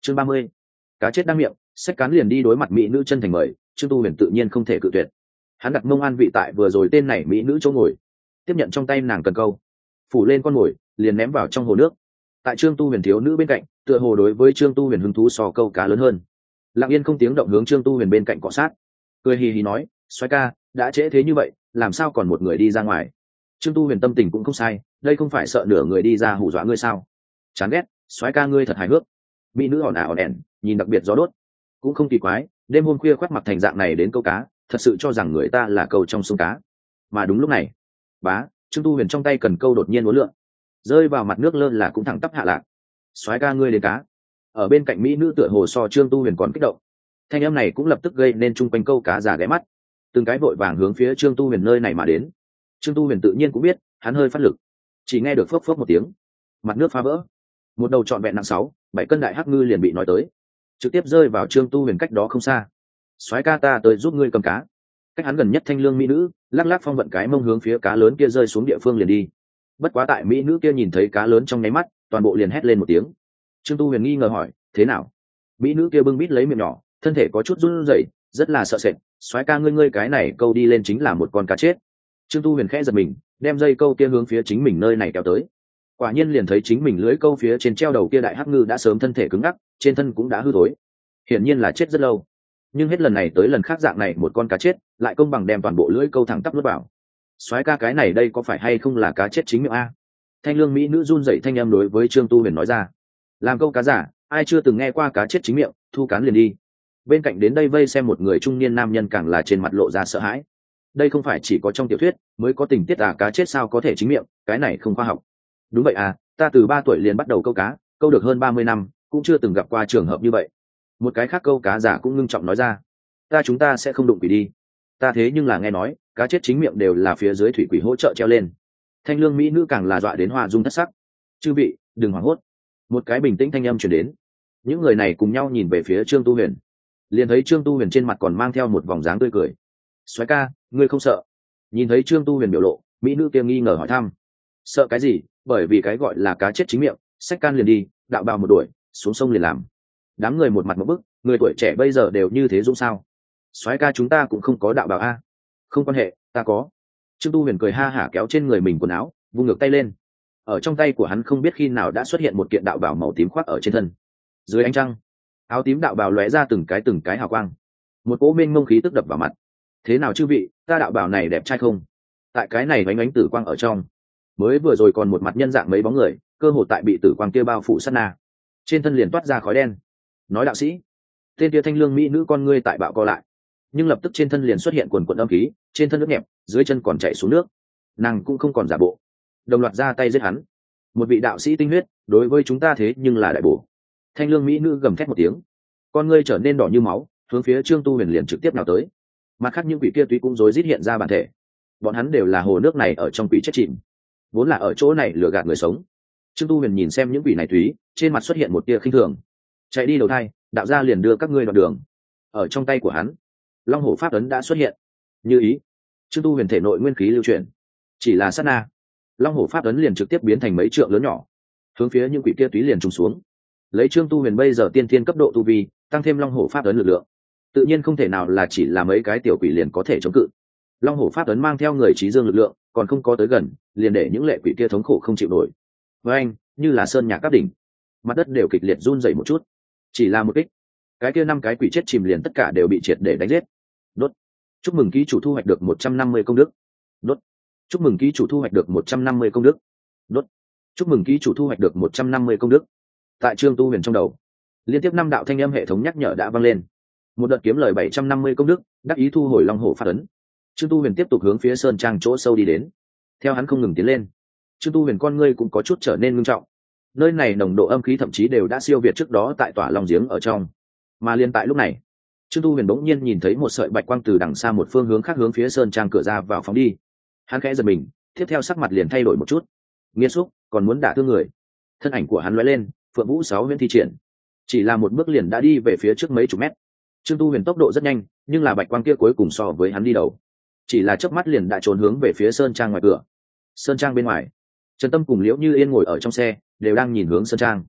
chương 30. Cá chết đang miệng, xách cán liền đi đối mặt mỹ nữ chân thành mời, Trương Tu Huyền tự nhiên không thể cự tuyệt. Hắn đặt mông an vị tại vừa rồi tên này mỹ nữ chỗ ngồi, tiếp nhận trong tay nàng cần câu, phủ lên con mồi liền ném vào trong hồ nước. Tại Trương Tu Huyền thiếu nữ bên cạnh, tựa hồ đối với Trương Tu Huyền hứng thú so câu cá lớn hơn. Lặng yên không tiếng động hướng Trương Tu Huyền bên cạnh cọ sát, cười hì hì nói, xoái ca, đã trễ thế như vậy, làm sao còn một người đi ra ngoài? Trương Tu Huyền tâm tình cũng không sai, đây không phải sợ nửa người đi ra hù dọa ngươi sao? Chán ghét, xoái ca ngươi thật hài hước. Mỹ nữ ỏn ả ỏn ẻn, nhìn đặc biệt gió đốt. Cũng không kỳ quái, đêm hôm khuya khoác mặt thành dạng này đến câu cá, thật sự cho rằng người ta là câu trong sông cá. Mà đúng lúc này, bá, Trương Tu Huyền trong tay cần câu đột nhiên uốn lượn, rơi vào mặt nước lơ là cũng thẳng tắp hạ lạc. Xoái ca ngươi đến cá. Ở bên cạnh mỹ nữ tựa hồ so Trương Tu Huyền còn kích động. Thanh âm này cũng lập tức gây nên chung quanh câu cá già ghé mắt, từng cái vội vàng hướng phía Trương Tu Huyền nơi này mà đến. Trương Tu Huyền tự nhiên cũng biết, hắn hơi phát lực, chỉ nghe được phốc phốc một tiếng, mặt nước phá vỡ, một đầu trọn vẹn nặng 6-7 cân đại hắc ngư liền bị nói tới, trực tiếp rơi vào Trương Tu Huyền cách đó không xa. Soái ca ta tới giúp ngươi cầm cá. Cách hắn gần nhất thanh lương mỹ nữ lắc lắc phong vận cái mông hướng phía cá lớn kia rơi xuống địa phương liền đi. Bất quá tại mỹ nữ kia nhìn thấy cá lớn trong nháy mắt, toàn bộ liền hét lên một tiếng. Trương Tu Huyền nghi ngờ hỏi, thế nào? Mỹ nữ kia bưng bít lấy miệng nhỏ, thân thể có chút run rẩy, rất là sợ sệt. Soái ca ngươi cái này câu đi lên chính là một con cá chết. Trương Tu Huyền khẽ giật mình, đem dây câu kia hướng phía chính mình nơi này kéo tới. Quả nhiên liền thấy chính mình lưới câu phía trên treo đầu kia đại hắc ngư đã sớm thân thể cứng ngắc, trên thân cũng đã hư thối, hiển nhiên là chết rất lâu. Nhưng hết lần này tới lần khác dạng này một con cá chết lại công bằng đem toàn bộ lưỡi câu thẳng tắp nuốt vào. Soái ca cái này đây có phải hay không là cá chết chính miệng a? Thanh lương mỹ nữ run dậy thanh âm đối với Trương Tu Huyền nói ra. Làm câu cá giả, ai chưa từng nghe qua cá chết chính miệng, thu cán liền đi. Bên cạnh đến đây vây xem một người trung niên nam nhân càng là trên mặt lộ ra sợ hãi. Đây không phải chỉ có trong tiểu thuyết mới có tình tiết à, cá chết sao có thể chính miệng, cái này không khoa học. Đúng vậy à, ta từ 3 tuổi liền bắt đầu câu cá, câu được hơn 30 năm, cũng chưa từng gặp qua trường hợp như vậy. Một cái khác câu cá giả cũng ngưng trọng nói ra, chúng ta sẽ không đụng quỷ đi. Ta thế nhưng là nghe nói cá chết chính miệng đều là phía dưới thủy quỷ hỗ trợ treo lên. Thanh lương mỹ nữ càng là dọa đến hoa dung thất sắc. Chư vị đừng hoảng hốt. Một cái bình tĩnh thanh âm truyền đến. Những người này cùng nhau nhìn về phía Trương Tu Huyền, liền thấy Trương Tu Huyền trên mặt còn mang theo một vòng dáng tươi cười. Soái ca, ngươi không sợ? Nhìn thấy Trương Tu Huyền biểu lộ, mỹ nữ kia nghi ngờ hỏi thăm. Sợ cái gì? Bởi vì cái gọi là cá chết chính miệng, xách can liền đi, đạo bào một đuổi, xuống sông liền làm. Đám người một mặt một bức, người tuổi trẻ bây giờ đều như thế dũng sao? Soái ca chúng ta cũng không có đạo bào a. Không quan hệ, ta có. Trương Tu Huyền cười ha hả kéo trên người mình quần áo, vung ngược tay lên. Ở trong tay của hắn không biết khi nào đã xuất hiện một kiện đạo bào màu tím khoác ở trên thân. Dưới ánh trăng, áo tím đạo bào lóe ra từng cái hào quang. Một cỗ mênh mông khí tức đập vào mặt. Thế nào chư vị, ta đạo bào này đẹp trai không? Tại cái này ánh ánh tử quang ở trong, mới vừa rồi còn một mặt nhân dạng mấy bóng người, cơ hồ tại bị tử quang kia bao phủ sát na, trên thân liền toát ra khói đen. Nói đạo sĩ, tên kia thanh lương mỹ nữ con ngươi tại bạo co lại, nhưng lập tức trên thân liền xuất hiện quần quần âm khí, trên thân nước nhẹp, dưới chân còn chảy xuống nước. Nàng cũng không còn giả bộ, đồng loạt ra tay giết hắn. Một vị đạo sĩ tinh huyết, đối với chúng ta thế nhưng là đại bổ. Thanh lương mỹ nữ gầm thét một tiếng, con ngươi trở nên đỏ như máu, hướng phía Trương Tu Huyền liền trực tiếp nào tới. Mặt khác những quỷ kia túy cũng rối rít hiện ra bản thể, bọn hắn đều là hồ nước này ở trong quỷ chết chìm, vốn là ở chỗ này lừa gạt người sống. Trương Tu Huyền nhìn xem những quỷ này túy, trên mặt xuất hiện một tia khinh thường. Chạy đi đầu thai, đạo gia liền đưa các ngươi đoạn đường. Ở trong tay của hắn, long hổ pháp ấn đã xuất hiện. Như ý, Trương Tu Huyền thể nội nguyên khí lưu chuyển, chỉ là sát na, long hổ pháp ấn liền trực tiếp biến thành mấy trượng lớn nhỏ, hướng phía những quỷ kia túy liền trùng xuống. Lấy Trương Tu Huyền bây giờ tiên thiên cấp độ tu vi, tăng thêm long hổ pháp ấn lực lượng, tự nhiên không thể nào là chỉ là mấy cái tiểu quỷ liền có thể chống cự. Long hổ pháp ấn mang theo người trí dương lực lượng, còn không có tới gần, liền để những lệ quỷ kia thống khổ không chịu nổi. Với anh, như là sơn nhạc các đỉnh, mặt đất đều kịch liệt run rẩy một chút. Chỉ là một kích, cái kia 5 cái quỷ chết chìm liền tất cả đều bị triệt để đánh giết. Đốt. Chúc mừng ký chủ thu hoạch được 150 công đức. Đốt. Chúc mừng ký chủ thu hoạch được 150 công đức. Đốt. Chúc mừng ký chủ thu hoạch được 150 công đức. Tại Trương Tu Huyền trong đầu, liên tiếp 5 đạo thanh âm hệ thống nhắc nhở đã vang lên. Một đợt kiếm lời 750 công đức, đắc ý thu hồi long hổ pháp ấn. Trương Tu Huyền tiếp tục hướng phía sơn trang chỗ sâu đi đến. Theo hắn không ngừng tiến lên, Trương Tu Huyền con ngươi cũng có chút trở nên ngưng trọng. Nơi này nồng độ âm khí thậm chí đều đã siêu việt trước đó tại tỏa long giếng ở trong. Mà liên tại lúc này, Trương Tu Huyền bỗng nhiên nhìn thấy một sợi bạch quang từ đằng xa một phương hướng khác hướng phía sơn trang cửa ra vào phóng đi. Hắn khẽ giật mình, tiếp theo sắc mặt liền thay đổi một chút. Nghiệt xúc, còn muốn đả thương người. Thân ảnh của hắn lóe lên, Phượng Vũ 6 huyễn thi triển, chỉ là một bước liền đã đi về phía trước mấy chục mét. Trương Tu Huyền tốc độ rất nhanh, nhưng là bạch quang kia cuối cùng so với hắn đi đầu, chỉ là chớp mắt liền đã trốn hướng về phía sơn trang ngoài cửa. Sơn trang bên ngoài, Trần Tâm cùng Liễu Như Yên ngồi ở trong xe, đều đang nhìn hướng sơn trang.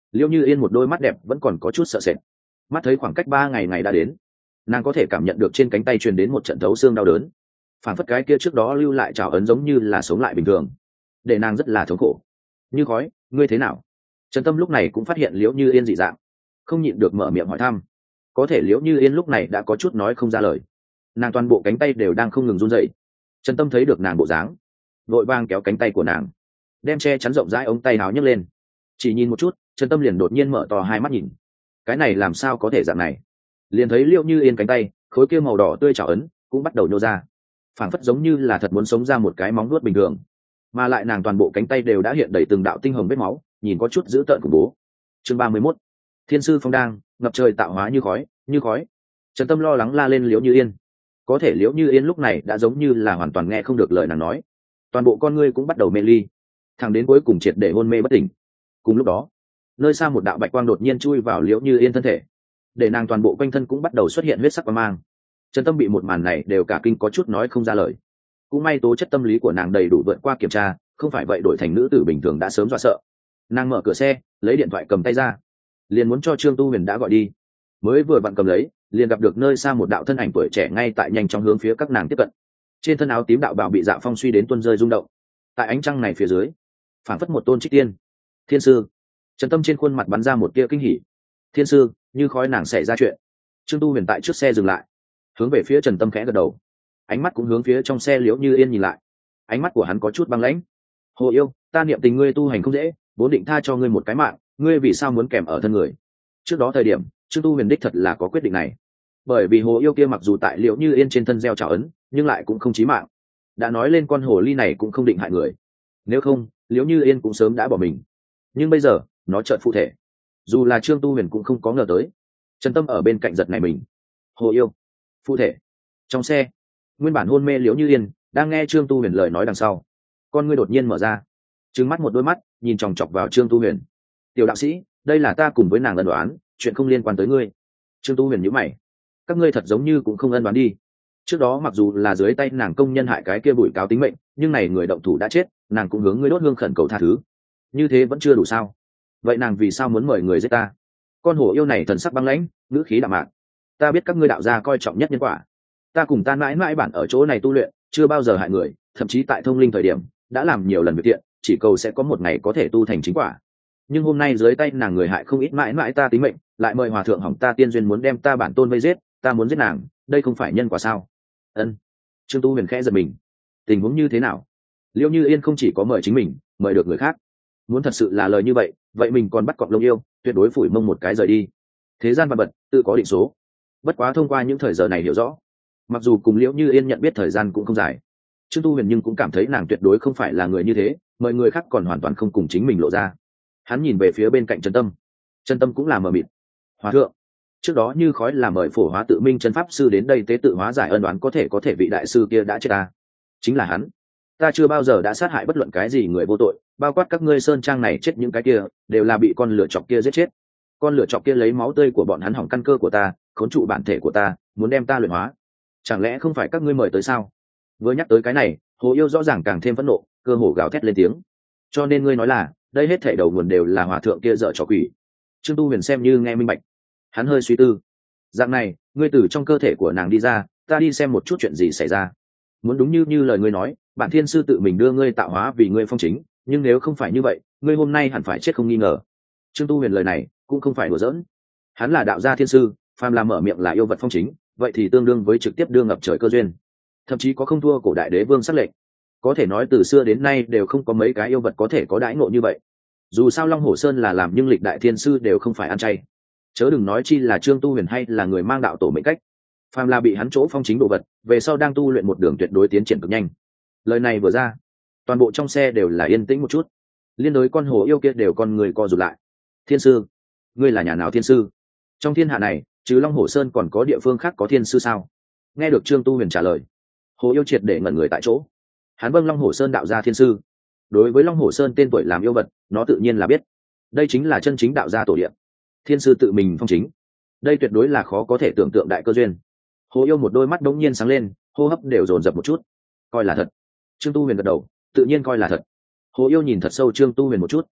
Liễu Như Yên một đôi mắt đẹp vẫn còn có chút sợ sệt, mắt thấy khoảng cách 3 ngày đã đến, nàng có thể cảm nhận được trên cánh tay truyền đến một trận thấu xương đau đớn, phản phất cái kia trước đó lưu lại trào ấn giống như là sống lại bình thường, để nàng rất là thống khổ. Như khói, ngươi thế nào? Trần Tâm lúc này cũng phát hiện Liễu Như Yên dị dạng, không nhịn được mở miệng hỏi thăm. Có thể Liễu Như Yên lúc này đã có chút nói không ra lời, nàng toàn bộ cánh tay đều đang không ngừng run rẩy. Trần Tâm thấy được nàng bộ dáng, vội vàng kéo cánh tay của nàng, đem che chắn rộng rãi ống tay áo nhấc lên. Chỉ nhìn một chút, Trần Tâm liền đột nhiên mở to hai mắt nhìn. Cái này làm sao có thể dạng này? Liền thấy Liễu Như Yên cánh tay, khối kia màu đỏ tươi trào ấn cũng bắt đầu nhô ra, phảng phất giống như là thật muốn sống ra một cái móng vuốt bình thường, mà lại nàng toàn bộ cánh tay đều đã hiện đầy từng đạo tinh hồng vết máu, nhìn có chút dữ tợn khủng bố. Chương 31. Thiên sư phong đang ngập trời tạo hóa như khói, như khói. Trần Tâm lo lắng la lên Liễu Như Yên, có thể Liễu Như Yên lúc này đã giống như là hoàn toàn nghe không được lời nàng nói, toàn bộ con ngươi cũng bắt đầu mê ly, thẳng đến cuối cùng triệt để hôn mê bất tỉnh. Cùng lúc đó, nơi xa một đạo bạch quang đột nhiên chui vào Liễu Như Yên thân thể, để nàng toàn bộ quanh thân cũng bắt đầu xuất hiện huyết sắc quang mang. Trần Tâm bị một màn này đều cả kinh có chút nói không ra lời. Cũng may tố chất tâm lý của nàng đầy đủ vượt qua kiểm tra, không phải vậy đổi thành nữ tử bình thường đã sớm dọa sợ. Nàng mở cửa xe, lấy điện thoại cầm tay ra, liền muốn cho Trương Tu Huyền đã gọi đi. Mới vừa vặn cầm lấy, liền gặp được nơi xa một đạo thân ảnh tuổi trẻ ngay tại nhanh chóng hướng phía các nàng tiếp cận. Trên thân áo tím đạo bào bị Dạ Phong suy đến tuôn rơi rung động. Tại ánh trăng này phía dưới, phảng phất một tôn trích tiên. Thiên sư. Trần Tâm trên khuôn mặt bắn ra một tia kinh hỉ. Thiên sư, như khói nàng xảy ra chuyện. Trương Tu Huyền tại trước xe dừng lại, hướng về phía Trần Tâm khẽ gật đầu, ánh mắt cũng hướng phía trong xe Liễu Như Yên nhìn lại. Ánh mắt của hắn có chút băng lãnh. Hồ yêu, ta niệm tình ngươi tu hành không dễ, vốn định tha cho ngươi một cái mạng, ngươi vì sao muốn kèm ở thân người? Trước đó thời điểm, Trương Tu Huyền đích thật là có quyết định này, bởi vì hồ yêu kia mặc dù tại Liễu Như Yên trên thân gieo trào ấn, nhưng lại cũng không chí mạng. Đã nói lên con hồ ly này cũng không định hại người, nếu không Liễu Như Yên cũng sớm đã bỏ mình. Nhưng bây giờ nó chợt phụ thể, dù là Trương Tu Huyền cũng không có ngờ tới. Trần Tâm ở bên cạnh giật này mình. Hồ yêu phụ thể. Trong xe, nguyên bản hôn mê Liễu Như Yên đang nghe Trương Tu Huyền lời nói đằng sau, con ngươi đột nhiên mở ra, trừng mắt một đôi mắt nhìn chòng chọc vào Trương Tu Huyền. Tiểu đạo sĩ, đây là ta cùng với nàng ân đoán, chuyện không liên quan tới ngươi. Trương Tu Huyền nhíu mày, các ngươi thật giống như cũng không ân đoán đi. Trước đó mặc dù là dưới tay nàng công nhân hại cái kia bụi cáo tính mệnh, nhưng này người động thủ đã chết, nàng cũng hướng ngươi đốt hương khẩn cầu tha thứ, như thế vẫn chưa đủ sao? Vậy nàng vì sao muốn mời người giết ta? Con hổ yêu này thần sắc băng lãnh, ngữ khí đạm mạc. Ta biết các ngươi đạo gia coi trọng nhất nhân quả, ta cùng ta mãi mãi bản ở chỗ này tu luyện, chưa bao giờ hại người, thậm chí tại thông linh thời điểm đã làm nhiều lần việc thiện, chỉ cầu sẽ có một ngày có thể tu thành chính quả. Nhưng hôm nay dưới tay nàng người hại không ít mãi mãi ta tính mệnh, lại mời hòa thượng hỏng ta tiên duyên muốn đem ta bản tôn vây giết, ta muốn giết nàng, đây không phải nhân quả sao? Ân. Trương Tu Huyền khẽ giật mình, tình huống như thế nào? Liễu Như Yên không chỉ có mời chính mình, mời được người khác. Muốn thật sự là lời như vậy, vậy mình còn bắt cọp lông yêu, tuyệt đối phủi mông một cái rời đi. Thế gian vạn vật tự có định số, bất quá thông qua những thời giờ này hiểu rõ, mặc dù cùng Liễu Như Yên nhận biết thời gian cũng không dài, Trương Tu Huyền nhưng cũng cảm thấy nàng tuyệt đối không phải là người như thế, mời người khác còn hoàn toàn không cùng chính mình lộ ra. Hắn nhìn về phía bên cạnh Trần Tâm, Trần Tâm cũng là mờ mịt. Hòa thượng, trước đó như khói là mời Phổ Hóa Tự Minh chân pháp sư đến đây tế tự hóa giải ân oán, có thể vị đại sư kia đã chết ta. Chính là hắn. Ta chưa bao giờ đã sát hại bất luận cái gì người vô tội, bao quát các ngươi sơn trang này chết những cái kia, đều là bị con lửa chọc kia giết chết. Con lửa chọc kia lấy máu tươi của bọn hắn hỏng căn cơ của ta, khốn trụ bản thể của ta, muốn đem ta luyện hóa. Chẳng lẽ không phải các ngươi mời tới sao? Vừa nhắc tới cái này, Hồ Yêu rõ ràng càng thêm phẫn nộ, cơ hồ gào thét lên tiếng. Cho nên ngươi nói là, đây hết thảy đầu nguồn đều là hòa thượng kia dở trò quỷ. Trương Tu Huyền xem như nghe minh bạch, hắn hơi suy tư. Dạng này, ngươi từ trong cơ thể của nàng đi ra, ta đi xem một chút chuyện gì xảy ra. Muốn đúng như lời ngươi nói, bản thiên sư tự mình đưa ngươi tạo hóa vì ngươi phong chính, nhưng nếu không phải như vậy, ngươi hôm nay hẳn phải chết không nghi ngờ. Trương Tu Huyền lời này cũng không phải đùa giỡn, hắn là đạo gia thiên sư, phàm là mở miệng là yêu vật phong chính, vậy thì tương đương với trực tiếp đưa ngập trời cơ duyên, thậm chí có không thua cổ đại đế vương sắc lệnh. Có thể nói từ xưa đến nay đều không có mấy cái yêu vật có thể có đãi ngộ như vậy. Dù sao Long Hổ Sơn là làm, nhưng lịch đại thiên sư đều không phải ăn chay, chớ đừng nói chi là Trương Tu Huyền hay là người mang đạo tổ mệnh cách. Phàm là bị hắn chỗ phong chính đồ vật, về sau đang tu luyện một đường tuyệt đối tiến triển cực nhanh. Lời này vừa ra, toàn bộ trong xe đều là yên tĩnh một chút, liên đối con hồ yêu kia đều con người co rụt lại. Thiên sư, ngươi là nhà nào thiên sư? Trong thiên hạ này trừ Long Hổ Sơn còn có địa phương khác có thiên sư sao? Nghe được Trương Tu Huyền trả lời, hồ yêu triệt để ngẩn người tại chỗ. Hắn vâng Long Hổ Sơn đạo gia thiên sư, đối với Long Hổ Sơn tên tuổi làm yêu vật, nó tự nhiên là biết. Đây chính là chân chính đạo gia tổ địa, thiên sư tự mình phong chính, đây tuyệt đối là khó có thể tưởng tượng đại cơ duyên. Hồ yêu một đôi mắt đống nhiên sáng lên, hô hấp đều dồn dập một chút. Coi là thật. Trương Tu Huyền gật đầu, tự nhiên coi là thật. Hồ yêu nhìn thật sâu Trương Tu Huyền một chút,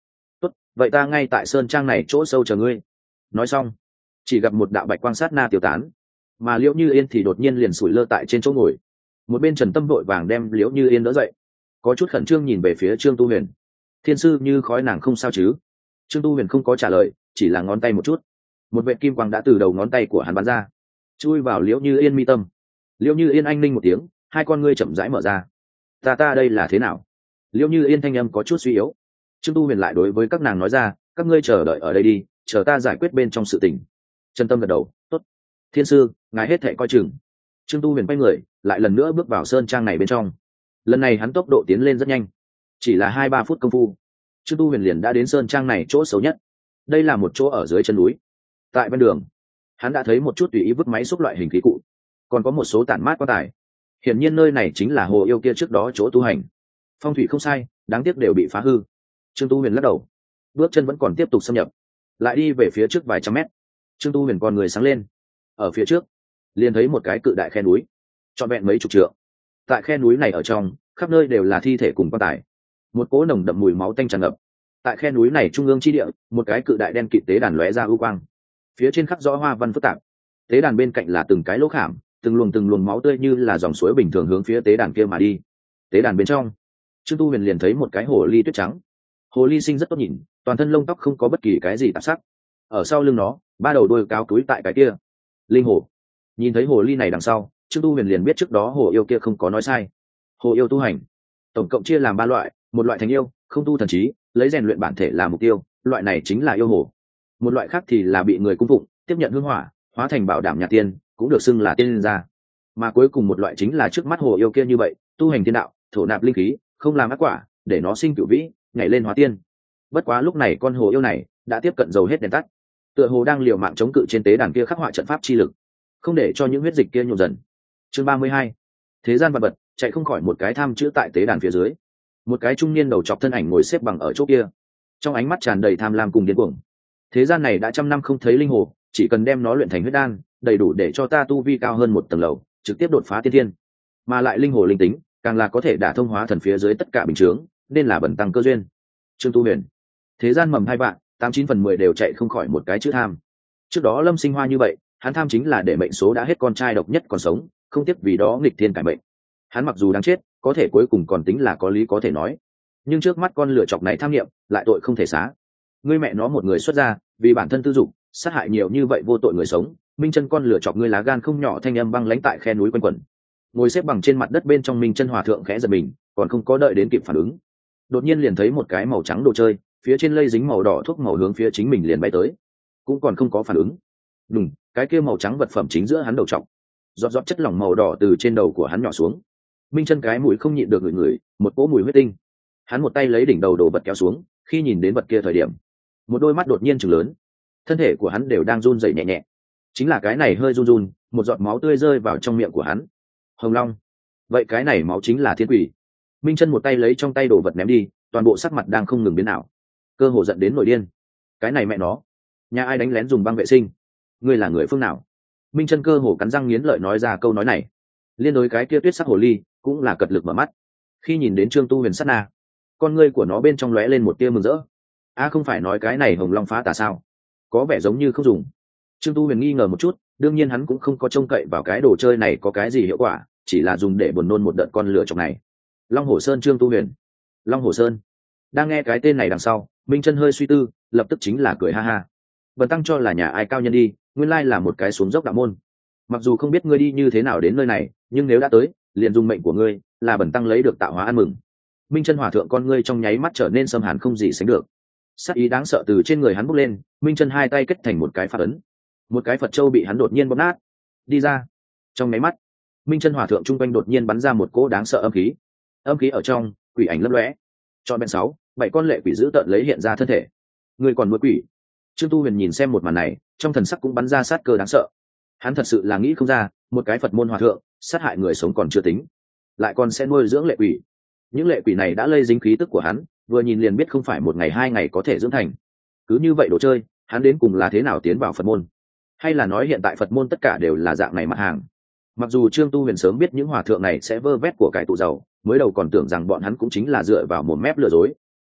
tốt, vậy ta ngay tại sơn trang này chỗ sâu chờ ngươi. Nói xong, chỉ gặp một đạo bạch quang sát na tiêu tán, mà Liễu Như Yên thì đột nhiên liền sủi lơ tại trên chỗ ngồi. Một bên Trần Tâm vội vàng đem Liễu Như Yên đỡ dậy, có chút khẩn trương nhìn về phía Trương Tu Huyền. Thiên sư như khói nàng không sao chứ? Trương Tu Huyền không có trả lời, chỉ là ngón tay một chút, một vệt kim quang đã từ đầu ngón tay của hắn bắn ra, chui vào Liễu Như Yên mi tâm. Liễu Như Yên anh ninh một tiếng, hai con ngươi chậm rãi mở ra. Ta đây là thế nào? Liễu Như Yên thanh âm có chút suy yếu. Trương Tu Huyền lại đối với các nàng nói ra, các ngươi chờ đợi ở đây đi, chờ ta giải quyết bên trong sự tình. Trần Tâm gật đầu, tốt. Thiên sư, ngài hết thệ coi chừng. Trương Tu Huyền quay người, lại lần nữa bước vào sơn trang này bên trong. Lần này hắn tốc độ tiến lên rất nhanh, chỉ là 2-3 phút công phu, Trương Tu Huyền liền đã đến sơn trang này chỗ xấu nhất. Đây là một chỗ ở dưới chân núi. Tại bên đường, hắn đã thấy một chút tùy ý vứt máy xúc loại hình khí cụ, còn có một số tản mát quan tài. Hiển nhiên nơi này chính là hồ yêu kia trước đó chỗ tu hành. Phong thủy không sai, đáng tiếc đều bị phá hư. Trương Tu Huyền lắc đầu, bước chân vẫn còn tiếp tục xâm nhập, lại đi về phía trước vài trăm mét. Trương Tu Huyền con người sáng lên, ở phía trước liền thấy một cái cự đại khe núi, trọn vẹn mấy chục trượng. Tại khe núi này ở trong, khắp nơi đều là thi thể cùng quan tài, một cỗ nồng đậm mùi máu tanh tràn ngập. Tại khe núi này trung ương chi địa, một cái cự đại đen kịt tế đàn lóe ra ưu quang, phía trên khắc rõ hoa văn phức tạp. Tế đàn bên cạnh là từng cái lỗ khảm, từng luồng máu tươi như là dòng suối bình thường hướng phía tế đàn kia mà đi. Tế đàn bên trong, Trương Tu Huyền liền thấy một cái hồ ly tuyết trắng. Hồ ly sinh rất tốt nhìn, toàn thân lông tóc không có bất kỳ cái gì tạp sắc. Ở sau lưng nó, 3 đầu đuôi cáo túi tại cái kia. Linh hồ. Nhìn thấy hồ ly này đằng sau, Trương Tu Huyền liền biết trước đó hồ yêu kia không có nói sai. Hồ yêu tu hành, tổng cộng chia làm 3 loại, một loại thành yêu, không tu thần trí, lấy rèn luyện bản thể làm mục tiêu, loại này chính là yêu hồ. Một loại khác thì là bị người cung phụng, tiếp nhận hương hỏa, hóa thành bảo đảm nhà tiên, cũng được xưng là tiên linh gia. Mà cuối cùng một loại chính là trước mắt hồ yêu kia như vậy, tu hành thiên đạo, thổ nạp linh khí, không làm ác quả, để nó sinh cửu vĩ, nhảy lên hóa tiên. Bất quá lúc này con hồ yêu này đã tiếp cận dầu hết đèn tắt, tựa hồ đang liều mạng chống cự trên tế đàn kia khắc họa trận pháp chi lực, không để cho những huyết dịch kia nhộn dần. Chương 32. Thế gian vật vật chạy không khỏi một cái tham chữ tại tế đàn phía dưới. Một cái trung niên đầu trọc thân ảnh ngồi xếp bằng ở chỗ kia, trong ánh mắt tràn đầy tham lam cùng điên cuồng. Thế gian này đã trăm năm không thấy linh hồ, chỉ cần đem nó luyện thành huyết đan, đầy đủ để cho ta tu vi cao hơn một tầng lầu, trực tiếp đột phá tiên thiên. Mà lại linh hồ linh tính, càng là có thể đả thông hóa thần phía dưới tất cả bình chướng, nên là bẩn tăng cơ duyên. Trương Tu Huyền, thế gian mầm 2 vạn, 89 phần 10 đều chạy không khỏi một cái chữ tham. Trước đó Lâm Sinh Hoa như vậy, hắn tham chính là để mệnh số đã hết con trai độc nhất còn sống, không tiếc vì đó nghịch thiên cải mệnh. Hắn mặc dù đáng chết, có thể cuối cùng còn tính là có lý có thể nói. Nhưng trước mắt con lựa chọc này tham nghiệm, lại tội không thể xá. Ngươi mẹ nó một người xuất gia, vì bản thân tư dục, sát hại nhiều như vậy vô tội người sống, Minh Chân con lựa chọc ngươi lá gan không nhỏ, thanh âm băng lãnh tại khe núi quanh quẩn. Ngồi xếp bằng trên mặt đất bên trong Minh Chân hòa thượng khẽ giật mình, còn không có đợi đến kịp phản ứng, đột nhiên liền thấy một cái màu trắng đồ chơi, phía trên lây dính màu đỏ thuốc màu hướng phía chính mình liền bay tới, cũng còn không có phản ứng. Đùng, cái kia màu trắng vật phẩm chính giữa hắn đầu trọng, giọt chất lỏng màu đỏ từ trên đầu của hắn nhỏ xuống. Minh Chân cái mũi không nhịn được ngửi, một cỗ mùi huyết tinh. Hắn một tay lấy đỉnh đầu đồ vật kéo xuống, khi nhìn đến vật kia thời điểm, một đôi mắt đột nhiên trừng lớn, thân thể của hắn đều đang run rẩy nhẹ nhẹ. Chính là cái này hơi run, một giọt máu tươi rơi vào trong miệng của hắn. Hồng Long, vậy cái này máu chính là thiên quỷ. Minh Chân một tay lấy trong tay đồ vật ném đi, toàn bộ sắc mặt đang không ngừng biến ảo, cơ hồ giận đến nổi điên. Cái này mẹ nó, nhà ai đánh lén dùng băng vệ sinh? Ngươi là người phương nào? Minh Chân cơ hồ cắn răng nghiến lợi nói ra câu nói này. Liên đối cái kia tuyết sắc hồ ly cũng là cật lực mở mắt, khi nhìn đến Trương Tu Huyền sát na, con ngươi của nó bên trong lóe lên một tia mừng rỡ. Không phải nói cái này Hồng Long phá tà sao? Có vẻ giống như không dùng. Trương Tu Huyền nghi ngờ một chút, đương nhiên hắn cũng không có trông cậy vào cái đồ chơi này có cái gì hiệu quả, chỉ là dùng để buồn nôn một đợt con lửa chọc này. Long Hổ Sơn Trương Tu Huyền. Long Hổ Sơn. Đang nghe cái tên này đằng sau, Minh Chân hơi suy tư, lập tức chính là cười ha ha. Bần tăng cho là nhà ai cao nhân đi, nguyên lai là một cái xuống dốc đạo môn. Mặc dù không biết ngươi đi như thế nào đến nơi này, nhưng nếu đã tới, liền dùng mệnh của ngươi, là bần tăng lấy được tạo hóa ăn mừng. Minh Chân hòa thượng con ngươi trong nháy mắt trở nên xâm hàn không gì sánh được. Sát ý đáng sợ từ trên người hắn bốc lên, Minh Chân hai tay kết thành một cái pháp ấn. Một cái Phật châu bị hắn đột nhiên bóp nát, đi ra. Trong nháy mắt, Minh Chân hòa thượng trung quanh đột nhiên bắn ra một cỗ đáng sợ âm khí. Âm khí ở trong, quỷ ảnh lấp lóe. Trọn vẹn 6-7 con lệ quỷ dữ tợn lấy hiện ra thân thể. Người còn nuôi quỷ? Trương Tu Huyền nhìn xem một màn này, trong thần sắc cũng bắn ra sát cơ đáng sợ. Hắn thật sự là nghĩ không ra, một cái Phật môn hòa thượng sát hại người sống còn chưa tính, lại còn sẽ nuôi dưỡng lệ quỷ. Những lệ quỷ này đã lây dính khí tức của hắn, vừa nhìn liền biết không phải 1 ngày 2 ngày có thể dưỡng thành. Cứ như vậy đồ chơi, hắn đến cùng là thế nào tiến vào Phật môn? Hay là nói hiện tại Phật môn tất cả đều là dạng này mặt hàng? Mặc dù Trương Tu Huyền sớm biết những hòa thượng này sẽ vơ vét của cải tụ giàu, mới đầu còn tưởng rằng bọn hắn cũng chính là dựa vào một mép lừa dối.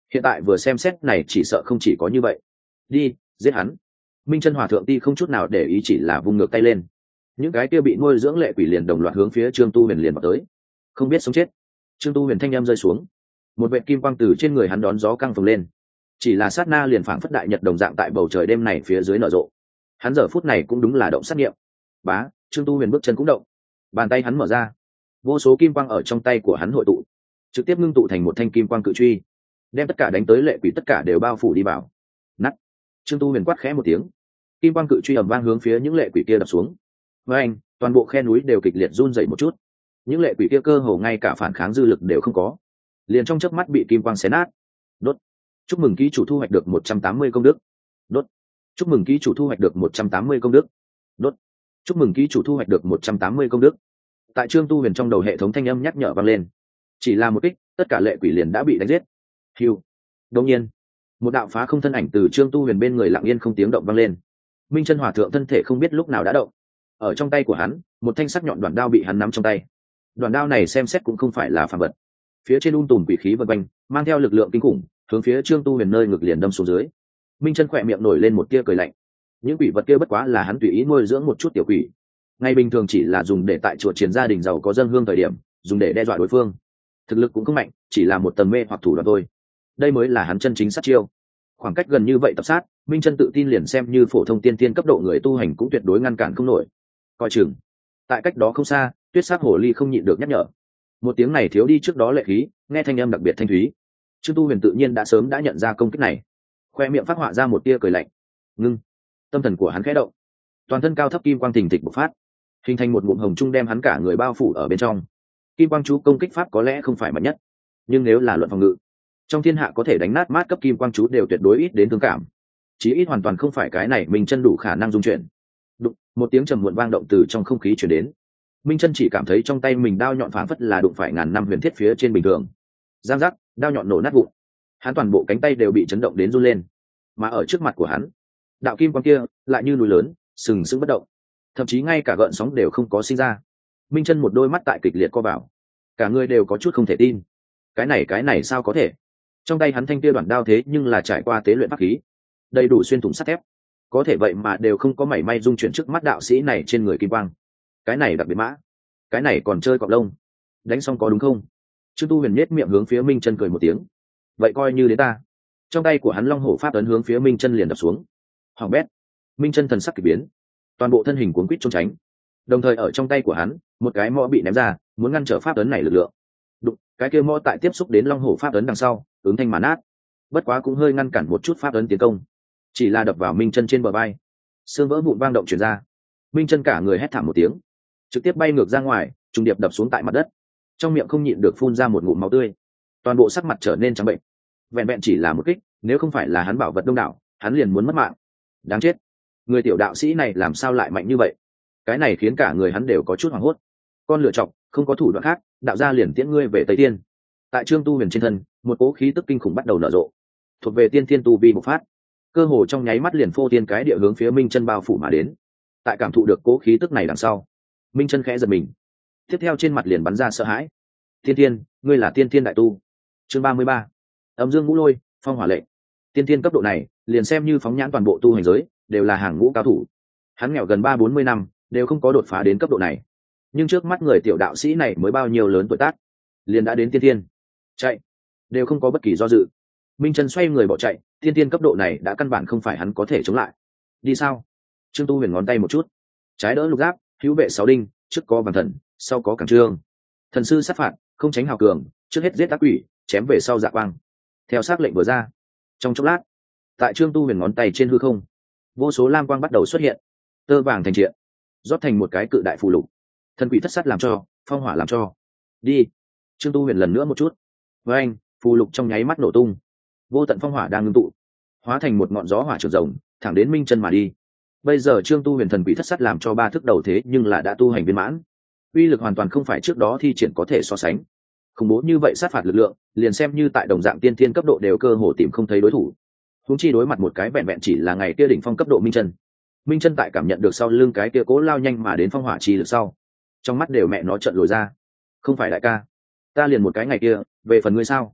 hiện tại vừa xem xét này chỉ sợ không chỉ có như vậy. Đi giết hắn. Minh chân hòa thượng ti không chút nào để ý, chỉ là vung ngược tay lên, những cái kia bị nuôi dưỡng lệ quỷ liền đồng loạt hướng phía Trương Tu Huyền liền vào tới, không biết sống chết. Trương Tu Huyền thanh em rơi xuống, một vệt kim quang từ trên người hắn đón gió căng phồng lên, chỉ là sát na liền phảng phất đại nhật đồng dạng tại bầu trời đêm này phía dưới nở rộ. Hắn giờ phút này cũng đúng là động sát nghiệm. Bá, Trương Tu Huyền bước chân cũng động, bàn tay hắn mở ra, vô số kim quang ở trong tay của hắn hội tụ, trực tiếp ngưng tụ thành một thanh kim quang cự truy, đem tất cả đánh tới lệ quỷ tất cả đều bao phủ đi vào. Nắt. Trương Tu Huyền quát khẽ một tiếng, kim quang cự truy ầm vang hướng phía những lệ quỷ kia đập xuống. Với anh, toàn bộ khe núi đều kịch liệt run rẩy một chút, những lệ quỷ kia cơ hồ ngay cả phản kháng dư lực đều không có, liền trong chớp mắt bị kim quang xé nát. Đốt. Chúc mừng ký chủ thu hoạch được 180 công đức. Đốt. Chúc mừng ký chủ thu hoạch được 180 công đức. Đốt. Chúc mừng ký chủ thu hoạch được 180 công đức. Tại Trương Tu Huyền trong đầu hệ thống thanh âm nhắc nhở vang lên, chỉ là một kích, tất cả lệ quỷ liền đã bị đánh giết. Hưu. Đột nhiên, một đạo phá không thân ảnh từ Trương Tu Huyền bên người lặng yên không tiếng động vang lên. Minh chân hòa thượng thân thể không biết lúc nào đã động, ở trong tay của hắn, một thanh sắc nhọn đoạn đao bị hắn nắm trong tay. Đoạn đao này xem xét cũng không phải là phàm vật, phía trên tùm quỷ khí vần quanh, mang theo lực lượng kinh khủng, hướng phía Trương Tu Huyền nơi ngực liền đâm xuống dưới. Minh chân khỏe miệng nổi lên một tia cười lạnh, những quỷ vật kia bất quá là hắn tùy ý nuôi dưỡng một chút tiểu quỷ, ngày bình thường chỉ là dùng để tại chùa triển gia đình giàu có dâng hương thời điểm dùng để đe dọa đối phương, thực lực cũng không mạnh, chỉ là một tầng mê hoặc thủ đoạn thôi. Đây mới là hắn chân chính sát chiêu. Khoảng cách gần như vậy tập sát, Minh chân tự tin liền xem như phổ thông tiên tiên cấp độ người tu hành cũng tuyệt đối ngăn cản không nổi. Coi chừng. Tại cách đó không xa, Tuyết Sắc Hồ Ly không nhịn được nhắc nhở. Một tiếng này thiếu đi trước đó lệ khí, nghe thanh âm đặc biệt thanh thúy. Trương Tu Huyền tự nhiên đã sớm đã nhận ra công kích này, khoe miệng phát họa ra một tia cười lạnh. Ngưng. Tâm thần của hắn khẽ động, toàn thân cao thấp kim quang thình thịch bộc phát, hình thành một ngụm hồng trung đem hắn cả người bao phủ ở bên trong. Kim quang chú công kích pháp có lẽ không phải mạnh nhất, nhưng nếu là luận phòng ngự, trong thiên hạ có thể đánh nát mát cấp kim quang chú đều tuyệt đối ít đến thương cảm, chí ít hoàn toàn không phải cái này Minh chân đủ khả năng dung chuyển. Đụng, một tiếng trầm muộn vang động từ trong không khí truyền đến. Minh chân chỉ cảm thấy trong tay mình đao nhọn phảng phất là đụng phải ngàn năm huyền thiết phía trên bình thường. Giang giác, đao nhọn nổ nát vụn, hắn toàn bộ cánh tay đều bị chấn động đến run lên. Mà ở trước mặt của hắn, đạo kim quang kia lại như núi lớn, sừng sững bất động, thậm chí ngay cả gợn sóng đều không có sinh ra. Minh chân một đôi mắt tại kịch liệt co vào, cả người đều có chút không thể tin. Cái này sao có thể? Trong tay hắn thanh kia đoạn đao thế nhưng là trải qua tế luyện pháp khí, đầy đủ xuyên thủng sắt thép, có thể vậy mà đều không có mảy may dung chuyển trước mắt đạo sĩ này trên người kim quang. Cái này đặc biệt mã, cái này còn chơi cọp lông. Đánh xong có đúng không? Trương Tu Huyền nhếch miệng hướng phía Minh chân cười một tiếng. Vậy coi như đến ta. Trong tay của hắn long hổ pháp ấn hướng phía Minh chân liền đập xuống. Hoàng bét. Minh chân thần sắc kỳ biến, toàn bộ thân hình cuốn quýt trốn tránh, đồng thời ở trong tay của hắn một cái mõ bị ném ra, muốn ngăn trở pháp ấn này lực lượng. Đụng, cái kia mõ tại tiếp xúc đến long hổ pháp ấn đằng sau, ứng thanh mà nát, bất quá cũng hơi ngăn cản một chút pháp ấn tiến công, chỉ là đập vào Minh chân trên bờ vai, xương vỡ vụn vang động truyền ra. Minh chân cả người hét thảm một tiếng, trực tiếp bay ngược ra ngoài, trùng điệp đập xuống tại mặt đất, trong miệng không nhịn được phun ra một ngụm máu tươi, toàn bộ sắc mặt trở nên trắng bệnh. Vẹn vẹn chỉ là một kích, nếu không phải là hắn bảo vật đông đảo, hắn liền muốn mất mạng. Đáng chết, người tiểu đạo sĩ này làm sao lại mạnh như vậy? Cái này khiến cả người hắn đều có chút hoảng hốt. Con lựa chọc, không có thủ đoạn khác, đạo gia liền tiễn ngươi về Tây Thiên. Tại Trương Tu Huyền trên thân, một cỗ khí tức kinh khủng bắt đầu nở rộ, thuộc về tiên thiên tu vi bộc phát, cơ hồ trong nháy mắt liền phô thiên cái địa hướng phía Minh chân bao phủ mà đến. Tại cảm thụ được cỗ khí tức này đằng sau, Minh chân khẽ giật mình, tiếp theo trên mặt liền bắn ra sợ hãi. Tiên thiên, ngươi là tiên thiên đại tu. Chương 33. Âm dương ngũ lôi, phong hỏa lệnh. Tiên thiên cấp độ này, liền xem như phóng nhãn toàn bộ tu hành giới, đều là hàng ngũ cao thủ. Hắn nghèo gần 30-40 năm, đều không có đột phá đến cấp độ này. Nhưng trước mắt người tiểu đạo sĩ này mới bao nhiêu lớn tuổi tác, liền đã đến tiên thiên. Chạy, đều không có bất kỳ do dự. Minh chân xoay người bỏ chạy, tiên thiên cấp độ này đã căn bản không phải hắn có thể chống lại. Đi sao? Trương Tu Huyền ngón tay một chút, trái đỡ lục giáp, hữu vệ 6 đinh, trước có vàng thần, sau có cản trương. Thần sư sát phạt, không tránh hào cường, trước hết giết ác quỷ, chém về sau dạ quang. Theo sát lệnh vừa ra, trong chốc lát, tại Trương Tu Huyền ngón tay trên hư không, vô số lam quang bắt đầu xuất hiện, tơ vàng thành triện, rót thành một cái cự đại phù lục. Thần quỷ thất sát làm cho, phong hỏa làm cho. Đi. Trương Tu Huyền lần nữa một chút, với anh, phù lục trong nháy mắt nổ tung, vô tận phong hỏa đang ngưng tụ, hóa thành một ngọn gió hỏa trường rồng, thẳng đến Minh chân mà đi. Bây giờ Trương Tu Huyền thần quỷ thất sát làm cho 3 thức đầu thế nhưng là đã tu hành viên mãn, uy lực hoàn toàn không phải trước đó thi triển có thể so sánh. Khủng bố như vậy sát phạt lực lượng, liền xem như tại đồng dạng tiên thiên cấp độ đều cơ hồ tìm không thấy đối thủ. Huống chi đối mặt một cái vẹn vẹn chỉ là ngày kia đỉnh phong cấp độ Minh chân. Minh chân tại cảm nhận được sau lưng cái kia cố lao nhanh mà đến phong hỏa chi lực sau, trong mắt đều mẹ nó trợn lồi ra. Không phải đại ca, ta liền một cái ngày kia, về phần ngươi sao?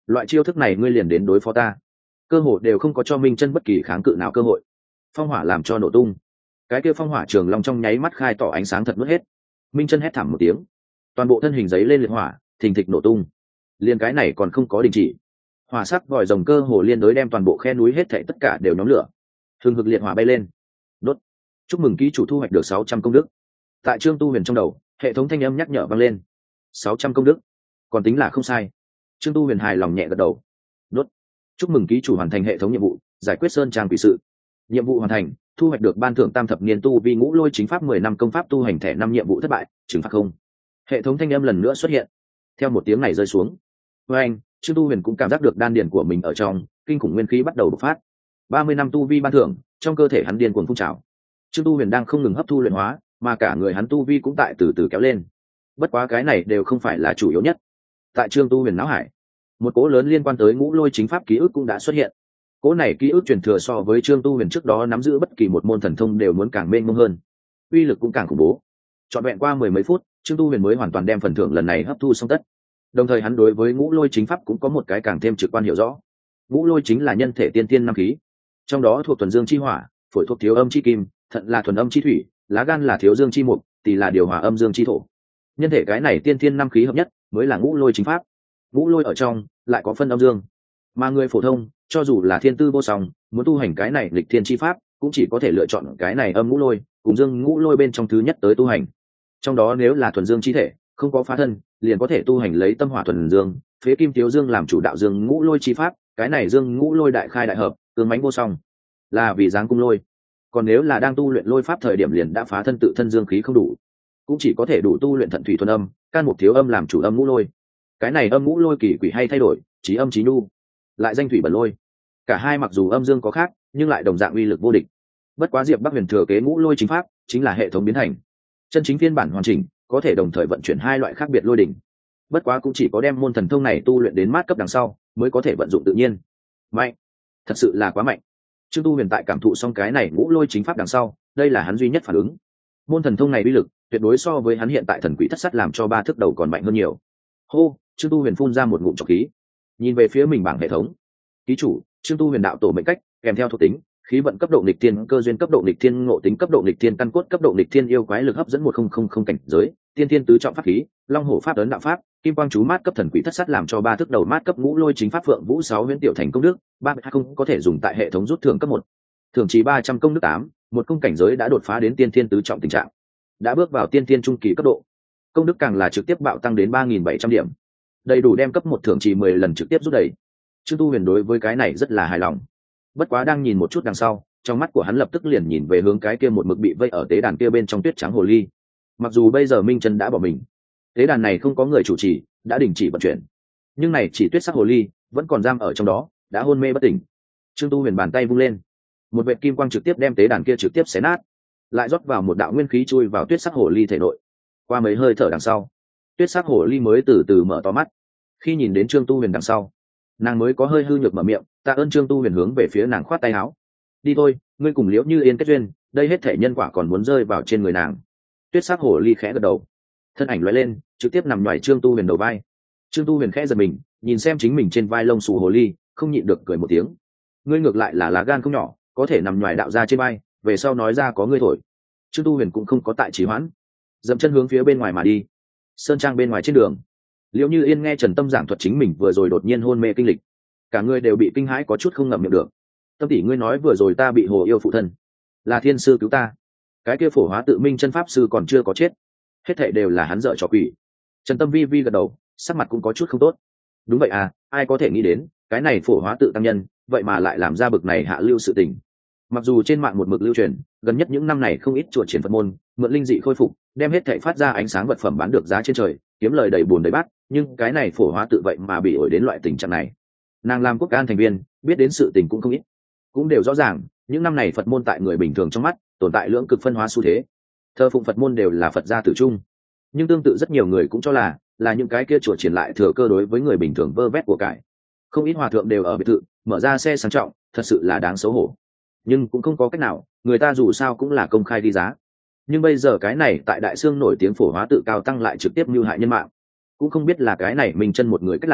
loại chiêu thức này ngươi liền đến đối phó ta. Cơ hội đều không có cho minh chân bất kỳ kháng cự nào cơ hội. Phong hỏa làm cho nổ tung, cái kia phong hỏa trường long trong nháy mắt khai tỏ ánh sáng thật nuốt hết. Minh chân hét thảm một tiếng, toàn bộ thân hình giấy lên liệt hỏa, thình thịch nổ tung. Liên cái này còn không có đình chỉ, hỏa sắc vòi rồng cơ hồ liên đối đem toàn bộ khe núi hết thảy tất cả đều nhóm lửa, hừng hực liệt hỏa bay lên. Đốt. Chúc mừng ký chủ thu hoạch được 600 công đức. Tại Trương Tu Huyền trong đầu, hệ thống thanh âm nhắc nhở vang lên. 600 công đức, còn tính là không sai. Trương Tu Huyền hài lòng nhẹ gật đầu. Đốt. Chúc mừng ký chủ hoàn thành hệ thống nhiệm vụ, giải quyết sơn trang quỷ sự. Nhiệm vụ hoàn thành, thu hoạch được ban thưởng tam thập niên tu vi ngũ lôi chính pháp 10 năm công pháp tu hành thẻ 5 nhiệm vụ thất bại, trừng phạt không. Hệ thống thanh âm lần nữa xuất hiện. Theo một tiếng này rơi xuống, với anh, Trương Tu Huyền cũng cảm giác được đan điền của mình ở trong kinh khủng nguyên khí bắt đầu bộc phát. 30 năm tu vi ban thưởng, trong cơ thể hắn điên cuồng phun trào. Trương Tu Huyền đang không ngừng hấp thu luyện hóa, mà cả người hắn tu vi cũng tại từ từ kéo lên. Bất quá cái này đều không phải là chủ yếu nhất. Tại Trương Tu Huyền não hải, một cỗ lớn liên quan tới ngũ lôi chính pháp ký ức cũng đã xuất hiện. Cỗ này ký ức truyền thừa so với Trương Tu Huyền trước đó nắm giữ bất kỳ một môn thần thông đều muốn càng mênh mông hơn, uy lực cũng càng khủng bố. Trọn vẹn qua 10 mấy phút, Trương Tu Huyền mới hoàn toàn đem phần thưởng lần này hấp thu xong tất. Đồng thời hắn đối với ngũ lôi chính pháp cũng có một cái càng thêm trực quan hiểu rõ. Ngũ lôi chính là nhân thể tiên tiên năm khí, trong đó thuộc thuần dương chi hỏa, phổi thuộc thiếu âm chi kim, thận là thuần âm chi thủy, lá gan là thiếu dương chi mục, tỳ là điều hòa âm dương chi thổ. Nhân thể cái này tiên tiên năm khí hợp nhất mới là ngũ lôi chính pháp. Ngũ lôi ở trong lại có phân âm dương, mà người phổ thông cho dù là thiên tư vô song, muốn tu hành cái này lịch thiên chi pháp cũng chỉ có thể lựa chọn cái này âm ngũ lôi cùng dương ngũ lôi bên trong thứ nhất tới tu hành. Trong đó nếu là thuần dương chi thể, không có phá thân, liền có thể tu hành lấy tâm hỏa thuần dương, phế kim thiếu dương làm chủ đạo dương ngũ lôi chi pháp, cái này dương ngũ lôi đại khai đại hợp, tương mãnh vô song, là vì dáng cung lôi. Còn nếu là đang tu luyện lôi pháp thời điểm liền đã phá thân tự thân dương khí không đủ, cũng chỉ có thể đủ tu luyện thận thủy thuần âm, can mục thiếu âm làm chủ âm ngũ lôi. Cái này âm ngũ lôi kỳ quỷ hay thay đổi, trí âm trí nhu, lại danh thủy bẩn lôi. Cả hai mặc dù âm dương có khác, nhưng lại đồng dạng uy lực vô địch. Bất quá Diệp Bắc Huyền thừa kế ngũ lôi chính pháp, chính là hệ thống biến thành chân chính phiên bản hoàn chỉnh, có thể đồng thời vận chuyển hai loại khác biệt lôi đỉnh. Bất quá cũng chỉ có đem môn thần thông này tu luyện đến mát cấp đằng sau, mới có thể vận dụng tự nhiên. Mạnh, thật sự là quá mạnh. Trương Tu Huyền tại cảm thụ xong cái này ngũ lôi chính pháp đằng sau, đây là hắn duy nhất phản ứng. Môn thần thông này uy lực tuyệt đối so với hắn hiện tại thần quỷ thất sát làm cho ba thước đầu còn mạnh hơn nhiều. Hô, Trương Tu Huyền phun ra một ngụm trọc khí, nhìn về phía mình bảng hệ thống. Ký chủ Trương Tu Huyền đạo tổ mệnh cách, kèm theo thuộc tính khí vận cấp độ nghịch thiên, cơ duyên cấp độ nghịch thiên, ngộ tính cấp độ nghịch thiên, căn cốt cấp độ nghịch thiên, yêu quái lực hấp dẫn 1000 cảnh giới, tiên thiên tứ trọng pháp khí, long hổ pháp ấn đạo pháp, kim quang chú mát cấp thần quỷ thất sát làm cho ba thước đầu mát cấp ngũ lôi chính pháp, phượng vũ 6 huyễn tiểu thành công đức 320 có thể dùng tại hệ thống rút thưởng cấp 1. Thưởng trì 300 công đức 8, một công cảnh giới đã đột phá đến tiên thiên tứ trọng tình trạng, đã bước vào tiên thiên trung kỳ cấp độ. Công đức càng là trực tiếp bạo tăng đến 3700 điểm, đầy đủ đem cấp 1 thưởng trì 10 lần trực tiếp rút đầy. Trương Tu Huyền đối với cái này rất là hài lòng. Bất quá đang nhìn một chút đằng sau, trong mắt của hắn lập tức liền nhìn về hướng cái kia một mực bị vây ở tế đàn kia bên trong tuyết trắng hồ ly. Mặc dù bây giờ Minh Chân đã bỏ mình, tế đàn này không có người chủ trì, đã đình chỉ vận chuyển, nhưng này chỉ tuyết sắc hồ ly vẫn còn giam ở trong đó, đã hôn mê bất tỉnh. Trương Tu Huyền bàn tay vung lên, một vệt kim quang trực tiếp đem tế đàn kia trực tiếp xé nát, lại rót vào một đạo nguyên khí chui vào tuyết sắc hồ ly thể nội. Qua mấy hơi thở đằng sau, tuyết sắc hồ ly mới từ từ mở to mắt. Khi nhìn đến Trương Tu Huyền đằng sau, nàng mới có hơi hư nhược mở miệng, tạ ơn. Trương Tu Huyền hướng về phía nàng khoát tay áo, đi thôi, ngươi cùng Liễu Như Yên kết duyên, đây hết thể nhân quả còn muốn rơi vào trên người nàng. Tuyết sắc hồ ly khẽ gật đầu, thân ảnh lóe lên, trực tiếp nằm ngoài Trương Tu Huyền đầu vai. Trương Tu Huyền khẽ giật mình, nhìn xem chính mình trên vai lông xù hồ ly, không nhịn được cười một tiếng. Ngươi ngược lại là lá gan không nhỏ, có thể nằm ngoài đạo ra trên vai, về sau nói ra có ngươi thổi. Trương Tu Huyền cũng không có tại trì hoãn, dậm chân hướng phía bên ngoài mà đi. Sơn trang bên ngoài trên đường, Liễu Như Yên nghe Trần Tâm giảng thuật chính mình vừa rồi đột nhiên hôn mê kinh lịch, cả người đều bị kinh hãi có chút không ngậm miệng được. Tâm tỷ, ngươi nói vừa rồi ta bị hồ yêu phụ thân, là thiên sư cứu ta, cái kia phổ hóa tự minh chân pháp sư còn chưa có chết, hết thảy đều là hắn dở trò quỷ. Trần Tâm vi vi gật đầu, sắc mặt cũng có chút không tốt. Đúng vậy à, ai có thể nghĩ đến cái này phổ hóa tự tăng nhân vậy mà lại làm ra bực này hạ lưu sự tình. Mặc dù trên mạng một mực lưu truyền, gần nhất những năm này không ít chùa triển Phật môn mượn linh dị khôi phục, đem hết thảy phát ra ánh sáng vật phẩm bán được giá trên trời, kiếm lời đầy bùn đầy bát, nhưng cái này phổ hóa tự vậy mà bị ổi đến loại tình trạng này. Nàng làm quốc an thành viên, biết đến sự tình cũng không ít, cũng đều rõ ràng những năm này Phật môn tại người bình thường trong mắt tồn tại lưỡng cực phân hóa xu thế. Thờ phụng Phật môn đều là Phật gia tử trung, nhưng tương tự rất nhiều người cũng cho là những cái kia chùa triển lại thừa cơ đối với người bình thường vơ vét của cải. Không ít hòa thượng đều ở biệt thự mở ra xe sang trọng, thật sự là đáng xấu hổ. Nhưng cũng không có cách nào, người ta dù sao cũng là công khai đi giá. Nhưng bây giờ cái này tại Đại Sương nổi tiếng phổ hóa tự cao tăng lại trực tiếp mưu hại nhân mạng, cũng không biết là cái này Minh Chân một người cách làm,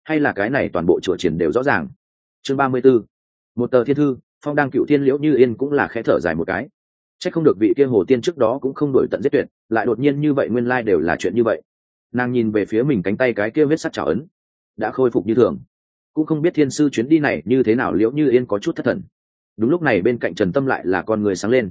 hay là cái này toàn bộ chùa triển đều rõ ràng. Chương 34. Một tờ thiên thư. Phong đang cựu thiên Liễu Như Yên cũng là khẽ thở dài một cái. Chắc không được vị kia Hồ Tiên trước đó cũng không đổi tận giết tuyệt, lại đột nhiên như vậy, nguyên lai đều là chuyện như vậy. Nàng nhìn về phía mình cánh tay cái kia vết sắt trảo ấn, đã khôi phục như thường. Cũng không biết thiên sư chuyến đi này như thế nào. Liễu Như Yên có chút thất thần. Đúng lúc này bên cạnh Trần Tâm lại là con người sáng lên.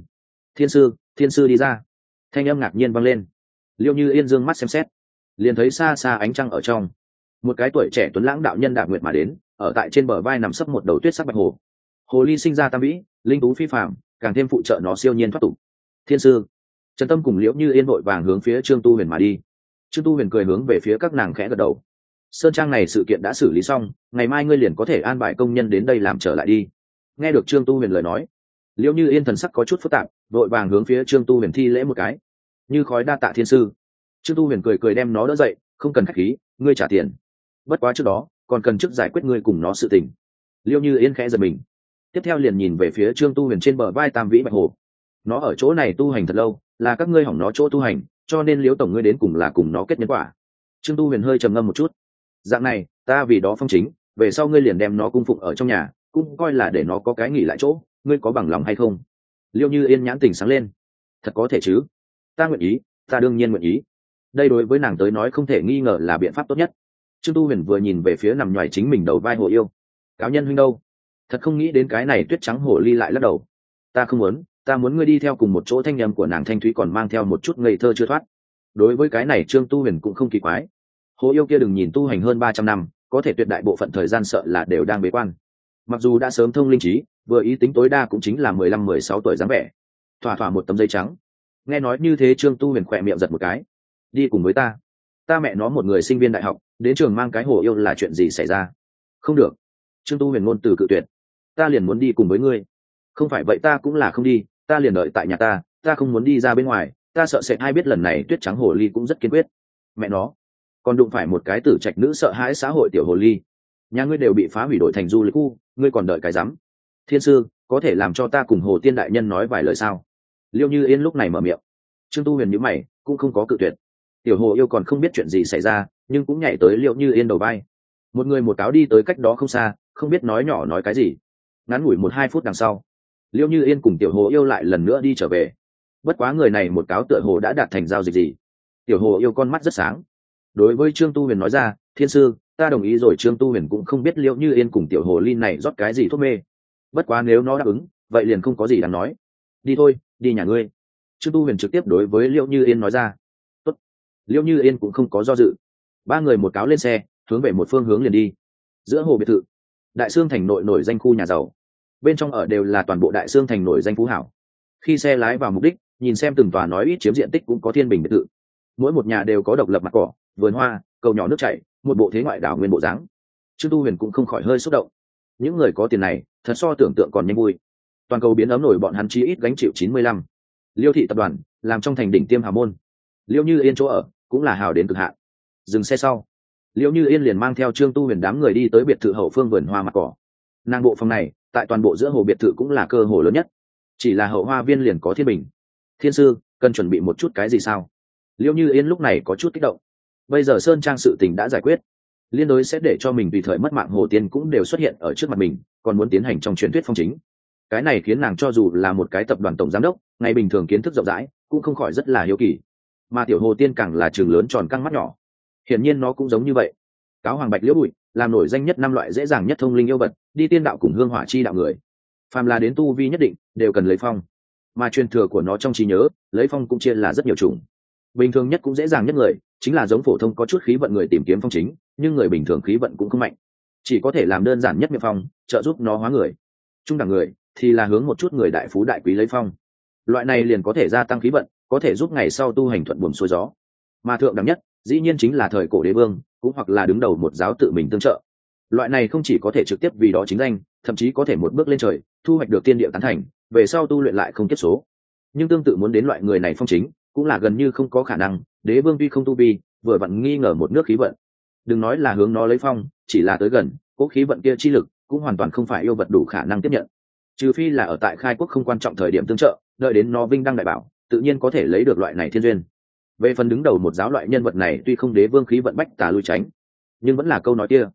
Thiên sư đi ra. Thanh âm ngạc nhiên vang lên. Liễu Như Yên dương mắt xem xét, liền thấy xa xa ánh trăng ở trong, một cái tuổi trẻ tuấn lãng đạo nhân đạp nguyệt mà đến, ở tại trên bờ vai nằm sấp một đầu tuyết sắc bạch hồ. Hồ ly sinh ra tam vĩ, linh tú phi phàm, càng thêm phụ trợ nó siêu nhiên thoát tục. Thiên sư. Trần Tâm cùng Liễu Như Yên vội vàng hướng phía Trương Tu Huyền mà đi. Trương Tu Huyền cười hướng về phía các nàng khẽ gật đầu. Sơn trang này sự kiện đã xử lý xong, ngày mai ngươi liền có thể an bài công nhân đến đây làm trở lại đi. Nghe được Trương Tu Huyền lời nói, Liễu Như Yên thần sắc có chút phức tạp, vội vàng hướng phía Trương Tu Huyền thi lễ một cái. Như khói đa tạ thiên sư. Trương Tu Huyền cười đem nó đỡ dậy, không cần khách khí, ngươi trả tiền. Bất quá trước đó còn cần trước giải quyết ngươi cùng nó sự tình. Liễu Như Yên khẽ giật mình, tiếp theo liền nhìn về phía Trương Tu Huyền trên bờ vai tam vĩ bạch hồ. Nó ở chỗ này tu hành thật lâu, là các ngươi hỏng nó chỗ tu hành, cho nên Liễu tổng ngươi đến cùng là cùng nó kết nhân quả. Trương Tu Huyền hơi trầm ngâm một chút. Dạng này, ta vì đó phong chính, về sau ngươi liền đem nó cung phụng ở trong nhà, cũng coi là để nó có cái nghỉ lại chỗ, ngươi có bằng lòng hay không? Liễu Như Yên nhãn tình sáng lên. Thật có thể chứ? Ta nguyện ý, ta đương nhiên nguyện ý. Đây đối với nàng tới nói không thể nghi ngờ là biện pháp tốt nhất. Trương Tu Huyền vừa nhìn về phía nằm nhoài chính mình đầu vai hồ yêu. Cáo nhân huynh đâu? Thật không nghĩ đến cái này tuyết trắng hồ ly lại lắc đầu. Ta không muốn, ta muốn ngươi đi theo cùng một chỗ. Thanh âm của nàng thanh thúy còn mang theo một chút ngây thơ chưa thoát. Đối với cái này Trương Tu Huyền cũng không kỳ quái. Hồ yêu kia đừng nhìn tu hành hơn 300 năm, có thể tuyệt đại bộ phận thời gian sợ là đều đang bế quan. Mặc dù đã sớm thông linh trí, vừa ý tính tối đa cũng chính là 15-16 tuổi dáng vẻ. Thỏa một tấm giấy trắng. Nghe nói như thế Trương Tu Huyền khỏe miệng giật một cái. Đi cùng với ta? Ta mẹ nó một người sinh viên đại học, đến trường mang cái hồ yêu là chuyện gì xảy ra? Không được. Trương Tu Huyền ngôn từ cự tuyệt. Ta liền muốn đi cùng với ngươi. Không phải vậy ta cũng là không đi, ta liền đợi tại nhà ta không muốn đi ra bên ngoài, ta sợ sẽ ai biết. Lần này tuyết trắng hồ ly cũng rất kiên quyết. Mẹ nó, còn đụng phải một cái tử trạch nữ sợ hãi xã hội tiểu hồ ly. Nhà ngươi đều bị phá hủy đổi thành du lịch khu, ngươi còn đợi cái rắm? Thiên sư, có thể làm cho ta cùng Hồ Tiên đại nhân nói vài lời sao? Liễu Như Yên lúc này mở miệng. Trương Tu Huyền nhíu mày, cũng không có cự tuyệt. Tiểu hồ yêu còn không biết chuyện gì xảy ra, nhưng cũng nhảy tới Liễu Như Yên đầu vai. Một người một cáo đi tới cách đó không xa, không biết nói nhỏ nói cái gì. Ngắn ngủi 1-2 phút đằng sau, Liễu Như Yên cùng tiểu hồ yêu lại lần nữa đi trở về. Bất quá người này một cáo tựa hồ đã đạt thành giao dịch gì. Tiểu hồ yêu con mắt rất sáng, đối với Trương Tu Huyền nói ra, thiên sư, ta đồng ý rồi. Trương Tu Huyền cũng không biết Liễu Như Yên cùng tiểu hồ ly này rót cái gì thuốc mê. Bất quá nếu nó đáp ứng, vậy liền không có gì đáng nói. Đi thôi, đi nhà ngươi. Trương Tu Huyền trực tiếp đối với Liễu Như Yên nói ra. Tốt. Liễu Như Yên cũng không có do dự. Ba người một cáo lên xe, hướng về một phương hướng liền đi. Giữa hồ biệt thự, Đại Sương thành nội nổi danh khu nhà giàu. Bên trong ở đều là toàn bộ Đại Sương thành nổi danh phú hảo. Khi xe lái vào mục đích, nhìn xem từng tòa nói ít chiếm diện tích cũng có thiên bình biệt thự. Mỗi một nhà đều có độc lập mặt cỏ, vườn hoa, cầu nhỏ nước chảy, một bộ thế ngoại đảo nguyên bộ dáng. Trương Tu Huyền cũng không khỏi hơi xúc động. Những người có tiền này, thật so tưởng tượng còn nhanh vui. Toàn cầu biến ấm nổi bọn hắn chí ít gánh chịu 95. Liêu thị tập đoàn làm trong thành đỉnh tiêm hào môn. Liêu Như Yên chỗ ở cũng là hào đến cực hạn. Dừng xe sau, Liêu Như Yên liền mang theo Trương Tu Huyền đám người đi tới biệt thự hậu phương vườn hoa mặt cỏ. Nàng bộ phòng này, tại toàn bộ giữa hồ biệt thự cũng là cơ hồ lớn nhất. Chỉ là hậu hoa viên liền có thiên bình. Thiên sư, cần chuẩn bị một chút cái gì sao? Liêu Như Yên lúc này có chút kích động. Bây giờ Sơn Trang sự tình đã giải quyết, liên đối sẽ để cho mình tùy thời mất mạng Hồ Tiên cũng đều xuất hiện ở trước mặt mình, còn muốn tiến hành trong truyền thuyết phong chính. Cái này khiến nàng cho dù là một cái tập đoàn tổng giám đốc, ngày bình thường kiến thức rộng rãi, cũng không khỏi rất là hiếu kỳ. Mà tiểu Hồ Tiên càng là trường lớn tròn căng mắt nhỏ. Hiển nhiên nó cũng giống như vậy. Cáo hoàng bạch liễu bụi, làm nổi danh nhất 5 loại dễ dàng nhất thông linh yêu vật, đi tiên đạo cùng hương hỏa chi đạo người. Phàm là đến tu vi nhất định, đều cần lấy phong. Mà truyền thừa của nó trong trí nhớ, lấy phong cũng chia là rất nhiều chủng. Bình thường nhất cũng dễ dàng nhất người, chính là giống phổ thông có chút khí vận người tìm kiếm phong chính, nhưng người bình thường khí vận cũng không mạnh, chỉ có thể làm đơn giản nhất miệng phong, trợ giúp nó hóa người. Trung đẳng người thì là hướng một chút người đại phú đại quý lấy phong. Loại này liền có thể gia tăng khí vận, có thể giúp ngày sau tu hành thuận buồm xuôi gió. Mà thượng đẳng nhất, dĩ nhiên chính là thời cổ đế vương, cũng hoặc là đứng đầu một giáo tự mình tương trợ. Loại này không chỉ có thể trực tiếp vì đó chính danh, thậm chí có thể một bước lên trời, thu hoạch được tiên địa tán thành, về sau tu luyện lại không kiếp số. Nhưng tương tự muốn đến loại người này phong chính, cũng là gần như không có khả năng. Đế vương tuy không tu vi, vừa vặn nghi ngờ một nước khí vận, đừng nói là hướng nó lấy phong, chỉ là tới gần cố khí vận kia chi lực cũng hoàn toàn không phải yêu vật đủ khả năng tiếp nhận, trừ phi là ở tại khai quốc không quan trọng thời điểm tương trợ, đợi đến nó vinh đăng đại bảo, tự nhiên có thể lấy được loại này thiên duyên. Về phần đứng đầu một giáo loại nhân vật này, tuy không đế vương khí vận bách tà lui tránh, nhưng vẫn là câu nói kia,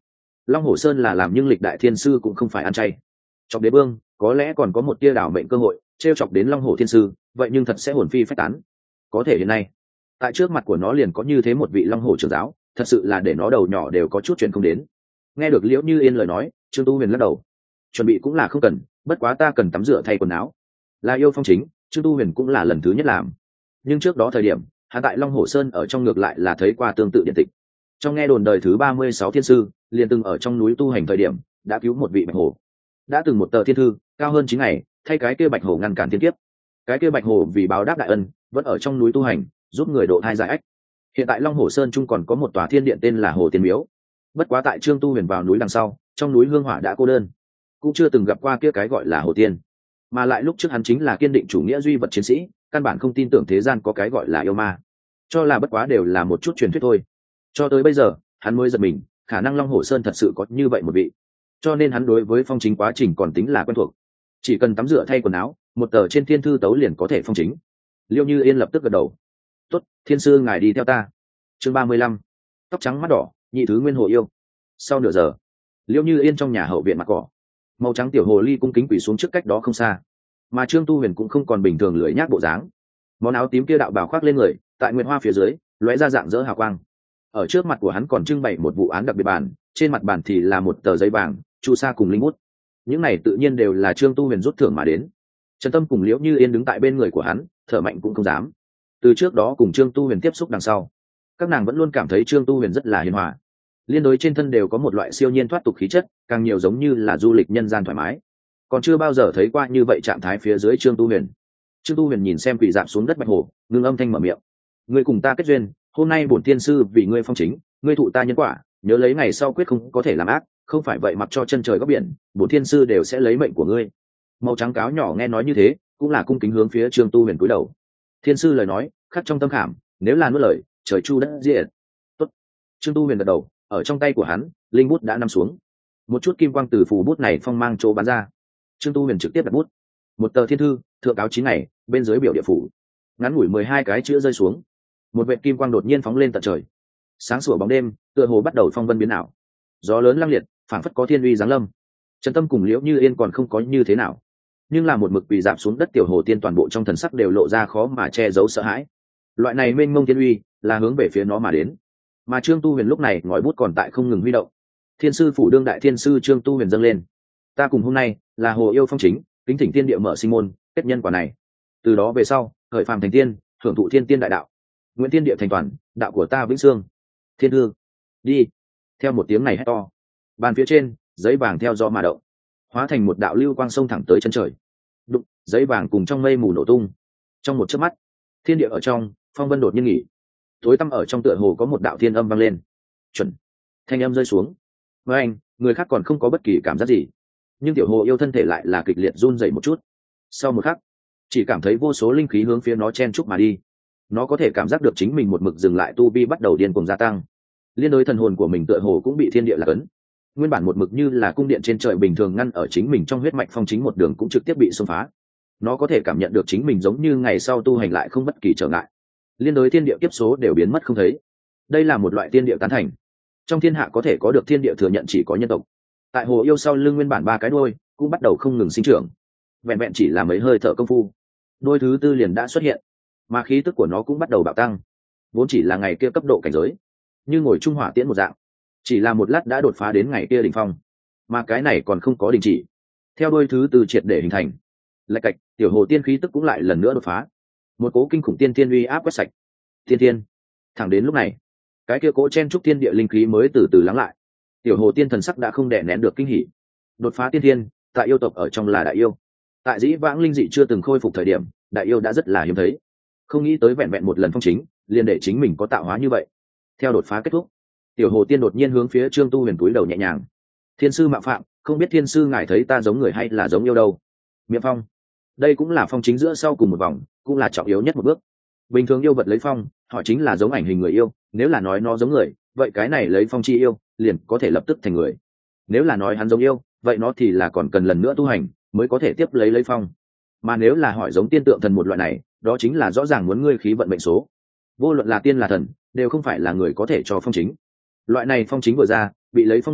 Long Hổ Sơn là làm nhưng lịch đại thiên sư cũng không phải ăn chay. Chọc đế vương có lẽ còn có một tia đảo mệnh cơ hội, trêu chọc đến Long Hổ thiên sư, vậy nhưng thật sẽ hồn phi phách tán. Có thể hiện nay, tại trước mặt của nó liền có như thế một vị Long Hổ trưởng giáo, thật sự là để nó đầu nhỏ đều có chút chuyện không đến. Nghe được Liễu Như Yên lời nói, Trương Tu Huyền lắc đầu. Chuẩn bị cũng là không cần, bất quá ta cần tắm rửa thay quần áo. Là yêu phong chính, Trương Tu Huyền cũng là lần thứ nhất làm. Nhưng trước đó thời điểm, hắn tại Long Hổ Sơn ở trong ngược lại là thấy qua tương tự điện tịch. Trong nghe đồn đời thứ 36 thiên sư, liền từng ở trong núi tu hành thời điểm, đã cứu một vị bạch hổ. Đã từng một tờ thiên thư, cao hơn 9 ngày, thay cái kia bạch hổ ngăn cản thiên kiếp. Cái kia bạch hổ vì báo đáp đại ân, vẫn ở trong núi tu hành, giúp người độ thai giải ách. Hiện tại Long Hổ Sơn trung còn có một tòa thiên điện tên là Hồ Tiên Miếu. Bất quá tại Trương Tu Huyền vào núi đằng sau, trong núi hương hỏa đã cô đơn, cũng chưa từng gặp qua kia cái gọi là Hồ Tiên. Mà lại lúc trước hắn chính là kiên định chủ nghĩa duy vật chiến sĩ, căn bản không tin tưởng thế gian có cái gọi là yêu ma, cho là bất quá đều là một chút truyền thuyết thôi. Cho tới bây giờ hắn mới giật mình, khả năng Long Hổ Sơn thật sự có như vậy một vị. Cho nên hắn đối với phong chính quá trình còn tính là quen thuộc, chỉ cần tắm rửa thay quần áo, một tờ trên thiên thư tấu liền có thể phong chính. Liêu Như Yên lập tức gật đầu. Tốt, thiên sư ngài đi theo ta. Chương 35. Tóc trắng mắt đỏ, nhị thứ nguyên hồ yêu. Sau nửa giờ, Liêu Như Yên trong nhà hậu viện mặt cỏ, màu trắng tiểu hồ ly cung kính quỳ xuống trước cách đó không xa. Mà Trương Tu Huyền cũng không còn bình thường lười nhác bộ dáng, món áo tím kia đạo bào khoác lên người, tại nguyệt hoa phía dưới lóe ra dạng dỡ hào quang. Ở trước mặt của hắn còn trưng bày một vụ án đặc biệt bản, trên mặt bản thì là một tờ giấy vàng, chu sa cùng linh bút. Những này tự nhiên đều là Trương Tu Huyền rút thưởng mà đến. Trần Tâm cùng Liễu Như Yên đứng tại bên người của hắn, thở mạnh cũng không dám. Từ trước đó cùng Trương Tu Huyền tiếp xúc đằng sau, các nàng vẫn luôn cảm thấy Trương Tu Huyền rất là hiền hòa, liên đối trên thân đều có một loại siêu nhiên thoát tục khí chất, càng nhiều giống như là du lịch nhân gian thoải mái. Còn chưa bao giờ thấy qua như vậy trạng thái phía dưới Trương Tu Huyền. Trương Tu Huyền nhìn xem quỷ dạp xuống đất bạch hổ, ngưng âm thanh mở miệng: ngươi cùng ta kết duyên, hôm nay bổn tiên sư vì ngươi phong chính, ngươi thụ ta nhân quả, nhớ lấy ngày sau quyết không có thể làm ác, không phải vậy mặc cho chân trời góc biển, bổn tiên sư đều sẽ lấy mệnh của ngươi. Màu trắng cáo nhỏ nghe nói như thế, cũng là cung kính hướng phía Trương Tu Huyền cúi đầu. Thiên sư lời nói khắc trong tâm khảm, nếu là nuốt lời, trời chu đất diệt. Tốt. Trương Tu Huyền gật đầu, ở trong tay của hắn, linh bút đã nằm xuống. Một chút kim quang từ phù bút này phong mang chỗ bắn ra. Trương Tu Huyền trực tiếp đặt bút. Một tờ thiên thư, thượng cáo 9 ngày, bên dưới biểu địa phủ. Ngắn ngủi 12 cái chữ rơi xuống. Một vệt kim quang đột nhiên phóng lên tận trời. Sáng sủa bóng đêm, tựa hồ bắt đầu phong vân biến ảo. Gió lớn lăng liệt, phảng phất có thiên uy giáng lâm. Trần Tâm cùng Liễu Như Yên còn không có như thế nào, nhưng là một mực quỳ dạp xuống đất tiểu hồ tiên toàn bộ trong thần sắc đều lộ ra khó mà che giấu sợ hãi. Loại này mênh mông thiên uy là hướng về phía nó mà đến. Mà Trương Tu Huyền lúc này ngòi bút còn tại không ngừng huy động. Thiên sư phủ đương đại thiên sư Trương Tu Huyền dâng lên: ta cùng hôm nay là hồ yêu phong chính, kính thỉnh tiên địa mở sinh môn, kết nhân quả này. Từ đó về sau, khởi phàm thành tiên, hưởng thụ thiên tiên đại đạo. Nguyện tiên địa thành toàn, đạo của ta vĩnh sương. Thiên thư, đi. Theo một tiếng này hét to, bàn phía trên giấy vàng theo gió mà động, hóa thành một đạo lưu quang sông thẳng tới chân trời. Đụng, giấy vàng cùng trong mây mù nổ tung. Trong một chớp mắt, thiên địa ở trong phong vân đột nhiên nghỉ, tối tăm ở trong tựa hồ có một đạo thiên âm vang lên. Chuẩn. Thanh âm rơi xuống. Với anh, người khác còn không có bất kỳ cảm giác gì, nhưng tiểu hồ yêu thân thể lại là kịch liệt run rẩy một chút. Sau một khắc, chỉ cảm thấy vô số linh khí hướng phía nó chen chúc mà đi. Nó có thể cảm giác được chính mình một mực dừng lại tu vi bắt đầu điên cuồng gia tăng. Liên đối thần hồn của mình tựa hồ cũng bị thiên địa lạc ấn. Nguyên bản một mực như là cung điện trên trời bình thường ngăn ở chính mình trong huyết mạch phong chính một đường cũng trực tiếp bị xông phá. Nó có thể cảm nhận được chính mình giống như ngày sau tu hành lại không bất kỳ trở ngại. Liên đối thiên địa kiếp số đều biến mất không thấy. Đây là một loại thiên địa tán thành. Trong thiên hạ có thể có được thiên địa thừa nhận chỉ có nhân tộc. Tại hồ yêu sau lưng nguyên bản 3 cái đuôi cũng bắt đầu không ngừng sinh trưởng. Vẹn vẹn chỉ là mấy hơi thở công phu, đuôi thứ 4 liền đã xuất hiện, mà khí tức của nó cũng bắt đầu bạo tăng. Vốn chỉ là ngày kia cấp độ cảnh giới, như ngồi trung hỏa tiễn một dạng, chỉ là một lát đã đột phá đến ngày kia đỉnh phong. Mà cái này còn không có đình chỉ. Theo đuôi thứ 4 triệt để hình thành, lạch cạch, tiểu hồ tiên khí tức cũng lại lần nữa đột phá. Một cố kinh khủng tiên thiên uy áp quét sạch thiên thiên. Thẳng đến lúc này, cái kia cố chen trúc thiên địa linh khí mới từ từ lắng lại. Tiểu hồ tiên thần sắc đã không đè nén được kinh hỉ. Đột phá tiên thiên, tại yêu tộc ở trong là đại yêu. Tại dĩ vãng linh dị chưa từng khôi phục thời điểm, đại yêu đã rất là hiếm thấy. Không nghĩ tới vẹn vẹn một lần phong chính, liền để chính mình có tạo hóa như vậy. Theo đột phá kết thúc, tiểu hồ tiên đột nhiên hướng phía Trương Tu Huyền túi đầu nhẹ nhàng: thiên sư mạo phạm, không biết thiên sư ngài thấy ta giống người hay là giống yêu đâu. Miệng phong, đây cũng là phong chính giữa sau cùng một vòng, cũng là trọng yếu nhất một bước. Bình thường yêu vật lấy phong, họ chính là giống ảnh hình người yêu, nếu là nói nó giống người, vậy cái này lấy phong chi yêu liền có thể lập tức thành người. Nếu là nói hắn giống yêu, vậy nó thì là còn cần lần nữa tu hành mới có thể tiếp lấy phong. Mà nếu là hỏi giống tiên tượng thần một loại này, đó chính là rõ ràng muốn ngươi khí vận mệnh số. Vô luận là tiên là thần, đều không phải là người có thể cho phong chính. Loại này phong chính vừa ra, bị lấy phong người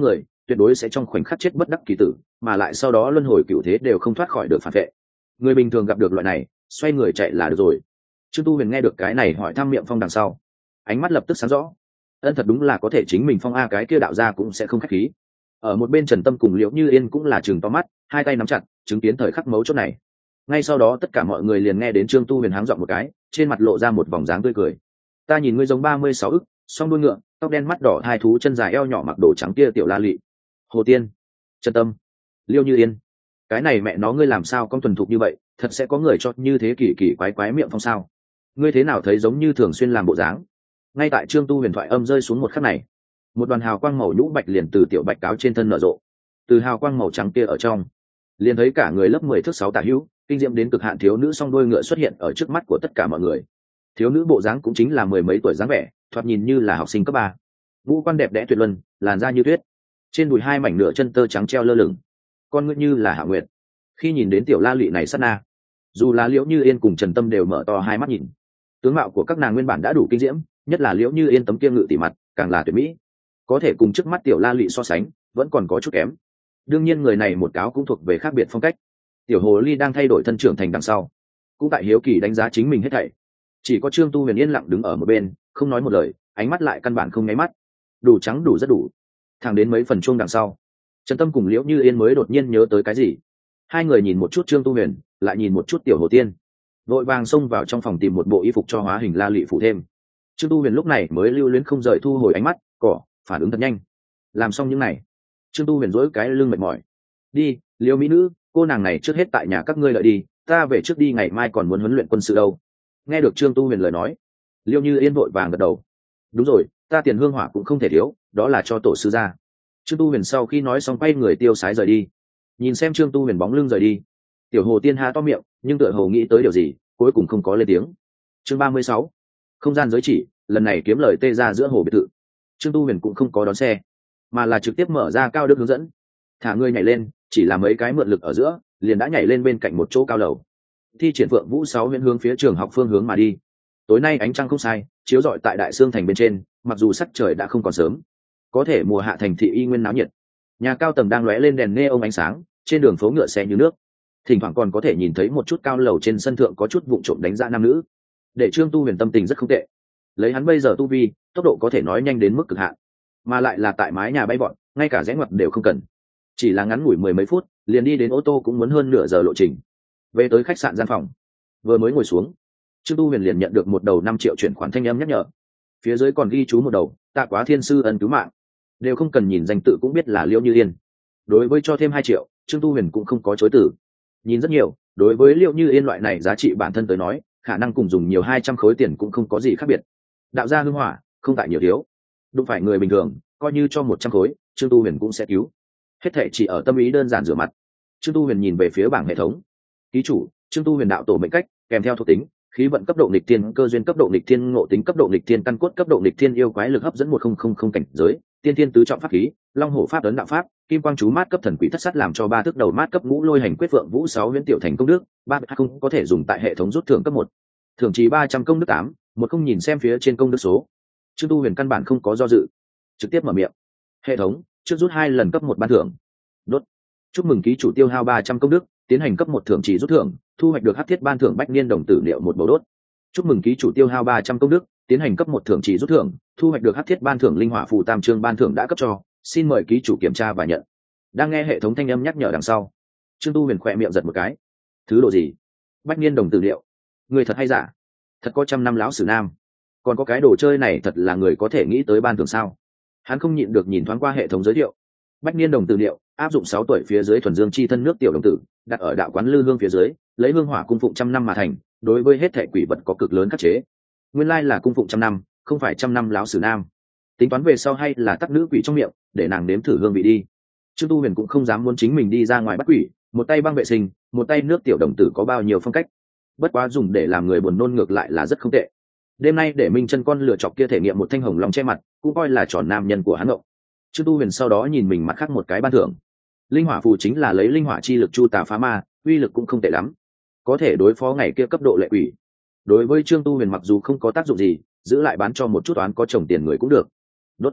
tuyệt đối sẽ trong khoảnh khắc chết bất đắc kỳ tử, mà lại sau đó luân hồi cửu thế đều không thoát khỏi được phản vệ. Người bình thường gặp được loại này, xoay người chạy là được rồi. Trương Tu Huyền nghe được cái này hỏi thăm Miệng Phong đằng sau, ánh mắt lập tức sáng rõ. Ân, thật đúng là có thể chính mình phong a cái kia đạo gia cũng sẽ không khách khí. Ở một bên Trần Tâm cùng Liễu Như Yên cũng là trừng to mắt, hai tay nắm chặt, chứng kiến thời khắc mấu chốt này. Ngay sau đó tất cả mọi người liền nghe đến Trương Tu Huyền háng giọng một cái, trên mặt lộ ra một vòng dáng tươi cười. Ta nhìn ngươi giống 36 ức, song đuôi ngựa, tóc đen mắt đỏ, hai thú chân dài eo nhỏ mặc đồ trắng kia tiểu La Lị. Hồ Tiên, Trần Tâm, Liễu Như Yên, cái này mẹ nó ngươi làm sao con thuần thục như vậy, thật sẽ có người cho như thế kỳ kỳ quái quái Miệng Phong sao? Ngươi thế nào thấy giống như thường xuyên làm bộ dáng? Ngay tại Trương Tu Huyền thoại âm rơi xuống một khắc này, một đoàn hào quang màu nhũ bạch liền từ tiểu bạch cáo trên thân nở rộ. Từ hào quang màu trắng kia ở trong, liền thấy cả người lớp 10 thước 6 tả hữu, kinh diệm đến cực hạn thiếu nữ song đuôi ngựa xuất hiện ở trước mắt của tất cả mọi người. Thiếu nữ bộ dáng cũng chính là mười mấy tuổi dáng vẻ, thoạt nhìn như là học sinh cấp 3. Ngũ quan đẹp đẽ tuyệt luân, làn da như tuyết, trên đùi hai mảnh nửa chân tơ trắng treo lơ lửng, con ngươi như là hạ nguyệt. Khi nhìn đến tiểu La Lị này sát na, dù là Liễu Như Yên cùng Trần Tâm đều mở to hai mắt nhìn. Tướng mạo của các nàng nguyên bản đã đủ kinh diễm, nhất là Liễu Như Yên tấm kia ngự tỷ mặt, càng là tuyệt mỹ. Có thể cùng trước mắt tiểu La Lị so sánh, vẫn còn có chút kém. Đương nhiên người này một cáo cũng thuộc về khác biệt phong cách. Tiểu hồ ly đang thay đổi thân trưởng thành đằng sau, cũng tại hiếu kỳ đánh giá chính mình hết thảy. Chỉ có Trương Tu Huyền yên lặng đứng ở một bên, không nói một lời, ánh mắt lại căn bản không nháy mắt. Đủ trắng đủ rất đủ. Thẳng đến mấy phần chuông đằng sau, Trần Tâm cùng Liễu Như Yên mới đột nhiên nhớ tới cái gì. Hai người nhìn một chút Trương Tu Huyền, lại nhìn một chút tiểu hồ tiên, vội vàng xông vào trong phòng tìm một bộ y phục cho hóa hình La Lị phụ thêm. Trương Tu Huyền lúc này mới lưu luyến không rời thu hồi ánh mắt, phản ứng thật nhanh. Làm xong những này, Trương Tu Huyền dỗi cái lưng mệt mỏi. Đi, Liễu mỹ nữ, cô nàng này trước hết tại nhà các ngươi đợi đi, ta về trước đi, ngày mai còn muốn huấn luyện quân sự đâu. Nghe được Trương Tu Huyền lời nói, Liễu Như Yên vội vàng gật đầu. Đúng rồi, ta tiền hương hỏa cũng không thể thiếu, đó là cho tổ sư ra. Trương Tu Huyền sau khi nói xong quay người tiêu sái rời đi. Nhìn xem Trương Tu Huyền bóng lưng rời đi, tiểu hồ tiên há to miệng, nhưng tựa hồ nghĩ tới điều gì, cuối cùng không có lên tiếng. Chương 36, không gian giới chỉ, lần này kiếm lời tê ra giữa hồ biệt thự. Trương Tu Huyền cũng không có đón xe, mà là trực tiếp mở ra cao đức hướng dẫn, thả người nhảy lên, chỉ là mấy cái mượn lực ở giữa, liền đã nhảy lên bên cạnh một chỗ cao lầu. Thi triển Phượng Vũ 6 huyễn hướng phía trường học phương hướng mà đi. Tối nay ánh trăng không sai, chiếu rọi tại Đại Sương thành bên trên, mặc dù sắc trời đã không còn sớm, có thể mùa hạ thành thị y nguyên náo nhiệt. Nhà cao tầng đang lóe lên đèn neon ánh sáng, trên đường phố ngựa xe như nước. Thỉnh thoảng còn có thể nhìn thấy một chút cao lầu trên sân thượng có chút vụng trộm đánh giá nam nữ. Để Trương Tu Huyền tâm tình rất không tệ. Lấy hắn bây giờ tu vi, tốc độ có thể nói nhanh đến mức cực hạn, mà lại là tại mái nhà bay vọt, ngay cả rẽ ngoặt đều không cần. Chỉ là ngắn ngủi mười mấy phút, liền đi đến ô tô cũng muốn hơn nửa giờ lộ trình. Về tới khách sạn gian phòng, vừa mới ngồi xuống, Trương Tu Huyền liền nhận được một đầu 5 triệu chuyển khoản thanh âm nhắc nhở. Phía dưới còn ghi chú một đầu, tạ quá thiên sư ân cứu mạng. Đều không cần nhìn danh tự cũng biết là Liễu Như Yên. Đối với cho thêm 2 triệu, Trương Tu Huyền cũng không có chối từ. Nhìn rất nhiều, đối với Liễu Như Yên loại này giá trị bản thân tới nói, khả năng cùng dùng nhiều 200 khối tiền cũng không có gì khác biệt. Đạo gia hưng hỏa, không tại nhiều thiếu. Đúng phải người bình thường, coi như cho 100 khối, Trương Tu Huyền cũng sẽ cứu. Hết thảy chỉ ở tâm ý đơn giản rửa mặt. Trương Tu Huyền nhìn về phía bảng hệ thống. Ký chủ, Trương Tu Huyền đạo tổ mệnh cách, kèm theo thuộc tính, khí vận cấp độ nghịch thiên, cơ duyên cấp độ nghịch thiên, ngộ tính cấp độ nghịch thiên, căn cốt cấp độ nghịch thiên, yêu quái lực hấp dẫn 1000 cảnh giới, tiên thiên tứ trọng pháp khí, long hổ pháp ấn đạo pháp, kim quang chú mát cấp thần quỷ thất sát làm cho 3 thước đầu mát cấp ngũ lôi hành quyết vượng vũ 6 huyễn tiểu thành công đức, 320 có thể dùng tại hệ thống rút thưởng cấp 1. Thưởng trì 300 công đức 8, một không nhìn xem phía trên công đức số. Trương Tu Huyền căn bản không có do dự, trực tiếp mở miệng. Hệ thống, trước rút 2 lần cấp 1 ban thưởng. Đốt. Chúc mừng ký chủ tiêu hao 300 công đức, tiến hành cấp 1 thưởng trì rút thưởng, thu hoạch được hắc thiết ban thưởng bách niên đồng tử liệu một bầu đốt. Chúc mừng ký chủ tiêu hao 300 công đức, tiến hành cấp 1 thưởng trì rút thưởng, thu hoạch được hắc thiết ban thưởng linh hỏa phù tam chương ban thưởng đã cấp cho, xin mời ký chủ kiểm tra và nhận. Đang nghe hệ thống thanh âm nhắc nhở đằng sau, Trương Tu Huyền khỏe miệng giật một cái. Thứ độ gì? Bách niên đồng tử liệu? Người thật hay giả? Thật có 100 năm lão sử nam. Còn có cái đồ chơi này thật là người có thể nghĩ tới ban thưởng sao? Hắn không nhịn được nhìn thoáng qua hệ thống giới thiệu. Bách niên đồng tử liệu, áp dụng 6 tuổi phía dưới thuần dương chi thân nước tiểu đồng tử, đặt ở đạo quán lư hương phía dưới, lấy hương hỏa cung phụng 100 năm mà thành, đối với hết thể quỷ vật có cực lớn khắc chế. Nguyên lai là cung phụng 100 năm, không phải 100 năm lão sử nam. Tính toán về sau hay là tắc nữ quỷ trong miệng, để nàng nếm thử hương vị đi. Trương Tu Huyền cũng không dám muốn chính mình đi ra ngoài bắt quỷ, một tay băng vệ sinh, một tay nước tiểu đồng tử có bao nhiêu phong cách. Bất quá dùng để làm người buồn nôn ngược lại là rất không tệ. Đêm nay để Minh Chân con lựa chọc kia thể nghiệm một thanh hồng long che mặt, cũng coi là tròn nam nhân của hắn ngộ. Trương Tu Huyền sau đó nhìn mình mặt khác một cái ban thưởng. Linh hỏa phù chính là lấy linh hỏa chi lực chu tà phá ma, uy lực cũng không tệ lắm, có thể đối phó ngày kia cấp độ lệ quỷ. Đối với Trương Tu Huyền mặc dù không có tác dụng gì, giữ lại bán cho một chút toán có chồng tiền người cũng được. Đốt.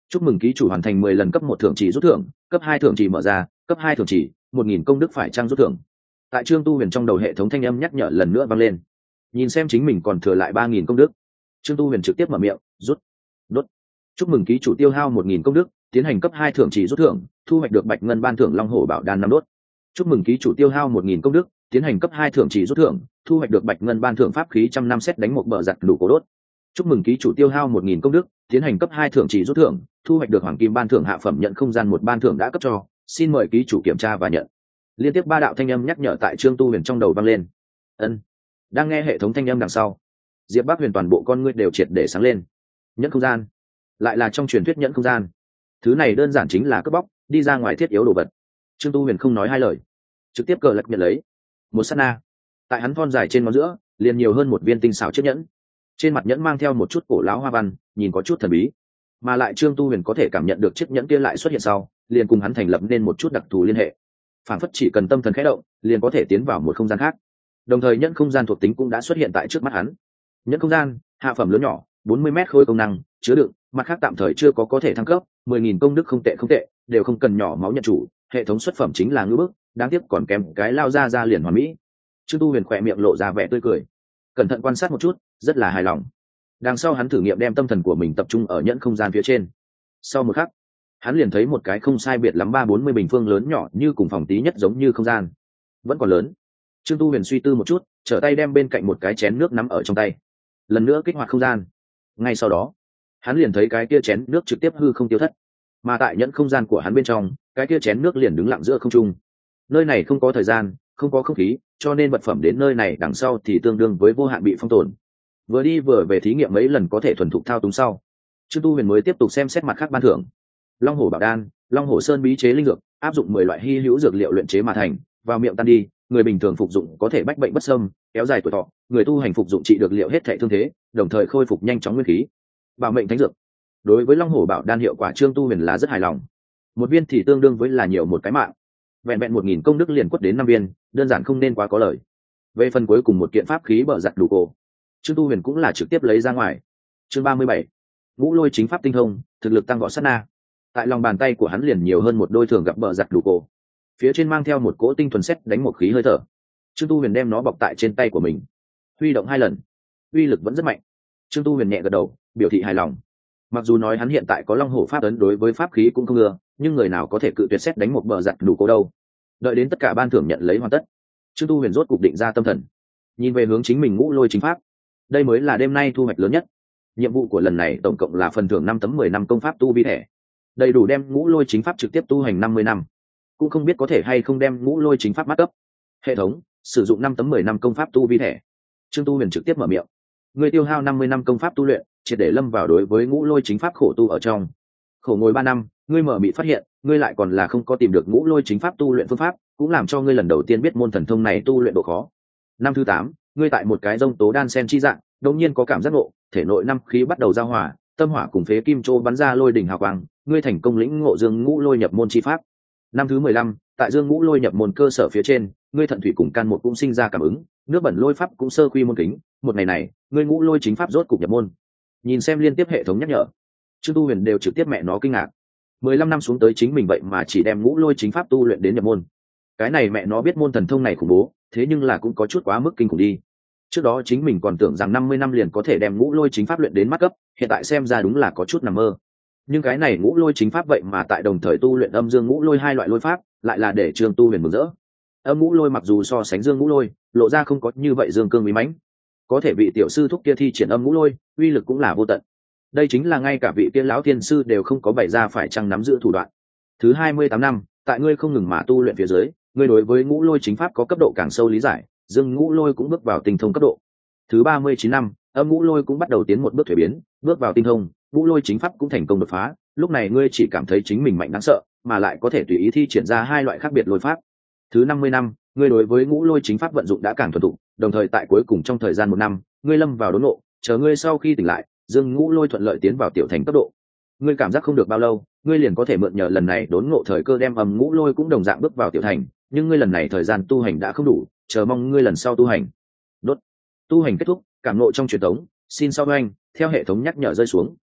chúc mừng ký chủ hoàn thành 10 lần cấp 1 thưởng chỉ rút thưởng, cấp 2 thưởng chỉ mở ra, cấp 2 thưởng chỉ 1.000 công đức phải trang rút thưởng. Tại Trương Tu Huyền trong đầu hệ thống thanh âm nhắc nhở lần nữa vang lên. Nhìn xem chính mình còn thừa lại 3.000 công đức, Trương Tu Huyền trực tiếp mở miệng rút. Đốt. Chúc mừng ký chủ tiêu hao 1.000 công đức, tiến hành cấp 2 thưởng chỉ rút thưởng, thu hoạch được bạch ngân ban thưởng long hổ bảo đan 5 đốt. Chúc mừng ký chủ tiêu hao 1.000 công đức, tiến hành cấp 2 thưởng chỉ rút thưởng, thu hoạch được bạch ngân ban thưởng pháp khí 100 năm set đánh một bờ giặt đủ cổ đốt. Chúc mừng ký chủ tiêu hao 1.000 công đức, tiến hành cấp 2 thưởng chỉ rút thưởng, thu hoạch được hoàng kim ban thưởng hạ phẩm nhận không gian một ban thưởng đã cấp cho, xin mời ký chủ kiểm tra và nhận. Liên tiếp 3 đạo thanh âm nhắc nhở tại Trương Tu Huyền trong đầu vang lên. Ân. Đang nghe hệ thống thanh âm đằng sau, Diệp Bắc Huyền toàn bộ con ngươi đều triệt để sáng lên. Nhẫn không gian, lại là trong truyền thuyết nhẫn không gian. Thứ này đơn giản chính là cướp bóc, đi ra ngoài thiết yếu đồ vật. Trương Tu Huyền không nói hai lời, trực tiếp cờ lật nhận lấy. Một sát na, tại hắn thon dài trên ngón giữa, liền nhiều hơn một viên tinh xảo chiếc nhẫn. Trên mặt nhẫn mang theo một chút cổ lão hoa văn, nhìn có chút thần bí. Mà lại Trương Tu Huyền có thể cảm nhận được chiếc nhẫn kia lại xuất hiện sau, liền cùng hắn thành lập nên một chút đặc thù liên hệ. Phản phất chỉ cần tâm thần khẽ động, liền có thể tiến vào một không gian khác. Đồng thời nhẫn không gian thuộc tính cũng đã xuất hiện tại trước mắt hắn. Nhẫn không gian, hạ phẩm lớn nhỏ, 40 mét khối công năng, chứa đựng, mặt khác tạm thời chưa có thể thăng cấp, 10.000 công đức không tệ, đều không cần nhỏ máu nhận chủ, hệ thống xuất phẩm chính là ngưỡng bức, đáng tiếc còn kém cái lao ra liền hoàn mỹ. Trương Tu Huyền khỏe miệng lộ ra vẻ tươi cười, cẩn thận quan sát một chút, rất là hài lòng. Đằng sau hắn thử nghiệm đem tâm thần của mình tập trung ở nhẫn không gian phía trên. Sau một khắc, hắn liền thấy một cái không sai biệt lắm 30-40 bình phương lớn nhỏ như cùng phòng tí nhất giống như không gian, vẫn còn lớn. Trương Tu Huyền suy tư một chút, trở tay đem bên cạnh một cái chén nước nắm ở trong tay, lần nữa kích hoạt không gian. Ngay sau đó, hắn liền thấy cái kia chén nước trực tiếp hư không tiêu thất, mà tại nhẫn không gian của hắn bên trong, cái kia chén nước liền đứng lặng giữa không trung. Nơi này không có thời gian, không có không khí, cho nên vật phẩm đến nơi này đằng sau thì tương đương với vô hạn bị phong tồn. Vừa đi vừa về thí nghiệm mấy lần có thể thuần thục thao túng sau, Trương Tu Huyền mới tiếp tục xem xét mặt khác ban thưởng. Long hổ bảo đan, long hổ sơn bí chế linh dược, áp dụng 10 loại hy hữu dược liệu luyện chế mà thành, vào miệng tan đi, người bình thường phục dụng có thể bách bệnh bất xâm, kéo dài tuổi thọ, người tu hành phục dụng trị được liệu hết thảy thương thế, đồng thời khôi phục nhanh chóng nguyên khí. Bảo mệnh thánh dược. Đối với long hổ bảo đan hiệu quả Trương Tu Huyền là rất hài lòng. Một viên thì tương đương với là nhiều một cái mạng. Vẹn vẹn 1.000 công đức liền quất đến 5 viên, đơn giản không nên quá có lời. Về phần cuối cùng một kiện pháp khí bợ giặt đủ cổ, Trương Tu Huyền cũng là trực tiếp lấy ra ngoài. Chương 37. Ngũ lôi chính pháp tinh thông, thực lực tăng vọt sát na. Tại lòng bàn tay của hắn liền nhiều hơn một đôi thường gặp bợ giặt đủ cổ. Phía trên mang theo một cỗ tinh thuần xét đánh một khí hơi thở. Trương Tu Huyền đem nó bọc tại trên tay của mình, huy động 2 lần, uy lực vẫn rất mạnh. Trương Tu Huyền nhẹ gật đầu, biểu thị hài lòng. Mặc dù nói hắn hiện tại có long hổ pháp ấn đối với pháp khí cũng không ưa, nhưng người nào có thể cự tuyệt xét đánh một bờ giặt đủ cổ đâu. Đợi đến tất cả ban thưởng nhận lấy hoàn tất, Trương Tu Huyền rốt cục định ra tâm thần, nhìn về hướng chính mình ngũ lôi chính pháp. Đây mới là đêm nay thu hoạch lớn nhất. Nhiệm vụ của lần này tổng cộng là phần thưởng 5 tấm 10 năm công pháp tu vi thẻ, đầy đủ đem ngũ lôi chính pháp trực tiếp tu hành 50 năm. Cũng không biết có thể hay không đem ngũ lôi chính pháp mắt cấp. Hệ thống sử dụng 5 tấm 10 năm công pháp tu vi thẻ. Trương Tu Huyền trực tiếp mở miệng. Người tiêu hao 50 năm công pháp tu luyện, triệt để lâm vào đối với ngũ lôi chính pháp khổ tu ở trong. Khổ ngồi 3 năm, ngươi mở mịt phát hiện, ngươi lại còn là không có tìm được ngũ lôi chính pháp tu luyện phương pháp, cũng làm cho ngươi lần đầu tiên biết môn thần thông này tu luyện độ khó. Năm thứ 8, ngươi tại một cái rông tố đan sen chi dạng, đột nhiên có cảm giác ngộ, thể nội năm khí bắt đầu giao hòa, tâm hỏa cùng phế kim châu bắn ra lôi đỉnh hào quang, ngươi thành công lĩnh ngộ dương ngũ lôi nhập môn chi pháp. Năm thứ 15, tại dương ngũ lôi nhập môn cơ sở phía trên, ngươi thận thủy cùng can một cũng sinh ra cảm ứng, nước bẩn lôi pháp cũng sơ quy môn kính, một ngày này, ngươi ngũ lôi chính pháp rốt cục nhập môn. Nhìn xem liên tiếp hệ thống nhắc nhở, Trương Tu Huyền đều trực tiếp mẹ nó kinh ngạc. 15 năm xuống tới chính mình vậy mà chỉ đem ngũ lôi chính pháp tu luyện đến nhập môn. Cái này mẹ nó biết môn thần thông này khủng bố, thế nhưng là cũng có chút quá mức kinh khủng đi. Trước đó chính mình còn tưởng rằng 50 năm liền có thể đem ngũ lôi chính pháp luyện đến mắt cấp, hiện tại xem ra đúng là có chút nằm mơ. Nhưng cái này ngũ lôi chính pháp vậy mà tại đồng thời tu luyện âm dương ngũ lôi hai loại lôi pháp, lại là để Trương Tu Huyền mừng rỡ. Âm ngũ lôi mặc dù so sánh dương ngũ lôi, lộ ra không có như vậy dương cương uy mãnh, có thể vị tiểu sư thúc kia thi triển âm ngũ lôi, uy lực cũng là vô tận. Đây chính là ngay cả vị tiên lão tiên sư đều không có bày ra phải chăng nắm giữ thủ đoạn. Thứ 28 năm, tại ngươi không ngừng mà tu luyện phía dưới, ngươi đối với ngũ lôi chính pháp có cấp độ càng sâu lý giải, dương ngũ lôi cũng bước vào tinh thông cấp độ. Thứ 39 năm, âm ngũ lôi cũng bắt đầu tiến một bước thuế biến, bước vào tinh thông, ngũ lôi chính pháp cũng thành công đột phá. Lúc này ngươi chỉ cảm thấy chính mình mạnh đáng sợ, mà lại có thể tùy ý thi triển ra hai loại khác biệt lôi pháp. Thứ 50 năm, ngươi đối với ngũ lôi chính pháp vận dụng đã càng thuần thục, đồng thời tại cuối cùng trong thời gian 1 năm, ngươi lâm vào đốn ngộ, chờ ngươi sau khi tỉnh lại, dương ngũ lôi thuận lợi tiến vào tiểu thành cấp độ. Ngươi cảm giác không được bao lâu, ngươi liền có thể mượn nhờ lần này đốn ngộ thời cơ đem âm ngũ lôi cũng đồng dạng bước vào tiểu thành, nhưng ngươi lần này thời gian tu hành đã không đủ, chờ mong ngươi lần sau tu hành. Đốt. Tu hành kết thúc, cảm ngộ trong truyền thống, xin sau anh, theo hệ thống nhắc nhở rơi xuống.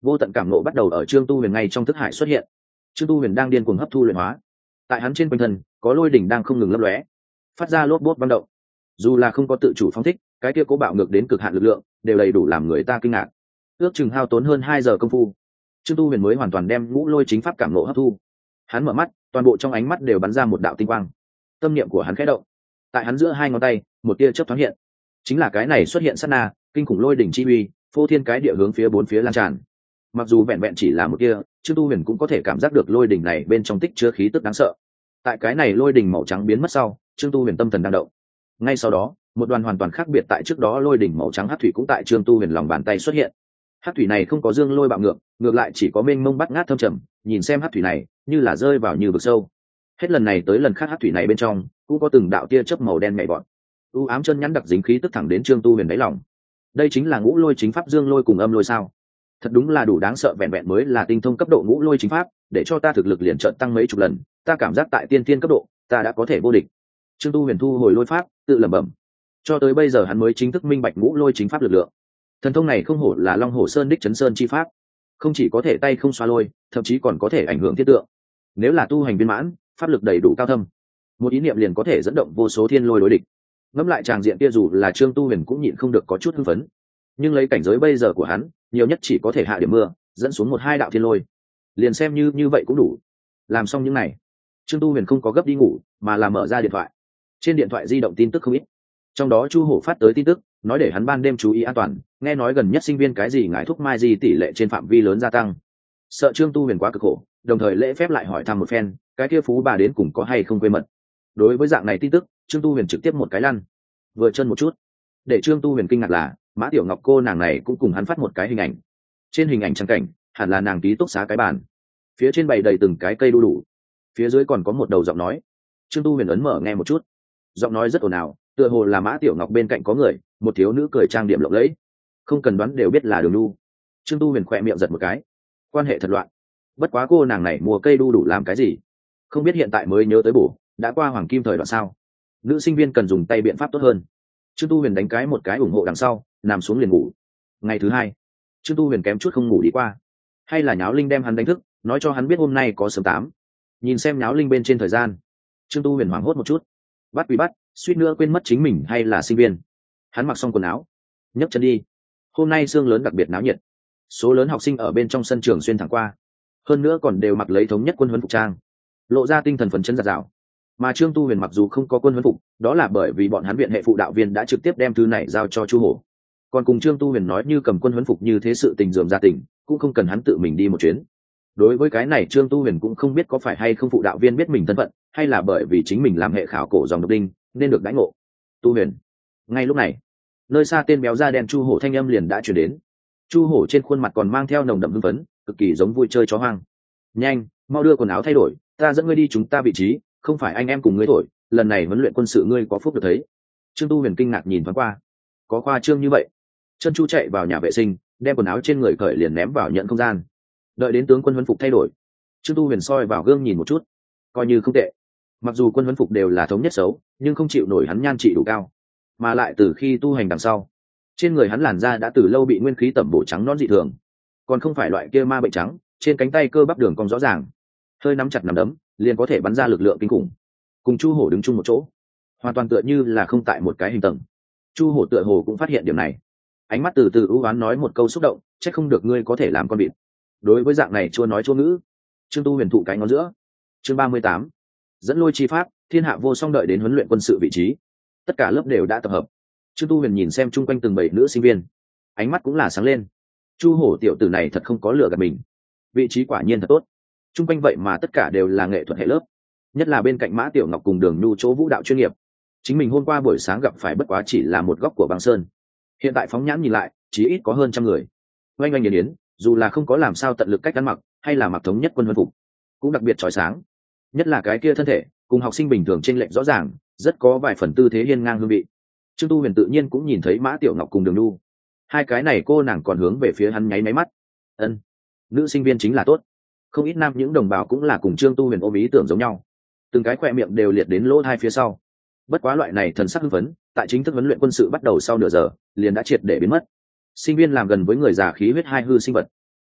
Vô tận cảm nộ bắt đầu ở Trương Tu Huyền ngay trong thức hải xuất hiện. Trương Tu Huyền đang điên cuồng hấp thu luyện hóa, tại hắn trên quanh thân có lôi đỉnh đang không ngừng lấp lóe, phát ra lốp bốt văn động. Dù là không có tự chủ phóng thích, cái kia cố bạo ngược đến cực hạn lực lượng đều đầy đủ làm người ta kinh ngạc. Ước chừng hao tốn hơn 2 giờ công phu, Trương Tu Huyền mới hoàn toàn đem ngũ lôi chính pháp cảm nộ hấp thu. Hắn mở mắt, toàn bộ trong ánh mắt đều bắn ra một đạo tinh quang. Tâm niệm của hắn khẽ động, tại hắn giữa hai ngón tay một tia chớp thoáng hiện. Chính là cái này xuất hiện sát na, kinh khủng lôi đỉnh chi uy phô thiên cái địa hướng phía bốn phía lan tràn. Mặc dù vẹn vẹn chỉ là một tia, Trương Tu Huyền cũng có thể cảm giác được lôi đỉnh này bên trong tích chứa khí tức đáng sợ. Tại cái này lôi đỉnh màu trắng biến mất sau, Trương Tu Huyền tâm thần đang động. Ngay sau đó, một đoàn hoàn toàn khác biệt tại trước đó lôi đỉnh màu trắng hắc thủy cũng tại Trương Tu Huyền lòng bàn tay xuất hiện. Hắc thủy này không có dương lôi bạo ngược, ngược lại chỉ có mênh mông bắt ngát thâm trầm, nhìn xem hắc thủy này như là rơi vào như vực sâu. Hết lần này tới lần khác hắc thủy này bên trong cũng có từng đạo tia chớp màu đen nhảy vọt. U ám chân nhắn đặc dính khí tức thẳng đến Trương Tu Huyền đáy lòng. Đây chính là ngũ lôi chính pháp dương lôi cùng âm lôi sao? Thật đúng là đủ đáng sợ, vẹn vẹn mới là tinh thông cấp độ ngũ lôi chính pháp, để cho ta thực lực liền trợn tăng mấy chục lần, ta cảm giác tại tiên tiên cấp độ, ta đã có thể vô địch. Trương Tu Huyền thu hồi lôi pháp, tự lẩm bẩm. Cho tới bây giờ hắn mới chính thức minh bạch ngũ lôi chính pháp lực lượng. Thần thông này không hổ là Long Hổ Sơn đích chấn sơn chi pháp, không chỉ có thể tay không xoa lôi, thậm chí còn có thể ảnh hưởng thiết tượng. Nếu là tu hành viên mãn, pháp lực đầy đủ cao thâm, một ý niệm liền có thể dẫn động vô số thiên lôi đối địch. Ngẫm lại tràng diện kia, dù là Trương Tu Huyền cũng nhịn không được có chút hưng phấn. Nhưng lấy cảnh giới bây giờ của hắn, nhiều nhất chỉ có thể hạ điểm mưa, dẫn xuống 1-2 đạo thiên lôi, liền xem như vậy cũng đủ. Làm xong những này, Trương Tu Huyền không có gấp đi ngủ, mà là mở ra điện thoại. Trên điện thoại di động tin tức không ít, trong đó Chu Hổ phát tới tin tức, nói để hắn ban đêm chú ý an toàn, nghe nói gần nhất sinh viên cái gì ngại thuốc mai gì tỷ lệ trên phạm vi lớn gia tăng, sợ Trương Tu Huyền quá cực khổ, đồng thời lễ phép lại hỏi thăm một phen, cái kia phú bà đến cùng có hay không quê mật. Đối với dạng này tin tức, Trương Tu Huyền trực tiếp một cái lăn, vừa chân một chút. Để Trương Tu Huyền kinh ngạc là Mã Tiểu Ngọc cô nàng này cũng cùng hắn phát một cái hình ảnh. Trên hình ảnh trang cảnh hẳn là nàng ký túc xá cái bàn, phía trên bày đầy từng cái cây đu đủ, phía dưới còn có một đầu giọng nói. Trương Tu Huyền ấn mở nghe một chút, giọng nói rất ồn ào, tựa hồ là Mã Tiểu Ngọc bên cạnh có người, một thiếu nữ cười trang điểm lộng lẫy, không cần đoán đều biết là Đường Nhu. Trương Tu Huyền khỏe miệng giật một cái, quan hệ thật loạn. Bất quá cô nàng này mua cây đu đủ làm cái gì? Không biết hiện tại mới nhớ tới bổ, đã qua hoàng kim thời đoạn sao? Nữ sinh viên cần dùng tay biện pháp tốt hơn. Trương Tu Huyền đánh cái một cái ủng hộ đằng sau, nằm xuống liền ngủ. Ngày thứ hai, Trương Tu Huyền kém chút không ngủ đi qua, hay là Nháo Linh đem hắn đánh thức, nói cho hắn biết hôm nay có sớm 8. Nhìn xem Nháo Linh bên trên thời gian, Trương Tu Huyền hoảng hốt một chút, bắt quỷ bắt, suýt nữa quên mất chính mình hay là sinh viên. Hắn mặc xong quần áo, nhấc chân đi. Hôm nay sương lớn đặc biệt náo nhiệt, số lớn học sinh ở bên trong sân trường xuyên thẳng qua, hơn nữa còn đều mặc lấy thống nhất quân huấn phục trang, lộ ra tinh thần phấn chấn dạt dào. Mà Trương Tu Huyền mặc dù không có quân huấn phục, đó là bởi vì bọn hắn viện hệ phụ đạo viên đã trực tiếp đem thứ này giao cho Chu Hổ. Còn cùng Trương Tu Huyền nói như cầm quân huấn phục như thế sự tình dườm ra tình, cũng không cần hắn tự mình đi một chuyến. Đối với cái này Trương Tu Huyền cũng không biết có phải hay không phụ đạo viên biết mình thân phận, hay là bởi vì chính mình làm hệ khảo cổ dòng độc đinh nên được đãi ngộ. Tu Huyền. Ngay lúc này, nơi xa tên béo da đen Chu Hổ thanh âm liền đã truyền đến. Chu Hổ trên khuôn mặt còn mang theo nồng đậm hưng phấn, cực kỳ giống vui chơi chó hoang. Nhanh, mau đưa quần áo thay đổi, ta dẫn ngươi đi chúng ta vị trí, không phải anh em cùng ngươi thổi, lần này huấn luyện quân sự ngươi có phúc được thấy. Trương Tu Huyền kinh ngạc nhìn thoáng qua, có khoa trương như vậy? Chân Chu chạy vào nhà vệ sinh, đem quần áo trên người cởi liền ném vào nhận không gian. Đợi đến tướng quân huấn phục thay đổi, Trương Tu Huyền soi vào gương nhìn một chút, coi như không tệ. Mặc dù quân huấn phục đều là thống nhất xấu, nhưng không chịu nổi hắn nhan trị đủ cao, mà lại từ khi tu hành đằng sau, trên người hắn làn da đã từ lâu bị nguyên khí tẩm bổ trắng nõn dị thường, còn không phải loại kia ma bệnh trắng. Trên cánh tay cơ bắp đường cong rõ ràng, hơi nắm chặt nắm đấm liền có thể bắn ra lực lượng kinh khủng. Cùng Chu Hổ đứng chung một chỗ, hoàn toàn tựa như là không tại một cái hình tầng. Chu Hổ tựa hồ cũng phát hiện điểm này, ánh mắt từ từ ưu ái nói một câu xúc động, trách không được ngươi có thể làm con vịt. Đối với dạng này chua nói chua ngữ, Trương Tu Huyền thụ cái ngón giữa. Chương 38, dẫn lôi chi pháp, thiên hạ vô song. Đợi đến huấn luyện quân sự vị trí, tất cả lớp đều đã tập hợp. Trương Tu Huyền nhìn xem chung quanh từng bảy nữ sinh viên, ánh mắt cũng là sáng lên. Chu Hổ tiểu tử này thật không có lừa gạt mình, vị trí quả nhiên thật tốt. Chung quanh vậy mà tất cả đều là nghệ thuật hệ lớp, nhất là bên cạnh Mã Tiểu Ngọc cùng Đường Nhu chỗ vũ đạo chuyên nghiệp. Chính mình hôm qua buổi sáng gặp phải bất quá chỉ là một góc của băng sơn, hiện tại phóng nhãn nhìn lại chí ít có hơn 100 người. Oanh oanh yến, dù là không có làm sao tận lực cách ăn mặc, hay là mặc thống nhất quân huấn phục, cũng đặc biệt chói sáng. Nhất là cái kia thân thể cùng học sinh bình thường chênh lệch rõ ràng, rất có vài phần tư thế hiên ngang hương vị. Trương Tu Huyền tự nhiên cũng nhìn thấy Mã Tiểu Ngọc cùng Đường Nhu, hai cái này cô nàng còn hướng về phía hắn nháy máy mắt. Ân, nữ sinh viên chính là tốt. Không ít nam những đồng bào cũng là cùng Trương Tu Huyền ôm ý tưởng giống nhau, từng cái khỏe miệng đều liệt đến lỗ hai phía sau. Bất quá loại này thần sắc hưng phấn, tại chính thức huấn luyện quân sự bắt đầu sau nửa giờ liền đã triệt để biến mất. Sinh viên làm gần với người già khí huyết hai hư sinh vật,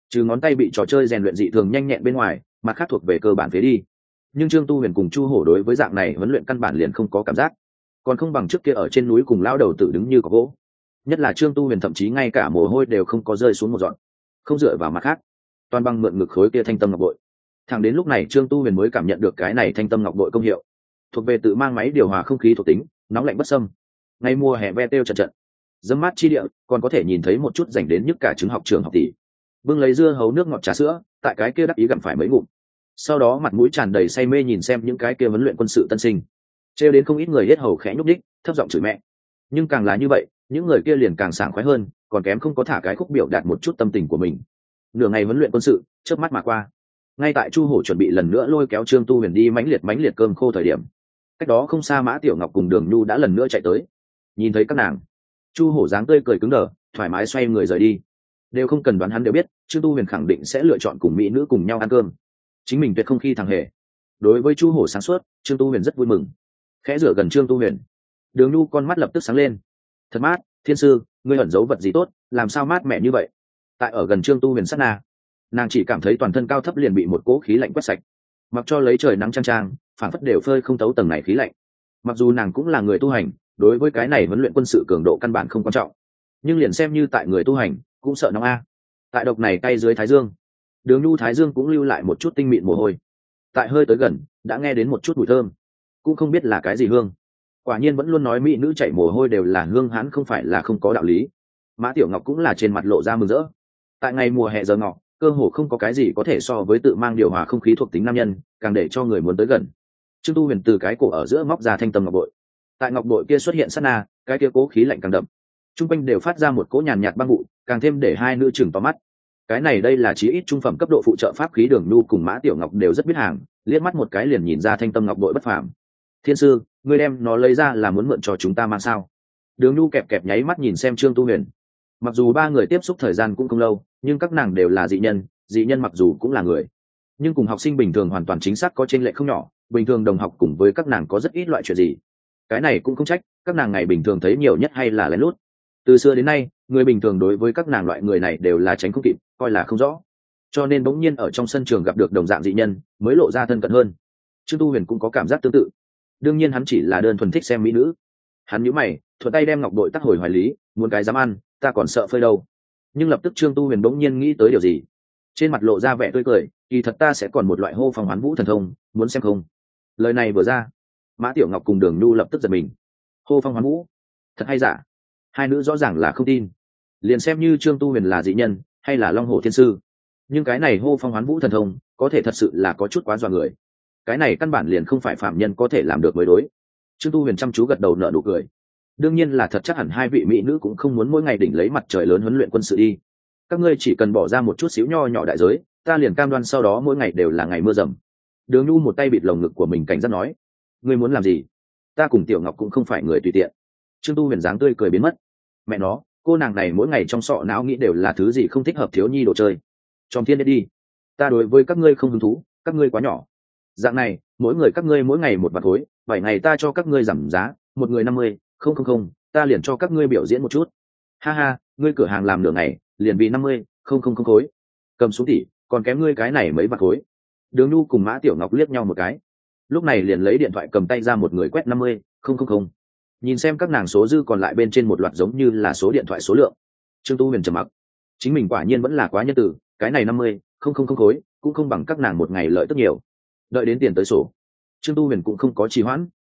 trừ ngón tay bị trò chơi rèn luyện dị thường nhanh nhẹn bên ngoài, mặt khác thuộc về cơ bản phế đi. Nhưng Trương Tu Huyền cùng Chu Hổ đối với dạng này huấn luyện căn bản liền không có cảm giác, còn không bằng trước kia ở trên núi cùng lao đầu tử đứng như có gỗ. Nhất là Trương Tu Huyền thậm chí ngay cả mồ hôi đều không có rơi xuống một giọt, không dựa vào mặt khác, toàn bằng mượn ngực khối kia thanh tâm ngọc bội. Thẳng đến lúc này Trương Tu Huyền mới cảm nhận được cái này thanh tâm ngọc bội công hiệu, thuộc về tự mang máy điều hòa không khí thuộc tính, nóng lạnh bất xâm. Ngay mùa hè ve têu trận trận, dấm mát chi địa, còn có thể nhìn thấy một chút dành đến nhức cả trứng học trường học tỷ bưng lấy dưa hấu nước ngọt trà sữa, tại cái kia đắc ý gặm phải mấy ngụm, sau đó mặt mũi tràn đầy say mê nhìn xem những cái kia huấn luyện quân sự tân sinh, trêu đến không ít người hết hầu khẽ nhúc đích, thấp giọng chửi mẹ. Nhưng càng là như vậy, những người kia liền càng sảng khoái hơn, còn kém không có thả cái khúc biểu đạt một chút tâm tình của mình. Nửa ngày huấn luyện quân sự chớp mắt mà qua. Ngay tại Chu Hổ chuẩn bị lần nữa lôi kéo Trương Tu Huyền đi mãnh liệt cơm khô thời điểm, cách đó không xa Mã Tiểu Ngọc cùng Đường Nhu đã lần nữa chạy tới. Nhìn thấy các nàng, Chu Hổ dáng tươi cười cứng đờ, thoải mái xoay người rời đi. Đều không cần đoán hắn đều biết, Trương Tu Huyền khẳng định sẽ lựa chọn cùng mỹ nữ cùng nhau ăn cơm. Chính mình tuyệt không khi thằng hề. Đối với Chu Hổ sáng suốt, Trương Tu Huyền rất vui mừng. Khẽ rửa gần Trương Tu Huyền, Đường Nhu con mắt lập tức sáng lên. Thật mát, thiên sư, ngươi ẩn giấu vật gì tốt, làm sao mát mẻ như vậy? Tại ở gần Trương Tu Huyền sát na, nàng chỉ cảm thấy toàn thân cao thấp liền bị một cỗ khí lạnh quét sạch, mặc cho lấy trời nắng chang chang, phản phất đều phơi không thấu tầng này khí lạnh. Mặc dù nàng cũng là người tu hành, đối với cái này huấn luyện quân sự cường độ căn bản không quan trọng, nhưng liền xem như tại người tu hành cũng sợ nóng a. Tại độc này tay dưới thái dương, Đường Nhu thái dương cũng lưu lại một chút tinh mịn mồ hôi. Tại hơi tới gần, đã nghe đến một chút mùi thơm, cũng không biết là cái gì hương. Quả nhiên vẫn luôn nói mỹ nữ chảy mồ hôi đều là hương, hắn không phải là không có đạo lý. Mã Tiểu Ngọc cũng là trên mặt lộ ra mừng rỡ. Tại ngày mùa hè giờ ngọ, cơ hồ không có cái gì có thể so với tự mang điều hòa không khí thuộc tính nam nhân, càng để cho người muốn tới gần. Trương Tu Huyền từ cái cổ ở giữa móc ra thanh tâm ngọc bội. Tại ngọc bội kia xuất hiện sát na, cái kia cố khí lạnh càng đậm. Trung quanh đều phát ra một cỗ nhàn nhạt băng vụ, càng thêm để hai nữ chừng to mắt. Cái này đây là chí ít trung phẩm cấp độ phụ trợ pháp khí. Đường Nhu cùng Mã Tiểu Ngọc đều rất biết hàng, liếc mắt một cái liền nhìn ra thanh tâm ngọc bội bất phàm. Thiên sư, ngươi đem nó lấy ra là muốn mượn cho chúng ta mang sao? Đường Nhu kẹp kẹp nháy mắt nhìn xem Trương Tu Huyền. Mặc dù ba người tiếp xúc thời gian cũng không lâu, nhưng các nàng đều là dị nhân mặc dù cũng là người, nhưng cùng học sinh bình thường hoàn toàn chính xác có chênh lệch không nhỏ. Bình thường đồng học cùng với các nàng có rất ít loại chuyện gì. Cái này cũng không trách, các nàng ngày bình thường thấy nhiều nhất hay là lén lút. Từ xưa đến nay, người bình thường đối với các nàng loại người này đều là tránh không kịp, coi là không rõ. Cho nên bỗng nhiên ở trong sân trường gặp được đồng dạng dị nhân, mới lộ ra thân cận hơn. Trương Tu Huyền cũng có cảm giác tương tự. Đương nhiên hắn chỉ là đơn thuần thích xem mỹ nữ. Hắn nhíu mày, thuận tay đem ngọc bội tắc hồi hoài lý, muốn cái dám ăn, ta còn sợ phơi đâu. Nhưng lập tức Trương Tu Huyền bỗng nhiên nghĩ tới điều gì, trên mặt lộ ra vẻ tươi cười, kỳ thật ta sẽ còn một loại hô phong hoán vũ thần thông, muốn xem không? Lời này vừa ra, Mã Tiểu Ngọc cùng Đường Nhu lập tức giật mình. Hô phong hoán vũ, thật hay giả? Hai nữ rõ ràng là không tin. Liền xem như Trương Tu Huyền là dị nhân hay là Long Hổ Thiên Sư, nhưng cái này hô phong hoán vũ thần thông có thể thật sự là có chút quá dọa người. Cái này căn bản liền không phải phạm nhân có thể làm được mới đối. Trương Tu Huyền chăm chú gật đầu nở nụ cười. Đương nhiên là thật, chắc hẳn hai vị mỹ nữ cũng không muốn mỗi ngày đỉnh lấy mặt trời lớn huấn luyện quân sự đi. Các ngươi chỉ cần bỏ ra một chút xíu nho nhỏ đại giới, ta liền cam đoan sau đó mỗi ngày đều là ngày mưa rầm. Đường Nhu một tay bịt lồng ngực của mình cảnh giác nói, ngươi muốn làm gì? Ta cùng Tiểu Ngọc cũng không phải người tùy tiện. Trương Tu Huyền dáng tươi cười biến mất. Mẹ nó, cô nàng này mỗi ngày trong sọ não nghĩ đều là thứ gì không thích hợp thiếu nhi đồ chơi. Trong thiên đi, ta đối với các ngươi không hứng thú, các ngươi quá nhỏ. Dạng này, mỗi người các ngươi mỗi ngày một vạt khối, 7 ngày ta cho các ngươi giảm giá, một người 50, không, ta liền cho các ngươi biểu diễn một chút. Ha ha, ngươi cửa hàng làm nửa ngày, liền vì 50, không khối. Cầm xuống tỷ, còn kém ngươi cái này mấy vạt khối. Đường Nhu cùng Mã Tiểu Ngọc liếc nhau một cái, lúc này liền lấy điện thoại cầm tay ra một người quét 50, không. Nhìn xem các nàng số dư còn lại bên trên một loạt giống như là số điện thoại số lượng. Trương Tu Huyền trầm mặc, chính mình quả nhiên vẫn là quá nhân từ, cái này 50, không khối, cũng không bằng các nàng một ngày lợi tức nhiều. Đợi đến tiền tới sổ, Trương Tu Huyền cũng không có trì hoãn,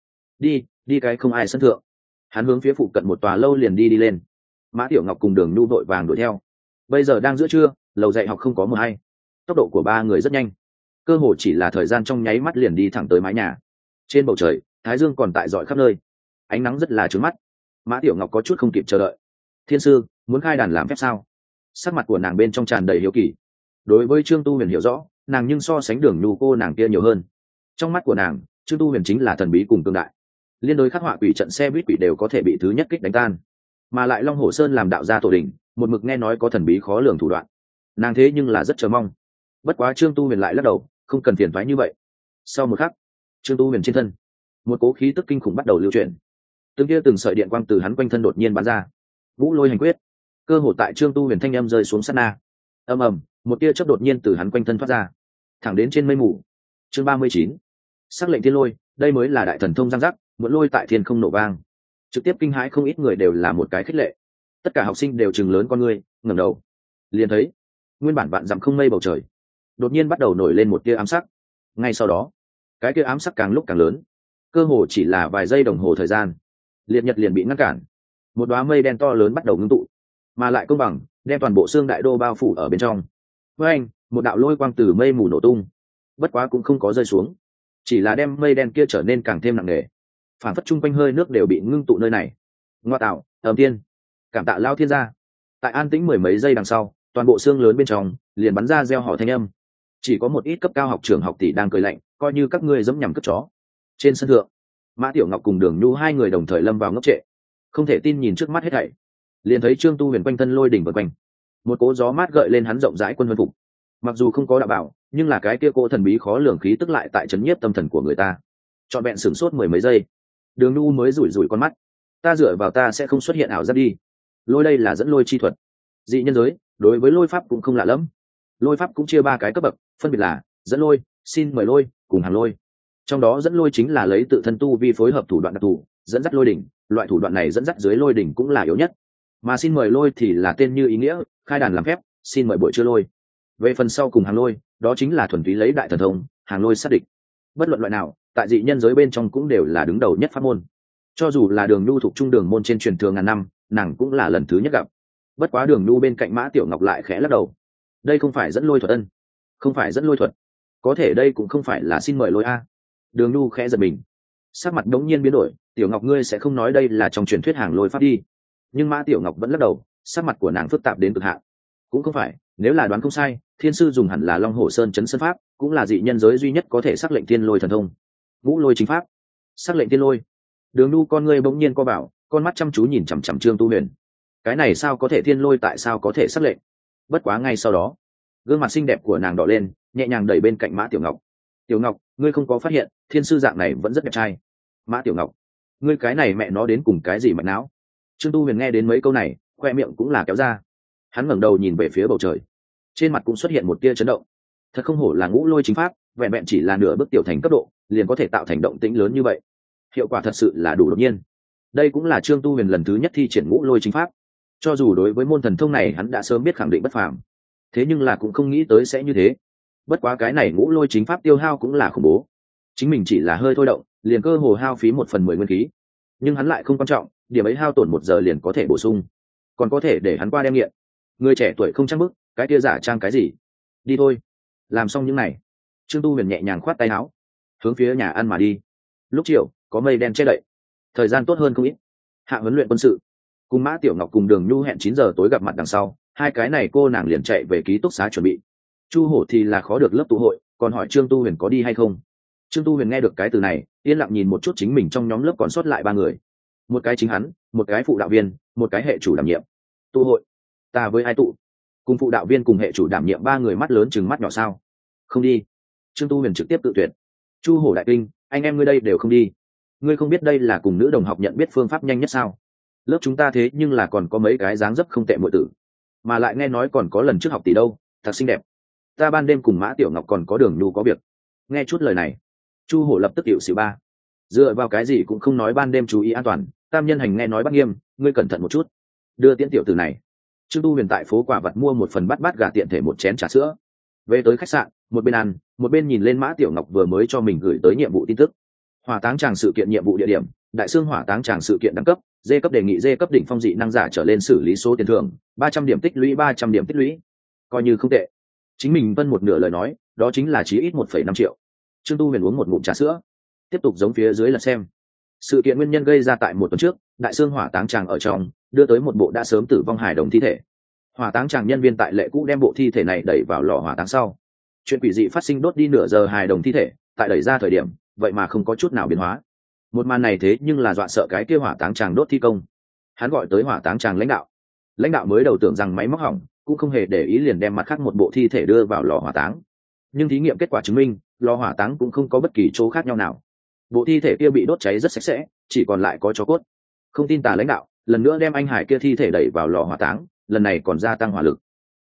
đi cái không ai sân thượng. Hắn hướng phía phụ cận một tòa lâu liền đi lên. Mã Tiểu Ngọc cùng Đường Nhu vội vàng đuổi theo. Bây giờ đang giữa trưa, lầu dạy học không có mờ hay, tốc độ của ba người rất nhanh, cơ hồ chỉ là thời gian trong nháy mắt liền đi thẳng tới mái nhà. Trên bầu trời, thái dương còn tại rọi khắp nơi, ánh nắng rất là trướng mắt. Mã Tiểu Ngọc có chút không kịp chờ đợi. Thiên sư, muốn khai đàn làm phép sao? Sắc mặt của nàng bên trong tràn đầy hiếu kỳ. Đối với Trương Tu Huyền hiểu rõ, nàng nhưng so sánh Đường Nhu cô nàng kia nhiều hơn. Trong mắt của nàng, Trương Tu Huyền chính là thần bí cùng tương đại. Liên đối khắc họa quỷ trận xe buýt quỷ đều có thể bị thứ nhất kích đánh tan, mà lại Long Hổ Sơn làm đạo gia tổ đình, một mực nghe nói có thần bí khó lường thủ đoạn. Nàng thế nhưng là rất chờ mong. Bất quá Trương Tu Huyền lại lắc đầu, không cần phiền toái như vậy. Sau một khắc, Trương Tu Huyền trên thân một cố khí tức kinh khủng bắt đầu lưu chuyển, từng sợi điện quang từ hắn quanh thân đột nhiên bắn ra. Vũ Lôi Hành Quyết, cơ hồ tại Trương Tu Huyền thanh âm rơi xuống sát na, ầm ầm, một tia chớp đột nhiên từ hắn quanh thân thoát ra, thẳng đến trên mây mù. Chương 39. Sắc lệnh thiên lôi, đây mới là đại thần thông giang giác, muốn lôi tại thiên không nổ vang, trực tiếp kinh hãi không ít người, đều là một cái khích lệ. Tất cả học sinh đều trừng lớn con ngươi, ngẩng đầu liền thấy nguyên bản vạn dặm không mây bầu trời đột nhiên bắt đầu nổi lên một tia ám sắc. Ngay sau đó cái tia ám sắc càng lúc càng lớn, cơ hồ chỉ là vài giây đồng hồ thời gian, liệt nhật liền bị ngăn cản. Một đóa mây đen to lớn bắt đầu ngưng tụ, mà lại công bằng đem toàn bộ xương đại đô bao phủ ở bên trong. Với anh, một đạo lôi quang từ mây mù nổ tung, bất quá cũng không có rơi xuống, chỉ là đem mây đen kia trở nên càng thêm nặng nề, phản phất chung quanh hơi nước đều bị ngưng tụ nơi này. Ngoa tạo, ầm thiên, cảm tạ lao thiên gia. Tại an tĩnh mười mấy giây đằng sau, toàn bộ xương lớn bên trong liền bắn ra reo hò thanh âm. Chỉ có một ít cấp cao học trưởng học tỷ đang cười lạnh, coi như các ngươi giẫm nhằm cất chó. Trên sân thượng, Mã Tiểu Ngọc cùng Đường Nhu hai người đồng thời lâm vào ngốc trệ, không thể tin nhìn trước mắt hết thảy. Liền thấy Trương Tu Huyền quanh thân lôi đỉnh vần quanh, một cỗ gió mát gợi lên hắn rộng rãi quân vân phục. Mặc dù không có đạo bảo, nhưng là cái kia cỗ thần bí khó lường khí tức lại tại chấn nhiếp tâm thần của người ta. Trọn vẹn sửng sốt mười mấy giây, Đường Nhu mới rủi rủi con mắt. Ta dựa vào ta sẽ không xuất hiện ảo giác đi. Lôi đây là dẫn lôi chi thuật. Dị nhân giới đối với lôi pháp cũng không lạ lẫm. Lôi pháp cũng chia ba cái cấp bậc, phân biệt là dẫn lôi, xin mời lôi, cùng hàng lôi. Trong đó dẫn lôi chính là lấy tự thân tu vi phối hợp thủ đoạn đặc thù dẫn dắt lôi đỉnh, loại thủ đoạn này dẫn dắt dưới lôi đỉnh cũng là yếu nhất. Mà xin mời lôi thì là tên như ý nghĩa, khai đàn làm phép, xin mời buổi chưa lôi. Về phần sau cùng hàng lôi, đó chính là thuần túy lấy đại thần thông, hàng lôi sát địch. Bất luận loại nào, tại dị nhân giới bên trong cũng đều là đứng đầu nhất pháp môn. Cho dù là Đường Nhu thuộc trung đường môn trên truyền thừa ngàn năm, nàng cũng là lần thứ nhất gặp. Bất quá Đường Nhu bên cạnh Mã Tiểu Ngọc lại khẽ lắc đầu. Đây không phải dẫn lôi thuật ân, không phải dẫn lôi thuật, có thể đây cũng không phải là xin mời lôi a. Đường Nhu khẽ giật mình, sắc mặt đống nhiên biến đổi. Tiểu Ngọc ngươi sẽ không nói đây là trong truyền thuyết hàng lôi pháp đi? Nhưng Mã Tiểu Ngọc vẫn lắc đầu, sắc mặt của nàng phức tạp đến cực hạn. Cũng không phải, nếu là đoán không sai, thiên sư dùng hẳn là Long Hổ Sơn chấn sơn pháp, cũng là dị nhân giới duy nhất có thể sắc lệnh thiên lôi thần thông. Ngũ lôi chính pháp, sắc lệnh thiên lôi. Đường Nhu con ngươi bỗng nhiên co vào, con mắt chăm chú nhìn chằm chằm Trương Tu Huyền. Cái này sao có thể thiên lôi, tại sao có thể sắc lệnh? Bất quá ngay sau đó, gương mặt xinh đẹp của nàng đỏ lên, nhẹ nhàng đẩy bên cạnh Mã Tiểu Ngọc. Tiểu Ngọc, ngươi không có phát hiện thiên sư dạng này vẫn rất đẹp trai? Mã Tiểu Ngọc, ngươi cái này mẹ nó đến cùng cái gì mạch não? Trương Tu Huyền nghe đến mấy câu này, khoe miệng cũng là kéo ra. Hắn ngẩng đầu nhìn về phía bầu trời, trên mặt cũng xuất hiện một tia chấn động. Thật không hổ là ngũ lôi chính pháp, vẹn vẹn chỉ là nửa bước tiểu thành cấp độ, liền có thể tạo thành động tĩnh lớn như vậy. Hiệu quả thật sự là đủ đột nhiên. Đây cũng là Trương Tu Huyền lần thứ nhất thi triển ngũ lôi chính pháp. Cho dù đối với môn thần thông này hắn đã sớm biết khẳng định bất phàm, thế nhưng là cũng không nghĩ tới sẽ như thế. Bất quá cái này ngũ lôi chính pháp tiêu hao cũng là khủng bố. Chính mình chỉ là hơi thôi động, liền cơ hồ hao phí 1/10 nguyên khí. Nhưng hắn lại không quan trọng, điểm ấy hao tổn 1 giờ liền có thể bổ sung, còn có thể để hắn qua đem nghiện. Người trẻ tuổi không trang bức, cái kia giả trang cái gì? Đi thôi. Làm xong những này, Trương Tu Huyền nhẹ nhàng khoát tay áo, hướng phía nhà ăn mà đi. Lúc chiều, có mây đen che đậy, thời gian tốt hơn không ít. Hạ huấn luyện quân sự, cùng Mã Tiểu Ngọc cùng Đường Nhu hẹn 9 giờ tối gặp mặt đằng sau, hai cái này cô nàng liền chạy về ký túc xá chuẩn bị. Chu Hổ thì là khó được lớp tụ hội, còn hỏi Trương Tu Huyền có đi hay không. Trương Tu Huyền nghe được cái từ này, yên lặng nhìn một chút chính mình trong nhóm lớp còn sót lại 3 người. Một cái chính hắn, một cái phụ đạo viên, một cái hệ chủ đảm nhiệm. Tụ hội? Ta với ai tụ? Cùng phụ đạo viên cùng hệ chủ đảm nhiệm 3 người mắt lớn chừng mắt nhỏ sao? Không đi. Trương Tu Huyền trực tiếp tự tuyệt. Chu Hổ đại kinh, anh em ngươi đây đều không đi. Ngươi không biết đây là cùng nữ đồng học nhận biết phương pháp nhanh nhất sao? Lớp chúng ta thế nhưng là còn có mấy cái dáng dấp không tệ muội tử, mà lại nghe nói còn có lần trước học tỷ đâu, thật xinh đẹp. Ta ban đêm cùng Mã Tiểu Ngọc còn có Đường Nhu có việc. Nghe chút lời này, Chu Hổ lập tức hiệu xỉu ba. Dựa vào cái gì cũng không nói ban đêm chú ý an toàn, Tam Nhân Hành nghe nói bắt nghiêm, ngươi cẩn thận một chút. Đưa tiễn tiểu tử này. Trương Tu Huyền tại phố quả vật mua một phần bát gà tiện thể một chén trà sữa. Về tới khách sạn, một bên ăn, một bên nhìn lên Mã Tiểu Ngọc vừa mới cho mình gửi tới nhiệm vụ tin tức. Hỏa táng tràng sự kiện nhiệm vụ địa điểm, Đại Xương hỏa táng tràng sự kiện đẳng cấp, D cấp đề nghị D cấp đỉnh phong dị năng giả trở lên xử lý số tiền thưởng, 300 điểm tích lũy 300 điểm tích lũy. Coi như không tệ. Chính mình phân một nửa lời nói, đó chính là chí ít 1,5 triệu. Trương Tu Huyền uống một ngụm trà sữa, tiếp tục giống phía dưới là xem. Sự kiện nguyên nhân gây ra tại 1 tuần trước, Đại Xương hỏa táng tràng ở trong, đưa tới một bộ đã sớm tử vong hài đồng thi thể. Hỏa táng tràng nhân viên tại lệ cũ đem bộ thi thể này đẩy vào lò hỏa táng sau. Chuyện quỷ dị phát sinh, đốt đi nửa giờ hài đồng thi thể, tại đẩy ra thời điểm, vậy mà không có chút nào biến hóa. Một màn này thế nhưng là dọa sợ cái kia hỏa táng tràng đốt thi công. Hắn gọi tới hỏa táng tràng lãnh đạo mới đầu tưởng rằng máy móc hỏng, cũng không hề để ý, liền đem mặt khác một bộ thi thể đưa vào lò hỏa táng. Nhưng thí nghiệm kết quả chứng minh, lò hỏa táng cũng không có bất kỳ chỗ khác nhau nào. Bộ thi thể kia bị đốt cháy rất sạch sẽ, chỉ còn lại có tro cốt. Không tin tà lãnh đạo lần nữa đem anh hải kia thi thể đẩy vào lò hỏa táng, lần này còn gia tăng hỏa lực.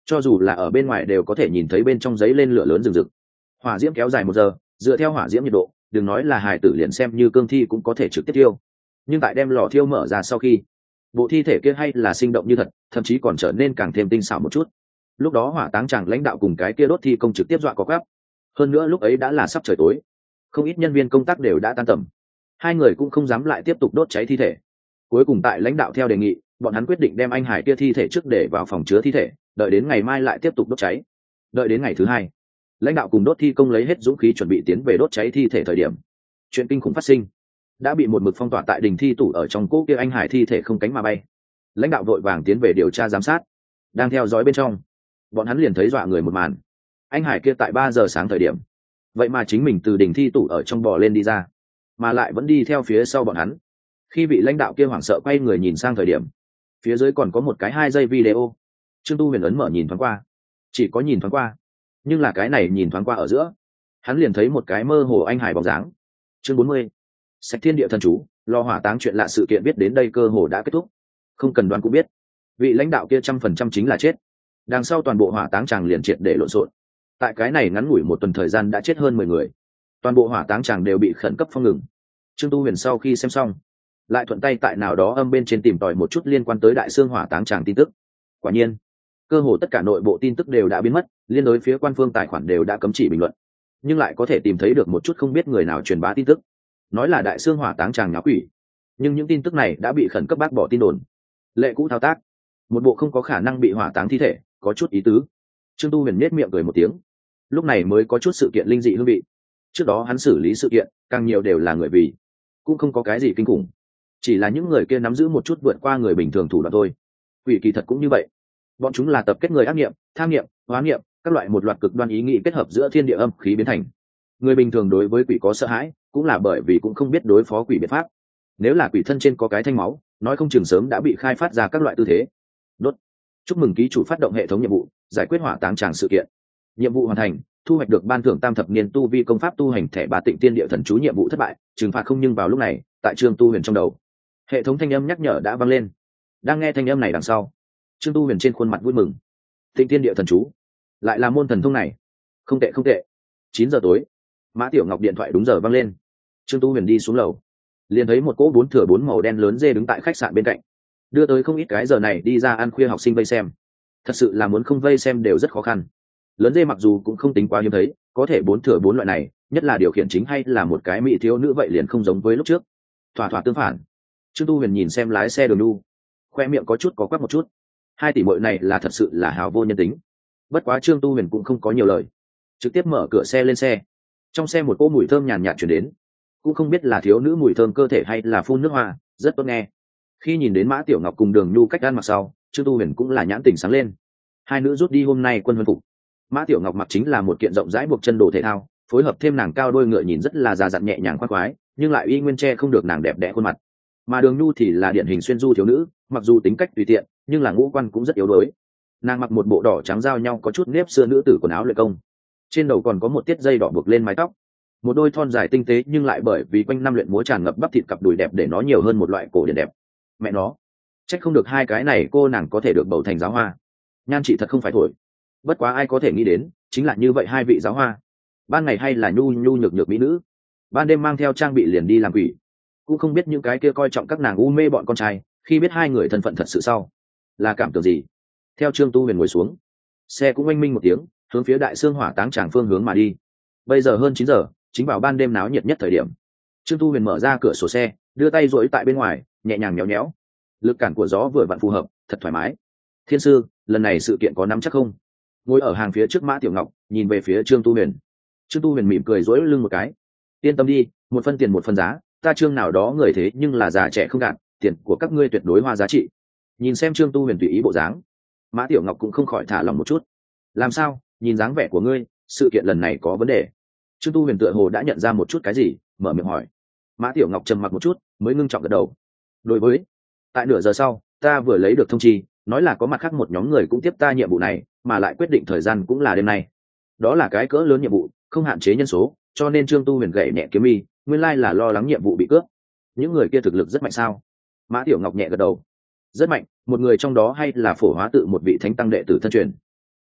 cho dù là ở bên ngoài đều có thể nhìn thấy bên trong giấy lên lửa lớn rừng rực. Hỏa diễm kéo dài 1 giờ, dựa theo hỏa diễm nhiệt độ, đừng nói là hài tử liền xem như cương thi cũng có thể trực tiếp thiêu. Nhưng tại đem lò thiêu mở ra sau khi, bộ thi thể kia hay là sinh động như thật, thậm chí còn trở nên càng thêm tinh xảo một chút. Lúc đó hỏa táng chàng lãnh đạo cùng cái kia đốt thi công trực tiếp dọa có gắp. Hơn nữa lúc ấy đã là sắp trời tối, không ít nhân viên công tác đều đã tan tầm, hai người cũng không dám lại tiếp tục đốt cháy thi thể. Cuối cùng tại lãnh đạo theo đề nghị, bọn hắn quyết định đem anh Hải kia thi thể trước để vào phòng chứa thi thể, đợi đến ngày mai lại tiếp tục đốt cháy. Đợi đến ngày thứ hai, lãnh đạo cùng đốt thi công lấy hết dũng khí chuẩn bị tiến về đốt cháy thi thể thời điểm, chuyện kinh khủng phát sinh. Đã bị một mực phong tỏa tại đình thi tủ ở trong cỗ kia anh Hải thi thể không cánh mà bay. Lãnh đạo vội vàng tiến về điều tra giám sát, đang theo dõi bên trong, bọn hắn liền thấy dọa người một màn. Anh Hải kia tại 3 giờ sáng thời điểm, vậy mà chính mình từ đình thi tủ ở trong bò lên đi ra, mà lại vẫn đi theo phía sau bọn hắn. Khi vị lãnh đạo kia hoảng sợ quay người nhìn sang thời điểm, phía dưới còn có một cái 2 giây video. Trương Tu Huyền ấn mở nhìn thoáng qua, chỉ có nhìn thoáng qua, nhưng là cái này nhìn thoáng qua ở giữa, hắn liền thấy một cái mơ hồ anh Hải bóng dáng. Chương 40, Sạch Thiên Địa Thần Chú, lò hỏa táng chuyện lạ sự kiện biết đến đây cơ hồ đã kết thúc. Không cần đoán cũng biết, vị lãnh đạo kia 100% chính là chết. Đằng sau toàn bộ hỏa táng tràng liền triệt để lộn xộn. Tại cái này ngắn ngủi 1 tuần thời gian đã chết hơn 10 người, toàn bộ hỏa táng tràng đều bị khẩn cấp phong ngừng. Trương Tu Huyền sau khi xem xong, lại thuận tay tại nào đó âm bên trên tìm tòi một chút liên quan tới đại xương hỏa táng tràng tin tức. Quả nhiên, cơ hồ tất cả nội bộ tin tức đều đã biến mất, liên đối phía quan phương tài khoản đều đã cấm chỉ bình luận, nhưng lại có thể tìm thấy được một chút không biết người nào truyền bá tin tức, nói là đại xương hỏa táng tràng nháo quỷ. Nhưng những tin tức này đã bị khẩn cấp bác bỏ tin đồn. Lệ cũ thao tác, một bộ không có khả năng bị hỏa táng thi thể, có chút ý tứ. Trương Tu Huyền nhếch miệng cười một tiếng, lúc này mới có chút sự kiện linh dị hương vị. Trước đó hắn xử lý sự kiện càng nhiều đều là người vì, cũng không có cái gì kinh khủng, chỉ là những người kia nắm giữ một chút vượt qua người bình thường thủ đoạn thôi. Quỷ kỳ thật cũng như vậy, bọn chúng là tập kết người ác nghiệm, tham nghiệm, hóa nghiệm, các loại một loạt cực đoan ý nghĩ kết hợp giữa thiên địa âm khí biến thành. Người bình thường đối với quỷ có sợ hãi, cũng là bởi vì cũng không biết đối phó quỷ biện pháp. Nếu là quỷ thân trên có cái thanh máu, nói không chừng sớm đã bị khai phát ra các loại tư thế. Đốt. Chúc mừng ký chủ phát động hệ thống nhiệm vụ, giải quyết hỏa táng tràng sự kiện. Nhiệm vụ hoàn thành, thu hoạch được ban thưởng tam thập niên tu vi công pháp tu hành thẻ Bà Tịnh Tiên Địa Thần Chú. Nhiệm vụ thất bại, trừng phạt không. Nhưng vào lúc này, tại Trương Tu Huyền trong đầu, hệ thống thanh âm nhắc nhở đã vang lên. Đang nghe thanh âm này đằng sau, Trương Tu Huyền trên khuôn mặt vui mừng. Tịnh Tiên Địa Thần Chú, lại là môn thần thông này, không tệ không tệ. 9 giờ tối, Mã Tiểu Ngọc điện thoại đúng giờ vang lên. Trương Tu Huyền đi xuống lầu, liền thấy một cỗ 4x4 màu đen lớn dê đứng tại khách sạn bên cạnh, đưa tới không ít cái giờ này đi ra ăn khuya học sinh vây xem. Thật sự là muốn không vây xem đều rất khó khăn. Lớn dê mặc dù cũng không tính quá hiếm thấy, có thể 4x4 loại này, nhất là điều khiển chính hay là một cái mỹ thiếu nữ vậy liền không giống với lúc trước, thỏa thỏa tương phản. Trương Tu Huyền nhìn xem lái xe Đường Nhu, khoe miệng có chút có quắc một chút. 2 tỷ muội này là thật sự là hào vô nhân tính. Bất quá Trương Tu Huyền cũng không có nhiều lời, trực tiếp mở cửa xe lên xe. Trong xe một cỗ mùi thơm nhàn nhạt chuyển đến, cũng không biết là thiếu nữ mùi thơm cơ thể hay là phun nước hoa, rất tốt nghe. Khi nhìn đến Mã Tiểu Ngọc cùng Đường Nhu cách ăn mặc sau, Trương Tu Huyền cũng là nhãn tỉnh sáng lên. Hai nữ rút đi hôm nay quân huân phục. Mã Tiểu Ngọc mặc chính là một kiện rộng rãi buộc chân đồ thể thao, phối hợp thêm nàng cao đôi ngựa nhìn rất là già dặn nhẹ nhàng khoan khoái, nhưng lại y nguyên che không được nàng đẹp đẽ khuôn mặt. Mà Đường Nhu thì là điển hình xuyên du thiếu nữ, mặc dù tính cách tùy tiện, nhưng là ngũ quan cũng rất yếu đuối. Nàng mặc một bộ đỏ trắng giao nhau có chút nếp xưa nữ tử quần áo luyện công, trên đầu còn có một tiết dây đỏ buộc lên mái tóc, một đôi thon dài tinh tế nhưng lại bởi vì quanh năm luyện múa tràn ngập bắp thịt cặp đùi đẹp để nó nhiều hơn một loại cổ điển đẹp. Mẹ nó, trách không được hai cái này cô nàng có thể được bầu thành giáo hoa, nhan chị thật không phải thổi. Bất quá ai có thể nghĩ đến, chính là như vậy hai vị giáo hoa, ban ngày hay là nhu nhu nhược nhược mỹ nữ, ban đêm mang theo trang bị liền đi làm quỷ. Cũng không biết những cái kia coi trọng các nàng u mê bọn con trai, khi biết hai người thân phận thật sự sau, là cảm tưởng gì. Theo Trương Tu Huyền ngồi xuống, xe cũng oanh minh một tiếng, hướng phía đại xương hỏa táng tràng phương hướng mà đi. Bây giờ hơn 9 giờ, chính vào ban đêm náo nhiệt nhất thời điểm. Trương Tu Huyền mở ra cửa sổ xe, đưa tay duỗi tại bên ngoài, nhẹ nhàng nhéo nhéo. Lực cản của gió vừa vặn phù hợp, thật thoải mái. Thiên sư, lần này sự kiện có nắm chắc không? Ngồi ở hàng phía trước Mã Tiểu Ngọc nhìn về phía Trương Tu Huyền. Trương Tu Huyền mỉm cười duỗi lưng một cái. Yên tâm đi, một phân tiền một phân giá, ta Trương nào đó người thế nhưng là già trẻ không gạt, tiền của các ngươi tuyệt đối hoa giá trị. Nhìn xem Trương Tu Huyền tùy ý bộ dáng, Mã Tiểu Ngọc cũng không khỏi thả lòng một chút. Làm sao, nhìn dáng vẻ của ngươi, sự kiện lần này có vấn đề? Trương Tu Huyền tựa hồ đã nhận ra một chút cái gì, mở miệng hỏi. Mã Tiểu Ngọc trầm mặc một chút, mới ngưng trọng gật đầu. Đối với, tại nửa giờ sau, ta vừa lấy được thông chi, nói là có mặt khác một nhóm người cũng tiếp ta nhiệm vụ này, mà lại quyết định thời gian cũng là đêm nay. Đó là cái cỡ lớn nhiệm vụ, không hạn chế nhân số, cho nên Trương Tu Huyền gảy nhẹ kiếm mi, nguyên lai là lo lắng nhiệm vụ bị cướp. Những người kia thực lực rất mạnh sao? Mã Tiểu Ngọc nhẹ gật đầu. Rất mạnh, một người trong đó hay là Phổ Hóa tự một vị thánh tăng đệ tử thân truyền.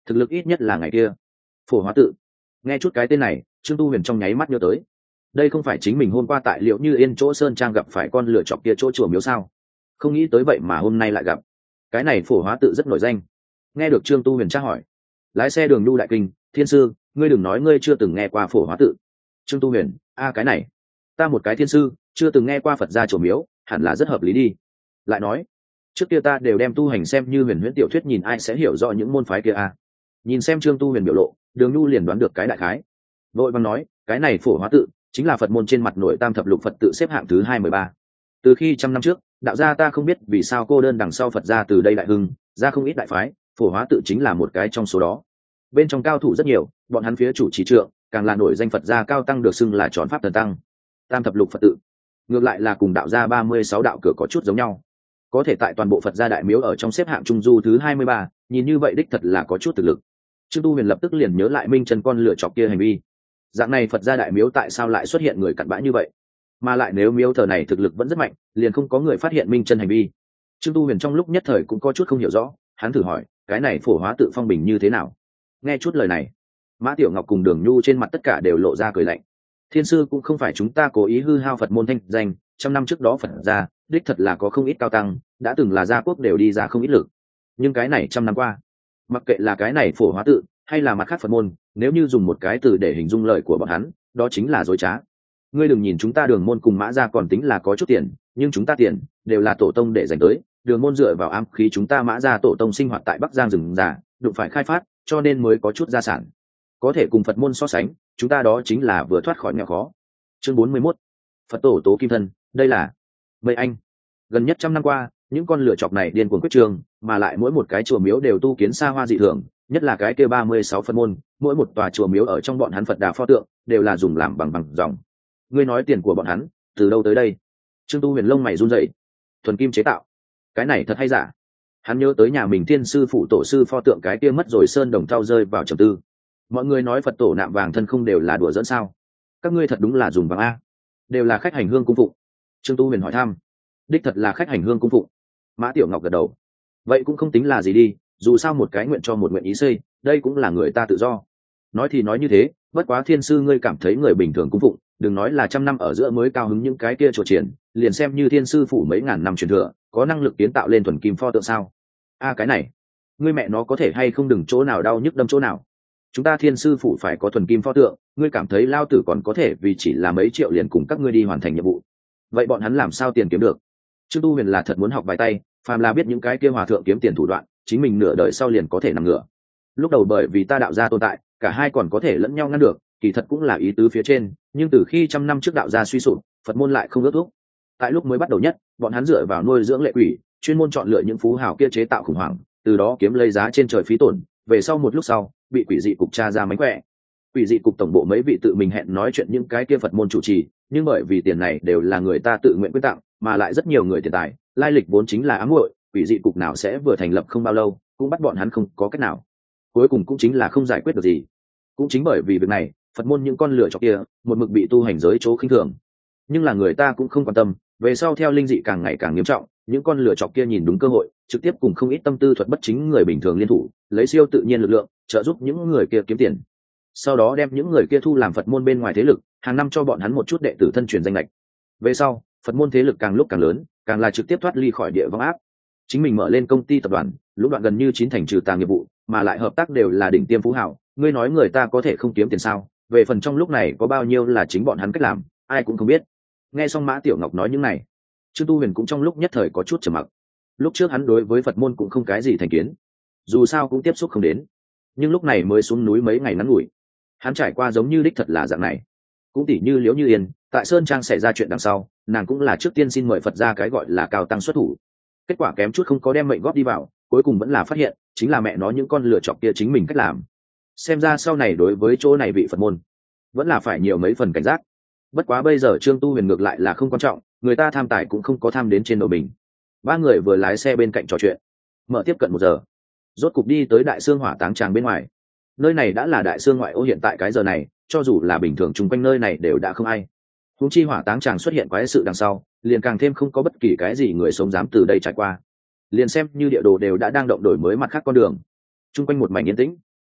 thực lực ít nhất là ngày kia. Phổ Hóa Tự, nghe chút cái tên này, Trương Tu Huyền trong nháy mắt nhớ tới, đây không phải chính mình hôm qua tại Liệu Như Yên chỗ sơn trang gặp phải con lựa chọc kia chỗ chùa miếu sao? Không nghĩ tới vậy mà hôm nay lại gặp. Cái này Phổ Hóa Tự rất nổi danh. Nghe được Trương Tu Huyền tra hỏi, lái xe đường Nhu đại kinh, thiên sư, ngươi đừng nói ngươi chưa từng nghe qua Phổ Hóa Tự. Trương Tu Huyền, cái này, ta một cái thiên sư, chưa từng nghe qua Phật gia chùa miếu, hẳn là rất hợp lý đi. Lại nói, trước kia ta đều đem tu hành xem như huyền huyễn tiểu thuyết, nhìn ai sẽ hiểu rõ những môn phái kia Nhìn xem Trương Tu Huyền biểu lộ, đường Nhu liền đoán được cái đại khái. Vội vàng nói, cái này Phổ Hóa Tự chính là Phật môn trên mặt nổi tam thập lục Phật tự xếp hạng thứ 213. Từ khi 100 năm trước, đạo gia ta không biết vì sao cô đơn đằng sau Phật gia từ đây đại hưng, ra không ít đại phái, Phổ Hóa Tự chính là một cái trong số đó. Bên trong cao thủ rất nhiều, bọn hắn phía chủ trì trượng, càng là nổi danh Phật gia cao tăng được xưng là tròn pháp thần tăng. Tam thập lục Phật tự, ngược lại là cùng đạo gia 36 đạo cửa có chút giống nhau. Có thể tại toàn bộ Phật gia đại miếu ở trong xếp hạng trung du thứ 23, nhìn như vậy đích thật là có chút thực lực. Trương Tu Huyền lập tức liền nhớ lại Minh Chân con lựa chọc kia hành vi. Dạng này Phật gia đại miếu tại sao lại xuất hiện người cặn bã như vậy? Mà lại nếu miếu thờ này thực lực vẫn rất mạnh, liền không có người phát hiện Minh Chân hành vi. Trương Tu Huyền trong lúc nhất thời cũng có chút không hiểu rõ, hắn thử hỏi, cái này Phổ Hóa Tự phong bình như thế nào? Nghe chút lời này, Mã Tiểu Ngọc cùng Đường Nhu trên mặt tất cả đều lộ ra cười lạnh. Thiên sư cũng không phải chúng ta cố ý hư hao Phật môn thanh danh, 100 năm trước đó Phật gia đích thật là có không ít cao tăng, đã từng là gia quốc đều đi ra không ít lực. Nhưng cái này 100 năm qua, mặc kệ là cái này Phổ Hóa Tự hay là mặt khác Phật môn, nếu như dùng một cái từ để hình dung lời của bọn hắn, đó chính là dối trá. Ngươi đừng nhìn chúng ta Đường môn cùng Mã gia còn tính là có chút tiền, nhưng chúng ta tiền đều là tổ tông để dành tới, Đường môn dựa vào ám khí chúng ta Mã gia tổ tông sinh hoạt tại Bắc Giang rừng già, đụng phải khai phát, cho nên mới có chút gia sản. Có thể cùng Phật môn so sánh, chúng ta đó chính là vừa thoát khỏi nghèo khó. Chương 41. Phật tổ tố kim thân, đây là Mây Anh. Gần nhất 100 năm qua, những con lửa chọc này điên cuồng quyết trường, mà lại mỗi một cái chùa miếu đều tu kiến xa hoa dị thường, nhất là cái kia 36 Phật môn, mỗi một tòa chùa miếu ở trong bọn hắn Phật đà pho tượng đều là dùng làm bằng dòng. Ngươi nói tiền của bọn hắn từ đâu tới đây? Trương Tu Huyền lông mày run rẩy. Thuần kim chế tạo, cái này thật hay giả? Hắn nhớ tới nhà mình thiên sư phụ tổ sư pho tượng cái kia mất rồi sơn đồng thau rơi vào trầm tư. Mọi người nói Phật tổ nạm vàng thân không đều là đùa dẫn sao? Các ngươi thật đúng là dùng vàng đều là khách hành hương cung phụng. Trương Tu Huyền hỏi thăm. Đích thật là khách hành hương cung phụng. Mã Tiểu Ngọc gật đầu. Vậy cũng không tính là gì đi, dù sao một cái nguyện cho một nguyện ý xây, đây cũng là người ta tự do. Nói thì nói như thế, bất quá thiên sư ngươi cảm thấy người bình thường cung phụng, đừng nói là 100 năm ở giữa mới cao hứng những cái kia trò triển, liền xem như thiên sư phủ mấy ngàn năm truyền thừa, có năng lực kiến tạo lên thuần kim pho tượng sao? Cái này, ngươi mẹ nó có thể hay không đừng chỗ nào đau nhức đâm chỗ nào. Chúng ta thiên sư phủ phải có thuần kim pho tượng, ngươi cảm thấy lao tử còn có thể vì chỉ là mấy triệu liền cùng các ngươi đi hoàn thành nhiệm vụ? Vậy bọn hắn làm sao tiền kiếm được? Trương Tu Huyền là thật muốn học bài tay, phàm là biết những cái kia hòa thượng kiếm tiền thủ đoạn, chính mình nửa đời sau liền có thể nằm ngửa. Lúc đầu bởi vì ta đạo gia tồn tại, cả hai còn có thể lẫn nhau ngăn được, kỳ thật cũng là ý tứ phía trên, nhưng từ khi 100 năm trước đạo gia suy sụp, Phật môn lại không ước thúc. Tại lúc mới bắt đầu nhất, bọn hắn dựa vào nuôi dưỡng lệ quỷ, chuyên môn chọn lựa những phú hào kia chế tạo khủng hoảng, từ đó kiếm lấy giá trên trời phí tổn, về sau một lúc sau, bị quỷ dị cục tra ra mánh khỏe. Quỷ dị cục tổng bộ mấy vị tự mình hẹn nói chuyện những cái kia Phật môn chủ trì, nhưng bởi vì tiền này đều là người ta tự nguyện quyên tặng, mà lại rất nhiều người tiền tài, lai lịch vốn chính là ám muội, quỷ dị cục nào sẽ vừa thành lập không bao lâu, cũng bắt bọn hắn không có cách nào. Cuối cùng cũng chính là không giải quyết được gì. Cũng chính bởi vì việc này, Phật môn những con lửa chọc kia một mực bị tu hành giới chỗ khinh thường. Nhưng là người ta cũng không quan tâm, về sau theo linh dị càng ngày càng nghiêm trọng, những con lửa chọc kia nhìn đúng cơ hội, trực tiếp cùng không ít tâm tư thuật bất chính người bình thường liên thủ, lấy siêu tự nhiên lực lượng trợ giúp những người kia kiếm tiền. Sau đó đem những người kia thu làm Phật môn bên ngoài thế lực, hàng năm cho bọn hắn một chút đệ tử thân truyền danh lệch. Về sau, Phật môn thế lực càng lúc càng lớn, càng là trực tiếp thoát ly khỏi địa vong áp. Chính mình mở lên công ty tập đoàn, lũng đoạn gần như 9 thành trừ tà nghiệp vụ, mà lại hợp tác đều là đỉnh tiêm phú hảo, ngươi nói người ta có thể không kiếm tiền sao? Về phần trong lúc này có bao nhiêu là chính bọn hắn cách làm, ai cũng không biết. Nghe xong Mã Tiểu Ngọc nói những này, Trương Tu Huyền cũng trong lúc nhất thời có chút trầm mặc. Lúc trước hắn đối với Phật môn cũng không cái gì thành kiến, dù sao cũng tiếp xúc không đến, nhưng lúc này mới xuống núi mấy ngày ngắn ngủi, hắn trải qua giống như đích thật là dạng này. Cũng tỉ như Liễu Như Yên, tại Sơn Trang xảy ra chuyện đằng sau, nàng cũng là trước tiên xin mời Phật ra cái gọi là cao tăng xuất thủ, kết quả kém chút không có đem mệnh góp đi vào, cuối cùng vẫn là phát hiện chính là mẹ nó những con lựa chọc kia chính mình cách làm. Xem ra sau này đối với chỗ này vị Phật môn vẫn là phải nhiều mấy phần cảnh giác. Bất quá bây giờ Trương Tu Huyền ngược lại là không quan trọng, người ta tham tài cũng không có tham đến trên đầu mình. Ba người vừa lái xe bên cạnh trò chuyện, mở tiếp cận 1 giờ, rốt cục đi tới Đại Sương Hỏa Táng Tràng bên ngoài. Nơi này đã là Đại Sương ngoại ô, hiện tại cái giờ này, cho dù là bình thường chung quanh nơi này đều đã không ai. Huống chi Hỏa Táng Tràng xuất hiện quái sự đằng sau, liền càng thêm không có bất kỳ cái gì người sống dám từ đây trải qua. Liền xem như địa đồ đều đã đang động đổi mới mặt khác con đường. Chung quanh một mảnh yên tĩnh,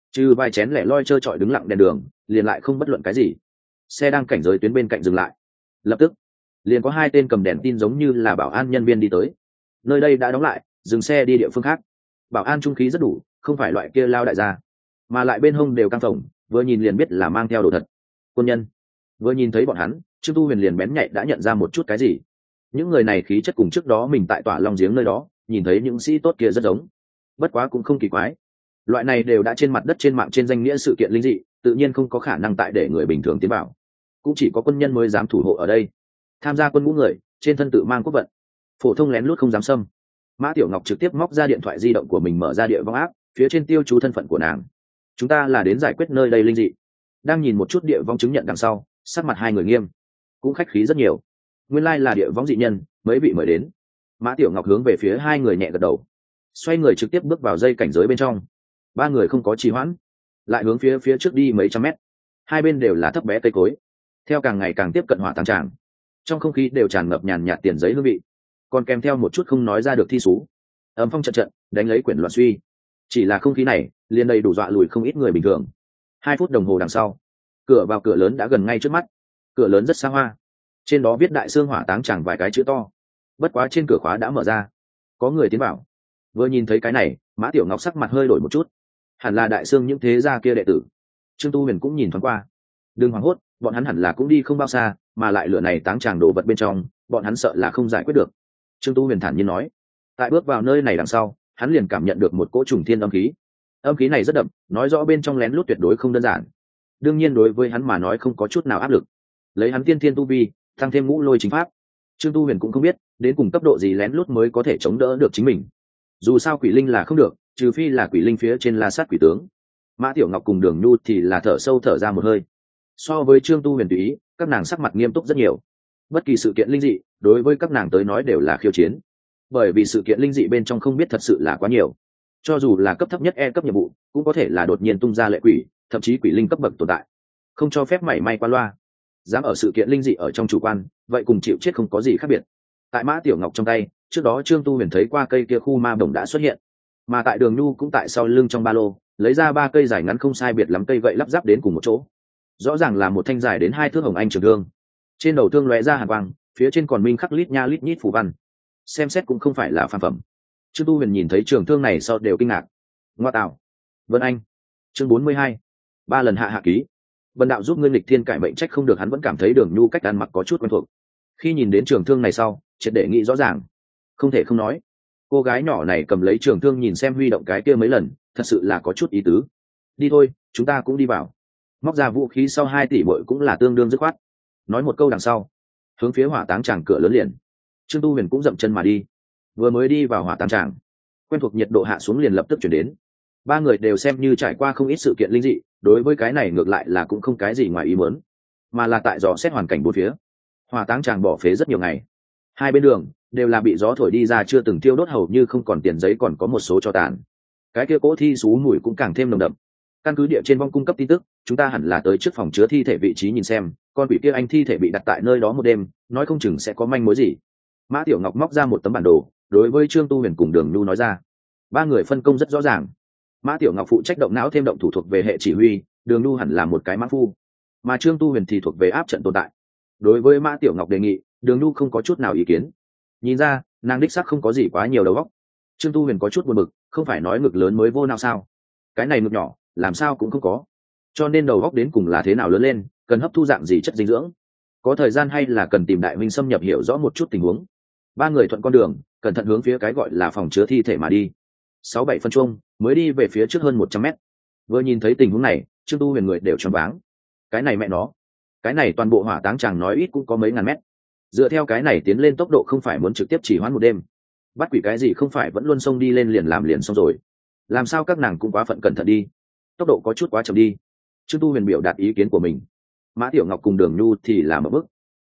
trừ vài chén lẻ loi trơ trọi đứng lặng đèn đường, liền lại không bất luận cái gì. Xe đang cảnh giới tuyến bên cạnh dừng lại, lập tức liền có hai tên cầm đèn tin giống như là bảo an nhân viên đi tới. Nơi đây đã đóng lại, dừng xe đi địa phương khác. Bảo an trung khí rất đủ, không phải loại kia lao đại gia, mà lại bên hông đều căng phồng, vừa nhìn liền biết là mang theo đồ thật. Quân nhân. Vừa nhìn thấy bọn hắn, Trương Tu Huyền liền bén nhạy đã nhận ra một chút cái gì. Những người này khí chất cùng trước đó mình tại tỏa long giếng nơi đó nhìn thấy những sĩ tốt kia rất giống. Bất quá cũng không kỳ quái, loại này đều đã trên mặt đất trên mạng trên danh nghĩa sự kiện linh dị, tự nhiên không có khả năng tại để người bình thường tiến vào, cũng chỉ có quân nhân mới dám thủ hộ ở đây. Tham gia quân ngũ người trên thân tự mang quốc vận, phổ thông lén lút không dám xâm. Mã Tiểu Ngọc trực tiếp móc ra điện thoại di động của mình, mở ra địa vong áp, phía trên tiêu chú thân phận của nàng. Chúng ta là đến giải quyết nơi đây linh dị. Đang nhìn một chút địa vong chứng nhận đằng sau, sắc mặt hai người nghiêm, cũng khách khí rất nhiều. Nguyên lai là địa vong dị nhân, mấy vị mời đến. Mã Tiểu Ngọc hướng về phía hai người nhẹ gật đầu, xoay người trực tiếp bước vào dây cảnh giới bên trong. Ba người không có trì hoãn, lại hướng phía trước đi mấy trăm mét. Hai bên đều là thấp bé cây cối, theo càng ngày càng tiếp cận hỏa táng tràng, trong không khí đều tràn ngập nhàn nhạt tiền giấy hương vị, còn kèm theo một chút không nói ra được thi sú. Âm phong trận trận đánh lấy quyển loạn suy, chỉ là không khí này liền đầy đủ dọa lùi không ít người bình thường. 2 phút đồng hồ đằng sau, cửa vào cửa lớn đã gần ngay trước mắt. Cửa lớn rất xa hoa, trên đó viết đại xương hỏa táng tràng vài cái chữ to, bất quá trên cửa khóa đã mở ra, có người tiến vào. Vừa nhìn thấy cái này, Mã Tiểu Ngọc sắc mặt hơi đổi một chút, hẳn là đại xương những thế gia kia đệ tử. Trương Tu Huyền cũng nhìn thoáng qua, đừng hoảng hốt, bọn hắn hẳn là cũng đi không bao xa, mà lại lửa này táng tràng đồ vật bên trong, bọn hắn sợ là không giải quyết được. Trương Tu Huyền thản nhiên nói. Tại bước vào nơi này đằng sau, hắn liền cảm nhận được một cỗ trùng thiên âm khí. Âm khí này rất đậm, nói rõ bên trong lén lút tuyệt đối không đơn giản. Đương nhiên đối với hắn mà nói không có chút nào áp lực. Lấy hắn tiên thiên tu vi, tăng thêm ngũ lôi chính pháp, Trương Tu Huyền cũng không biết đến cùng cấp độ gì lén lút mới có thể chống đỡ được chính mình. Dù sao quỷ linh là không được, trừ phi là quỷ linh phía trên la sát quỷ tướng. Mã Tiểu Ngọc cùng Đường Nhu thì là thở sâu thở ra một hơi. So với Trương Tu Huyền tùy ý, các nàng sắc mặt nghiêm túc rất nhiều. Bất kỳ sự kiện linh dị đối với các nàng tới nói đều là khiêu chiến, bởi vì sự kiện linh dị bên trong không biết thật sự là quá nhiều. Cho dù là cấp thấp nhất E cấp nhiệm vụ, cũng có thể là đột nhiên tung ra lệ quỷ, thậm chí quỷ linh cấp bậc tồn tại, không cho phép mảy may qua loa. Dám ở sự kiện linh dị ở trong chủ quan, vậy cùng chịu chết không có gì khác biệt. Tại Mã Tiểu Ngọc trong tay, trước đó Trương Tu Huyền thấy qua cây kia khu ma bổng đã xuất hiện, mà tại Đường Nhu cũng tại sau lưng trong ba lô lấy ra 3 cây dài ngắn không sai biệt lắm cây gậy lắp ráp đến cùng một chỗ. Rõ ràng là một thanh dài đến 2 thước hồng anh trường thương, trên đầu thương lóe ra hàn quang, phía trên còn minh khắc lít nha lít nhít phù văn, xem xét cũng không phải là phàm phẩm. Trương Tu Huyền nhìn thấy trường thương này sau đều kinh ngạc. Ngoa tạo, Vân Anh. Chương 42. 3 lần hạ ký. Vân đạo giúp ngươi nghịch thiên cải mệnh, trách không được hắn vẫn cảm thấy Đường Nhu cách ăn mặc có chút quen thuộc. Khi nhìn đến trường thương này sau, triệt để nghĩ rõ ràng, không thể không nói, cô gái nhỏ này cầm lấy trường thương nhìn xem huy động cái kia mấy lần, thật sự là có chút ý tứ. Đi thôi, chúng ta cũng đi vào. Móc ra vũ khí sau 2 tỷ bội cũng là tương đương dứt khoát. Nói một câu đằng sau, hướng phía hỏa táng tràng cửa lớn liền. Trương Tu Huyền cũng dậm chân mà đi. Vừa mới đi vào hỏa táng tràng, quen thuộc nhiệt độ hạ xuống liền lập tức chuyển đến. 3 người đều xem như trải qua không ít sự kiện linh dị, đối với cái này ngược lại là cũng không cái gì ngoài ý muốn, mà là tại dò xét hoàn cảnh bốn phía. Hỏa táng tràng bỏ phế rất nhiều ngày, 2 bên đường đều là bị gió thổi đi ra, chưa từng tiêu đốt, hầu như không còn tiền giấy, còn có một số tro tàn. Cái kia cỗ thi sú mùi cũng càng thêm nồng đậm. Căn cứ địa trên vong cung cấp tin tức, chúng ta hẳn là tới trước phòng chứa thi thể vị trí nhìn xem, con quỷ kia anh thi thể bị đặt tại nơi đó một đêm, nói không chừng sẽ có manh mối gì. Mã Tiểu Ngọc móc ra một tấm bản đồ, đối với Trương Tu Huyền cùng Đường Nhu nói ra. 3 người phân công rất rõ ràng. Mã Tiểu Ngọc phụ trách động não thêm động thủ thuộc về hệ chỉ huy, Đường Nhu hẳn là một cái mã phu, mà Trương Tu Huyền thì thuộc về áp trận tồn tại. Đối với Mã Tiểu Ngọc đề nghị, Đường Nhu không có chút nào ý kiến. Nhìn ra, nàng đích xác không có gì quá nhiều đầu óc. Trương Tu Huyền có chút buồn bực, không phải nói ngực lớn mới vô nào sao? Cái này ngực nhỏ, làm sao cũng không có. Cho nên đầu óc đến cùng là thế nào lớn lên, cần hấp thu dạng gì chất dinh dưỡng? Có thời gian hay là cần tìm đại minh xâm nhập hiểu rõ một chút tình huống. 3 người thuận con đường, cẩn thận hướng phía cái gọi là phòng chứa thi thể mà đi. 6-7 phân chuông mới đi về phía trước hơn 100 mét. Vừa nhìn thấy tình huống này, Trương Tu Huyền người đều choáng váng. Cái này mẹ nó, cái này toàn bộ hỏa táng chàng nói ít cũng có mấy ngàn mét. Dựa theo cái này tiến lên tốc độ không phải muốn trực tiếp chỉ hoãn một đêm. Bắt quỷ cái gì không phải vẫn luôn xông đi lên liền làm liền xong rồi. Làm sao các nàng cũng quá phận cẩn thận đi. Tốc độ có chút quá chậm đi. Trương Tu Huyền biểu đạt ý kiến của mình. Mã Tiểu Ngọc cùng Đường Nhu thì làm một bước.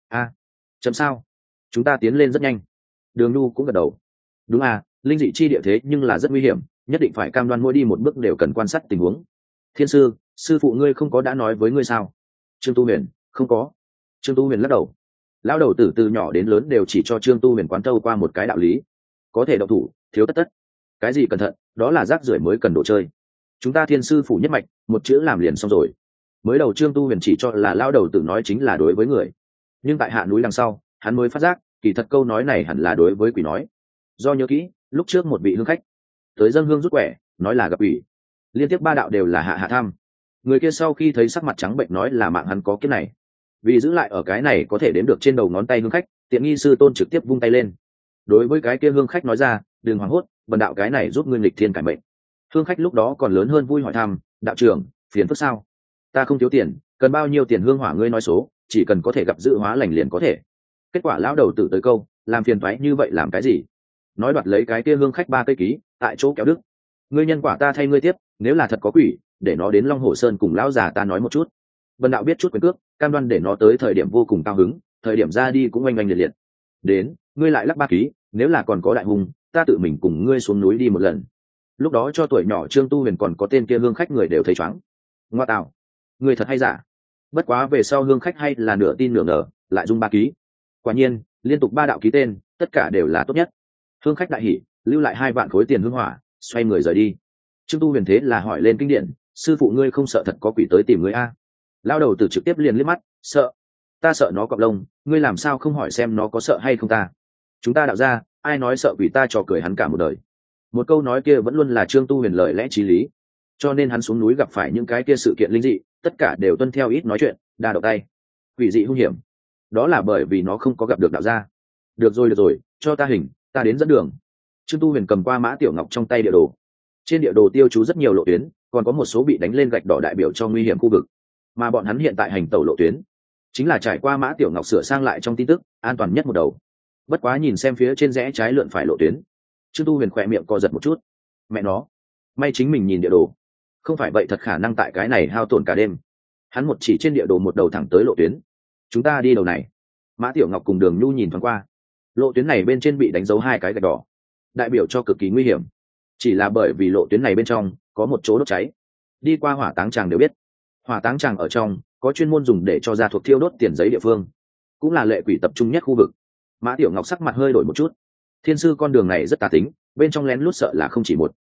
Chậm sao? Chúng ta tiến lên rất nhanh. Đường Nhu cũng gật đầu. Đúng linh dị chi địa thế nhưng là rất nguy hiểm, nhất định phải cam đoan mỗi đi một bước đều cần quan sát tình huống. Thiên sư, sư phụ ngươi không có đã nói với ngươi sao? Trương Tu Huyền, không có. Trương Tu Huyền lắc đầu. Lão đầu tử từ nhỏ đến lớn đều chỉ cho Trương Tu Huyền quán thâu qua một cái đạo lý: có thể động thủ, thiếu tất tất. Cái gì cẩn thận, đó là rác rưởi mới cần đồ chơi. chúng ta thiên sư phủ nhất mạch một chữ làm liền xong rồi. Mới đầu Trương Tu Huyền chỉ cho là lao đầu tự nói chính là đối với người, nhưng tại hạ núi đằng sau hắn mới phát giác kỳ thật câu nói này hẳn là đối với quỷ nói. Do nhớ kỹ lúc trước một vị hương khách tới dâng hương rút quẻ nói là gặp quỷ, liên tiếp 3 đạo đều là hạ thăm. Người kia sau khi thấy sắc mặt trắng bệnh nói là mạng hắn có kiếp này. Vì giữ lại ở cái này có thể đếm được trên đầu ngón tay hương khách, tiện nghi sư tôn trực tiếp vung tay lên đối với cái kia hương khách nói ra, đừng hoảng hốt, bần đạo cái này giúp ngươi nghịch thiên cải mệnh. Hương khách lúc đó còn lớn hơn vui hỏi thăm, đạo trưởng phiền phức sao? Ta không thiếu tiền, cần bao nhiêu tiền hương hỏa ngươi nói số, chỉ cần có thể gặp dự hóa lành liền có thể. Kết quả lão đầu tử tới câu, làm phiền toái như vậy làm cái gì? Nói đoạt lấy cái kia hương khách 3 cây ký, tại chỗ kéo đức. Ngươi nhân quả ta thay ngươi tiếp, nếu là thật có quỷ, để nó đến Long Hồ Sơn cùng lão già ta nói một chút. Bần đạo biết chút quyền cước, cam đoan để nó tới thời điểm vô cùng cao hứng, thời điểm ra đi cũng oanh oanh liệt liệt. Đến, ngươi lại lắc 3 ký, nếu là còn có đại hùng, ta tự mình cùng ngươi xuống núi đi một lần. Lúc đó cho tuổi nhỏ Trương Tu Huyền còn có tên kia hương khách người đều thấy choáng. Ngoa tạo, ngươi thật hay giả? Bất quá về sau hương khách hay là nửa tin nửa ngờ, lại dung 3 ký. Quả nhiên, liên tục 3 đạo ký tên, tất cả đều là tốt nhất. Hương khách đại hỉ, lưu lại 2 vạn khối tiền hương hỏa, xoay người rời đi. Trương Tu Huyền thế là hỏi lên kinh điển, sư phụ ngươi không sợ thật có quỷ tới tìm ngươi a? Lao đầu tử trực tiếp liền liếc mắt, sợ? Ta sợ nó cọp lông, ngươi làm sao không hỏi xem nó có sợ hay không ta? Chúng ta đạo ra, ai nói sợ quỷ ta trò cười hắn cả một đời. Một câu nói kia vẫn luôn là Trương Tu Huyền lời lẽ chí lý, cho nên hắn xuống núi gặp phải những cái kia sự kiện linh dị, tất cả đều tuân theo ít nói chuyện, đa động tay. Quỷ dị hung hiểm, đó là bởi vì nó không có gặp được đạo gia. Được rồi, cho ta hình, ta đến dẫn đường. Trương Tu Huyền cầm qua Mã Tiểu Ngọc trong tay địa đồ. Trên địa đồ tiêu chú rất nhiều lộ tuyến, còn có một số bị đánh lên gạch đỏ đại biểu cho nguy hiểm khu vực, mà bọn hắn hiện tại hành tẩu lộ tuyến chính là trải qua Mã Tiểu Ngọc sửa sang lại trong tin tức an toàn nhất một đầu. Bất quá nhìn xem phía trên rẽ trái lượn phải lộ tuyến, Trương Tu Huyền khỏe miệng co giật một chút. Mẹ nó, may chính mình nhìn địa đồ, không phải vậy thật khả năng tại cái này hao tổn cả đêm. Hắn một chỉ trên địa đồ một đầu thẳng tới lộ tuyến. Chúng ta đi đầu này. Mã Tiểu Ngọc cùng Đường Nhu nhìn thoáng qua, lộ tuyến này bên trên bị đánh dấu 2 cái gạch đỏ, đại biểu cho cực kỳ nguy hiểm. Chỉ là bởi vì lộ tuyến này bên trong có một chỗ đốt cháy, đi qua hỏa táng tràng đều biết, hỏa táng tràng ở trong có chuyên môn dùng để cho gia thuộc thiêu đốt tiền giấy địa phương, cũng là lệ quỷ tập trung nhất khu vực. Mã Tiểu Ngọc sắc mặt hơi đổi một chút. Thiên sư con đường này rất tà tính, bên trong lén lút sợ là không chỉ một.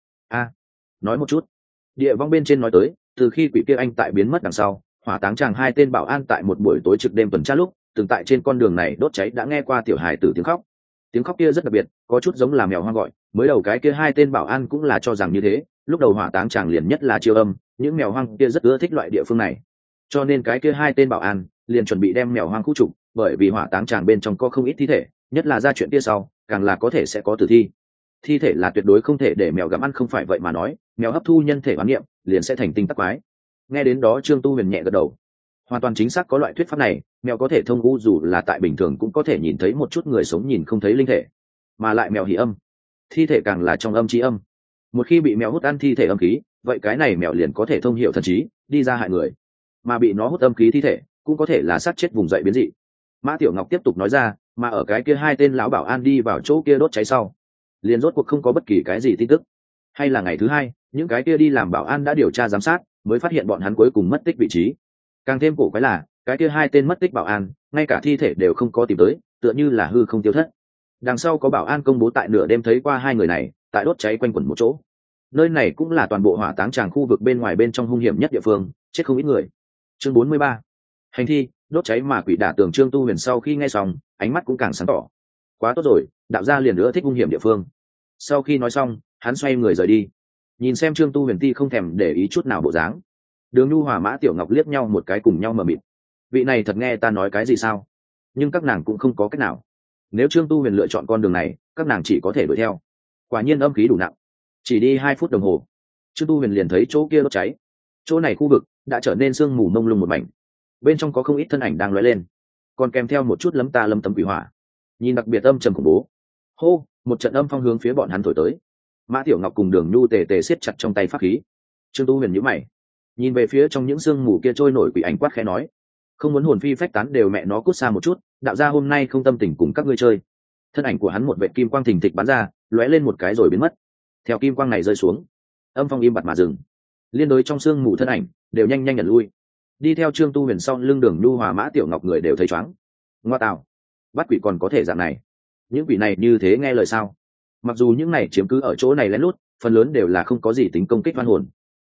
Nói một chút. Địa vong bên trên nói tới, từ khi quỷ kia anh tại biến mất đằng sau, hỏa táng chàng 2 tên bảo an tại một buổi tối trực đêm tuần tra lúc, từng tại trên con đường này đốt cháy đã nghe qua tiểu hài tử tiếng khóc. Tiếng khóc kia rất đặc biệt, có chút giống là mèo hoang gọi. Mới đầu cái kia 2 tên bảo an cũng là cho rằng như thế, lúc đầu hỏa táng chàng liền nhất là chiêu âm, những mèo hoang kia rất ưa thích loại địa phương này. Cho nên cái kia 2 tên bảo an liền chuẩn bị đem mèo hoang khu trục, bởi vì hỏa táng chàng bên trong có không ít thi thể, nhất là ra chuyện kia sau, càng là có thể sẽ có tử thi. Thi thể là tuyệt đối không thể để mèo gặm ăn, không phải vậy mà nói, mèo hấp thu nhân thể oán niệm, liền sẽ thành tinh tắc quái. Nghe đến đó Trương Tu Huyền nhẹ gật đầu. Hoàn toàn chính xác có loại thuyết pháp này, mèo có thể thông u, dù là tại bình thường cũng có thể nhìn thấy một chút người sống nhìn không thấy linh thể, mà lại mèo hỉ âm, thi thể càng là trong âm chí âm. Một khi bị mèo hút ăn thi thể âm khí, vậy cái này mèo liền có thể thông hiểu thần trí, đi ra hại người. Mà bị nó hút âm khí thi thể, cũng có thể là sát chết vùng dậy biến dị. Mã Tiểu Ngọc tiếp tục nói ra, mà ở cái kia 2 tên lão bảo an đi vào chỗ kia đốt cháy sau, liền rốt cuộc không có bất kỳ cái gì tin tức. Hay là ngày thứ 2, những cái kia đi làm bảo an đã điều tra giám sát, mới phát hiện bọn hắn cuối cùng mất tích vị trí. Càng thêm cổ quái là, cái kia 2 tên mất tích bảo an, ngay cả thi thể đều không có tìm tới, tựa như là hư không tiêu thất. Đằng sau có bảo an công bố tại nửa đêm thấy qua 2 người này tại đốt cháy quanh quẩn một chỗ. Nơi này cũng là toàn bộ hỏa táng tràng khu vực bên ngoài bên trong hung hiểm nhất địa phương, chết không ít người. Chương 43. Hành thi, đốt cháy mà quỷ đả tường. Trương Tu Huyền sau khi nghe xong, ánh mắt cũng càng sáng tỏ. Quá tốt rồi, đạo gia liền nữa thích hung hiểm địa phương. Sau khi nói xong, hắn xoay người rời đi. Nhìn xem Trương Tu Huyền ti không thèm để ý chút nào bộ dáng, Đường Nhu Hòa Mã Tiểu Ngọc liếc nhau một cái cùng nhau mờ mịt. Vị này thật nghe ta nói cái gì sao? Nhưng các nàng cũng không có cách nào. Nếu Trương Tu Huyền lựa chọn con đường này, các nàng chỉ có thể đuổi theo. Quả nhiên âm khí đủ nặng. Chỉ đi 2 phút đồng hồ, Trương Tu Huyền liền thấy chỗ kia đốt cháy. Chỗ này khu vực đã trở nên sương mù mông lung một mảnh. Bên trong có không ít thân ảnh đang lóe lên, còn kèm theo một chút lấm ta lấm tấm quỷ hỏa, nhìn đặc biệt âm trầm khủng bố. Hô, một trận âm phong hướng phía bọn hắn thổi tới. Mã Tiểu Ngọc cùng Đường Nhu tề tề siết chặt trong tay pháp khí. Trương Tu Huyền nhíu mày, nhìn về phía trong những sương mù kia trôi nổi quỷ ảnh, quát khẽ nói, không muốn hồn phi phách tán đều mẹ nó cút xa một chút, đạo gia hôm nay không tâm tình cùng các ngươi chơi. Thân ảnh của hắn một vệt kim quang thình thịch bắn ra, lóe lên một cái rồi biến mất. Theo kim quang này rơi xuống, âm phong im bặt mà dừng. Liên đối trong sương mù thân ảnh đều nhanh nhanh nhận lui. Đi theo Trương Tu Huyền sau lưng Đường Nhu Hòa Mã Tiểu Ngọc người đều thấy choáng. Ngoa tạo, bắt quỷ còn có thể dạng này? Những quỷ này như thế nghe lời sao? Mặc dù những này chiếm cứ ở chỗ này lén lút, phần lớn đều là không có gì tính công kích oan hồn,